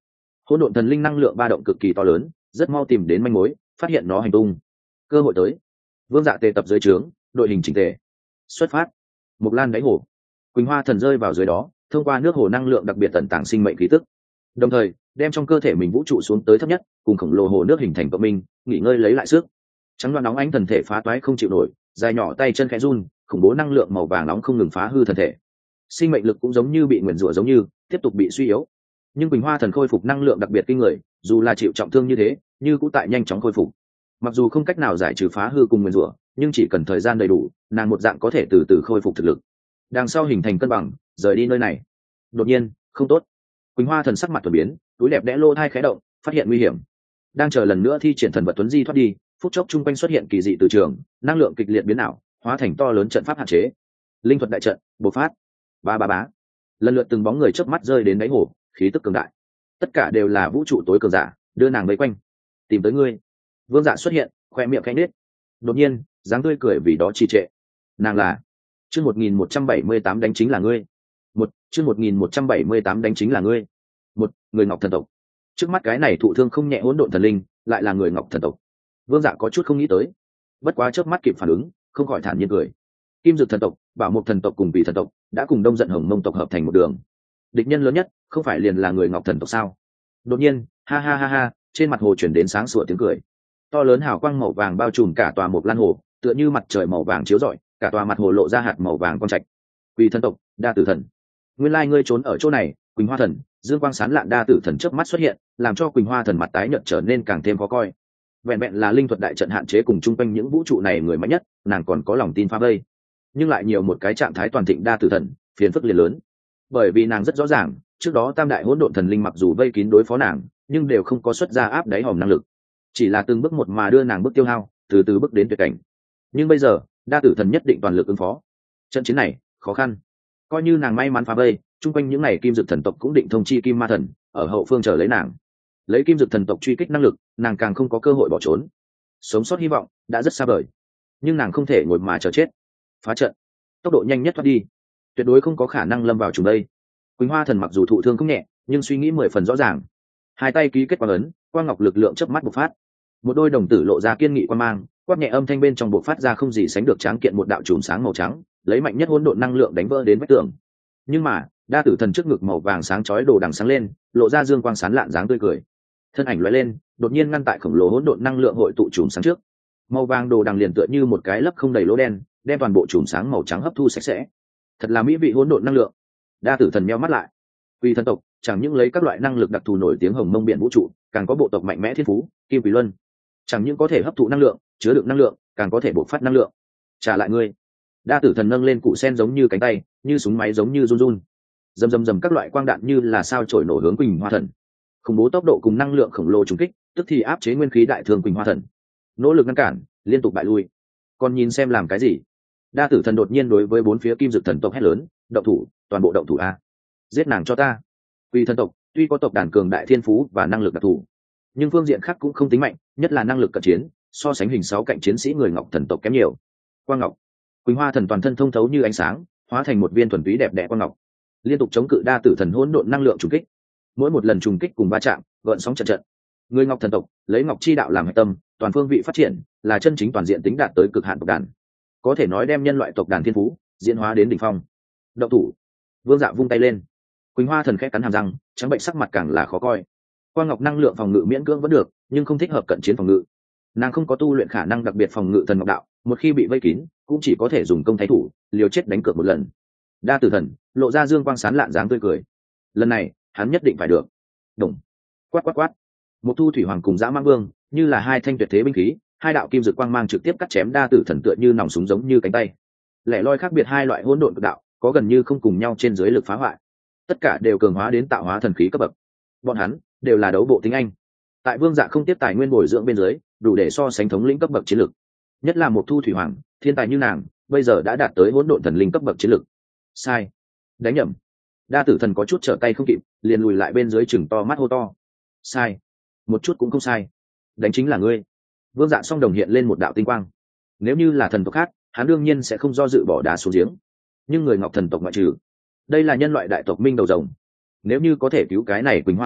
hỗn độn thần linh năng lượng ba động cực kỳ to lớn, rất mau tìm đến manh mối, phát hiện nó hành tung. Cơ hội tới. Vương Dạ tề tập dưới trướng, đội hình chỉnh tề. Xuất phát. Mộc Lan đáy hồ. Quỳnh Hoa thần rơi vào dưới đó, thông qua nước hồ năng lượng đặc biệt tận tàng sinh mệnh khí tức, đồng thời đem trong cơ thể mình vũ trụ xuống tới thấp nhất, cùng khổng lồ hồ nước hình thành cộng minh, nghỉ ngơi lấy lại sức. Trắng loáng nóng ánh thần thể phá toái không chịu nổi, dài nhỏ tay chân khẽ run, khủng bố năng lượng màu vàng nóng không ngừng phá hư thần thể. Sinh mệnh lực cũng giống như bị nguyền rủa giống như tiếp tục bị suy yếu. Nhưng Quỳnh Hoa thần khôi phục năng lượng đặc biệt kinh người, dù là chịu trọng thương như thế, như cũng tại nhanh chóng khôi phục. Mặc dù không cách nào giải trừ phá hư cùng nguyền rủa, nhưng chỉ cần thời gian đầy đủ, nàng một dạng có thể từ từ khôi phục thực lực. Đằng sau hình thành cân bằng, rời đi nơi này. Đột nhiên, không tốt. Quỳnh Hoa thần sắc mặt thuần biến, túi đẹp đẽ lô thai khẽ động, phát hiện nguy hiểm. Đang chờ lần nữa thi triển thần vật tuấn di thoát đi, phút chốc trung quanh xuất hiện kỳ dị từ trường, năng lượng kịch liệt biến ảo, hóa thành to lớn trận pháp hạn chế. Linh thuật đại trận bộc phát. Ba ba bá. Lần lượt từng bóng người chớp mắt rơi đến đáy hồ, khí tức cường đại. Tất cả đều là vũ trụ tối cường giả, đưa nàng vây quanh. Tìm tới ngươi. Vương Dạ xuất hiện, khoe miệng khẽ nết. Đột nhiên, dáng tươi cười vì đó trì trệ. Nàng là chương một nghìn một trăm bảy mươi tám đánh chính là ngươi. Một chương một nghìn một trăm bảy mươi tám đánh chính là ngươi. Một người Ngọc thần tộc. Trước mắt cái này thụ thương không nhẹ hỗn độn thần linh, lại là người Ngọc thần tộc. Vương Dạ có chút không nghĩ tới, bất quá chớp mắt kịp phản ứng, không khỏi thản nhiên cười. Kim Dực thần tộc, Bảo Mộc thần tộc cùng Vị thần tộc đã cùng Đông Giận Hồng Mông tộc hợp thành một đường. Địch nhân lớn nhất không phải liền là người Ngọc thần tộc sao? Đột nhiên, ha ha ha ha, trên mặt hồ chuyển đến sáng sủa tiếng cười. To lớn hào quang màu vàng bao trùm cả tòa Mộc Lan hồ, tựa như mặt trời màu vàng chiếu rọi, cả tòa mặt hồ lộ ra hạt màu vàng quang trạch. Vị thần tộc, Đa Tử thần. Nguyên lai ngươi trốn ở chỗ này, Quỳnh Hoa thần, dương quang sáng lạn Đa Tử thần chớp mắt xuất hiện, làm cho Quỳnh Hoa thần mặt tái nhợt trở nên càng thêm khó coi. Vẹn vẹn là linh thuật đại trận hạn chế cùng chung quanh những vũ trụ này người mạnh nhất, nàng còn có lòng tin phá vây. Nhưng lại nhiều một cái trạng thái toàn thịnh Đa Tử thần, phiền phức liền lớn. Bởi vì nàng rất rõ ràng, trước đó tam đại hỗn độn thần linh mặc dù vây kín đối phó nàng, nhưng đều không có xuất ra áp đáy hòm năng lực, chỉ là từng bước một mà đưa nàng bước tiêu hao, từ từ bước đến tuyệt cảnh. Nhưng bây giờ, Đa Tử thần nhất định toàn lực ứng phó. Trận chiến này khó khăn, coi như nàng may mắn phá vây, chung quanh những ngày Kim Dực thần tộc cũng định thông chi Kim Ma thần ở hậu phương chờ lấy nàng. Lấy Kim Dực thần tộc truy kích năng lực, nàng càng không có cơ hội bỏ trốn. Sống sót hy vọng đã rất xa vời, nhưng nàng không thể ngồi mà chờ chết. Phá trận, tốc độ nhanh nhất thoát đi, tuyệt đối không có khả năng lâm vào trùng đây. Quỳnh Hoa thần mặc dù thụ thương không nhẹ, nhưng suy nghĩ mười phần rõ ràng. Hai tay ký kết quang ấn, quang ngọc lực lượng chớp mắt bộc phát. Một đôi đồng tử lộ ra kiên nghị quan mang, quát nhẹ âm thanh bên trong bộc phát ra không gì sánh được tráng kiện một đạo chùm sáng màu trắng, lấy mạnh nhất hỗn độn năng lượng đánh vỡ đến vách tường. Nhưng mà, Đa Tử thần trước ngực màu vàng sáng chói đồ đằng sáng lên, lộ ra dương quang sáng lạn dáng tươi cười. Thân ảnh lóe lên, đột nhiên ngăn tại khổng lồ hỗn độn năng lượng hội tụ chùm sáng trước. Màu vàng đồ đằng liền tựa như một cái lấp không đầy lỗ đen, đem toàn bộ chùm sáng màu trắng hấp thu sạch sẽ. Thật là mỹ vị hỗn độn năng lượng. Đa Tử thần meo mắt lại. Quỷ thần tộc chẳng những lấy các loại năng lực đặc thù nổi tiếng hồng mông biển vũ trụ, càng có bộ tộc mạnh mẽ thiên phú, Kim Quỷ Luân. Chẳng những có thể hấp thụ năng lượng, chứa đựng năng lượng, càng có thể bộc phát năng lượng. Trả lại ngươi. Đa Tử thần nâng lên cụ sen giống như cánh tay, như súng máy giống như run run. Rầm rầm rầm các loại quang đạn như là sao chổi nổ hướng Quỳnh Hoa thần. Khủng bố tốc độ cùng năng lượng khổng lồ trùng kích, tức thì áp chế nguyên khí đại thương Quỳnh Hoa thần. Nỗ lực ngăn cản, liên tục bại lui. Còn nhìn xem làm cái gì? Đa Tử thần đột nhiên đối với bốn phía Kim Dực thần tộc hét lớn, động thủ, toàn bộ động thủ a. Giết nàng cho ta. Quỷ thần tộc tuy có tộc đàn cường đại thiên phú và năng lực đặc thù, nhưng phương diện khác cũng không tính mạnh, nhất là năng lực cận chiến, so sánh hình sáu cạnh chiến sĩ người Ngọc thần tộc kém nhiều. Quang Ngọc. Quỳnh Hoa thần toàn thân thông thấu như ánh sáng, hóa thành một viên thuần túy đẹp đẽ quang ngọc, liên tục chống cự Đa Tử thần hỗn độn năng lượng trùng kích. Mỗi một lần trùng kích cùng va chạm, gợn sóng trận trận. Người Ngọc thần tộc lấy Ngọc chi đạo làm hệ tâm, toàn phương vị phát triển, là chân chính toàn diện tính đạt tới cực hạn tộc đàn, có thể nói đem nhân loại tộc đàn thiên phú diễn hóa đến đỉnh phong. Động thủ. Vương Dạ vung tay lên. Quỳnh Hoa thần khẽ cắn hàm răng, trắng bệnh sắc mặt càng là khó coi. Quang Ngọc năng lượng phòng ngự miễn cưỡng vẫn được, nhưng không thích hợp cận chiến phòng ngự. Nàng không có tu luyện khả năng đặc biệt phòng ngự thần ngọc đạo, một khi bị vây kín, cũng chỉ có thể dùng công thái thủ, liều chết đánh cược một lần. Đa Tử thần lộ ra dương quang sán lạn dáng tươi cười. Lần này, hắn nhất định phải được. Đùng. Quát quát quát. Một Thu Thủy Hoàng cùng Dã Mang Vương, như là hai thanh tuyệt thế binh khí, hai đạo kim dực quang mang trực tiếp cắt chém Đa Tử thần tựa như nòng súng giống như cánh tay. Lẻ loi khác biệt hai loại hỗn độn cực đạo, có gần như không cùng nhau trên dưới lực phá hoại. Tất cả đều cường hóa đến tạo hóa thần khí cấp bậc. Bọn hắn đều là đấu bộ tinh anh. Tại Vương Dạ không tiếp tài nguyên bồi dưỡng bên dưới, đủ để so sánh thống lĩnh cấp bậc chiến lực. Nhất là một Thu Thủy Hoàng, thiên tài như nàng, bây giờ đã đạt tới hỗn độn thần linh cấp bậc chiến lực. Sai, đánh nhầm. Đa Tử thần có chút trở tay không kịp, liền lùi lại bên dưới chừng to mắt hô to. Sai, một chút cũng không sai, đánh chính là ngươi. Vương Dạ song đồng hiện lên một đạo tinh quang. Nếu như là thần tộc khác, hắn đương nhiên sẽ không do dự bỏ đá xuống giếng, nhưng người Ngọc thần tộc ngoại trừ. Đây là nhân loại đại tộc minh đầu rồng, nếu như có thể cứu cái này Quỳnh Hoa thần,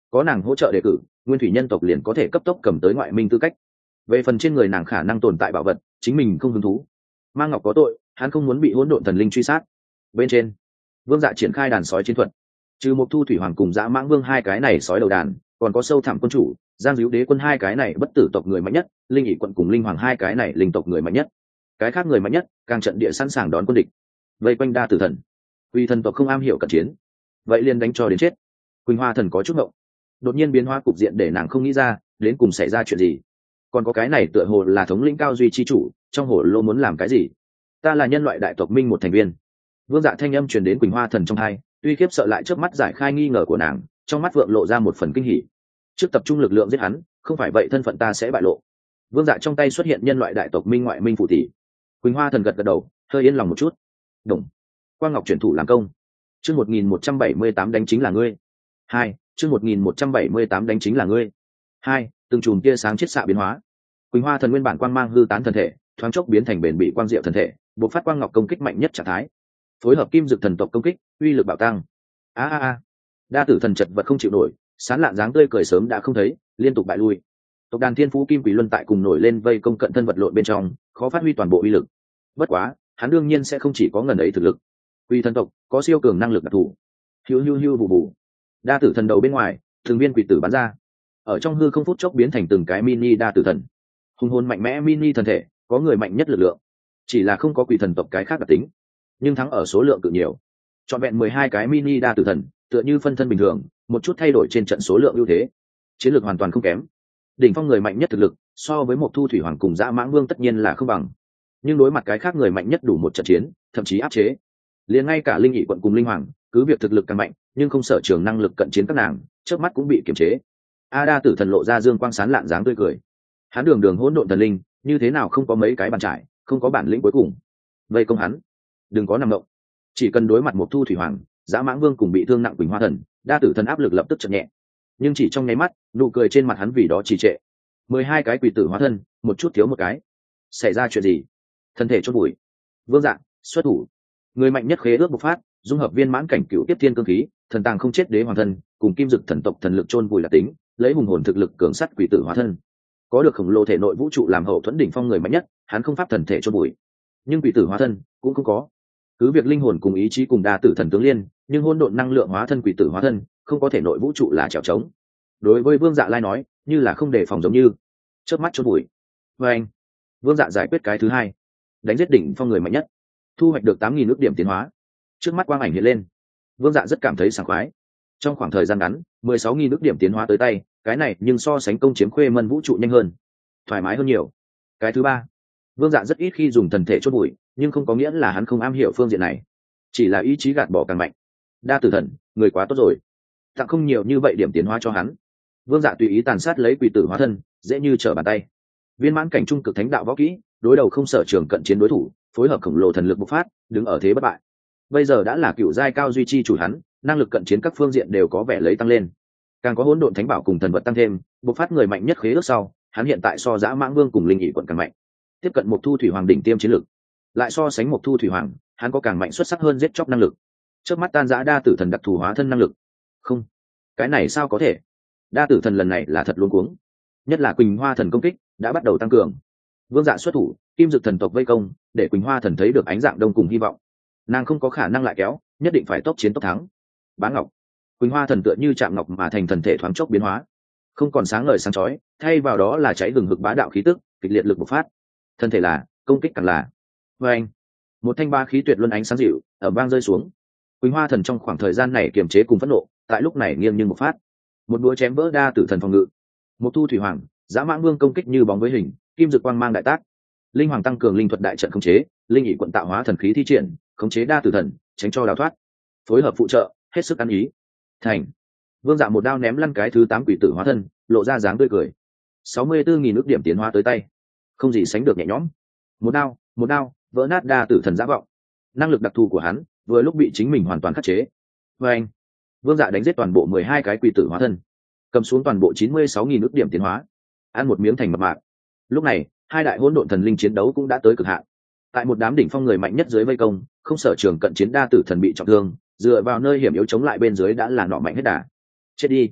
có nàng hỗ trợ đề cử nguyên thủy nhân tộc liền có thể cấp tốc cầm tới ngoại minh tư cách. Về phần trên người nàng khả năng tồn tại bảo vật, chính mình không hứng thú. Mang Ngọc có tội, hắn không muốn bị hỗn độn thần linh truy sát. Bên trên, Vương Dạ triển khai đàn sói chiến thuật. Trừ một thu thủy hoàng cùng Dã Mãng Vương hai cái này sói đầu đàn, còn có Sâu Thẳm quân chủ, Giang Dữu đế quân hai cái này bất tử tộc người mạnh nhất, Linh Ỷ quận cùng Linh Hoàng hai cái này linh tộc người mạnh nhất. Cái khác người mạnh nhất, càng trận địa sẵn sàng đón quân địch. Vây quanh đa tử thần. Vì thần tộc không am hiểu cận chiến, vậy liền đánh cho đến chết. Quỳnh Hoa thần có chút ngộng. Đột nhiên biến hóa cục diện để nàng không nghĩ ra, đến cùng xảy ra chuyện gì. Còn có cái này tựa hồ là thống lĩnh cao duy chi chủ, trong hồ lô muốn làm cái gì? Ta là nhân loại đại tộc minh một thành viên. Vương Dạ thanh âm truyền đến Quỳnh Hoa thần trong tai, uy khiếp sợ lại trước mắt giải khai nghi ngờ của nàng, trong mắt vượng lộ ra một phần kinh hỉ. Trước tập trung lực lượng giết hắn, không phải vậy thân phận ta sẽ bại lộ. Vương Dạ trong tay xuất hiện nhân loại đại tộc minh ngoại minh phụ tỷ. Quỳnh Hoa thần gật gật đầu, hơi yên lòng một chút. Đồng. Quang Ngọc chuyển thủ làm công. Chương một nghìn một trăm bảy mươi tám đánh chính là ngươi. Hai. Chương một nghìn một trăm bảy mươi tám đánh chính là ngươi. Hai. Từng chùm tia sáng chiết xạ biến hóa. Quỳnh Hoa thần nguyên bản quang mang hư tán thân thể, thoáng chốc biến thành bền bị quang diệu thần thể, bộc phát Quang Ngọc công kích mạnh nhất trạng thái. Phối hợp kim dực thần tộc công kích, uy lực bạo tăng. A a a. Đa tử thần chật vật không chịu nổi, sán lạn dáng tươi cười sớm đã không thấy, liên tục bại lui. Tộc đàn Thiên Phú Kim Quỷ Luân tại cùng nổi lên vây công cận thân vật lộn bên trong, khó phát huy toàn bộ uy lực. Bất quá, hắn đương nhiên sẽ không chỉ có ngần ấy thực lực. Quỷ thần tộc có siêu cường năng lực đặc thù. Hiu hiu hiu bù bù. Đa tử thần đầu bên ngoài, thường viên quỷ tử bắn ra. Ở trong hư không phút chốc biến thành từng cái mini đa tử thần. Hùng hồn mạnh mẽ mini thần thể, có người mạnh nhất lực lượng. Chỉ là không có quỷ thần tộc cái khác đặc tính, nhưng thắng ở số lượng cự nhiều. Chọn vẹn mười hai cái mini đa tử thần, tựa như phân thân bình thường, một chút thay đổi trên trận số lượng ưu thế. Chiến lược hoàn toàn không kém. Đỉnh phong người mạnh nhất thực lực, so với một thu thủy hoàng cùng Dã Mãng Vương tất nhiên là không bằng. Nhưng đối mặt cái khác người mạnh nhất đủ một trận chiến, thậm chí áp chế. Liền ngay cả Linh Ỷ quận cùng Linh Hoàng, cứ việc thực lực càng mạnh, nhưng không sở trường năng lực cận chiến các nàng, trước mắt cũng bị kiềm chế. A đa tử thần lộ ra dương quang sán lạn dáng tươi cười. Hắn đường đường hỗn độn thần linh, như thế nào không có mấy cái bàn trải, không có bản lĩnh cuối cùng. Vây công hắn, đừng có nằm động. Chỉ cần đối mặt một thu thủy hoàng, Dã Mãng Vương cùng bị thương nặng Quỳnh Hoa thần, đa tử thần áp lực lập tức chậm nhẹ. Nhưng chỉ trong nháy mắt, nụ cười trên mặt hắn vì đó trì trệ. Mười hai cái quỷ tử hóa thân, một chút thiếu một cái. Xảy ra chuyện gì? Thân thể chốt bụi. Vương Dạ xuất thủ. Người mạnh nhất khế ước bộc phát, dung hợp viên mãn cảnh cựu tiếp thiên cương khí, thần tàng không chết đế hoàng thân, cùng kim dực thần tộc thần lực chôn vùi là tính, lấy hùng hồn thực lực cường sắt quỷ tử hóa thân. Có được khổng lồ thể nội vũ trụ làm hậu thuẫn đỉnh phong người mạnh nhất, hắn không pháp thần thể chôn vùi. Nhưng quỷ tử hóa thân cũng không có. Cứ việc linh hồn cùng ý chí cùng đa tử thần tướng liên, nhưng hỗn độn năng lượng hóa thân quỷ tử hóa thân, không có thể nội vũ trụ là trèo trống. Đối với Vương Dạ lai nói, như là không đề phòng giống như chớp mắt chôn vùi. Và anh, Vương Dạ giải quyết cái thứ hai, đánh giết đỉnh phong người mạnh nhất, thu hoạch được tám nghìn ước điểm tiến hóa. Trước mắt quang ảnh hiện lên, Vương Dạ rất cảm thấy sảng khoái. Trong khoảng thời gian ngắn, mười sáu nghìn ước điểm tiến hóa tới tay, cái này nhưng so sánh công chiếm khuê mân vũ trụ nhanh hơn, thoải mái hơn nhiều. Cái thứ ba, Vương Dạ rất ít khi dùng thần thể chốt bụi, nhưng không có nghĩa là hắn không am hiểu phương diện này, chỉ là ý chí gạt bỏ càng mạnh. Đa tử thần, người quá tốt rồi, tặng không nhiều như vậy điểm tiến hóa cho hắn. Vương Dạ tùy ý tàn sát lấy quỷ tử hóa thân, dễ như trở bàn tay. Viên mãn cảnh trung cực thánh đạo võ kỹ, đối đầu không sở trường cận chiến đối thủ, phối hợp khổng lồ thần lực bộc phát, đứng ở thế bất bại. Bây giờ đã là cựu giai cao duy trì chủ hắn, năng lực cận chiến các phương diện đều có vẻ lấy tăng lên. Càng có hỗn độn thánh bảo cùng thần vật tăng thêm, bộc phát người mạnh nhất khế ước sau, hắn hiện tại so Dã Mãng Vương cùng Linh Ỷ quận càng mạnh. Tiếp cận một thu thủy hoàng đỉnh tiêm chiến lực, lại so sánh một thu thủy hoàng, hắn có càng mạnh xuất sắc hơn giết chóc năng lực. Trước mắt tan giã đa tử thần đặc thù hóa thân năng lực. Không, cái này sao có thể? Đa tử thần lần này là thật luống cuống. Nhất là Quỳnh Hoa thần công kích đã bắt đầu tăng cường. Vương Dạ xuất thủ, kim dực thần tộc vây công, để Quỳnh Hoa thần thấy được ánh dạng đông cùng hy vọng. Nàng không có khả năng lại kéo, nhất định phải tốc chiến tốc thắng. Bá Ngọc, Quỳnh Hoa thần tựa như chạm ngọc mà thành thần thể thoáng chốc biến hóa, không còn sáng ngời sáng chói, thay vào đó là cháy hừng hực bá đạo khí tức, kịch liệt lực bộc phát. Thân thể là, công kích càng là. Và anh, một thanh ba khí tuyệt luân ánh sáng dịu, ở vang rơi xuống. Quỳnh Hoa thần trong khoảng thời gian này kiềm chế cùng phẫn nộ, tại lúc này nghiêng nhưng một phát, một búa chém vỡ đa tử thần phòng ngự. Một thu thủy hoàng, Dã Mãng Vương công kích như bóng với hình, kim dực quang mang đại tác. Linh hoàng tăng cường linh thuật đại trận khống chế, Linh Ỷ quận tạo hóa thần khí thi triển, khống chế đa tử thần, tránh cho đào thoát. Phối hợp phụ trợ, hết sức ăn ý. Thành. Vương Dạ một đao ném lăn cái thứ tám quỷ tử hóa thân, lộ ra dáng tươi cười. sáu mươi tư nghìn ước điểm tiến hóa tới tay, không gì sánh được nhẹ nhõm. Một đao, một đao, vỡ nát đa tử thần dã vọng. Năng lực đặc thù của hắn, vừa lúc bị chính mình hoàn toàn khắc chế. Và anh, Vương Dạ đánh giết toàn bộ mười hai cái quỷ tử hóa thân, cầm xuống toàn bộ chín mươi sáu nghìn ước điểm tiến hóa, ăn một miếng thành mập mạc. Lúc này, hai đại hỗn độn thần linh chiến đấu cũng đã tới cực hạn. Tại một đám đỉnh phong người mạnh nhất dưới vây công, không sở trường cận chiến đa tử thần bị trọng thương, dựa vào nơi hiểm yếu chống lại bên dưới đã là nọ mạnh hết đà. Chết đi.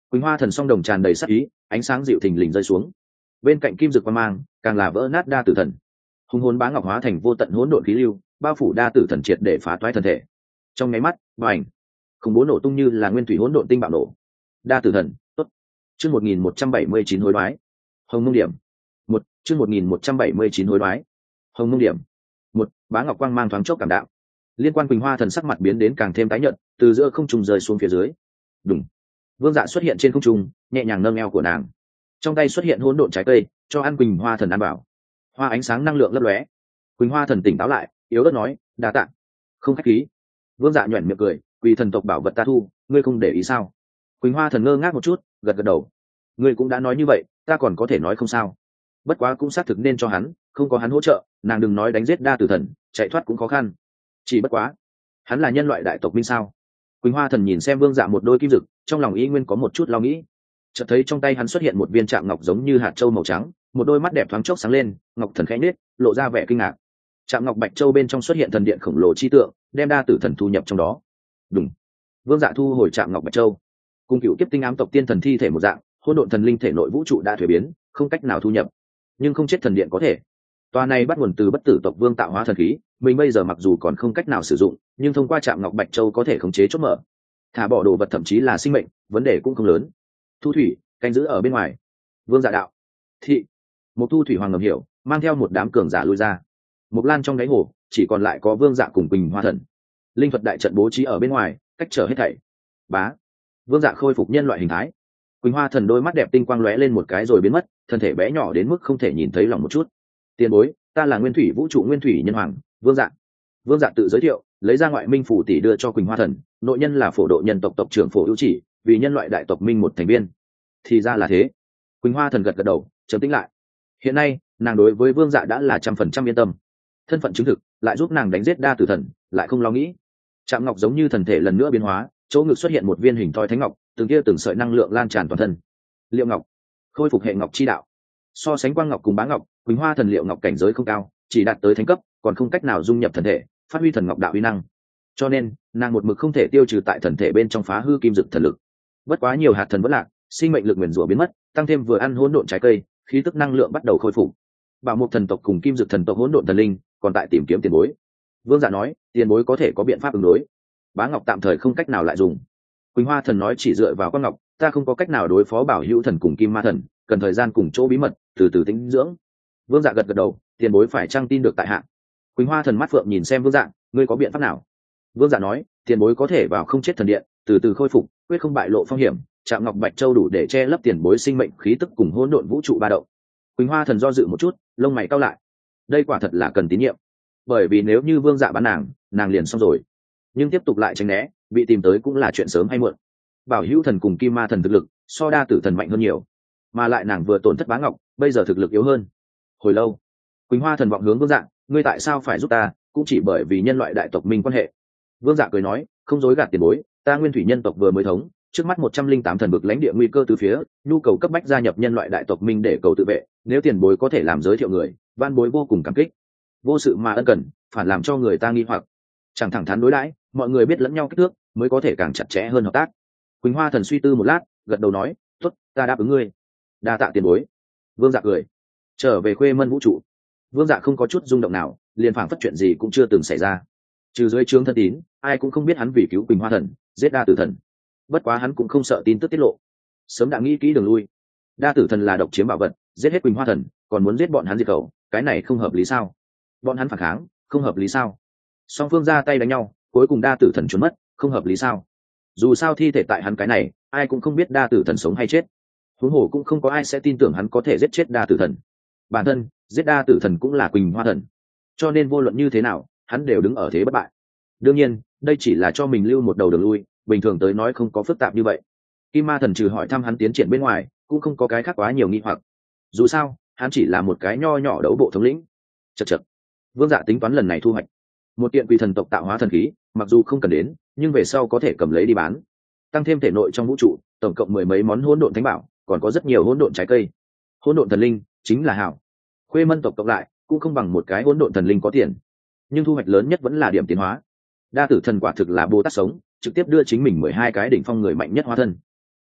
Quỳnh Hoa Thần song đồng tràn đầy sắc ý, ánh sáng dịu thình lình rơi xuống. Bên cạnh kim dực quang mang, càng là vỡ nát đa tử thần. Hung hồn bá ngọc hóa thành vô tận hỗn độn khí lưu, bao phủ đa tử thần triệt để phá toái thân thể. Trong nháy mắt, bành, khủng bố nổ tung như là nguyên thủy hỗn độn tinh bạo nổ. Đa tử thần, tốt. Chương một nghìn một trăm bảy mươi chín hối đoái. Hồng Mông điểm. Một, chương một nghìn một trăm bảy mươi chín hối đoái. Hồng Mông điểm. Một, bá ngọc quang mang thoáng chốc cảm đạo. Liên Quan Quỳnh Hoa Thần sắc mặt biến đến càng thêm tái nhợt, từ giữa không trung rơi xuống phía dưới. Đùng. Vương Dạ xuất hiện trên không trung, nhẹ nhàng nâng eo của nàng. Trong tay xuất hiện hỗn độn trái cây, cho ăn Quỳnh Hoa Thần ăn bảo. Hoa ánh sáng năng lượng lấp lóe. Quỳnh Hoa Thần tỉnh táo lại, yếu ớt nói, đa tạ. Không khách khí. Vương Dạ nhuyễn miệng cười, Quỳ thần tộc bảo vật ta thu, ngươi không để ý sao? Quỳnh Hoa Thần ngơ ngác một chút, gật gật đầu. Ngươi cũng đã nói như vậy, ta còn có thể nói không sao? Bất quá cũng xác thực nên cho hắn, không có hắn hỗ trợ, nàng đừng nói đánh giết đa tử thần, chạy thoát cũng khó khăn. Chỉ bất quá, hắn là nhân loại đại tộc minh sao? Quỳnh Hoa Thần nhìn xem Vương Dạ một đôi kim dực, trong lòng y nguyên có một chút lo nghĩ. Chợt thấy trong tay hắn xuất hiện một viên chạm ngọc giống như hạt châu màu trắng, một đôi mắt đẹp thoáng chốc sáng lên, ngọc thần khẽ nhếch, lộ ra vẻ kinh ngạc. Chạm ngọc bạch châu bên trong xuất hiện thần điện khổng lồ chi tượng, đem đa tử thần thu nhập trong đó. Đúng. Vương Dạ thu hồi chạm ngọc bạch châu. Cung cựu kiếp tinh ám tộc tiên thần thi thể một dạng, hỗn độn thần linh thể nội vũ trụ đã thuế biến, không cách nào thu nhập. Nhưng không chết thần điện có thể. Tòa này bắt nguồn từ bất tử tộc vương tạo hóa thần khí, mình bây giờ mặc dù còn không cách nào sử dụng, nhưng thông qua chạm ngọc bạch châu có thể khống chế chốt mở. Thả bỏ đồ vật thậm chí là sinh mệnh, vấn đề cũng không lớn. Thu thủy, canh giữ ở bên ngoài. Vương Dạ đạo. Thị. Một thu thủy hoàng ngầm hiểu, mang theo một đám cường giả lui ra. Một lan trong đáy hồ, chỉ còn lại có Vương Dạ cùng Quỳnh Hoa Thần. Linh thuật đại trận bố trí ở bên ngoài, cách trở hết thảy. Bá. Vương Dạ khôi phục nhân loại hình thái. Quỳnh Hoa Thần đôi mắt đẹp tinh quang lóe lên một cái rồi biến mất, thân thể bé nhỏ đến mức không thể nhìn thấy lòng một chút. Tiền bối, ta là Nguyên Thủy Vũ trụ Nguyên Thủy Nhân Hoàng, Vương Dạ. Vương Dạ tự giới thiệu, lấy ra ngoại minh phủ tỷ đưa cho Quỳnh Hoa Thần, nội nhân là phổ độ nhân tộc tộc trưởng phổ ưu chỉ, vì nhân loại đại tộc minh một thành viên. Thì ra là thế. Quỳnh Hoa Thần gật gật đầu, trầm tĩnh lại. Hiện nay, nàng đối với Vương Dạ đã là trăm phần trăm yên tâm. Thân phận chứng thực, lại giúp nàng đánh giết đa tử thần, lại không lo nghĩ. Trạm ngọc giống như thần thể lần nữa biến hóa, chỗ ngực xuất hiện một viên hình thoi thánh ngọc, từng kia từng sợi năng lượng lan tràn toàn thân. Liệu ngọc, khôi phục hệ ngọc chi đạo. So sánh quang ngọc cùng bá ngọc, Quỳnh Hoa Thần liệu ngọc cảnh giới không cao, chỉ đạt tới thánh cấp, còn không cách nào dung nhập thần thể, phát huy thần ngọc đạo uy năng. Cho nên, nàng một mực không thể tiêu trừ tại thần thể bên trong phá hư kim dực thần lực. Bất quá nhiều hạt thần vẫn lạc, sinh mệnh lực nguyền rủa biến mất, tăng thêm vừa ăn hỗn độn trái cây, khí tức năng lượng bắt đầu khôi phục. Bảo Mục thần tộc cùng kim dực thần tộc hỗn độn thần linh còn tại tìm kiếm tiền bối. Vương Dạ nói, tiền bối có thể có biện pháp ứng đối. Bá ngọc tạm thời không cách nào lại dùng. Quỳnh Hoa Thần nói, chỉ dựa vào con ngọc, ta không có cách nào đối phó Bảo Hữu thần cùng Kim Ma Thần, cần thời gian cùng chỗ bí mật, từ từ tĩnh dưỡng. Vương Dạ gật gật đầu, tiền bối phải chăng tin được tại hạ. Quỳnh Hoa Thần mắt phượng nhìn xem Vương Dạ, ngươi có biện pháp nào? Vương Dạ nói, tiền bối có thể vào không chết thần điện, từ từ khôi phục, quyết không bại lộ phong hiểm, chạm ngọc bạch châu đủ để che lấp tiền bối sinh mệnh khí tức cùng hỗn độn vũ trụ ba động. Quỳnh Hoa Thần do dự một chút, lông mày cau lại. Đây quả thật là cần tín nhiệm, bởi vì nếu như Vương Dạ bán nàng, nàng liền xong rồi. Nhưng tiếp tục lại tránh né, bị tìm tới cũng là chuyện sớm hay muộn. Bảo Hữu thần cùng Kim Ma Thần thực lực so đa tử thần mạnh hơn nhiều, mà lại nàng vừa tổn thất bá ngọc, bây giờ thực lực yếu hơn. Hồi lâu, Quỳnh Hoa Thần vọng hướng Vương Dạ, ngươi tại sao phải giúp ta, cũng chỉ bởi vì nhân loại đại tộc minh quan hệ. Vương Dạ cười nói, không dối gạt tiền bối, ta nguyên thủy nhân tộc vừa mới thống, trước mắt một trăm linh tám thần vực lãnh địa nguy cơ từ phía, nhu cầu cấp bách gia nhập nhân loại đại tộc minh để cầu tự vệ, nếu tiền bối có thể làm giới thiệu người, van bối vô cùng cảm kích. Vô sự mà ân cần, phản làm cho người ta nghi hoặc. Chẳng thẳng thắn đối đãi, mọi người biết lẫn nhau kích thước, mới có thể càng chặt chẽ hơn hợp tác. Quỳnh Hoa Thần suy tư một lát, gật đầu nói, tốt, ta đáp ứng ngươi. Đa tạ tiền bối. Vương Dạ cười. Trở về Khuê Mân vũ trụ. Vương Dạ không có chút rung động nào, liền phảng phất chuyện gì cũng chưa từng xảy ra. Trừ dưới trướng thân tín, ai cũng không biết hắn vì cứu Quỳnh Hoa Thần, giết đa tử thần. Bất quá hắn cũng không sợ tin tức tiết lộ, sớm đã nghĩ kỹ đường lui. Đa tử thần là độc chiếm bảo vật, giết hết Quỳnh Hoa Thần, còn muốn giết bọn hắn diệt khẩu, cái này không hợp lý sao? Bọn hắn phản kháng, không hợp lý sao? Song phương ra tay đánh nhau, cuối cùng đa tử thần trốn mất, không hợp lý sao? Dù sao thi thể tại hắn cái này, ai cũng không biết đa tử thần sống hay chết. Huống hồ cũng không có ai sẽ tin tưởng hắn có thể giết chết đa tử thần. Bản thân giết đa tử thần cũng là Quỳnh Hoa Thần, cho nên vô luận như thế nào, hắn đều đứng ở thế bất bại. Đương nhiên, đây chỉ là cho mình lưu một đầu đường lui, bình thường tới nói không có phức tạp như vậy. Kim Ma Thần trừ hỏi thăm hắn tiến triển bên ngoài, cũng không có cái khác quá nhiều nghi hoặc. Dù sao, hắn chỉ là một cái nho nhỏ đấu bộ thống lĩnh. Chậc chậc. Vương Dạ tính toán lần này thu hoạch một kiện quỷ thần tộc tạo hóa thần khí, mặc dù không cần đến, nhưng về sau có thể cầm lấy đi bán. Tăng thêm thể nội trong vũ trụ, tổng cộng mười mấy món hỗn độn thánh bảo, còn có rất nhiều hỗn độn trái cây. Hỗn độn thần linh chính là hảo. Khuê Mân tộc cộng lại cũng không bằng một cái hỗn độn thần linh có tiền, nhưng thu hoạch lớn nhất vẫn là điểm tiến hóa. Đa tử thần quả thực là Bồ Tát sống, trực tiếp đưa chính mình mười hai cái đỉnh phong người mạnh nhất hóa thân.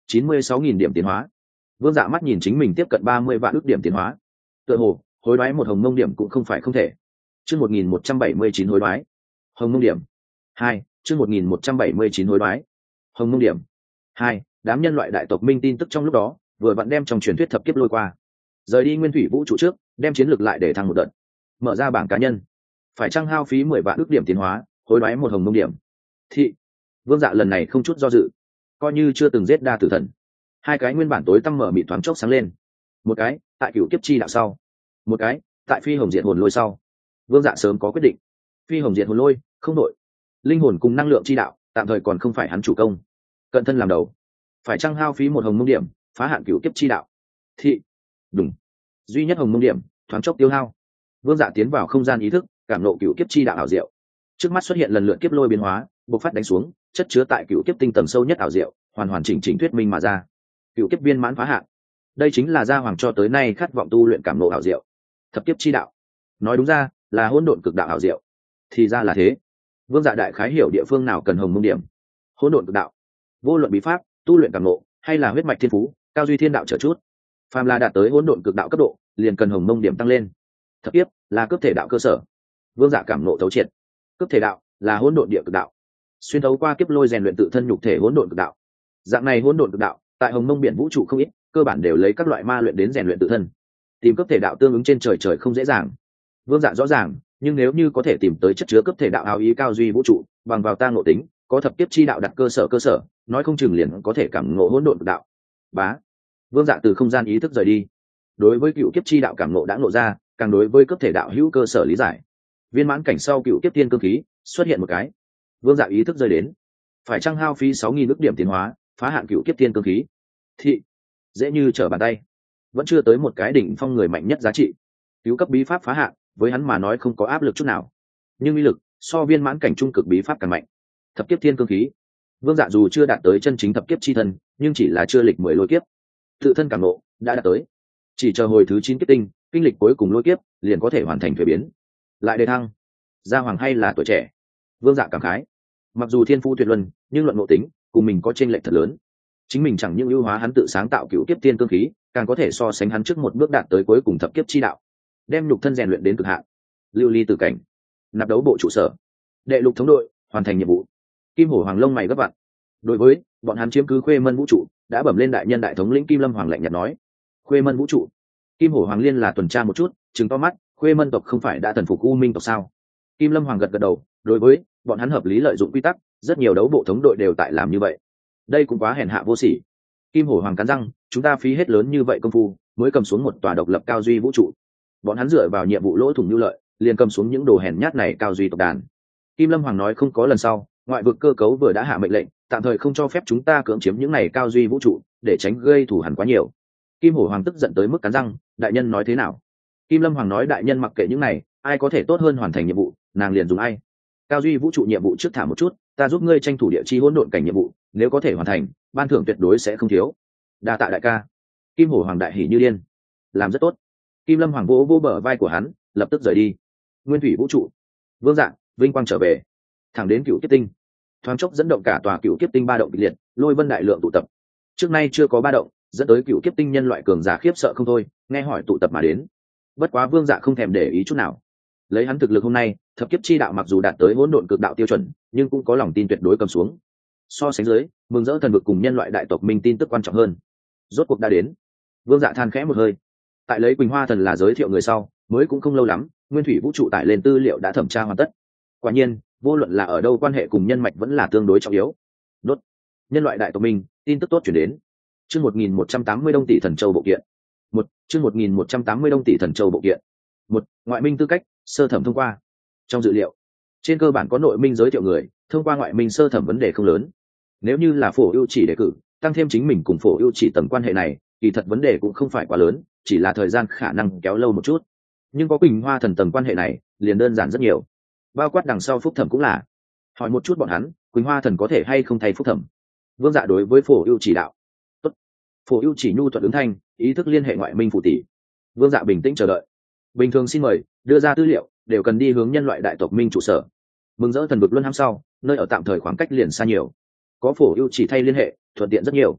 chín mươi sáu nghìn điểm tiến hóa. Vương Dạ mắt nhìn chính mình tiếp cận ba mươi vạn ước điểm tiến hóa, tựa hồ hối đoái một hồng mông điểm cũng không phải không thể. Chương một nghìn một trăm bảy mươi chín hối đoái hồng mông điểm hai. Chương một nghìn một trăm bảy mươi chín hối đoái hồng mông điểm hai. Đám nhân loại đại tộc minh tin tức trong lúc đó vừa vặn đem trong truyền thuyết thập kiếp lôi qua, rời đi nguyên thủy vũ trụ trước, đem chiến lược lại để thăng một đợt. Mở ra bảng cá nhân, phải chăng hao phí mười vạn ước điểm tiến hóa, hối đoái một hồng mông điểm. Thị Vương Dạ lần này không chút do dự, coi như chưa từng giết đa tử thần. Hai cái nguyên bản tối tăm mở mịt thoáng chốc sáng lên, một cái tại cửu kiếp chi đạo sau, một cái tại phi hồng diệt hồn lôi sau. Vương Dạ sớm có quyết định, phi hồng diệt hồn lôi không đội, linh hồn cùng năng lượng chi đạo tạm thời còn không phải hắn chủ công, cận thân làm đầu. Phải chăng hao phí một hồng mông điểm, phá hạn cửu kiếp chi đạo. Thị đúng, duy nhất hồng mông điểm thoáng chốc tiêu hao. Vương Dạ tiến vào không gian ý thức, cảm nộ cửu kiếp chi đạo ảo diệu. Trước mắt xuất hiện lần lượt kiếp lôi biến hóa, bộc phát đánh xuống, chất chứa tại cửu kiếp tinh tầng sâu nhất ảo diệu, hoàn hoàn chỉnh chỉnh thuyết minh mà ra. Cửu kiếp viên mãn phá hạn, đây chính là gia hoàng cho tới nay khát vọng tu luyện cảm nộ ảo diệu. Thập kiếp chi đạo, nói đúng ra là hỗn độn cực đạo ảo diệu. Thì ra là thế. Vương Dạ đại khái hiểu địa phương nào cần hồng mông điểm. Hỗn độn cực đạo, vô luận bí pháp, tu luyện cảm nộ, hay là huyết mạch thiên phú, cao duy thiên đạo trở chút, phàm là đạt tới hỗn độn cực đạo cấp độ, liền cần hồng mông điểm tăng lên. Thập kiếp là cấp thể đạo cơ sở. Vương Dạ cảm nộ thấu triệt. Cấp thể đạo là hỗn độn địa cực đạo, xuyên thấu qua kiếp lôi rèn luyện tự thân nhục thể hỗn độn cực đạo. Dạng này hỗn độn cực đạo tại hồng mông biển vũ trụ không ít, cơ bản đều lấy các loại ma luyện đến rèn luyện tự thân. Tìm cấp thể đạo tương ứng trên trời trời không dễ dàng. Vương Dạ rõ ràng, nhưng nếu như có thể tìm tới chất chứa cấp thể đạo áo ý cao duy vũ trụ, bằng vào ta ngộ tính, có thập kiếp chi đạo đặt cơ sở cơ sở, nói không chừng liền có thể cảm ngộ hỗn độn cực đạo. Bá. Vương Dạ từ không gian ý thức rời đi. Đối với cựu kiếp chi đạo cảm ngộ đã ngộ ra, càng đối với cấp thể đạo hữu cơ sở lý giải. Viên mãn cảnh sau cựu kiếp tiên cương khí xuất hiện một cái. Vương Dạ ý thức rơi đến, phải chăng hao phí sáu nghìn ước điểm tiến hóa, phá hạn cựu kiếp tiên cương khí. Thị dễ như trở bàn tay, vẫn chưa tới một cái đỉnh phong người mạnh nhất giá trị. Cứu cấp bí pháp phá hạn, với hắn mà nói không có áp lực chút nào, nhưng uy lực so viên mãn cảnh trung cực bí pháp càng mạnh. Thập kiếp thiên cương khí, Vương Dạ dù chưa đạt tới chân chính thập kiếp chi thân, nhưng chỉ là chưa lịch mười lôi kiếp, tự thân cảm nộ đã đạt tới, chỉ chờ hồi thứ chín kiếp tinh, kinh lịch cuối cùng lôi kiếp liền có thể hoàn thành thuế biến, lại đề thăng. Gia hoàng hay là tuổi trẻ, Vương Dạ cảm khái. Mặc dù thiên phu tuyệt luân, nhưng luận ngộ tính cùng mình có chênh lệch thật lớn. Chính mình chẳng những ưu hóa hắn tự sáng tạo cựu kiếp tiên cương khí, càng có thể so sánh hắn trước một bước đạt tới cuối cùng thập kiếp chi đạo, đem nhục thân rèn luyện đến cực hạn. Lưu ly tử cảnh, nạp đấu bộ trụ sở, đệ lục thống đội hoàn thành nhiệm vụ. Kim hổ hoàng lông mày gấp vặn. Đối với bọn hắn chiếm cứ khuê mân vũ trụ, đã bẩm lên đại nhân đại thống lĩnh Kim Lâm Hoàng lạnh nhạt nói. Khuê mân vũ trụ, Kim hổ hoàng liên là tuần tra một chút, chừng to mắt. Khuê mân tộc không phải đã thần phục U Minh tộc sao? Kim Lâm Hoàng gật gật đầu. Đối với bọn hắn hợp lý lợi dụng quy tắc, rất nhiều đấu bộ thống đội đều tại làm như vậy. Đây cũng quá hèn hạ vô sỉ. Kim hổ hoàng cắn răng, chúng ta phí hết lớn như vậy công phu mới cầm xuống một tòa độc lập cao duy vũ trụ, bọn hắn dựa vào nhiệm vụ lỗ thủng nhu lợi, liền cầm xuống những đồ hèn nhát này cao duy tộc đàn. Kim Lâm Hoàng nói không có lần sau, ngoại vực cơ cấu vừa đã hạ mệnh lệnh, tạm thời không cho phép chúng ta cưỡng chiếm những này cao duy vũ trụ, để tránh gây thù hằn quá nhiều. Kim hổ hoàng tức giận tới mức cắn răng, đại nhân nói thế nào? Kim Lâm Hoàng nói đại nhân mặc kệ những này, ai có thể tốt hơn hoàn thành nhiệm vụ, nàng liền dùng ai. Cao duy vũ trụ nhiệm vụ trước thả một chút, ta giúp ngươi tranh thủ địa chi hỗn độn cảnh nhiệm vụ, nếu có thể hoàn thành, ban thưởng tuyệt đối sẽ không thiếu. Đa tạ đại ca. Kim hổ hoàng đại hỉ như điên, làm rất tốt. Kim Lâm Hoàng vỗ vỗ bờ vai của hắn, lập tức rời đi. Nguyên thủy vũ trụ, Vương Dạ vinh quang trở về, thẳng đến cựu kiếp tinh, thoáng chốc dẫn động cả tòa cựu kiếp tinh ba động kịch liệt, lôi vân đại lượng tụ tập. Trước nay chưa có ba động, dẫn tới cựu kiếp tinh nhân loại cường giả khiếp sợ không thôi, nghe hỏi tụ tập mà đến. Bất quá Vương Dạ không thèm để ý chút nào. Lấy hắn thực lực hôm nay, thập kiếp chi đạo mặc dù đạt tới hỗn độn cực đạo tiêu chuẩn, nhưng cũng có lòng tin tuyệt đối cầm xuống. So sánh dưới, mừng rỡ thần vực cùng nhân loại đại tộc minh tin tức quan trọng hơn. Rốt cuộc đã đến. Vương Dạ than khẽ một hơi. Tại lấy Quỳnh Hoa thần là giới thiệu người sau, mới cũng không lâu lắm, nguyên thủy vũ trụ tải lên tư liệu đã thẩm tra hoàn tất. Quả nhiên, vô luận là ở đâu quan hệ cùng nhân mạch vẫn là tương đối trọng yếu. Đốt. Nhân loại đại tộc minh, tin tức tốt chuyển đến. Chương một nghìn một trăm tám mươi Đông tỷ thần châu bộ kiện. Một, chương một nghìn một trăm tám mươi Đông tỷ thần châu bộ kiện. Một, ngoại minh tư cách, sơ thẩm thông qua. Trong dự liệu, trên cơ bản có nội minh giới thiệu người, thông qua ngoại minh sơ thẩm vấn đề không lớn. Nếu như là phổ ưu chỉ đề cử, tăng thêm chính mình cùng phổ ưu chỉ tầm quan hệ này, kỳ thật vấn đề cũng không phải quá lớn, chỉ là thời gian khả năng kéo lâu một chút. Nhưng có Quỳnh Hoa thần tầm quan hệ này, liền đơn giản rất nhiều. Bao quát đằng sau phúc thẩm cũng là. Hỏi một chút bọn hắn, Quỳnh Hoa thần có thể hay không thay phúc thẩm? Vương Dạ đối với phổ ưu chỉ đạo. Tốt. Phổ ưu chỉ nhu thuận ứng thanh, ý thức liên hệ ngoại minh phụ tỷ. Vương Dạ bình tĩnh chờ đợi. Bình thường xin mời, đưa ra tư liệu, đều cần đi hướng nhân loại đại tộc minh trụ sở. Mừng rỡ thần vực luân hãm sau, nơi ở tạm thời khoảng cách liền xa nhiều. Có phổ ưu chỉ thay liên hệ, thuận tiện rất nhiều.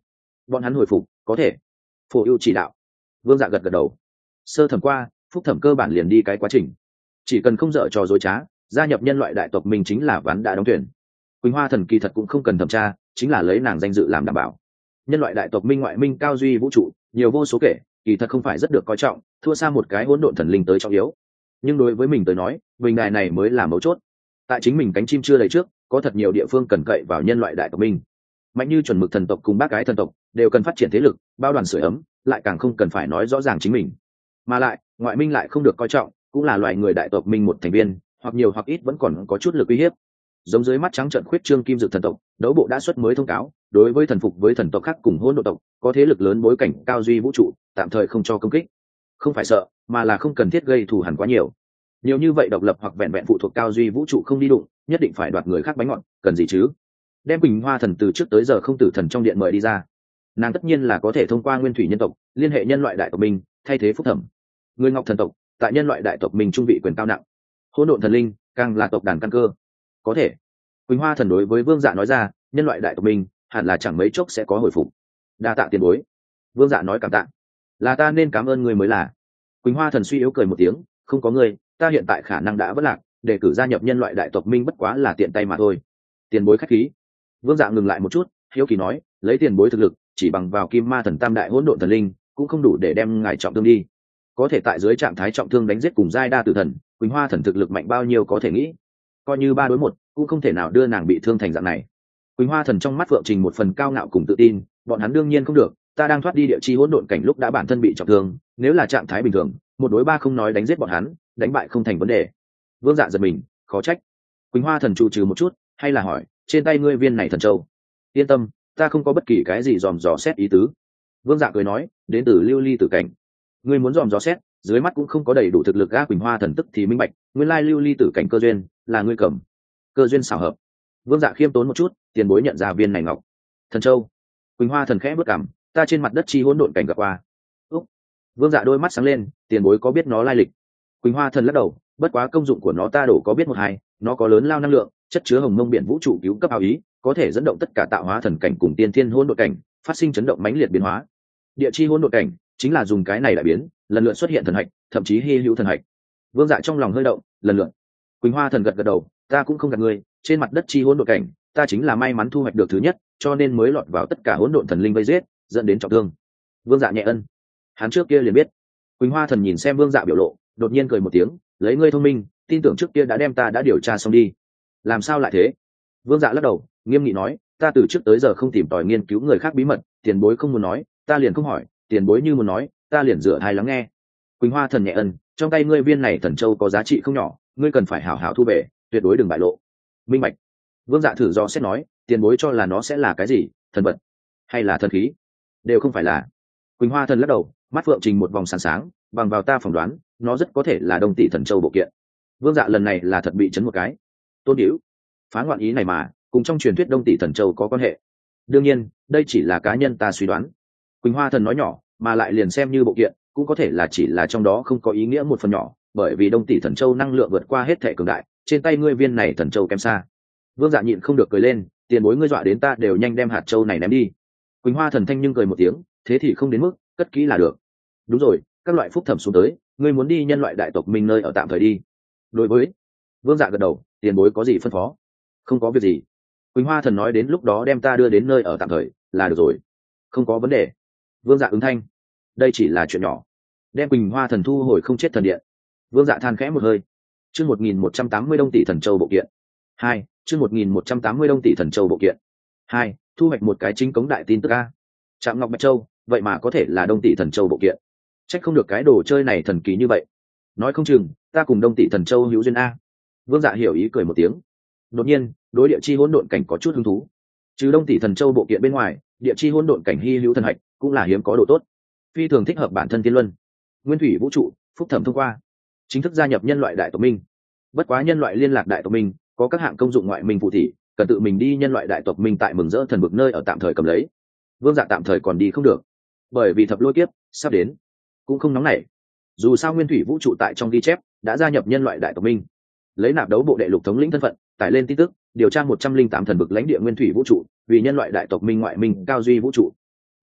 bọn hắn hồi phục có thể. Phổ ưu chỉ đạo. Vương Dạ gật gật đầu. Sơ thẩm qua, phúc thẩm cơ bản liền đi cái quá trình, chỉ cần không dở trò dối trá, gia nhập nhân loại đại tộc mình chính là ván đã đóng tuyển. Quỳnh Hoa Thần kỳ thật cũng không cần thẩm tra, chính là lấy nàng danh dự làm đảm bảo. Nhân loại đại tộc minh ngoại minh cao duy vũ trụ, nhiều vô số kể, kỳ thật không phải rất được coi trọng, thua xa một cái hỗn độn thần linh tới trọng yếu. Nhưng đối với mình tới nói, bình đài này mới là mấu chốt. Tại chính mình cánh chim chưa đầy trước, có thật nhiều địa phương cần cậy vào nhân loại đại tộc minh. Mạnh như chuẩn mực thần tộc cùng bác gái thần tộc đều cần phát triển thế lực, bao đoàn sưởi ấm, lại càng không cần phải nói rõ ràng chính mình. Mà lại, ngoại minh lại không được coi trọng, cũng là loài người đại tộc minh một thành viên, hoặc nhiều hoặc ít vẫn còn có chút lực uy hiếp. Giống dưới mắt trắng trận khuyết trương kim dược thần tộc, đấu bộ đã xuất mới thông cáo, đối với thần phục với thần tộc khác cùng hỗn độn tộc, có thế lực lớn bối cảnh cao duy vũ trụ, tạm thời không cho công kích. Không phải sợ, mà là không cần thiết gây thù hằn quá nhiều. Nhiều như vậy độc lập hoặc vẹn vẹn phụ thuộc cao duy vũ trụ không đi đụng, nhất định phải đoạt người khác bánh ngọt, cần gì chứ? Đem Quỳnh Hoa Thần từ trước tới giờ không tử thần trong điện mời đi ra, nàng tất nhiên là có thể thông qua nguyên thủy nhân tộc liên hệ nhân loại đại tộc mình, thay thế phúc thẩm. Người ngọc thần tộc tại nhân loại đại tộc mình trung vị quyền cao nặng, hỗn độn thần linh càng là tộc đàn căn cơ, có thể. Quỳnh Hoa Thần đối với Vương Dạ nói ra, nhân loại đại tộc mình hẳn là chẳng mấy chốc sẽ có hồi phục. Đa tạ tiền bối. Vương Dạ nói cảm tạ. Là ta nên cảm ơn người mới là. Quỳnh Hoa Thần suy yếu cười một tiếng, không có người, ta hiện tại khả năng đã vất lạc, để cử gia nhập nhân loại đại tộc minh bất quá là tiện tay mà thôi. Tiền bối khách khí. Vương Dạ ngừng lại một chút, hiếu kỳ nói, lấy tiền bối thực lực, chỉ bằng vào kim ma thần tam đại hỗn độn thần linh, cũng không đủ để đem ngài trọng thương đi. Có thể tại dưới trạng thái trọng thương đánh giết cùng giai đa tử thần, Quỳnh Hoa Thần thực lực mạnh bao nhiêu có thể nghĩ. Coi như ba đối một, cũng không thể nào đưa nàng bị thương thành dạng này. Quỳnh Hoa Thần trong mắt Phượng Trình một phần cao ngạo cùng tự tin, bọn hắn đương nhiên không được, ta đang thoát đi địa chi hỗn độn cảnh lúc đã bản thân bị trọng thương, nếu là trạng thái bình thường, một đối ba không nói đánh giết bọn hắn, đánh bại không thành vấn đề. Vương Dạ giật mình, khó trách. Quỳnh Hoa Thần trụ trừ một chút, hay là hỏi, trên tay ngươi viên này thần châu. Yên tâm, ta không có bất kỳ cái gì dòm dò xét ý tứ. Vương Dạ cười nói, đến từ lưu ly tử cảnh. Ngươi muốn dòm dò xét, dưới mắt cũng không có đầy đủ thực lực. Ga Quỳnh Hoa Thần tức thì minh bạch, nguyên lai lưu ly tử cảnh cơ duyên là ngươi cầm. Cơ duyên xảo hợp. Vương Dạ khiêm tốn một chút, tiền bối nhận ra viên này ngọc thần châu. Quỳnh Hoa Thần khẽ bước cằm, ta trên mặt đất chi hỗn độn cảnh gặp qua. Úc. Vương Dạ đôi mắt sáng lên, tiền bối có biết nó lai lịch? Quỳnh Hoa Thần lắc đầu, bất quá công dụng của nó ta đổ có biết một hai, nó có lớn lao năng lượng, chất chứa hồng mông biển vũ trụ cứu cấp áo ý, có thể dẫn động tất cả tạo hóa thần cảnh cùng tiên thiên hỗn độn cảnh, phát sinh chấn động mãnh liệt biến hóa. Địa chi hỗn độn cảnh chính là dùng cái này đại biến, lần lượt xuất hiện thần hạch, thậm chí hy hữu thần hạch. Vương Dạ trong lòng hơi động, lần lượt. Quỳnh Hoa Thần gật gật đầu, ta cũng không gạt ngươi, trên mặt đất chi hỗn độn cảnh, ta chính là may mắn thu hoạch được thứ nhất, cho nên mới lọt vào tất cả hỗn độn thần linh vây giết, dẫn đến trọng thương. Vương Dạ nhẹ ân, hắn trước kia liền biết. Quỳnh Hoa Thần nhìn xem Vương Dạ biểu lộ, đột nhiên cười một tiếng, lấy ngươi thông minh, tin tưởng trước kia đã đem ta đã điều tra xong đi. Làm sao lại thế? Vương Dạ lắc đầu, nghiêm nghị nói, ta từ trước tới giờ không tìm tòi nghiên cứu người khác bí mật, tiền bối không muốn nói, ta liền không hỏi, tiền bối như muốn nói, ta liền rửa tai lắng nghe. Quỳnh Hoa Thần nhẹ ân, trong tay ngươi viên này thần châu có giá trị không nhỏ, ngươi cần phải hảo hảo thu về, tuyệt đối đừng bại lộ. Minh bạch. Vương Dạ thử do xét nói, tiền bối cho là nó sẽ là cái gì, thần vật hay là thần khí? Đều không phải là. Quỳnh Hoa Thần lắc đầu, mắt Phượng Trình một vòng sáng sáng, bằng vào ta phỏng đoán, nó rất có thể là Đông Tỷ thần châu bộ kiện. Vương Dạ lần này là thật bị chấn một cái. Tôn Diệu, phá ngoạn ý này mà, cùng trong truyền thuyết Đông Tỷ thần châu có quan hệ. Đương nhiên, đây chỉ là cá nhân ta suy đoán. Quỳnh Hoa Thần nói nhỏ, mà lại liền xem như bộ kiện, cũng có thể là chỉ là trong đó không có ý nghĩa một phần nhỏ, bởi vì Đông Tỷ thần châu năng lượng vượt qua hết thể cường đại, trên tay ngươi viên này thần châu kém xa. Vương Dạ nhịn không được cười lên, tiền bối ngươi dọa đến ta đều nhanh đem hạt châu này ném đi. Quỳnh Hoa Thần thanh nhưng cười một tiếng, thế thì không đến mức, cất kỹ là được. Đúng rồi, các loại phúc thẩm xuống tới, ngươi muốn đi nhân loại đại tộc mình nơi ở tạm thời đi. Đối với Vương Dạ gật đầu, tiền bối có gì phân phó? Không có việc gì. Quỳnh Hoa Thần nói đến lúc đó đem ta đưa đến nơi ở tạm thời là được rồi. Không có vấn đề. Vương Dạ ứng thanh. Đây chỉ là chuyện nhỏ. Đem Quỳnh Hoa Thần thu hồi không chết thần điện. Vương Dạ than khẽ một hơi. Chương một nghìn một trăm tám mươi Đông Tỷ thần châu bộ kiện. Hai, chương một nghìn một trăm tám mươi Đông Tỷ thần châu bộ kiện. Hai, thu hoạch một cái chính cống đại tin tức a. Trạm Ngọc Bạch Châu, vậy mà có thể là Đông Tỷ thần châu bộ kiện. Trách không được cái đồ chơi này thần kỳ như vậy. Nói không chừng, ta cùng Đông Tỷ thần châu hữu duyên a. Vương Dạ hiểu ý cười một tiếng. Đột nhiên, đối địa chi hỗn độn cảnh có chút hứng thú. Trừ Đông Tỷ thần châu bộ kiện bên ngoài, địa chi hỗn độn cảnh hy hữu thần hạch cũng là hiếm có độ tốt, phi thường thích hợp bản thân tiên luân. Nguyên thủy vũ trụ, phúc thẩm thông qua, chính thức gia nhập nhân loại đại tộc minh. Bất quá nhân loại liên lạc đại tộc minh có các hạng công dụng ngoại minh phụ thị, cần tự mình đi nhân loại đại tộc minh tại mừng rỡ thần vực nơi ở tạm thời cầm lấy. Vương Dạ tạm thời còn đi không được, bởi vì thập lôi kiếp sắp đến, cũng không nóng nảy. Dù sao nguyên thủy vũ trụ tại trong ghi chép đã gia nhập nhân loại đại tộc minh, lấy nạp đấu bộ đệ lục thống lĩnh thân phận tải lên tin tức, điều tra một trăm linh tám thần vực lãnh địa nguyên thủy vũ trụ, vì nhân loại đại tộc minh ngoại minh cao duy vũ trụ.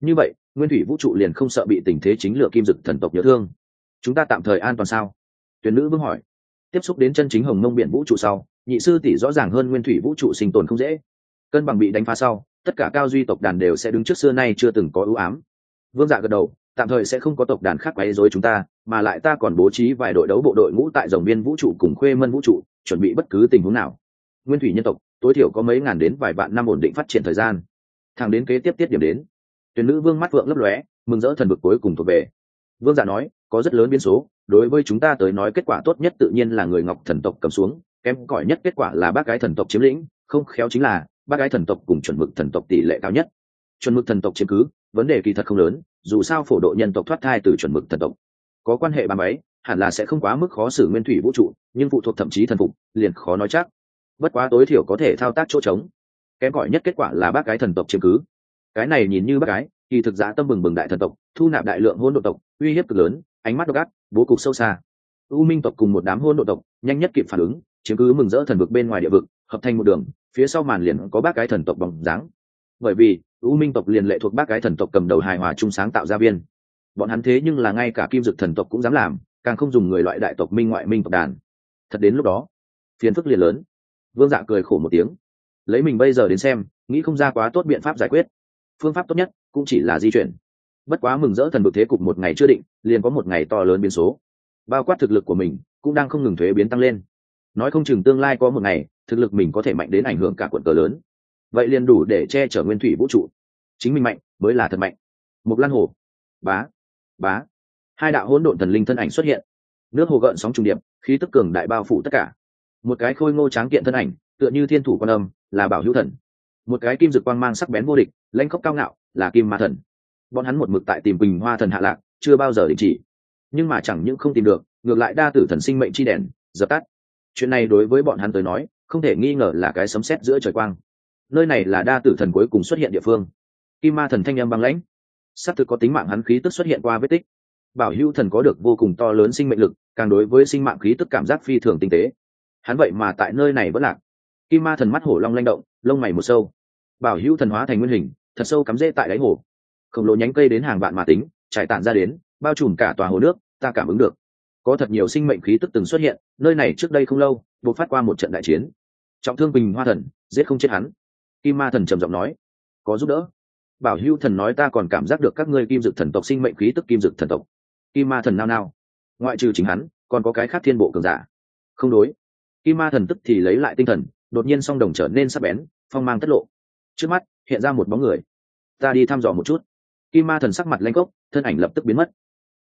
như vậy nguyên thủy vũ trụ liền không sợ bị tình thế chính lựa kim dực thần tộc nhớ thương. Chúng ta tạm thời an toàn sao? Tuyền nữ vương hỏi. Tiếp xúc đến chân chính hồng mông biển vũ trụ sau, nhị sư tỷ rõ ràng hơn nguyên thủy vũ trụ sinh tồn không dễ. Cân bằng bị đánh phá sau, tất cả cao duy tộc đàn đều sẽ đứng trước xưa nay chưa từng có ưu ám. Vương Dạ gật đầu, tạm thời sẽ không có tộc đàn khác quấy rối chúng ta, mà lại ta còn bố trí vài đội đấu bộ đội ngũ tại rồng biên vũ trụ cùng khuê mân vũ trụ, chuẩn bị bất cứ tình huống nào. Nguyên thủy nhân tộc tối thiểu có mấy ngàn đến vài vạn năm ổn định phát triển thời gian. Thẳng đến kế tiếp tiết điểm đến. Tuyền nữ vương mắt vượng lấp lóe, mừng rỡ thần vực cuối cùng thuộc về. Vương Dạ nói, có rất lớn biến số, đối với chúng ta tới nói kết quả tốt nhất tự nhiên là người Ngọc thần tộc cầm xuống, kém cỏi nhất kết quả là bác gái thần tộc chiếm lĩnh, không khéo chính là bác gái thần tộc cùng chuẩn mực thần tộc tỷ lệ cao nhất. Chuẩn mực thần tộc chiếm cứ, vấn đề kỳ thật không lớn, dù sao phổ độ nhân tộc thoát thai từ chuẩn mực thần tộc, có quan hệ bám ấy, hẳn là sẽ không quá mức khó xử nguyên thủy vũ trụ, nhưng phụ thuộc thậm chí thần phục, liền khó nói chắc. Bất quá tối thiểu có thể thao tác chỗ trống. Kém cỏi nhất kết quả là bác gái thần tộc chiếm cứ. Cái này nhìn như bác gái, kỳ thực dã tâm bừng bừng đại thần tộc, thu nạp đại lượng hỗn độn tộc, uy hiếp cực lớn, ánh mắt độc ác, bố cục sâu xa. U Minh tộc cùng một đám hỗn độn tộc, nhanh nhất kịp phản ứng, chiếm cứ mừng rỡ thần vực bên ngoài địa vực, hợp thành một đường, phía sau màn liền có bác gái thần tộc bóng dáng. Bởi vì U Minh tộc liền lệ thuộc bác gái thần tộc cầm đầu hài hòa chung sáng tạo ra viên. Bọn hắn thế nhưng là ngay cả kim dực thần tộc cũng dám làm, càng không dùng người loại đại tộc minh ngoại minh tộc đàn. Thật đến lúc đó, phiền phức liền lớn. Vương Dạ cười khổ một tiếng, lấy mình bây giờ đến xem, nghĩ không ra quá tốt biện pháp giải quyết. Phương pháp tốt nhất cũng chỉ là di chuyển. Bất quá mừng rỡ thần vực thế cục một ngày chưa định, liền có một ngày to lớn biến số. Bao quát thực lực của mình cũng đang không ngừng thuế biến tăng lên. Nói không chừng tương lai có một ngày, thực lực mình có thể mạnh đến ảnh hưởng cả quận cờ lớn. Vậy liền đủ để che chở nguyên thủy vũ trụ. Chính mình mạnh mới là thật mạnh. Một lan hồ, bá, bá, hai đạo hỗn độn thần linh thân ảnh xuất hiện. Nước hồ gợn sóng trùng điệp, khí tức cường đại bao phủ tất cả. Một cái khôi ngô tráng kiện thân ảnh, tựa như thiên thủ quan âm, là Bảo Hữu Thần. Một cái kim dực quang mang sắc bén vô địch, lãnh khốc cao ngạo, là Kim Ma Thần. Bọn hắn một mực tại tìm Bình Hoa Thần hạ lạc, chưa bao giờ đình chỉ. Nhưng mà chẳng những không tìm được, ngược lại đa tử thần sinh mệnh chi đèn dập tắt. Chuyện này đối với bọn hắn tới nói, không thể nghi ngờ là cái sấm sét giữa trời quang. Nơi này là đa tử thần cuối cùng xuất hiện địa phương. Kim Ma Thần thanh âm băng lãnh, sắp thực có tính mạng hắn khí tức xuất hiện qua vết tích. Bảo Hữu Thần có được vô cùng to lớn sinh mệnh lực, càng đối với sinh mạng khí tức cảm giác phi thường tinh tế. Hắn vậy mà tại nơi này vẫn lạc. Kim Ma Thần mắt hổ long lanh động, lông mày một sâu. Bảo Hữu Thần hóa thành nguyên hình, thật sâu cắm rễ tại đáy hồ. Khổng lồ nhánh cây đến hàng vạn mà tính, trải tản ra đến, bao trùm cả tòa hồ nước, ta cảm ứng được. Có thật nhiều sinh mệnh khí tức từng xuất hiện, nơi này trước đây không lâu, bộc phát qua một trận đại chiến. Trọng thương Bình Hoa Thần, giết không chết hắn. Kim Ma Thần trầm giọng nói, có giúp đỡ. Bảo Hữu Thần nói ta còn cảm giác được các ngươi kim dực thần tộc sinh mệnh khí tức kim dực thần tộc. Kim Ma Thần nao nao, ngoại trừ chính hắn, còn có cái khác thiên bộ cường giả. Không đối. Kim Ma Thần tức thì lấy lại tinh thần, đột nhiên song đồng trở nên sắc bén, phong mang tất lộ. Trước mắt hiện ra một bóng người. Ta đi thăm dò một chút. Kim Ma Thần sắc mặt lanh gốc, thân ảnh lập tức biến mất.